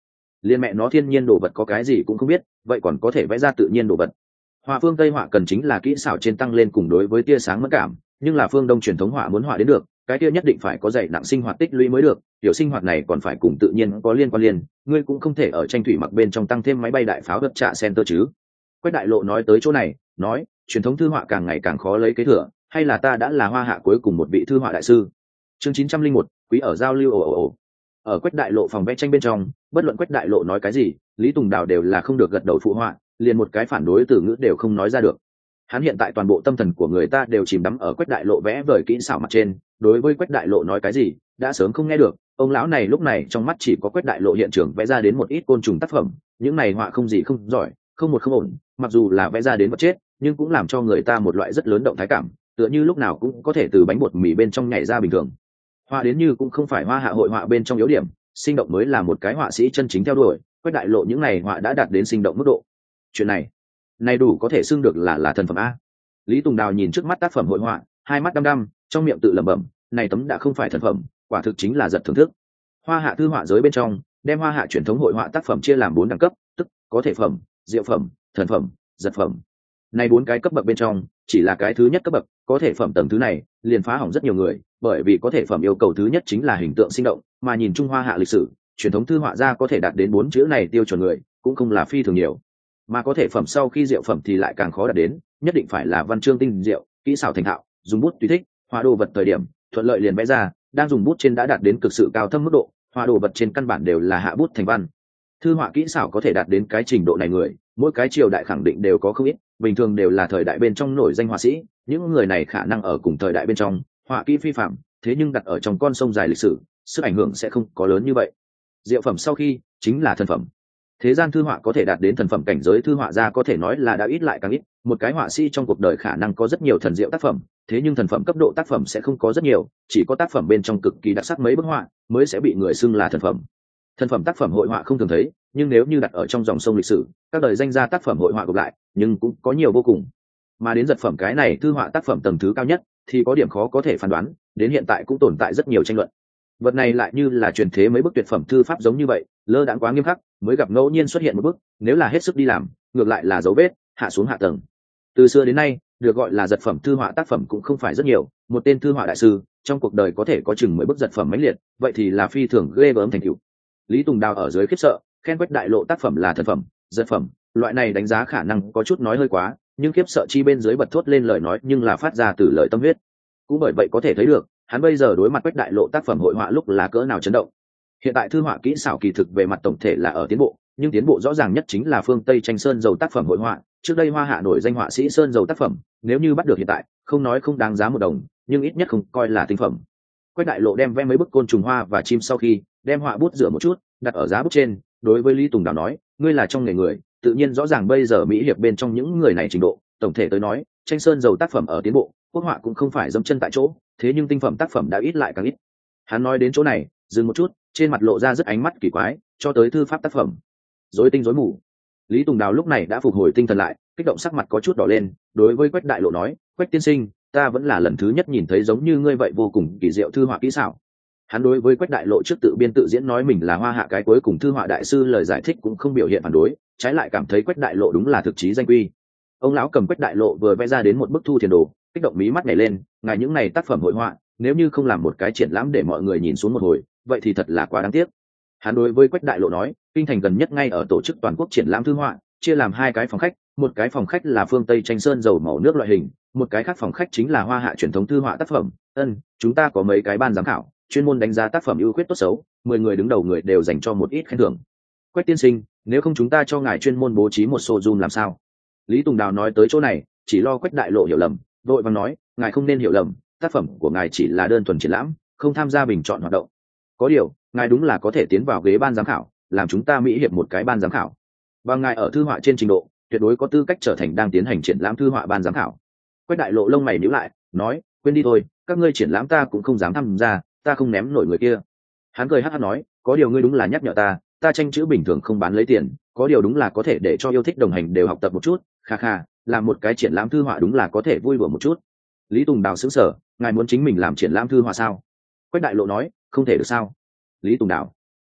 Liên mẹ nó thiên nhiên đồ vật có cái gì cũng không biết, vậy còn có thể vẽ ra tự nhiên đồ vật. Họa phương Tây họa cần chính là kỹ xảo trên tăng lên cùng đối với tia sáng mất cảm, nhưng là phương Đông truyền thống họa muốn họa đến được, cái kia nhất định phải có dày nặng sinh hoạt tích lũy mới được, tiểu sinh hoạt này còn phải cùng tự nhiên có liên quan liên, ngươi cũng không thể ở tranh thủy mặc bên trong tăng thêm máy bay đại pháo đập trạ center chứ. Quách Đại Lộ nói tới chỗ này, nói, truyền thống thư họa càng ngày càng khó lấy kế thừa, hay là ta đã là hoa hạ cuối cùng một vị thư họa đại sư. Chương chín trăm linh một, quý ở giao lưu ồ ồ ồ. Ở Quách Đại Lộ phòng vẽ tranh bên trong, bất luận Quách Đại Lộ nói cái gì, Lý Tùng Đào đều là không được gật đầu phụ họa, liền một cái phản đối từ ngữ đều không nói ra được. Hắn hiện tại toàn bộ tâm thần của người ta đều chìm đắm ở Quách Đại Lộ vẽ vời kỹ xảo mặt trên, đối với Quách Đại Lộ nói cái gì, đã sớm không nghe được. Ông lão này lúc này trong mắt chỉ có Quách Đại Lộ hiện trường vẽ ra đến một ít côn trùng tác phẩm, những này họa không gì không giỏi, không một không ổn, mặc dù là vẽ ra đến vật chết, nhưng cũng làm cho người ta một loại rất lớn động thái cảm, tựa như lúc nào cũng có thể từ bánh bột mì bên trong nhảy ra bình thường. Họa đến như cũng không phải hoa hạ hội họa bên trong yếu điểm, sinh động mới là một cái họa sĩ chân chính theo đuổi. Quách Đại Lộ những này họa đã đạt đến sinh động mức độ. Chuyện này, này đủ có thể xưng được là là thần phẩm a. Lý Tùng Đào nhìn trước mắt tác phẩm hội họa, hai mắt đăm đăm, trong miệng tự lẩm bẩm, này tấm đã không phải thần phẩm, quả thực chính là giật thưởng thức. Hoa hạ thư họa giới bên trong, đem hoa hạ truyền thống hội họa tác phẩm chia làm bốn đẳng cấp, tức có thể phẩm, diệu phẩm, thần phẩm, giật phẩm. Này bốn cái cấp bậc bên trong, chỉ là cái thứ nhất cấp bậc, có thể phẩm tầng thứ này, liền phá hỏng rất nhiều người, bởi vì có thể phẩm yêu cầu thứ nhất chính là hình tượng sinh động, mà nhìn Trung Hoa hạ lịch sử, truyền thống thư họa gia có thể đạt đến bốn chữ này tiêu chuẩn người, cũng không là phi thường nhiều. Mà có thể phẩm sau khi diệu phẩm thì lại càng khó đạt đến, nhất định phải là văn chương tinh diệu, kỹ xảo thành thạo, dùng bút tùy thích, họa đồ vật thời điểm, thuận lợi liền vẽ ra, đang dùng bút trên đã đạt đến cực sự cao thâm mức độ, họa đồ vật trên căn bản đều là hạ bút thành văn. Thư họa kỹ xảo có thể đạt đến cái trình độ này người, mỗi cái triều đại khẳng định đều có không ít, bình thường đều là thời đại bên trong nổi danh họa sĩ, những người này khả năng ở cùng thời đại bên trong, họa kỹ phi phạm, thế nhưng đặt ở trong con sông dài lịch sử, sức ảnh hưởng sẽ không có lớn như vậy. Diệu phẩm sau khi chính là thần phẩm. Thế gian thư họa có thể đạt đến thần phẩm cảnh giới thư họa gia có thể nói là đã ít lại càng ít, một cái họa sĩ trong cuộc đời khả năng có rất nhiều thần diệu tác phẩm, thế nhưng thần phẩm cấp độ tác phẩm sẽ không có rất nhiều, chỉ có tác phẩm bên trong cực kỳ đặc sắc mấy bức họa mới sẽ bị người xưng là thần phẩm. Thần phẩm tác phẩm hội họa không thường thấy, nhưng nếu như đặt ở trong dòng sông lịch sử, các đời danh gia tác phẩm hội họa gộp lại, nhưng cũng có nhiều vô cùng. Mà đến giật phẩm cái này thư họa tác phẩm tầng thứ cao nhất, thì có điểm khó có thể phán đoán, đến hiện tại cũng tồn tại rất nhiều tranh luận. Vật này lại như là truyền thế mấy bức tuyệt phẩm thư pháp giống như vậy, lơ đãng quá nghiêm khắc, mới gặp ngẫu nhiên xuất hiện một bức, nếu là hết sức đi làm, ngược lại là dấu vết, hạ xuống hạ tầng. Từ xưa đến nay, được gọi là giật phẩm thư họa tác phẩm cũng không phải rất nhiều, một tên thư họa đại sư, trong cuộc đời có thể có chừng mười bức giật phẩm mãnh liệt, vậy thì là phi thường ghê gớm thành tựu. Lý Tùng Đào ở dưới khiếp sợ, khen Quách Đại Lộ tác phẩm là thần phẩm, giật phẩm, loại này đánh giá khả năng có chút nói hơi quá, nhưng khiếp sợ chi bên dưới bật thốt lên lời nói nhưng là phát ra từ lời tâm huyết. Cũng bởi vậy có thể thấy được, hắn bây giờ đối mặt Quách Đại Lộ tác phẩm hội họa lúc là cỡ nào chấn động. Hiện tại thư họa kỹ xảo kỳ thực về mặt tổng thể là ở tiến bộ, nhưng tiến bộ rõ ràng nhất chính là phương Tây tranh sơn dầu tác phẩm hội họa. Trước đây Hoa Hạ nổi danh họa sĩ sơn dầu tác phẩm, nếu như bắt được hiện tại, không nói không đáng giá một đồng, nhưng ít nhất không coi là tinh phẩm. Quách Đại Lộ đem vẽ mấy bức côn trùng hoa và chim sau khi, đem họa bút rửa một chút, đặt ở giá bút trên, đối với Lý Tùng Đào nói, ngươi là trong nghề người, tự nhiên rõ ràng bây giờ mỹ hiệp bên trong những người này trình độ, tổng thể tới nói, tranh sơn dầu tác phẩm ở tiến bộ, quốc họa cũng không phải dẫm chân tại chỗ, thế nhưng tinh phẩm tác phẩm đã ít lại càng ít. Hắn nói đến chỗ này, dừng một chút, trên mặt lộ ra rất ánh mắt kỳ quái, cho tới thư pháp tác phẩm, rối tinh rối mù. Lý Tùng Đào lúc này đã phục hồi tinh thần lại, kích động sắc mặt có chút đỏ lên, đối với Quách Đại Lộ nói, Quách tiên sinh, ta vẫn là lần thứ nhất nhìn thấy giống như ngươi vậy vô cùng kỳ diệu thư họa kỹ xảo. Hắn đối với Quách Đại Lộ trước tự biên tự diễn nói mình là Hoa Hạ cái cuối cùng thư họa đại sư lời giải thích cũng không biểu hiện phản đối, trái lại cảm thấy Quách Đại Lộ đúng là thực chí danh quy. Ông lão cầm Quách Đại Lộ vừa vẽ ra đến một bức thu thiền đồ, kích động mí mắt nhảy lên, ngài những này tác phẩm hội họa, nếu như không làm một cái triển lãm để mọi người nhìn xuống một hồi, vậy thì thật là quá đáng tiếc. Hắn đối với Quách Đại Lộ nói, kinh thành gần nhất ngay ở tổ chức toàn quốc triển lãm thư họa, chia làm hai cái phòng khách, một cái phòng khách là phương Tây tranh sơn dầu màu nước loại hình, một cái khác phòng khách chính là Hoa Hạ truyền thống thư họa tác phẩm. Ân, chúng ta có mấy cái ban giám khảo, chuyên môn đánh giá tác phẩm ưu khuyết tốt xấu, mười người đứng đầu người đều dành cho một ít khen thưởng. Quách tiên sinh, nếu không chúng ta cho ngài chuyên môn bố trí một showroom làm sao? Lý Tùng Đào nói tới chỗ này, chỉ lo Quách Đại Lộ hiểu lầm, vội vàng nói, ngài không nên hiểu lầm, tác phẩm của ngài chỉ là đơn thuần triển lãm, không tham gia bình chọn hoạt động. Có điều, ngài đúng là có thể tiến vào ghế ban giám khảo, làm chúng ta mỹ hiệp một cái ban giám khảo. Và ngài ở thư họa trên trình độ, tuyệt đối có tư cách trở thành đang tiến hành triển lãm thư họa ban giám khảo. Quách Đại Lộ lông mày nhíu lại, nói, quên đi thôi, các ngươi triển lãm ta cũng không dám tham gia, ta không ném nổi người kia. Hắn cười hắc hắc nói, có điều ngươi đúng là nhắc nhở ta, ta tranh chữ bình thường không bán lấy tiền, có điều đúng là có thể để cho yêu thích đồng hành đều học tập một chút, kha kha, làm một cái triển lãm thư họa đúng là có thể vui đùa một chút. Lý Tùng Đào sững sờ, ngài muốn chính mình làm triển lãm thư họa sao? Quách Đại Lộ nói, không thể được sao? Lý Tùng Đào,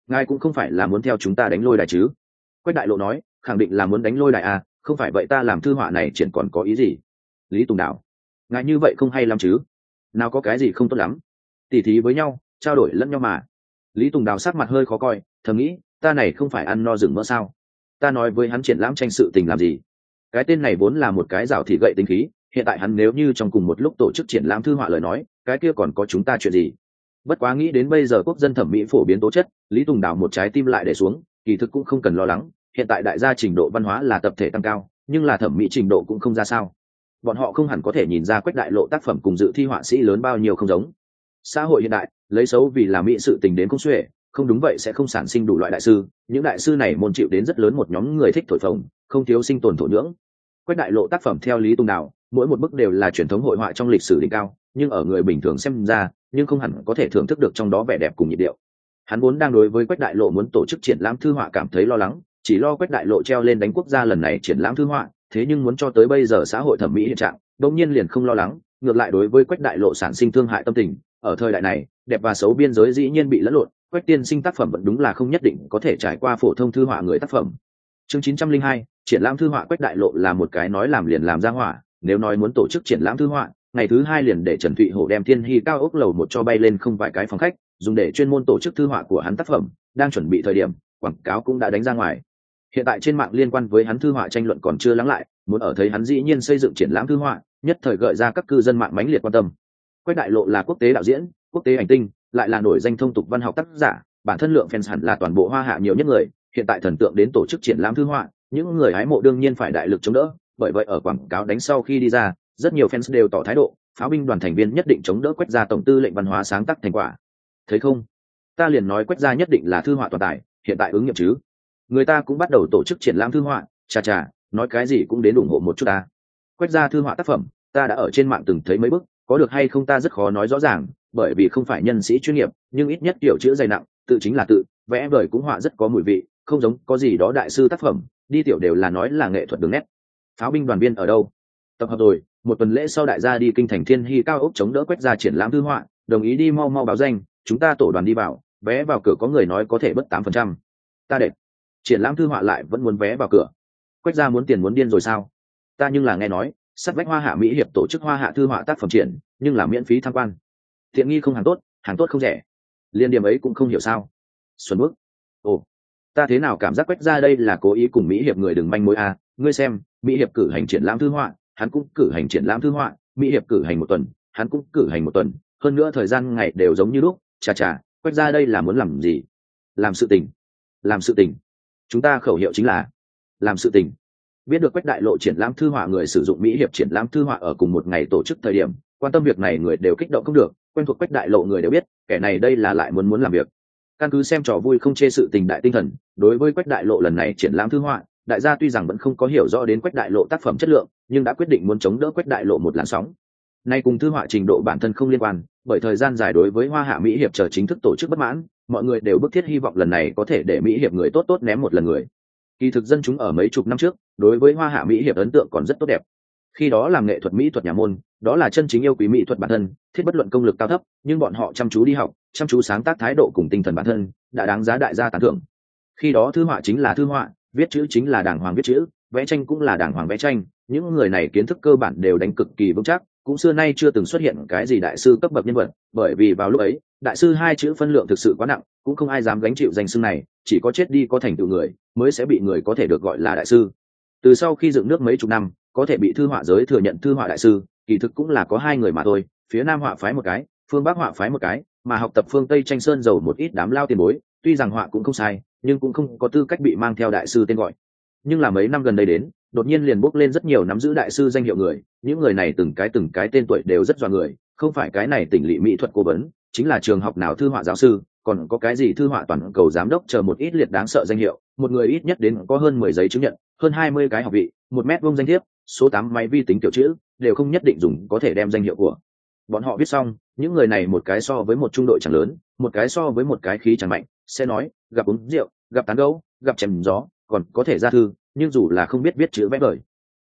ngài cũng không phải là muốn theo chúng ta đánh lôi đài chứ? Quách đại lộ nói, khẳng định là muốn đánh lôi đài à, không phải vậy ta làm thư họa này triển còn có ý gì? Lý Tùng Đảo, ngài như vậy không hay lắm chứ? Nào có cái gì không tốt lắm, tỉ thí với nhau, trao đổi lẫn nhau mà. Lý Tùng Đào sắc mặt hơi khó coi, thầm nghĩ, ta này không phải ăn no rừng mỡ sao? Ta nói với hắn triển lãm tranh sự tình làm gì? Cái tên này vốn là một cái rào thì gậy tính khí, hiện tại hắn nếu như trong cùng một lúc tổ chức triển lãm thư họa lời nói, cái kia còn có chúng ta chuyện gì? Bất quá nghĩ đến bây giờ quốc dân thẩm mỹ phổ biến tố chất, Lý Tùng Đào một trái tim lại để xuống, kỳ thực cũng không cần lo lắng, hiện tại đại gia trình độ văn hóa là tập thể tăng cao, nhưng là thẩm mỹ trình độ cũng không ra sao. Bọn họ không hẳn có thể nhìn ra Quách đại lộ tác phẩm cùng dự thi họa sĩ lớn bao nhiêu không giống. Xã hội hiện đại lấy xấu vì là mỹ sự tình đến không xuể, không đúng vậy sẽ không sản sinh đủ loại đại sư, những đại sư này môn chịu đến rất lớn một nhóm người thích thổi phồng, không thiếu sinh tồn thổ nhưỡng. Quách đại lộ tác phẩm theo Lý Tùng Đào, mỗi một bức đều là truyền thống hội họa trong lịch sử đỉnh cao, nhưng ở người bình thường xem ra, nhưng không hẳn có thể thưởng thức được trong đó vẻ đẹp cùng nhịp điệu. Hắn vốn đang đối với Quách đại lộ muốn tổ chức triển lãm thư họa cảm thấy lo lắng, chỉ lo Quách đại lộ treo lên đánh quốc gia lần này triển lãm thư họa, thế nhưng muốn cho tới bây giờ xã hội thẩm mỹ hiện trạng, đương nhiên liền không lo lắng, ngược lại đối với Quách đại lộ sản sinh thương hại tâm tình. Ở thời đại này, đẹp và xấu biên giới dĩ nhiên bị lẫn lộn, Quách tiên sinh tác phẩm vẫn đúng là không nhất định có thể trải qua phổ thông thư họa người tác phẩm. Chương chín trăm linh hai, triển lãm thư họa. Quách đại lộ là một cái nói làm liền làm ra hỏa, nếu nói muốn tổ chức triển lãm thư họa, ngày thứ hai liền để Trần Thụy Hổ đem Thiên Hy cao ốc lầu một cho bay lên không vài cái phòng khách, dùng để chuyên môn tổ chức thư họa của hắn tác phẩm, đang chuẩn bị thời điểm, quảng cáo cũng đã đánh ra ngoài. Hiện tại trên mạng liên quan với hắn thư họa tranh luận còn chưa lắng lại, muốn ở thấy hắn dĩ nhiên xây dựng triển lãm thư họa, nhất thời gợi ra các cư dân mạng mãnh liệt quan tâm. Quách đại lộ là quốc tế đạo diễn, quốc tế ảnh tinh, lại là nổi danh thông tục văn học tác giả, bản thân lượng fans hẳn là toàn bộ Hoa Hạ nhiều nhất người, hiện tại thần tượng đến tổ chức triển lãm thư họa, những người hái mộ đương nhiên phải đại lực chống đỡ, bởi vậy ở quảng cáo đánh sau khi đi ra, rất nhiều fans đều tỏ thái độ, pháo binh đoàn thành viên nhất định chống đỡ Quách gia tổng tư lệnh văn hóa sáng tác thành quả. Thấy không? Ta liền nói Quách gia nhất định là thư họa toàn tài, hiện tại ứng nghiệm chứ? Người ta cũng bắt đầu tổ chức triển lãm thư họa, chà chà, nói cái gì cũng đến ủng hộ một chút ta. Quách gia thư họa tác phẩm, ta đã ở trên mạng từng thấy mấy bức, có được hay không ta rất khó nói rõ ràng, bởi vì không phải nhân sĩ chuyên nghiệp, nhưng ít nhất kiểu chữ dày nặng, tự chính là tự, vẽ vời cũng họa rất có mùi vị, không giống có gì đó đại sư tác phẩm, đi tiểu đều là nói là nghệ thuật đường nét. Pháo binh đoàn viên ở đâu? Tập hợp rồi, một tuần lễ sau đại gia đi kinh thành Thiên Hy cao ốc chống đỡ Quách gia triển lãm thư họa, đồng ý đi mau mau báo danh, chúng ta tổ đoàn đi vào, vé vào cửa có người nói có thể bớt tám phần trăm. Ta đẹp. Triển lãm thư họa lại vẫn muốn vé vào cửa. Quách gia muốn tiền muốn điên rồi sao? Ta nhưng là nghe nói, sắt vách Hoa Hạ Mỹ hiệp tổ chức Hoa Hạ thư họa tác phẩm triển, nhưng là miễn phí tham quan. Tiện nghi không hàng tốt, hàng tốt không rẻ. Liên điểm ấy cũng không hiểu sao? Xuân bước. Ồ, ta thế nào cảm giác Quách gia đây là cố ý cùng Mỹ hiệp người đừng manh mối à? Ngươi xem, Mỹ hiệp cử hành triển lãm thư họa, hắn cũng cử hành triển lãm thư họa, Mỹ hiệp cử hành một tuần, hắn cũng cử hành một tuần, hơn nữa thời gian ngày đều giống như lúc. Chà chà, Quách gia đây là muốn làm gì? Làm sự tình. Làm sự tình. Chúng ta khẩu hiệu chính là làm sự tình. Biết được Quách đại lộ triển lãm thư họa người sử dụng Mỹ hiệp triển lãm thư họa ở cùng một ngày tổ chức thời điểm, quan tâm việc này người đều kích động không được, quen thuộc Quách đại lộ người đều biết, kẻ này đây là lại muốn muốn làm việc. Căn cứ xem trò vui không chê sự tình đại tinh thần, đối với Quách đại lộ lần này triển lãm thư họa, đại gia tuy rằng vẫn không có hiểu rõ đến Quách đại lộ tác phẩm chất lượng, nhưng đã quyết định muốn chống đỡ Quách đại lộ một làn sóng. Nay cùng thư họa trình độ bản thân không liên quan, bởi thời gian dài đối với Hoa Hạ Mỹ hiệp chờ chính thức tổ chức bất mãn, mọi người đều bức thiết hy vọng lần này có thể để Mỹ hiệp người tốt tốt ném một lần người. Kỳ thực dân chúng ở mấy chục năm trước, đối với Hoa Hạ Mỹ hiệp ấn tượng còn rất tốt đẹp. Khi đó làm nghệ thuật mỹ thuật nhà môn, đó là chân chính yêu quý mỹ thuật bản thân, thiết bất luận công lực cao thấp, nhưng bọn họ chăm chú đi học, chăm chú sáng tác thái độ cùng tinh thần bản thân, đã đáng giá đại gia tán thưởng. Khi đó thư họa chính là thư họa, viết chữ chính là đàng hoàng viết chữ, vẽ tranh cũng là đàng hoàng vẽ tranh, những người này kiến thức cơ bản đều đánh cực kỳ vững chắc, cũng xưa nay chưa từng xuất hiện cái gì đại sư cấp bậc nhân vật, bởi vì vào lúc ấy, đại sư hai chữ phân lượng thực sự quá nặng, cũng không ai dám gánh chịu danh xưng này, chỉ có chết đi có thành tựu người, mới sẽ bị người có thể được gọi là đại sư. Từ sau khi dựng nước mấy chục năm, có thể bị thư họa giới thừa nhận thư họa đại sư, kỳ thực cũng là có hai người mà thôi, phía Nam họa phái một cái, phương Bắc họa phái một cái, mà học tập phương Tây tranh sơn dầu một ít đám lao tiền bối, tuy rằng họa cũng không sai, nhưng cũng không có tư cách bị mang theo đại sư tên gọi. Nhưng là mấy năm gần đây đến, đột nhiên liền bốc lên rất nhiều nắm giữ đại sư danh hiệu người, những người này từng cái từng cái tên tuổi đều rất dọa người, không phải cái này tỉnh lỵ mỹ thuật cố vấn, chính là trường học nào thư họa giáo sư, còn có cái gì thư họa toàn cầu giám đốc chờ một ít liệt đáng sợ danh hiệu, một người ít nhất đến có hơn mười giấy chứng nhận, hơn hai mươi cái học vị, một mét vuông danh thiếp, số tám máy vi tính tiểu chữ, đều không nhất định dùng có thể đem danh hiệu của bọn họ viết xong. Những người này một cái so với một trung đội chẳng lớn, một cái so với một cái khí chẳng mạnh, sẽ nói, gặp uống rượu, gặp tán gẫu, gặp chém gió, còn có thể ra thư, nhưng dù là không biết viết chữ vẽ vời,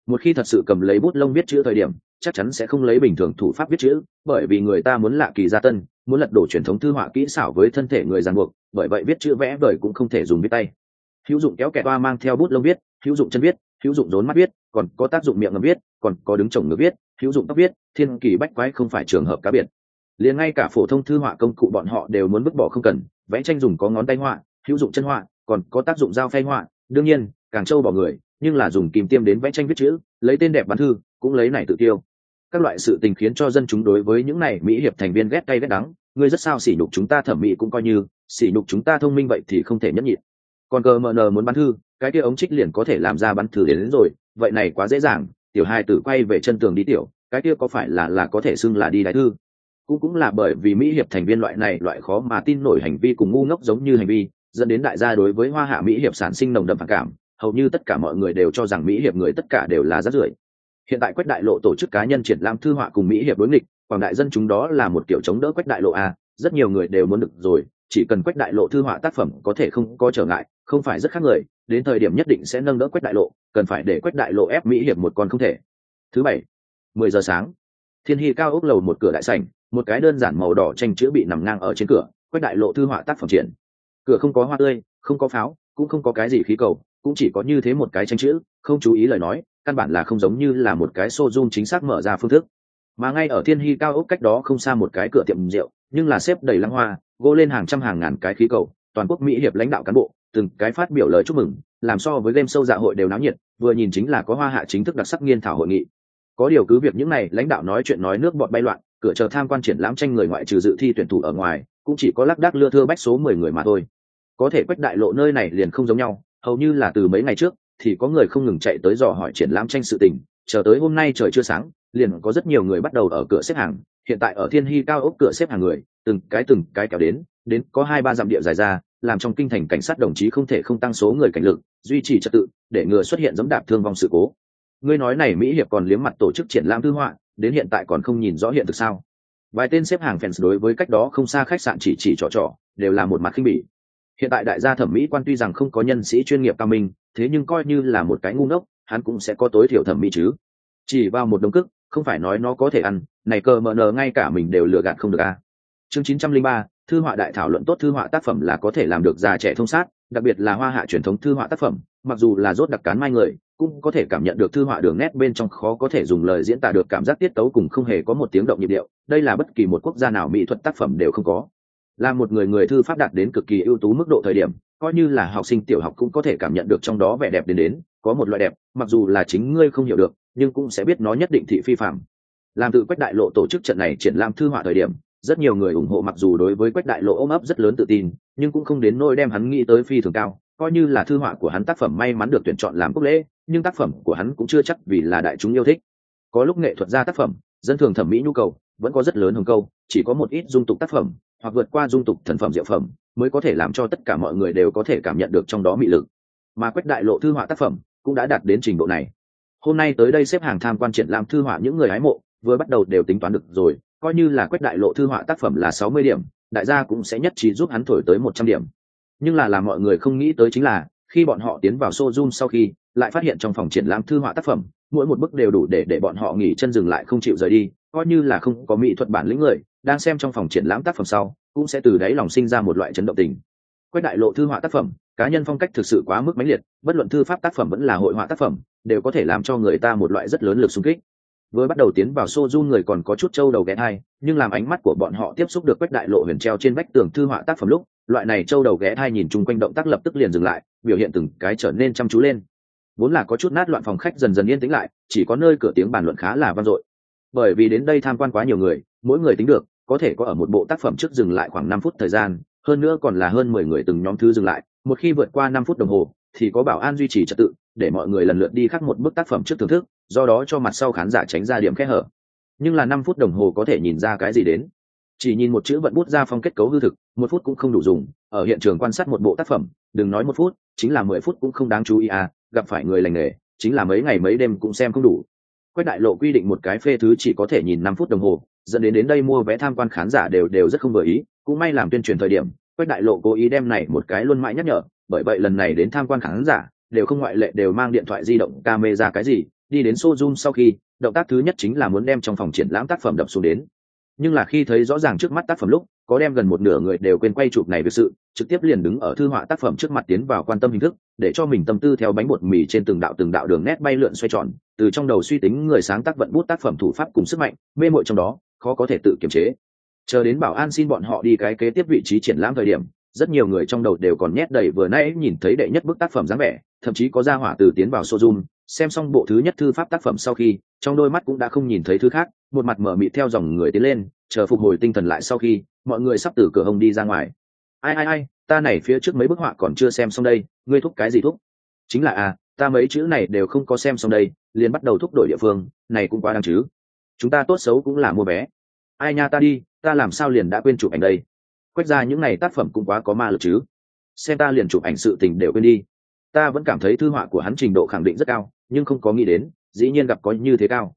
Một khi thật sự cầm lấy bút lông viết chữ thời điểm, chắc chắn sẽ không lấy bình thường thủ pháp viết chữ, bởi vì người ta muốn lạ kỳ gia tân, muốn lật đổ truyền thống thư họa kỹ xảo với thân thể người ràng buộc, bởi vậy viết chữ vẽ vời cũng không thể dùng viết tay. Hữu dụng kéo kẹt toa mang theo bút lông viết, hữu dụng chân viết, hữu dụng rốn mắt viết, còn có tác dụng miệng ngầm viết, còn có đứng chồng ngược viết, hữu dụng tóc viết, thiên kỳ bách quái không phải trường hợp cá biệt. Liền ngay cả phổ thông thư họa công cụ bọn họ đều muốn vứt bỏ không cần, vẽ tranh dùng có ngón tay họa, hữu dụng chân họa, còn có tác dụng dao phay họa, đương nhiên càng trâu bỏ người, nhưng là dùng kìm tiêm đến vẽ tranh viết chữ, lấy tên đẹp bán thư, cũng lấy này tự tiêu. Các loại sự tình khiến cho dân chúng đối với những này mỹ hiệp thành viên ghét cay ghét đắng, ngươi rất sao sỉ nhục chúng ta thẩm mỹ cũng coi như, sỉ nhục chúng ta thông minh vậy thì không thể nhẫn nhịn. Còn cờ mờ nờ muốn bán thư, cái kia ống trích liền có thể làm ra bán thư đến, đến rồi, vậy này quá dễ dàng, tiểu hai tử quay về chân tường đi tiểu, cái kia có phải là là có thể xưng là đi đại thư. Cũng cũng là bởi vì mỹ hiệp thành viên loại này loại khó mà tin nổi hành vi cùng ngu ngốc giống như hành vi, dẫn đến đại gia đối với hoa hạ mỹ hiệp sản sinh nồng đậm phản cảm, hầu như tất cả mọi người đều cho rằng mỹ hiệp người tất cả đều là rác rưởi. Hiện tại Quách Đại Lộ tổ chức cá nhân triển lãm thư họa cùng mỹ hiệp đối nghịch, quảng đại dân chúng đó là một kiểu chống đỡ Quách Đại Lộ a, rất nhiều người đều muốn được rồi, chỉ cần Quách Đại Lộ thư họa tác phẩm có thể không có trở ngại, không phải rất khác người, đến thời điểm nhất định sẽ nâng đỡ Quách Đại Lộ, cần phải để Quách Đại Lộ ép mỹ hiệp một con không thể. Thứ bảy, mười giờ sáng, Thiên Hy cao ốc lầu một cửa đại sảnh, một cái đơn giản màu đỏ tranh chữ bị nằm ngang ở trên cửa, Quách Đại Lộ thư họa tác phẩm triển. Cửa không có hoa tươi, không có pháo, cũng không có cái gì khí cầu, cũng chỉ có như thế một cái tranh chữ, không chú ý lời nói, căn bản là không giống như là một cái showroom chính xác mở ra phương thức. Mà ngay ở Thiên Hy cao ốc cách đó không xa một cái cửa tiệm rượu, nhưng là xếp đầy lăng hoa, gỗ lên hàng trăm hàng ngàn cái khí cầu, toàn quốc mỹ hiệp lãnh đạo cán bộ, từng cái phát biểu lời chúc mừng, làm so với game show dạ hội đều náo nhiệt, vừa nhìn chính là có hoa hạ chính thức đặc sắc nghiên thảo hội nghị. Có điều cứ việc những này lãnh đạo nói chuyện nói nước bọt bay loạn, cửa chờ tham quan triển lãm tranh người ngoại trừ dự thi tuyển thủ ở ngoài, cũng chỉ có lác đác lưa thưa bách số mười người mà thôi. Có thể Quách Đại Lộ nơi này liền không giống nhau, hầu như là từ mấy ngày trước thì có người không ngừng chạy tới dò hỏi triển lãm tranh sự tình, chờ tới hôm nay trời chưa sáng, liền có rất nhiều người bắt đầu ở cửa xếp hàng. Hiện tại ở Thiên Hy cao ốc cửa xếp hàng người, từng cái từng cái kéo đến, đến có hai ba dặm địa dài ra, làm trong kinh thành cảnh sát đồng chí không thể không tăng số người cảnh lực, duy trì trật tự, để ngừa xuất hiện dẫm đạp thương vong sự cố. Ngươi nói này mỹ hiệp còn liếm mặt tổ chức triển lãm thư họa, đến hiện tại còn không nhìn rõ hiện thực sao? Vài tên xếp hàng fans đối với cách đó không xa khách sạn chỉ chỉ trò trò, đều là một mặt khinh bỉ. Hiện tại đại gia thẩm mỹ quan tuy rằng không có nhân sĩ chuyên nghiệp cao minh, thế nhưng coi như là một cái ngu ngốc, hắn cũng sẽ có tối thiểu thẩm mỹ chứ. Chỉ vào một đống cức, không phải nói nó có thể ăn, này cờ mờ nờ ngay cả mình đều lừa gạt không được a. À. Chương chín trăm linh ba, thư họa đại thảo luận tốt thư họa tác phẩm là có thể làm được già trẻ thông sát, đặc biệt là hoa hạ truyền thống thư họa tác phẩm, mặc dù là rốt đặc cán mai người, cũng có thể cảm nhận được thư họa đường nét bên trong khó có thể dùng lời diễn tả được cảm giác tiết tấu cùng không hề có một tiếng động nhịp điệu, đây là bất kỳ một quốc gia nào mỹ thuật tác phẩm đều không có. Là một người người thư pháp đạt đến cực kỳ ưu tú mức độ thời điểm, coi như là học sinh tiểu học cũng có thể cảm nhận được trong đó vẻ đẹp đến đến, có một loại đẹp, mặc dù là chính ngươi không hiểu được, nhưng cũng sẽ biết nó nhất định thị phi phạm. Làm tự Quách Đại Lộ tổ chức trận này triển lãm thư họa thời điểm, rất nhiều người ủng hộ mặc dù đối với Quách Đại Lộ ôm ấp rất lớn tự tin, nhưng cũng không đến nỗi đem hắn nghĩ tới phi thường cao, coi như là thư họa của hắn tác phẩm may mắn được tuyển chọn làm quốc lễ, nhưng tác phẩm của hắn cũng chưa chắc vì là đại chúng yêu thích. Có lúc nghệ thuật gia tác phẩm, dân thường thẩm mỹ nhu cầu vẫn có rất lớn hồng câu, chỉ có một ít dung tục tác phẩm hoặc vượt qua dung tục thần phẩm diệu phẩm mới có thể làm cho tất cả mọi người đều có thể cảm nhận được trong đó mị lực. Mà Quách Đại Lộ thư họa tác phẩm cũng đã đạt đến trình độ này. Hôm nay tới đây xếp hàng tham quan triển lãm thư họa những người hái mộ vừa bắt đầu đều tính toán được rồi, coi như là Quách Đại Lộ thư họa tác phẩm là sáu mươi điểm, đại gia cũng sẽ nhất trí giúp hắn thổi tới một trăm điểm. Nhưng là làm mọi người không nghĩ tới chính là, khi bọn họ tiến vào showroom sau khi, lại phát hiện trong phòng triển lãm thư họa tác phẩm, mỗi một bức đều đủ để để bọn họ nghỉ chân dừng lại không chịu rời đi, coi như là không có mỹ thuật bản lĩnh người, đang xem trong phòng triển lãm tác phẩm sau, cũng sẽ từ đáy lòng sinh ra một loại chấn động tình. Quách Đại Lộ thư họa tác phẩm, cá nhân phong cách thực sự quá mức mãnh liệt, bất luận thư pháp tác phẩm vẫn là hội họa tác phẩm, đều có thể làm cho người ta một loại rất lớn lực xung kích. Vừa bắt đầu tiến vào showroom người còn có chút trâu đầu ghé thai, nhưng làm ánh mắt của bọn họ tiếp xúc được Quách Đại Lộ huyền treo trên vách tường thư họa tác phẩm lúc, loại này trâu đầu ghé thai nhìn chung quanh động tác lập tức liền dừng lại, biểu hiện từng cái trở nên chăm chú lên. Vốn là có chút nát loạn phòng khách dần dần yên tĩnh lại, chỉ có nơi cửa tiếng bàn luận khá là vang dội. Bởi vì đến đây tham quan quá nhiều người, mỗi người tính được có thể có ở một bộ tác phẩm trước dừng lại khoảng năm phút thời gian, hơn nữa còn là hơn mười người từng nhóm thứ dừng lại, một khi vượt qua năm phút đồng hồ thì có bảo an duy trì trật tự, để mọi người lần lượt đi khác một bức tác phẩm trước thưởng thức, do đó cho mặt sau khán giả tránh ra điểm kẽ hở. Nhưng là năm phút đồng hồ có thể nhìn ra cái gì đến? Chỉ nhìn một chữ vận bút ra phong kết cấu hư thực, một phút cũng không đủ dùng, ở hiện trường quan sát một bộ tác phẩm, đừng nói một phút, chính là mười phút cũng không đáng chú ý à, gặp phải người lành nghề, chính là mấy ngày mấy đêm cũng xem không đủ. Quách Đại Lộ quy định một cái phê thứ chỉ có thể nhìn năm phút đồng hồ, dẫn đến đến đây mua vé tham quan khán giả đều đều rất không vừa ý, cũng may làm tuyên truyền thời điểm, Quách Đại Lộ cố ý đem này một cái luôn mãi nhắc nhở, bởi vậy lần này đến tham quan khán giả đều không ngoại lệ đều mang điện thoại di động camera cái gì, đi đến showroom sau khi, động tác thứ nhất chính là muốn đem trong phòng triển lãm tác phẩm đập xuống đến. Nhưng là khi thấy rõ ràng trước mắt tác phẩm lúc, có đem gần một nửa người đều quên quay chụp này việc sự, trực tiếp liền đứng ở thư họa tác phẩm trước mặt tiến vào quan tâm hình thức, để cho mình tâm tư theo bánh bột mì trên từng đạo từng đạo đường nét bay lượn xoay tròn, từ trong đầu suy tính người sáng tác vận bút tác phẩm thủ pháp cùng sức mạnh, mê mội trong đó, khó có thể tự kiềm chế. Chờ đến bảo an xin bọn họ đi cái kế tiếp vị trí triển lãm thời điểm, rất nhiều người trong đầu đều còn nhét đầy vừa nãy nhìn thấy đệ nhất bức tác phẩm dáng vẻ, thậm chí có ra hỏa từ tiến vào showroom, xem xong bộ thứ nhất thư pháp tác phẩm sau khi, trong đôi mắt cũng đã không nhìn thấy thứ khác, một mặt mở mịt theo dòng người tiến lên, chờ phục hồi tinh thần lại sau khi, mọi người sắp từ cửa hông đi ra ngoài. Ai ai ai, ta này phía trước mấy bức họa còn chưa xem xong đây, ngươi thúc cái gì thúc? Chính là à, ta mấy chữ này đều không có xem xong đây, liền bắt đầu thúc đổi địa phương, này cũng quá đáng chứ. Chúng ta tốt xấu cũng là mua vé. Ai nha ta đi, ta làm sao liền đã quên chụp ảnh đây? Quét ra những này tác phẩm cũng quá có ma lực chứ. Xem ta liền chụp ảnh sự tình đều quên đi. Ta vẫn cảm thấy thư họa của hắn trình độ khẳng định rất cao, nhưng không có nghĩ đến, dĩ nhiên gặp có như thế cao.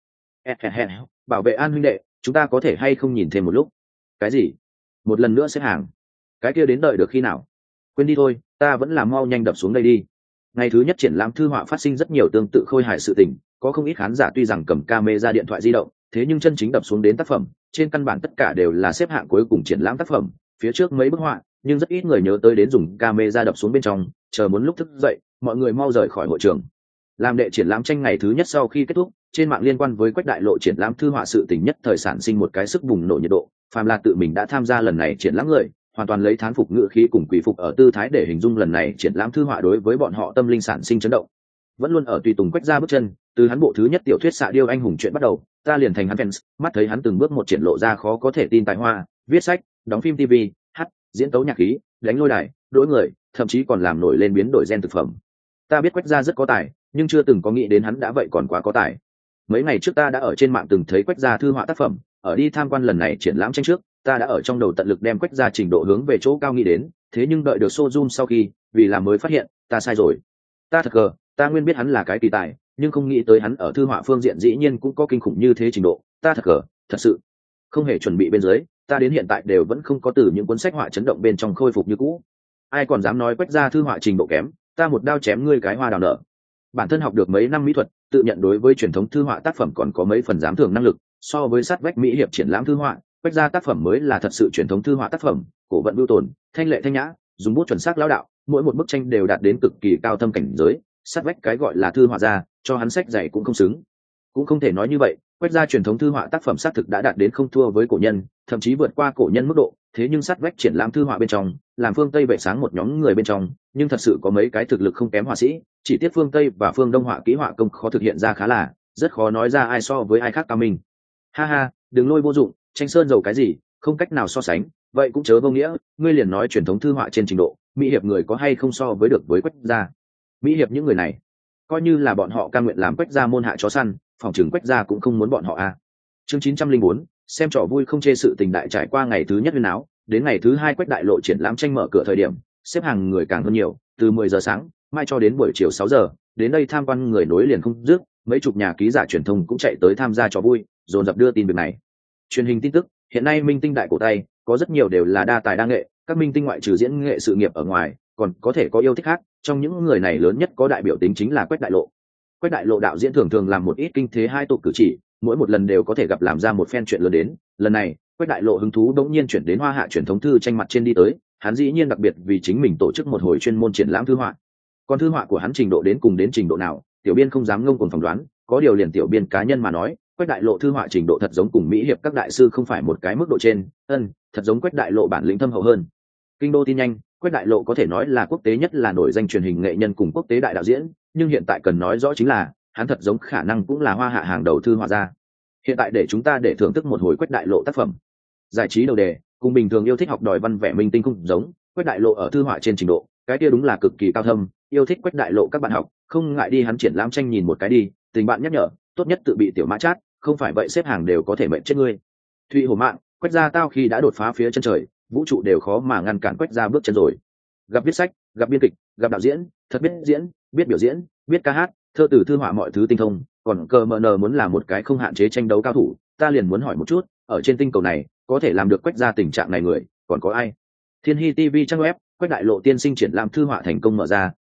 Bảo vệ an huynh đệ, chúng ta có thể hay không nhìn thêm một lúc? Cái gì? Một lần nữa xếp hàng? Cái kia đến đợi được khi nào? Quên đi thôi, ta vẫn làm mau nhanh đập xuống đây đi. Ngày thứ nhất triển lãm thư họa phát sinh rất nhiều tương tự khôi hài sự tình, có không ít khán giả tuy rằng cầm camera điện thoại di động, thế nhưng chân chính đập xuống đến tác phẩm, trên căn bản tất cả đều là xếp hạng cuối cùng triển lãm tác phẩm, phía trước mấy bức họa, nhưng rất ít người nhớ tới đến dùng camera đập xuống bên trong, chờ muốn lúc thức dậy, mọi người mau rời khỏi hội trường. Làm đệ triển lãm tranh ngày thứ nhất sau khi kết thúc, trên mạng liên quan với Quách Đại Lộ triển lãm thư họa sự tình nhất thời sản sinh một cái sức bùng nổ nhiệt độ, phàm là tự mình đã tham gia lần này triển lãm người, hoàn toàn lấy thán phục ngữ khí cùng quỷ phục ở tư thái để hình dung lần này triển lãm thư họa đối với bọn họ tâm linh sản sinh chấn động. Vẫn luôn ở tùy tùng Quách ra bước chân, từ hắn bộ thứ nhất tiểu thuyết xạ điêu anh hùng chuyện bắt đầu, ta liền thành hắn fans, mắt thấy hắn từng bước một triển lộ ra khó có thể tin tài hoa, viết sách, đóng phim ti vi, hát, diễn tấu nhạc khí, đánh lôi đài, đối người, thậm chí còn làm nổi lên biến đổi gen thực phẩm. Ta biết Quách gia rất có tài, nhưng chưa từng có nghĩ đến hắn đã vậy còn quá có tài. Mấy ngày trước ta đã ở trên mạng từng thấy Quách gia thư họa tác phẩm, ở đi tham quan lần này triển lãm tranh trước, ta đã ở trong đầu tận lực đem Quách gia trình độ hướng về chỗ cao nghĩ đến, thế nhưng đợi được showroom sau khi, vì làm mới phát hiện, ta sai rồi. Ta thật gờ, ta nguyên biết hắn là cái kỳ tài, nhưng không nghĩ tới hắn ở thư họa phương diện dĩ nhiên cũng có kinh khủng như thế trình độ, ta thật gờ, thật sự không hề chuẩn bị bên dưới, ta đến hiện tại đều vẫn không có từ những cuốn sách họa chấn động bên trong khôi phục như cũ. Ai còn dám nói Quách gia thư họa trình độ kém, ta một đao chém ngươi cái hoa đào nở. Bản thân học được mấy năm mỹ thuật, tự nhận đối với truyền thống thư họa tác phẩm còn có mấy phần dám thường năng lực, so với sát vách mỹ hiệp triển lãm thư họa, Quách gia tác phẩm mới là thật sự truyền thống thư họa tác phẩm, cổ vận bưu tồn, thanh lệ thanh nhã, dùng bút chuẩn xác lão đạo, mỗi một bức tranh đều đạt đến cực kỳ cao thâm cảnh giới, sát vách cái gọi là thư họa gia, cho hắn sách dạy cũng không xứng. Cũng không thể nói như vậy, Quách gia truyền thống thư họa tác phẩm xác thực đã đạt đến không thua với cổ nhân, thậm chí vượt qua cổ nhân mức độ, thế nhưng sát vách triển lãm thư họa bên trong, làm phương Tây vệ sáng một nhóm người bên trong, nhưng thật sự có mấy cái thực lực không kém họa sĩ, chỉ tiếc phương Tây và phương Đông họa kỹ họa công khó thực hiện ra khá là, rất khó nói ra ai so với ai khác cao mình. Ha ha, đừng lôi vô dụng, tranh sơn dầu cái gì, không cách nào so sánh, vậy cũng chớ vô nghĩa, ngươi liền nói truyền thống thư họa trên trình độ, mỹ hiệp người có hay không so với được với Quách gia. Mỹ hiệp những người này, coi như là bọn họ cam nguyện làm Quách gia môn hạ chó săn, phòng trường Quách gia cũng không muốn bọn họ à. Chương chín trăm linh bốn, xem trò vui không chê sự tình đại trải qua ngày thứ nhất huyên áo, đến ngày thứ hai Quách Đại Lộ triển lãm tranh mở cửa thời điểm, xếp hàng người càng hơn nhiều, từ mười giờ sáng, mai cho đến buổi chiều sáu giờ, đến đây tham quan người nối liền không dứt, mấy chục nhà ký giả truyền thông cũng chạy tới tham gia trò vui, dồn dập đưa tin việc này. Truyền hình tin tức, hiện nay minh tinh đại cổ tay, có rất nhiều đều là đa tài đa nghệ, các minh tinh ngoại trừ diễn nghệ sự nghiệp ở ngoài, còn có thể có yêu thích khác, trong những người này lớn nhất có đại biểu tính chính là Quách Đại Lộ. Quách Đại Lộ đạo diễn thường thường làm một ít kinh thế hai tục cử chỉ, mỗi một lần đều có thể gặp làm ra một phen chuyện lớn đến, lần này Quách Đại Lộ hứng thú đống nhiên chuyển đến hoa hạ truyền thống thư tranh mặt trên đi tới, hắn dĩ nhiên đặc biệt vì chính mình tổ chức một hồi chuyên môn triển lãm thư họa. Còn thư họa của hắn trình độ đến cùng đến trình độ nào, tiểu biên không dám ngông cuồng phỏng đoán, có điều liền tiểu biên cá nhân mà nói, Quách Đại Lộ thư họa trình độ thật giống cùng mỹ hiệp các đại sư không phải một cái mức độ trên, ân, thật giống Quách Đại Lộ bản lĩnh thâm hậu hơn. Kinh đô tin nhanh, Quách Đại Lộ có thể nói là quốc tế nhất là nổi danh truyền hình nghệ nhân cùng quốc tế đại đạo diễn, nhưng hiện tại cần nói rõ chính là, hắn thật giống khả năng cũng là hoa hạ hàng đầu thư họa gia. Hiện tại để chúng ta để thưởng thức một hồi Quách Đại Lộ tác phẩm. Giải trí đầu đề, cùng bình thường yêu thích học đòi văn vẻ minh tinh không giống, Quách Đại Lộ ở thư họa trên trình độ, cái kia đúng là cực kỳ cao thâm, yêu thích Quách Đại Lộ các bạn học, không ngại đi hắn triển lãm tranh nhìn một cái đi, tình bạn nhắc nhở, tốt nhất tự bị tiểu mã chát, không phải vậy xếp hàng đều có thể mệnh chết ngươi. Thụy Hổ Mạng, Quách gia tao khi đã đột phá phía chân trời, vũ trụ đều khó mà ngăn cản Quách gia bước chân rồi. Gặp viết sách, gặp biên kịch, gặp đạo diễn, thật biết diễn, biết biểu diễn, biết ca hát, thơ từ thư họa mọi thứ tinh thông, còn cờ mờ nờ muốn là một cái không hạn chế tranh đấu cao thủ, ta liền muốn hỏi một chút, ở trên tinh cầu này, có thể làm được Quách gia tình trạng này người, còn có ai? Thiên Hy ti vi trang web, Quách Đại Lộ tiên sinh triển lãm thư họa thành công mở ra,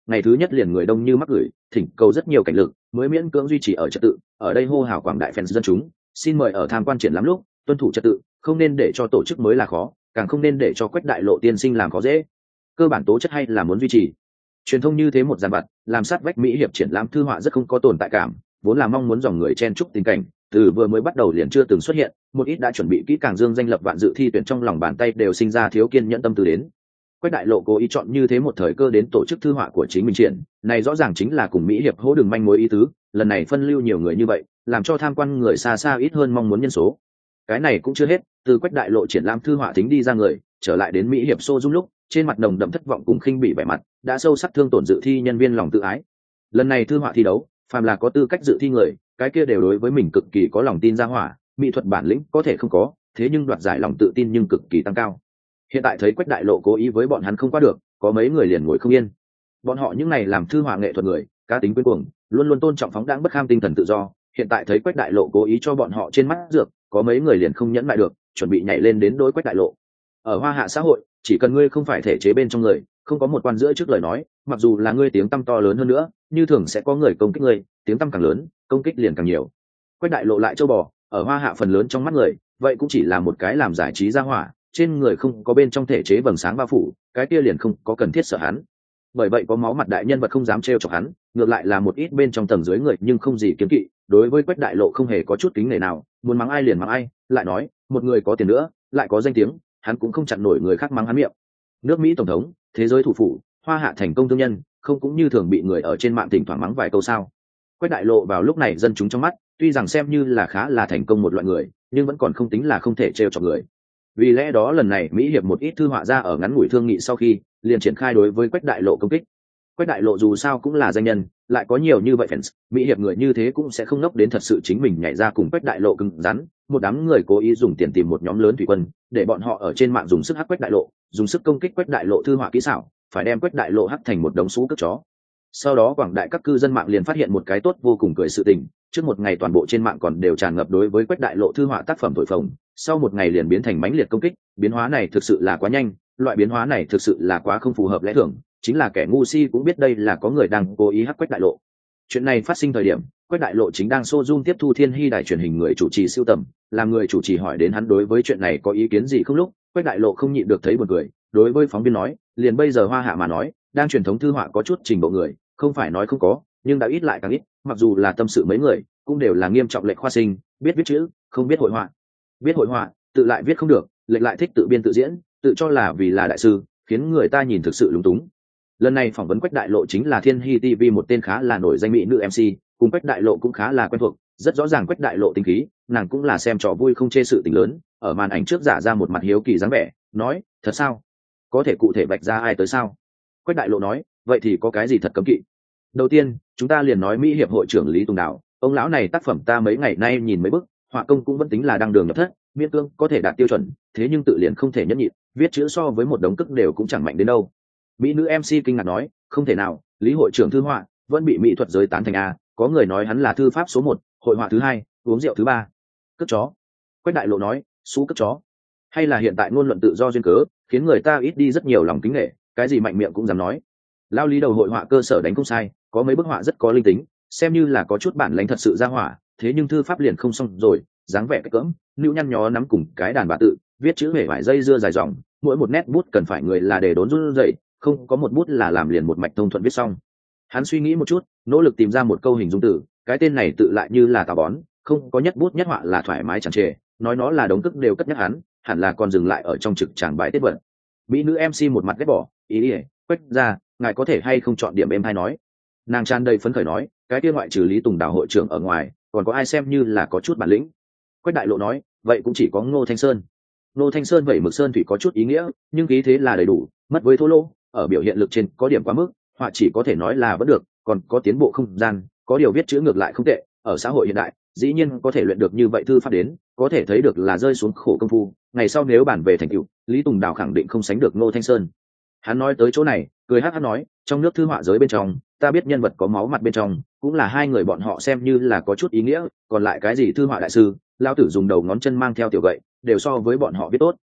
ngày thứ nhất liền người đông như mắc gửi, thỉnh cầu rất nhiều cảnh lực mới miễn cưỡng duy trì ở trật tự. Ở đây hô hào quảng đại fans dân chúng, xin mời ở tham quan triển lắm lúc tuân thủ trật tự, không nên để cho tổ chức mới là khó, càng không nên để cho Quách Đại Lộ tiên sinh làm khó dễ. Cơ bản tố chất hay là muốn duy trì. Truyền thông như thế một dàn vặt, làm sát vách mỹ hiệp triển lãm thư họa rất không có tồn tại cảm, vốn là mong muốn dòng người chen chúc tình cảnh, từ vừa mới bắt đầu liền chưa từng xuất hiện. Một ít đã chuẩn bị kỹ càng dương danh lập vạn dự thi tuyển trong lòng bàn tay đều sinh ra thiếu kiên nhẫn tâm tư đến. Quách Đại Lộ cố ý chọn như thế một thời cơ đến tổ chức thư họa của chính mình triển, này rõ ràng chính là cùng mỹ hiệp hỗ đường manh mối ý tứ. Lần này phân lưu nhiều người như vậy, làm cho tham quan người xa xa ít hơn mong muốn nhân số. Cái này cũng chưa hết, từ Quách Đại Lộ triển lãm thư họa tính đi ra người, trở lại đến mỹ hiệp xô dung lúc, trên mặt nồng đậm thất vọng cùng khinh bỉ vẻ mặt, đã sâu sắc thương tổn dự thi nhân viên lòng tự ái. Lần này thư họa thi đấu, phàm là có tư cách dự thi người, cái kia đều đối với mình cực kỳ có lòng tin ra hỏa, mỹ thuật bản lĩnh có thể không có, thế nhưng đoạt giải lòng tự tin nhưng cực kỳ tăng cao. Hiện tại thấy Quách Đại Lộ cố ý với bọn hắn không qua được, có mấy người liền ngồi không yên. Bọn họ những này làm thư họa nghệ thuật người, cá tính quyến cuồng, luôn luôn tôn trọng phóng đãng bất kham tinh thần tự do, hiện tại thấy Quách Đại Lộ cố ý cho bọn họ trên mắt dược, có mấy người liền không nhẫn lại được, chuẩn bị nhảy lên đến đối Quách Đại Lộ. Ở Hoa Hạ xã hội, chỉ cần ngươi không phải thể chế bên trong người, không có một quan giữa trước lời nói, mặc dù là ngươi tiếng tăm to lớn hơn nữa, như thường sẽ có người công kích ngươi, tiếng tăm càng lớn, công kích liền càng nhiều. Quách Đại Lộ lại châu bò, ở Hoa Hạ phần lớn trong mắt người, vậy cũng chỉ là một cái làm giải trí ra hỏa, trên người không có bên trong thể chế vầng sáng bao phủ, cái kia liền không có cần thiết sợ hắn. Bởi vậy có máu mặt đại nhân vật không dám trêu chọc hắn, ngược lại là một ít bên trong tầng dưới người nhưng không gì kiêng kỵ, đối với Quách Đại Lộ không hề có chút kính nể nào, muốn mắng ai liền mắng ai, lại nói, một người có tiền nữa, lại có danh tiếng, hắn cũng không chặn nổi người khác mắng hắn miệng. Nước Mỹ tổng thống, thế giới thủ phủ, Hoa Hạ thành công thương nhân, không cũng như thường bị người ở trên mạng thỉnh thoảng mắng vài câu sao? Quách Đại Lộ vào lúc này dân chúng trong mắt, tuy rằng xem như là khá là thành công một loại người, nhưng vẫn còn không tính là không thể trêu chọc người. Vì lẽ đó lần này Mỹ hiệp một ít thư họa ra ở ngắn ngủi thương nghị sau khi, liền triển khai đối với Quách Đại Lộ công kích. Quách Đại Lộ dù sao cũng là danh nhân, lại có nhiều như vậy fans, mỹ hiệp người như thế cũng sẽ không ngốc đến thật sự chính mình nhảy ra cùng Quách Đại Lộ cứng rắn. Một đám người cố ý dùng tiền tìm một nhóm lớn thủy quân, để bọn họ ở trên mạng dùng sức hắc Quách Đại Lộ, dùng sức công kích Quách Đại Lộ thư họa kỹ xảo, phải đem Quách Đại Lộ hắc thành một đống xú cướp chó. Sau đó quảng đại các cư dân mạng liền phát hiện một cái tốt vô cùng cười sự tình, trước một ngày toàn bộ trên mạng còn đều tràn ngập đối với Quách Đại Lộ thư họa tác phẩm thổi phồng, sau một ngày liền biến thành mãnh liệt công kích. Biến hóa này thực sự là quá nhanh, loại biến hóa này thực sự là quá không phù hợp lẽ thường, chính là kẻ ngu si cũng biết đây là có người đang cố ý hắc Quách Đại Lộ. Chuyện này phát sinh thời điểm Quách Đại Lộ chính đang show zoom tiếp thu Thiên Hy đài truyền hình người chủ trì siêu tầm, làm người chủ trì hỏi đến hắn đối với chuyện này có ý kiến gì không lúc, Quách Đại Lộ không nhịn được thấy buồn cười, đối với phóng viên nói, liền bây giờ Hoa Hạ mà nói, đang truyền thống thư họa có chút trình độ người, không phải nói không có, nhưng đã ít lại càng ít, mặc dù là tâm sự mấy người, cũng đều là nghiêm trọng lệch khoa sinh, biết viết chữ, không biết hội họa. Biết hội họa, tự lại viết không được, lệch lại thích tự biên tự diễn, tự cho là vì là đại sư, khiến người ta nhìn thực sự lúng túng. Lần này phỏng vấn Quách Đại Lộ chính là Thiên Hy ti vi một tên khá là nổi danh mỹ nữ em xê, cùng Quách Đại Lộ cũng khá là quen thuộc, rất rõ ràng Quách Đại Lộ tính khí, nàng cũng là xem trò vui không chê sự tình lớn, ở màn ảnh trước giả ra một mặt hiếu kỳ dáng vẻ, nói, thật sao? Có thể cụ thể vạch ra ai tới sao? Quách Đại Lộ nói, vậy thì có cái gì thật cấm kỵ? Đầu tiên, chúng ta liền nói Mỹ hiệp hội trưởng Lý Tùng Đạo, ông lão này tác phẩm ta mấy ngày nay nhìn mấy bức, họa công cũng vẫn tính là đang đường nhập thất, miễn cưỡng có thể đạt tiêu chuẩn, thế nhưng tự liền không thể nhẫn nhịn, viết chữ so với một đống cức đều cũng chẳng mạnh đến đâu. Mỹ nữ em xê kinh ngạc nói, không thể nào, Lý hội trưởng thư họa vẫn bị mỹ thuật giới tán thành a, có người nói hắn là thư pháp số một, hội họa thứ hai, uống rượu thứ ba. Cất chó. Quách Đại Lộ nói, xú cất chó. Hay là hiện tại ngôn luận tự do duyên cớ, khiến người ta ít đi rất nhiều lòng kính nể, cái gì mạnh miệng cũng dám nói. Lao Lý đầu hội họa cơ sở đánh không sai, có mấy bức họa rất có linh tính, xem như là có chút bản lãnh thật sự ra hỏa, thế nhưng thư pháp liền không xong rồi, dáng vẻ cái cỡm, nữu nhăn nhó nắm cùng cái đàn bà tự, viết chữ hề vải dây dưa dài dòng, mỗi một nét bút cần phải người là để đốn run rẩy, không có một bút là làm liền một mạch thông thuận viết xong. Hắn suy nghĩ một chút, nỗ lực tìm ra một câu hình dung từ, cái tên này tự lại như là tà bón, không có nhất bút nhất họa là thoải mái chẳng trề, nói nó là đống cức đều cất nhắc hắn, hẳn là còn dừng lại ở trong trực tràng bãi tết vận. Mỹ nữ em xê một mặt ghét bỏ, ý ý, Quách ra, ngài có thể hay không chọn điểm em hay nói. Nàng tràn đầy phấn khởi nói, cái kia ngoại trừ Lý Tùng Đào hội trưởng ở ngoài, còn có ai xem như là có chút bản lĩnh. Quách Đại Lộ nói, vậy cũng chỉ có Ngô Thanh Sơn. Ngô Thanh Sơn vậy mực sơn thủy có chút ý nghĩa, nhưng khí thế là đầy đủ, mất với thô lỗ, ở biểu hiện lực trên có điểm quá mức, họa chỉ có thể nói là vẫn được, còn có tiến bộ không gian, có điều viết chữ ngược lại không tệ, ở xã hội hiện đại, dĩ nhiên có thể luyện được như vậy thư pháp đến, có thể thấy được là rơi xuống khổ công phu, ngày sau nếu bản về thành tựu, Lý Tùng Đào khẳng định không sánh được Ngô Thanh Sơn. Hắn nói tới chỗ này, cười hắc hắc nói, trong nước thư họa giới bên trong, ta biết nhân vật có máu mặt bên trong, cũng là hai người bọn họ xem như là có chút ý nghĩa, còn lại cái gì thư họa đại sư, lao tử dùng đầu ngón chân mang theo tiểu gậy, đều so với bọn họ viết tốt.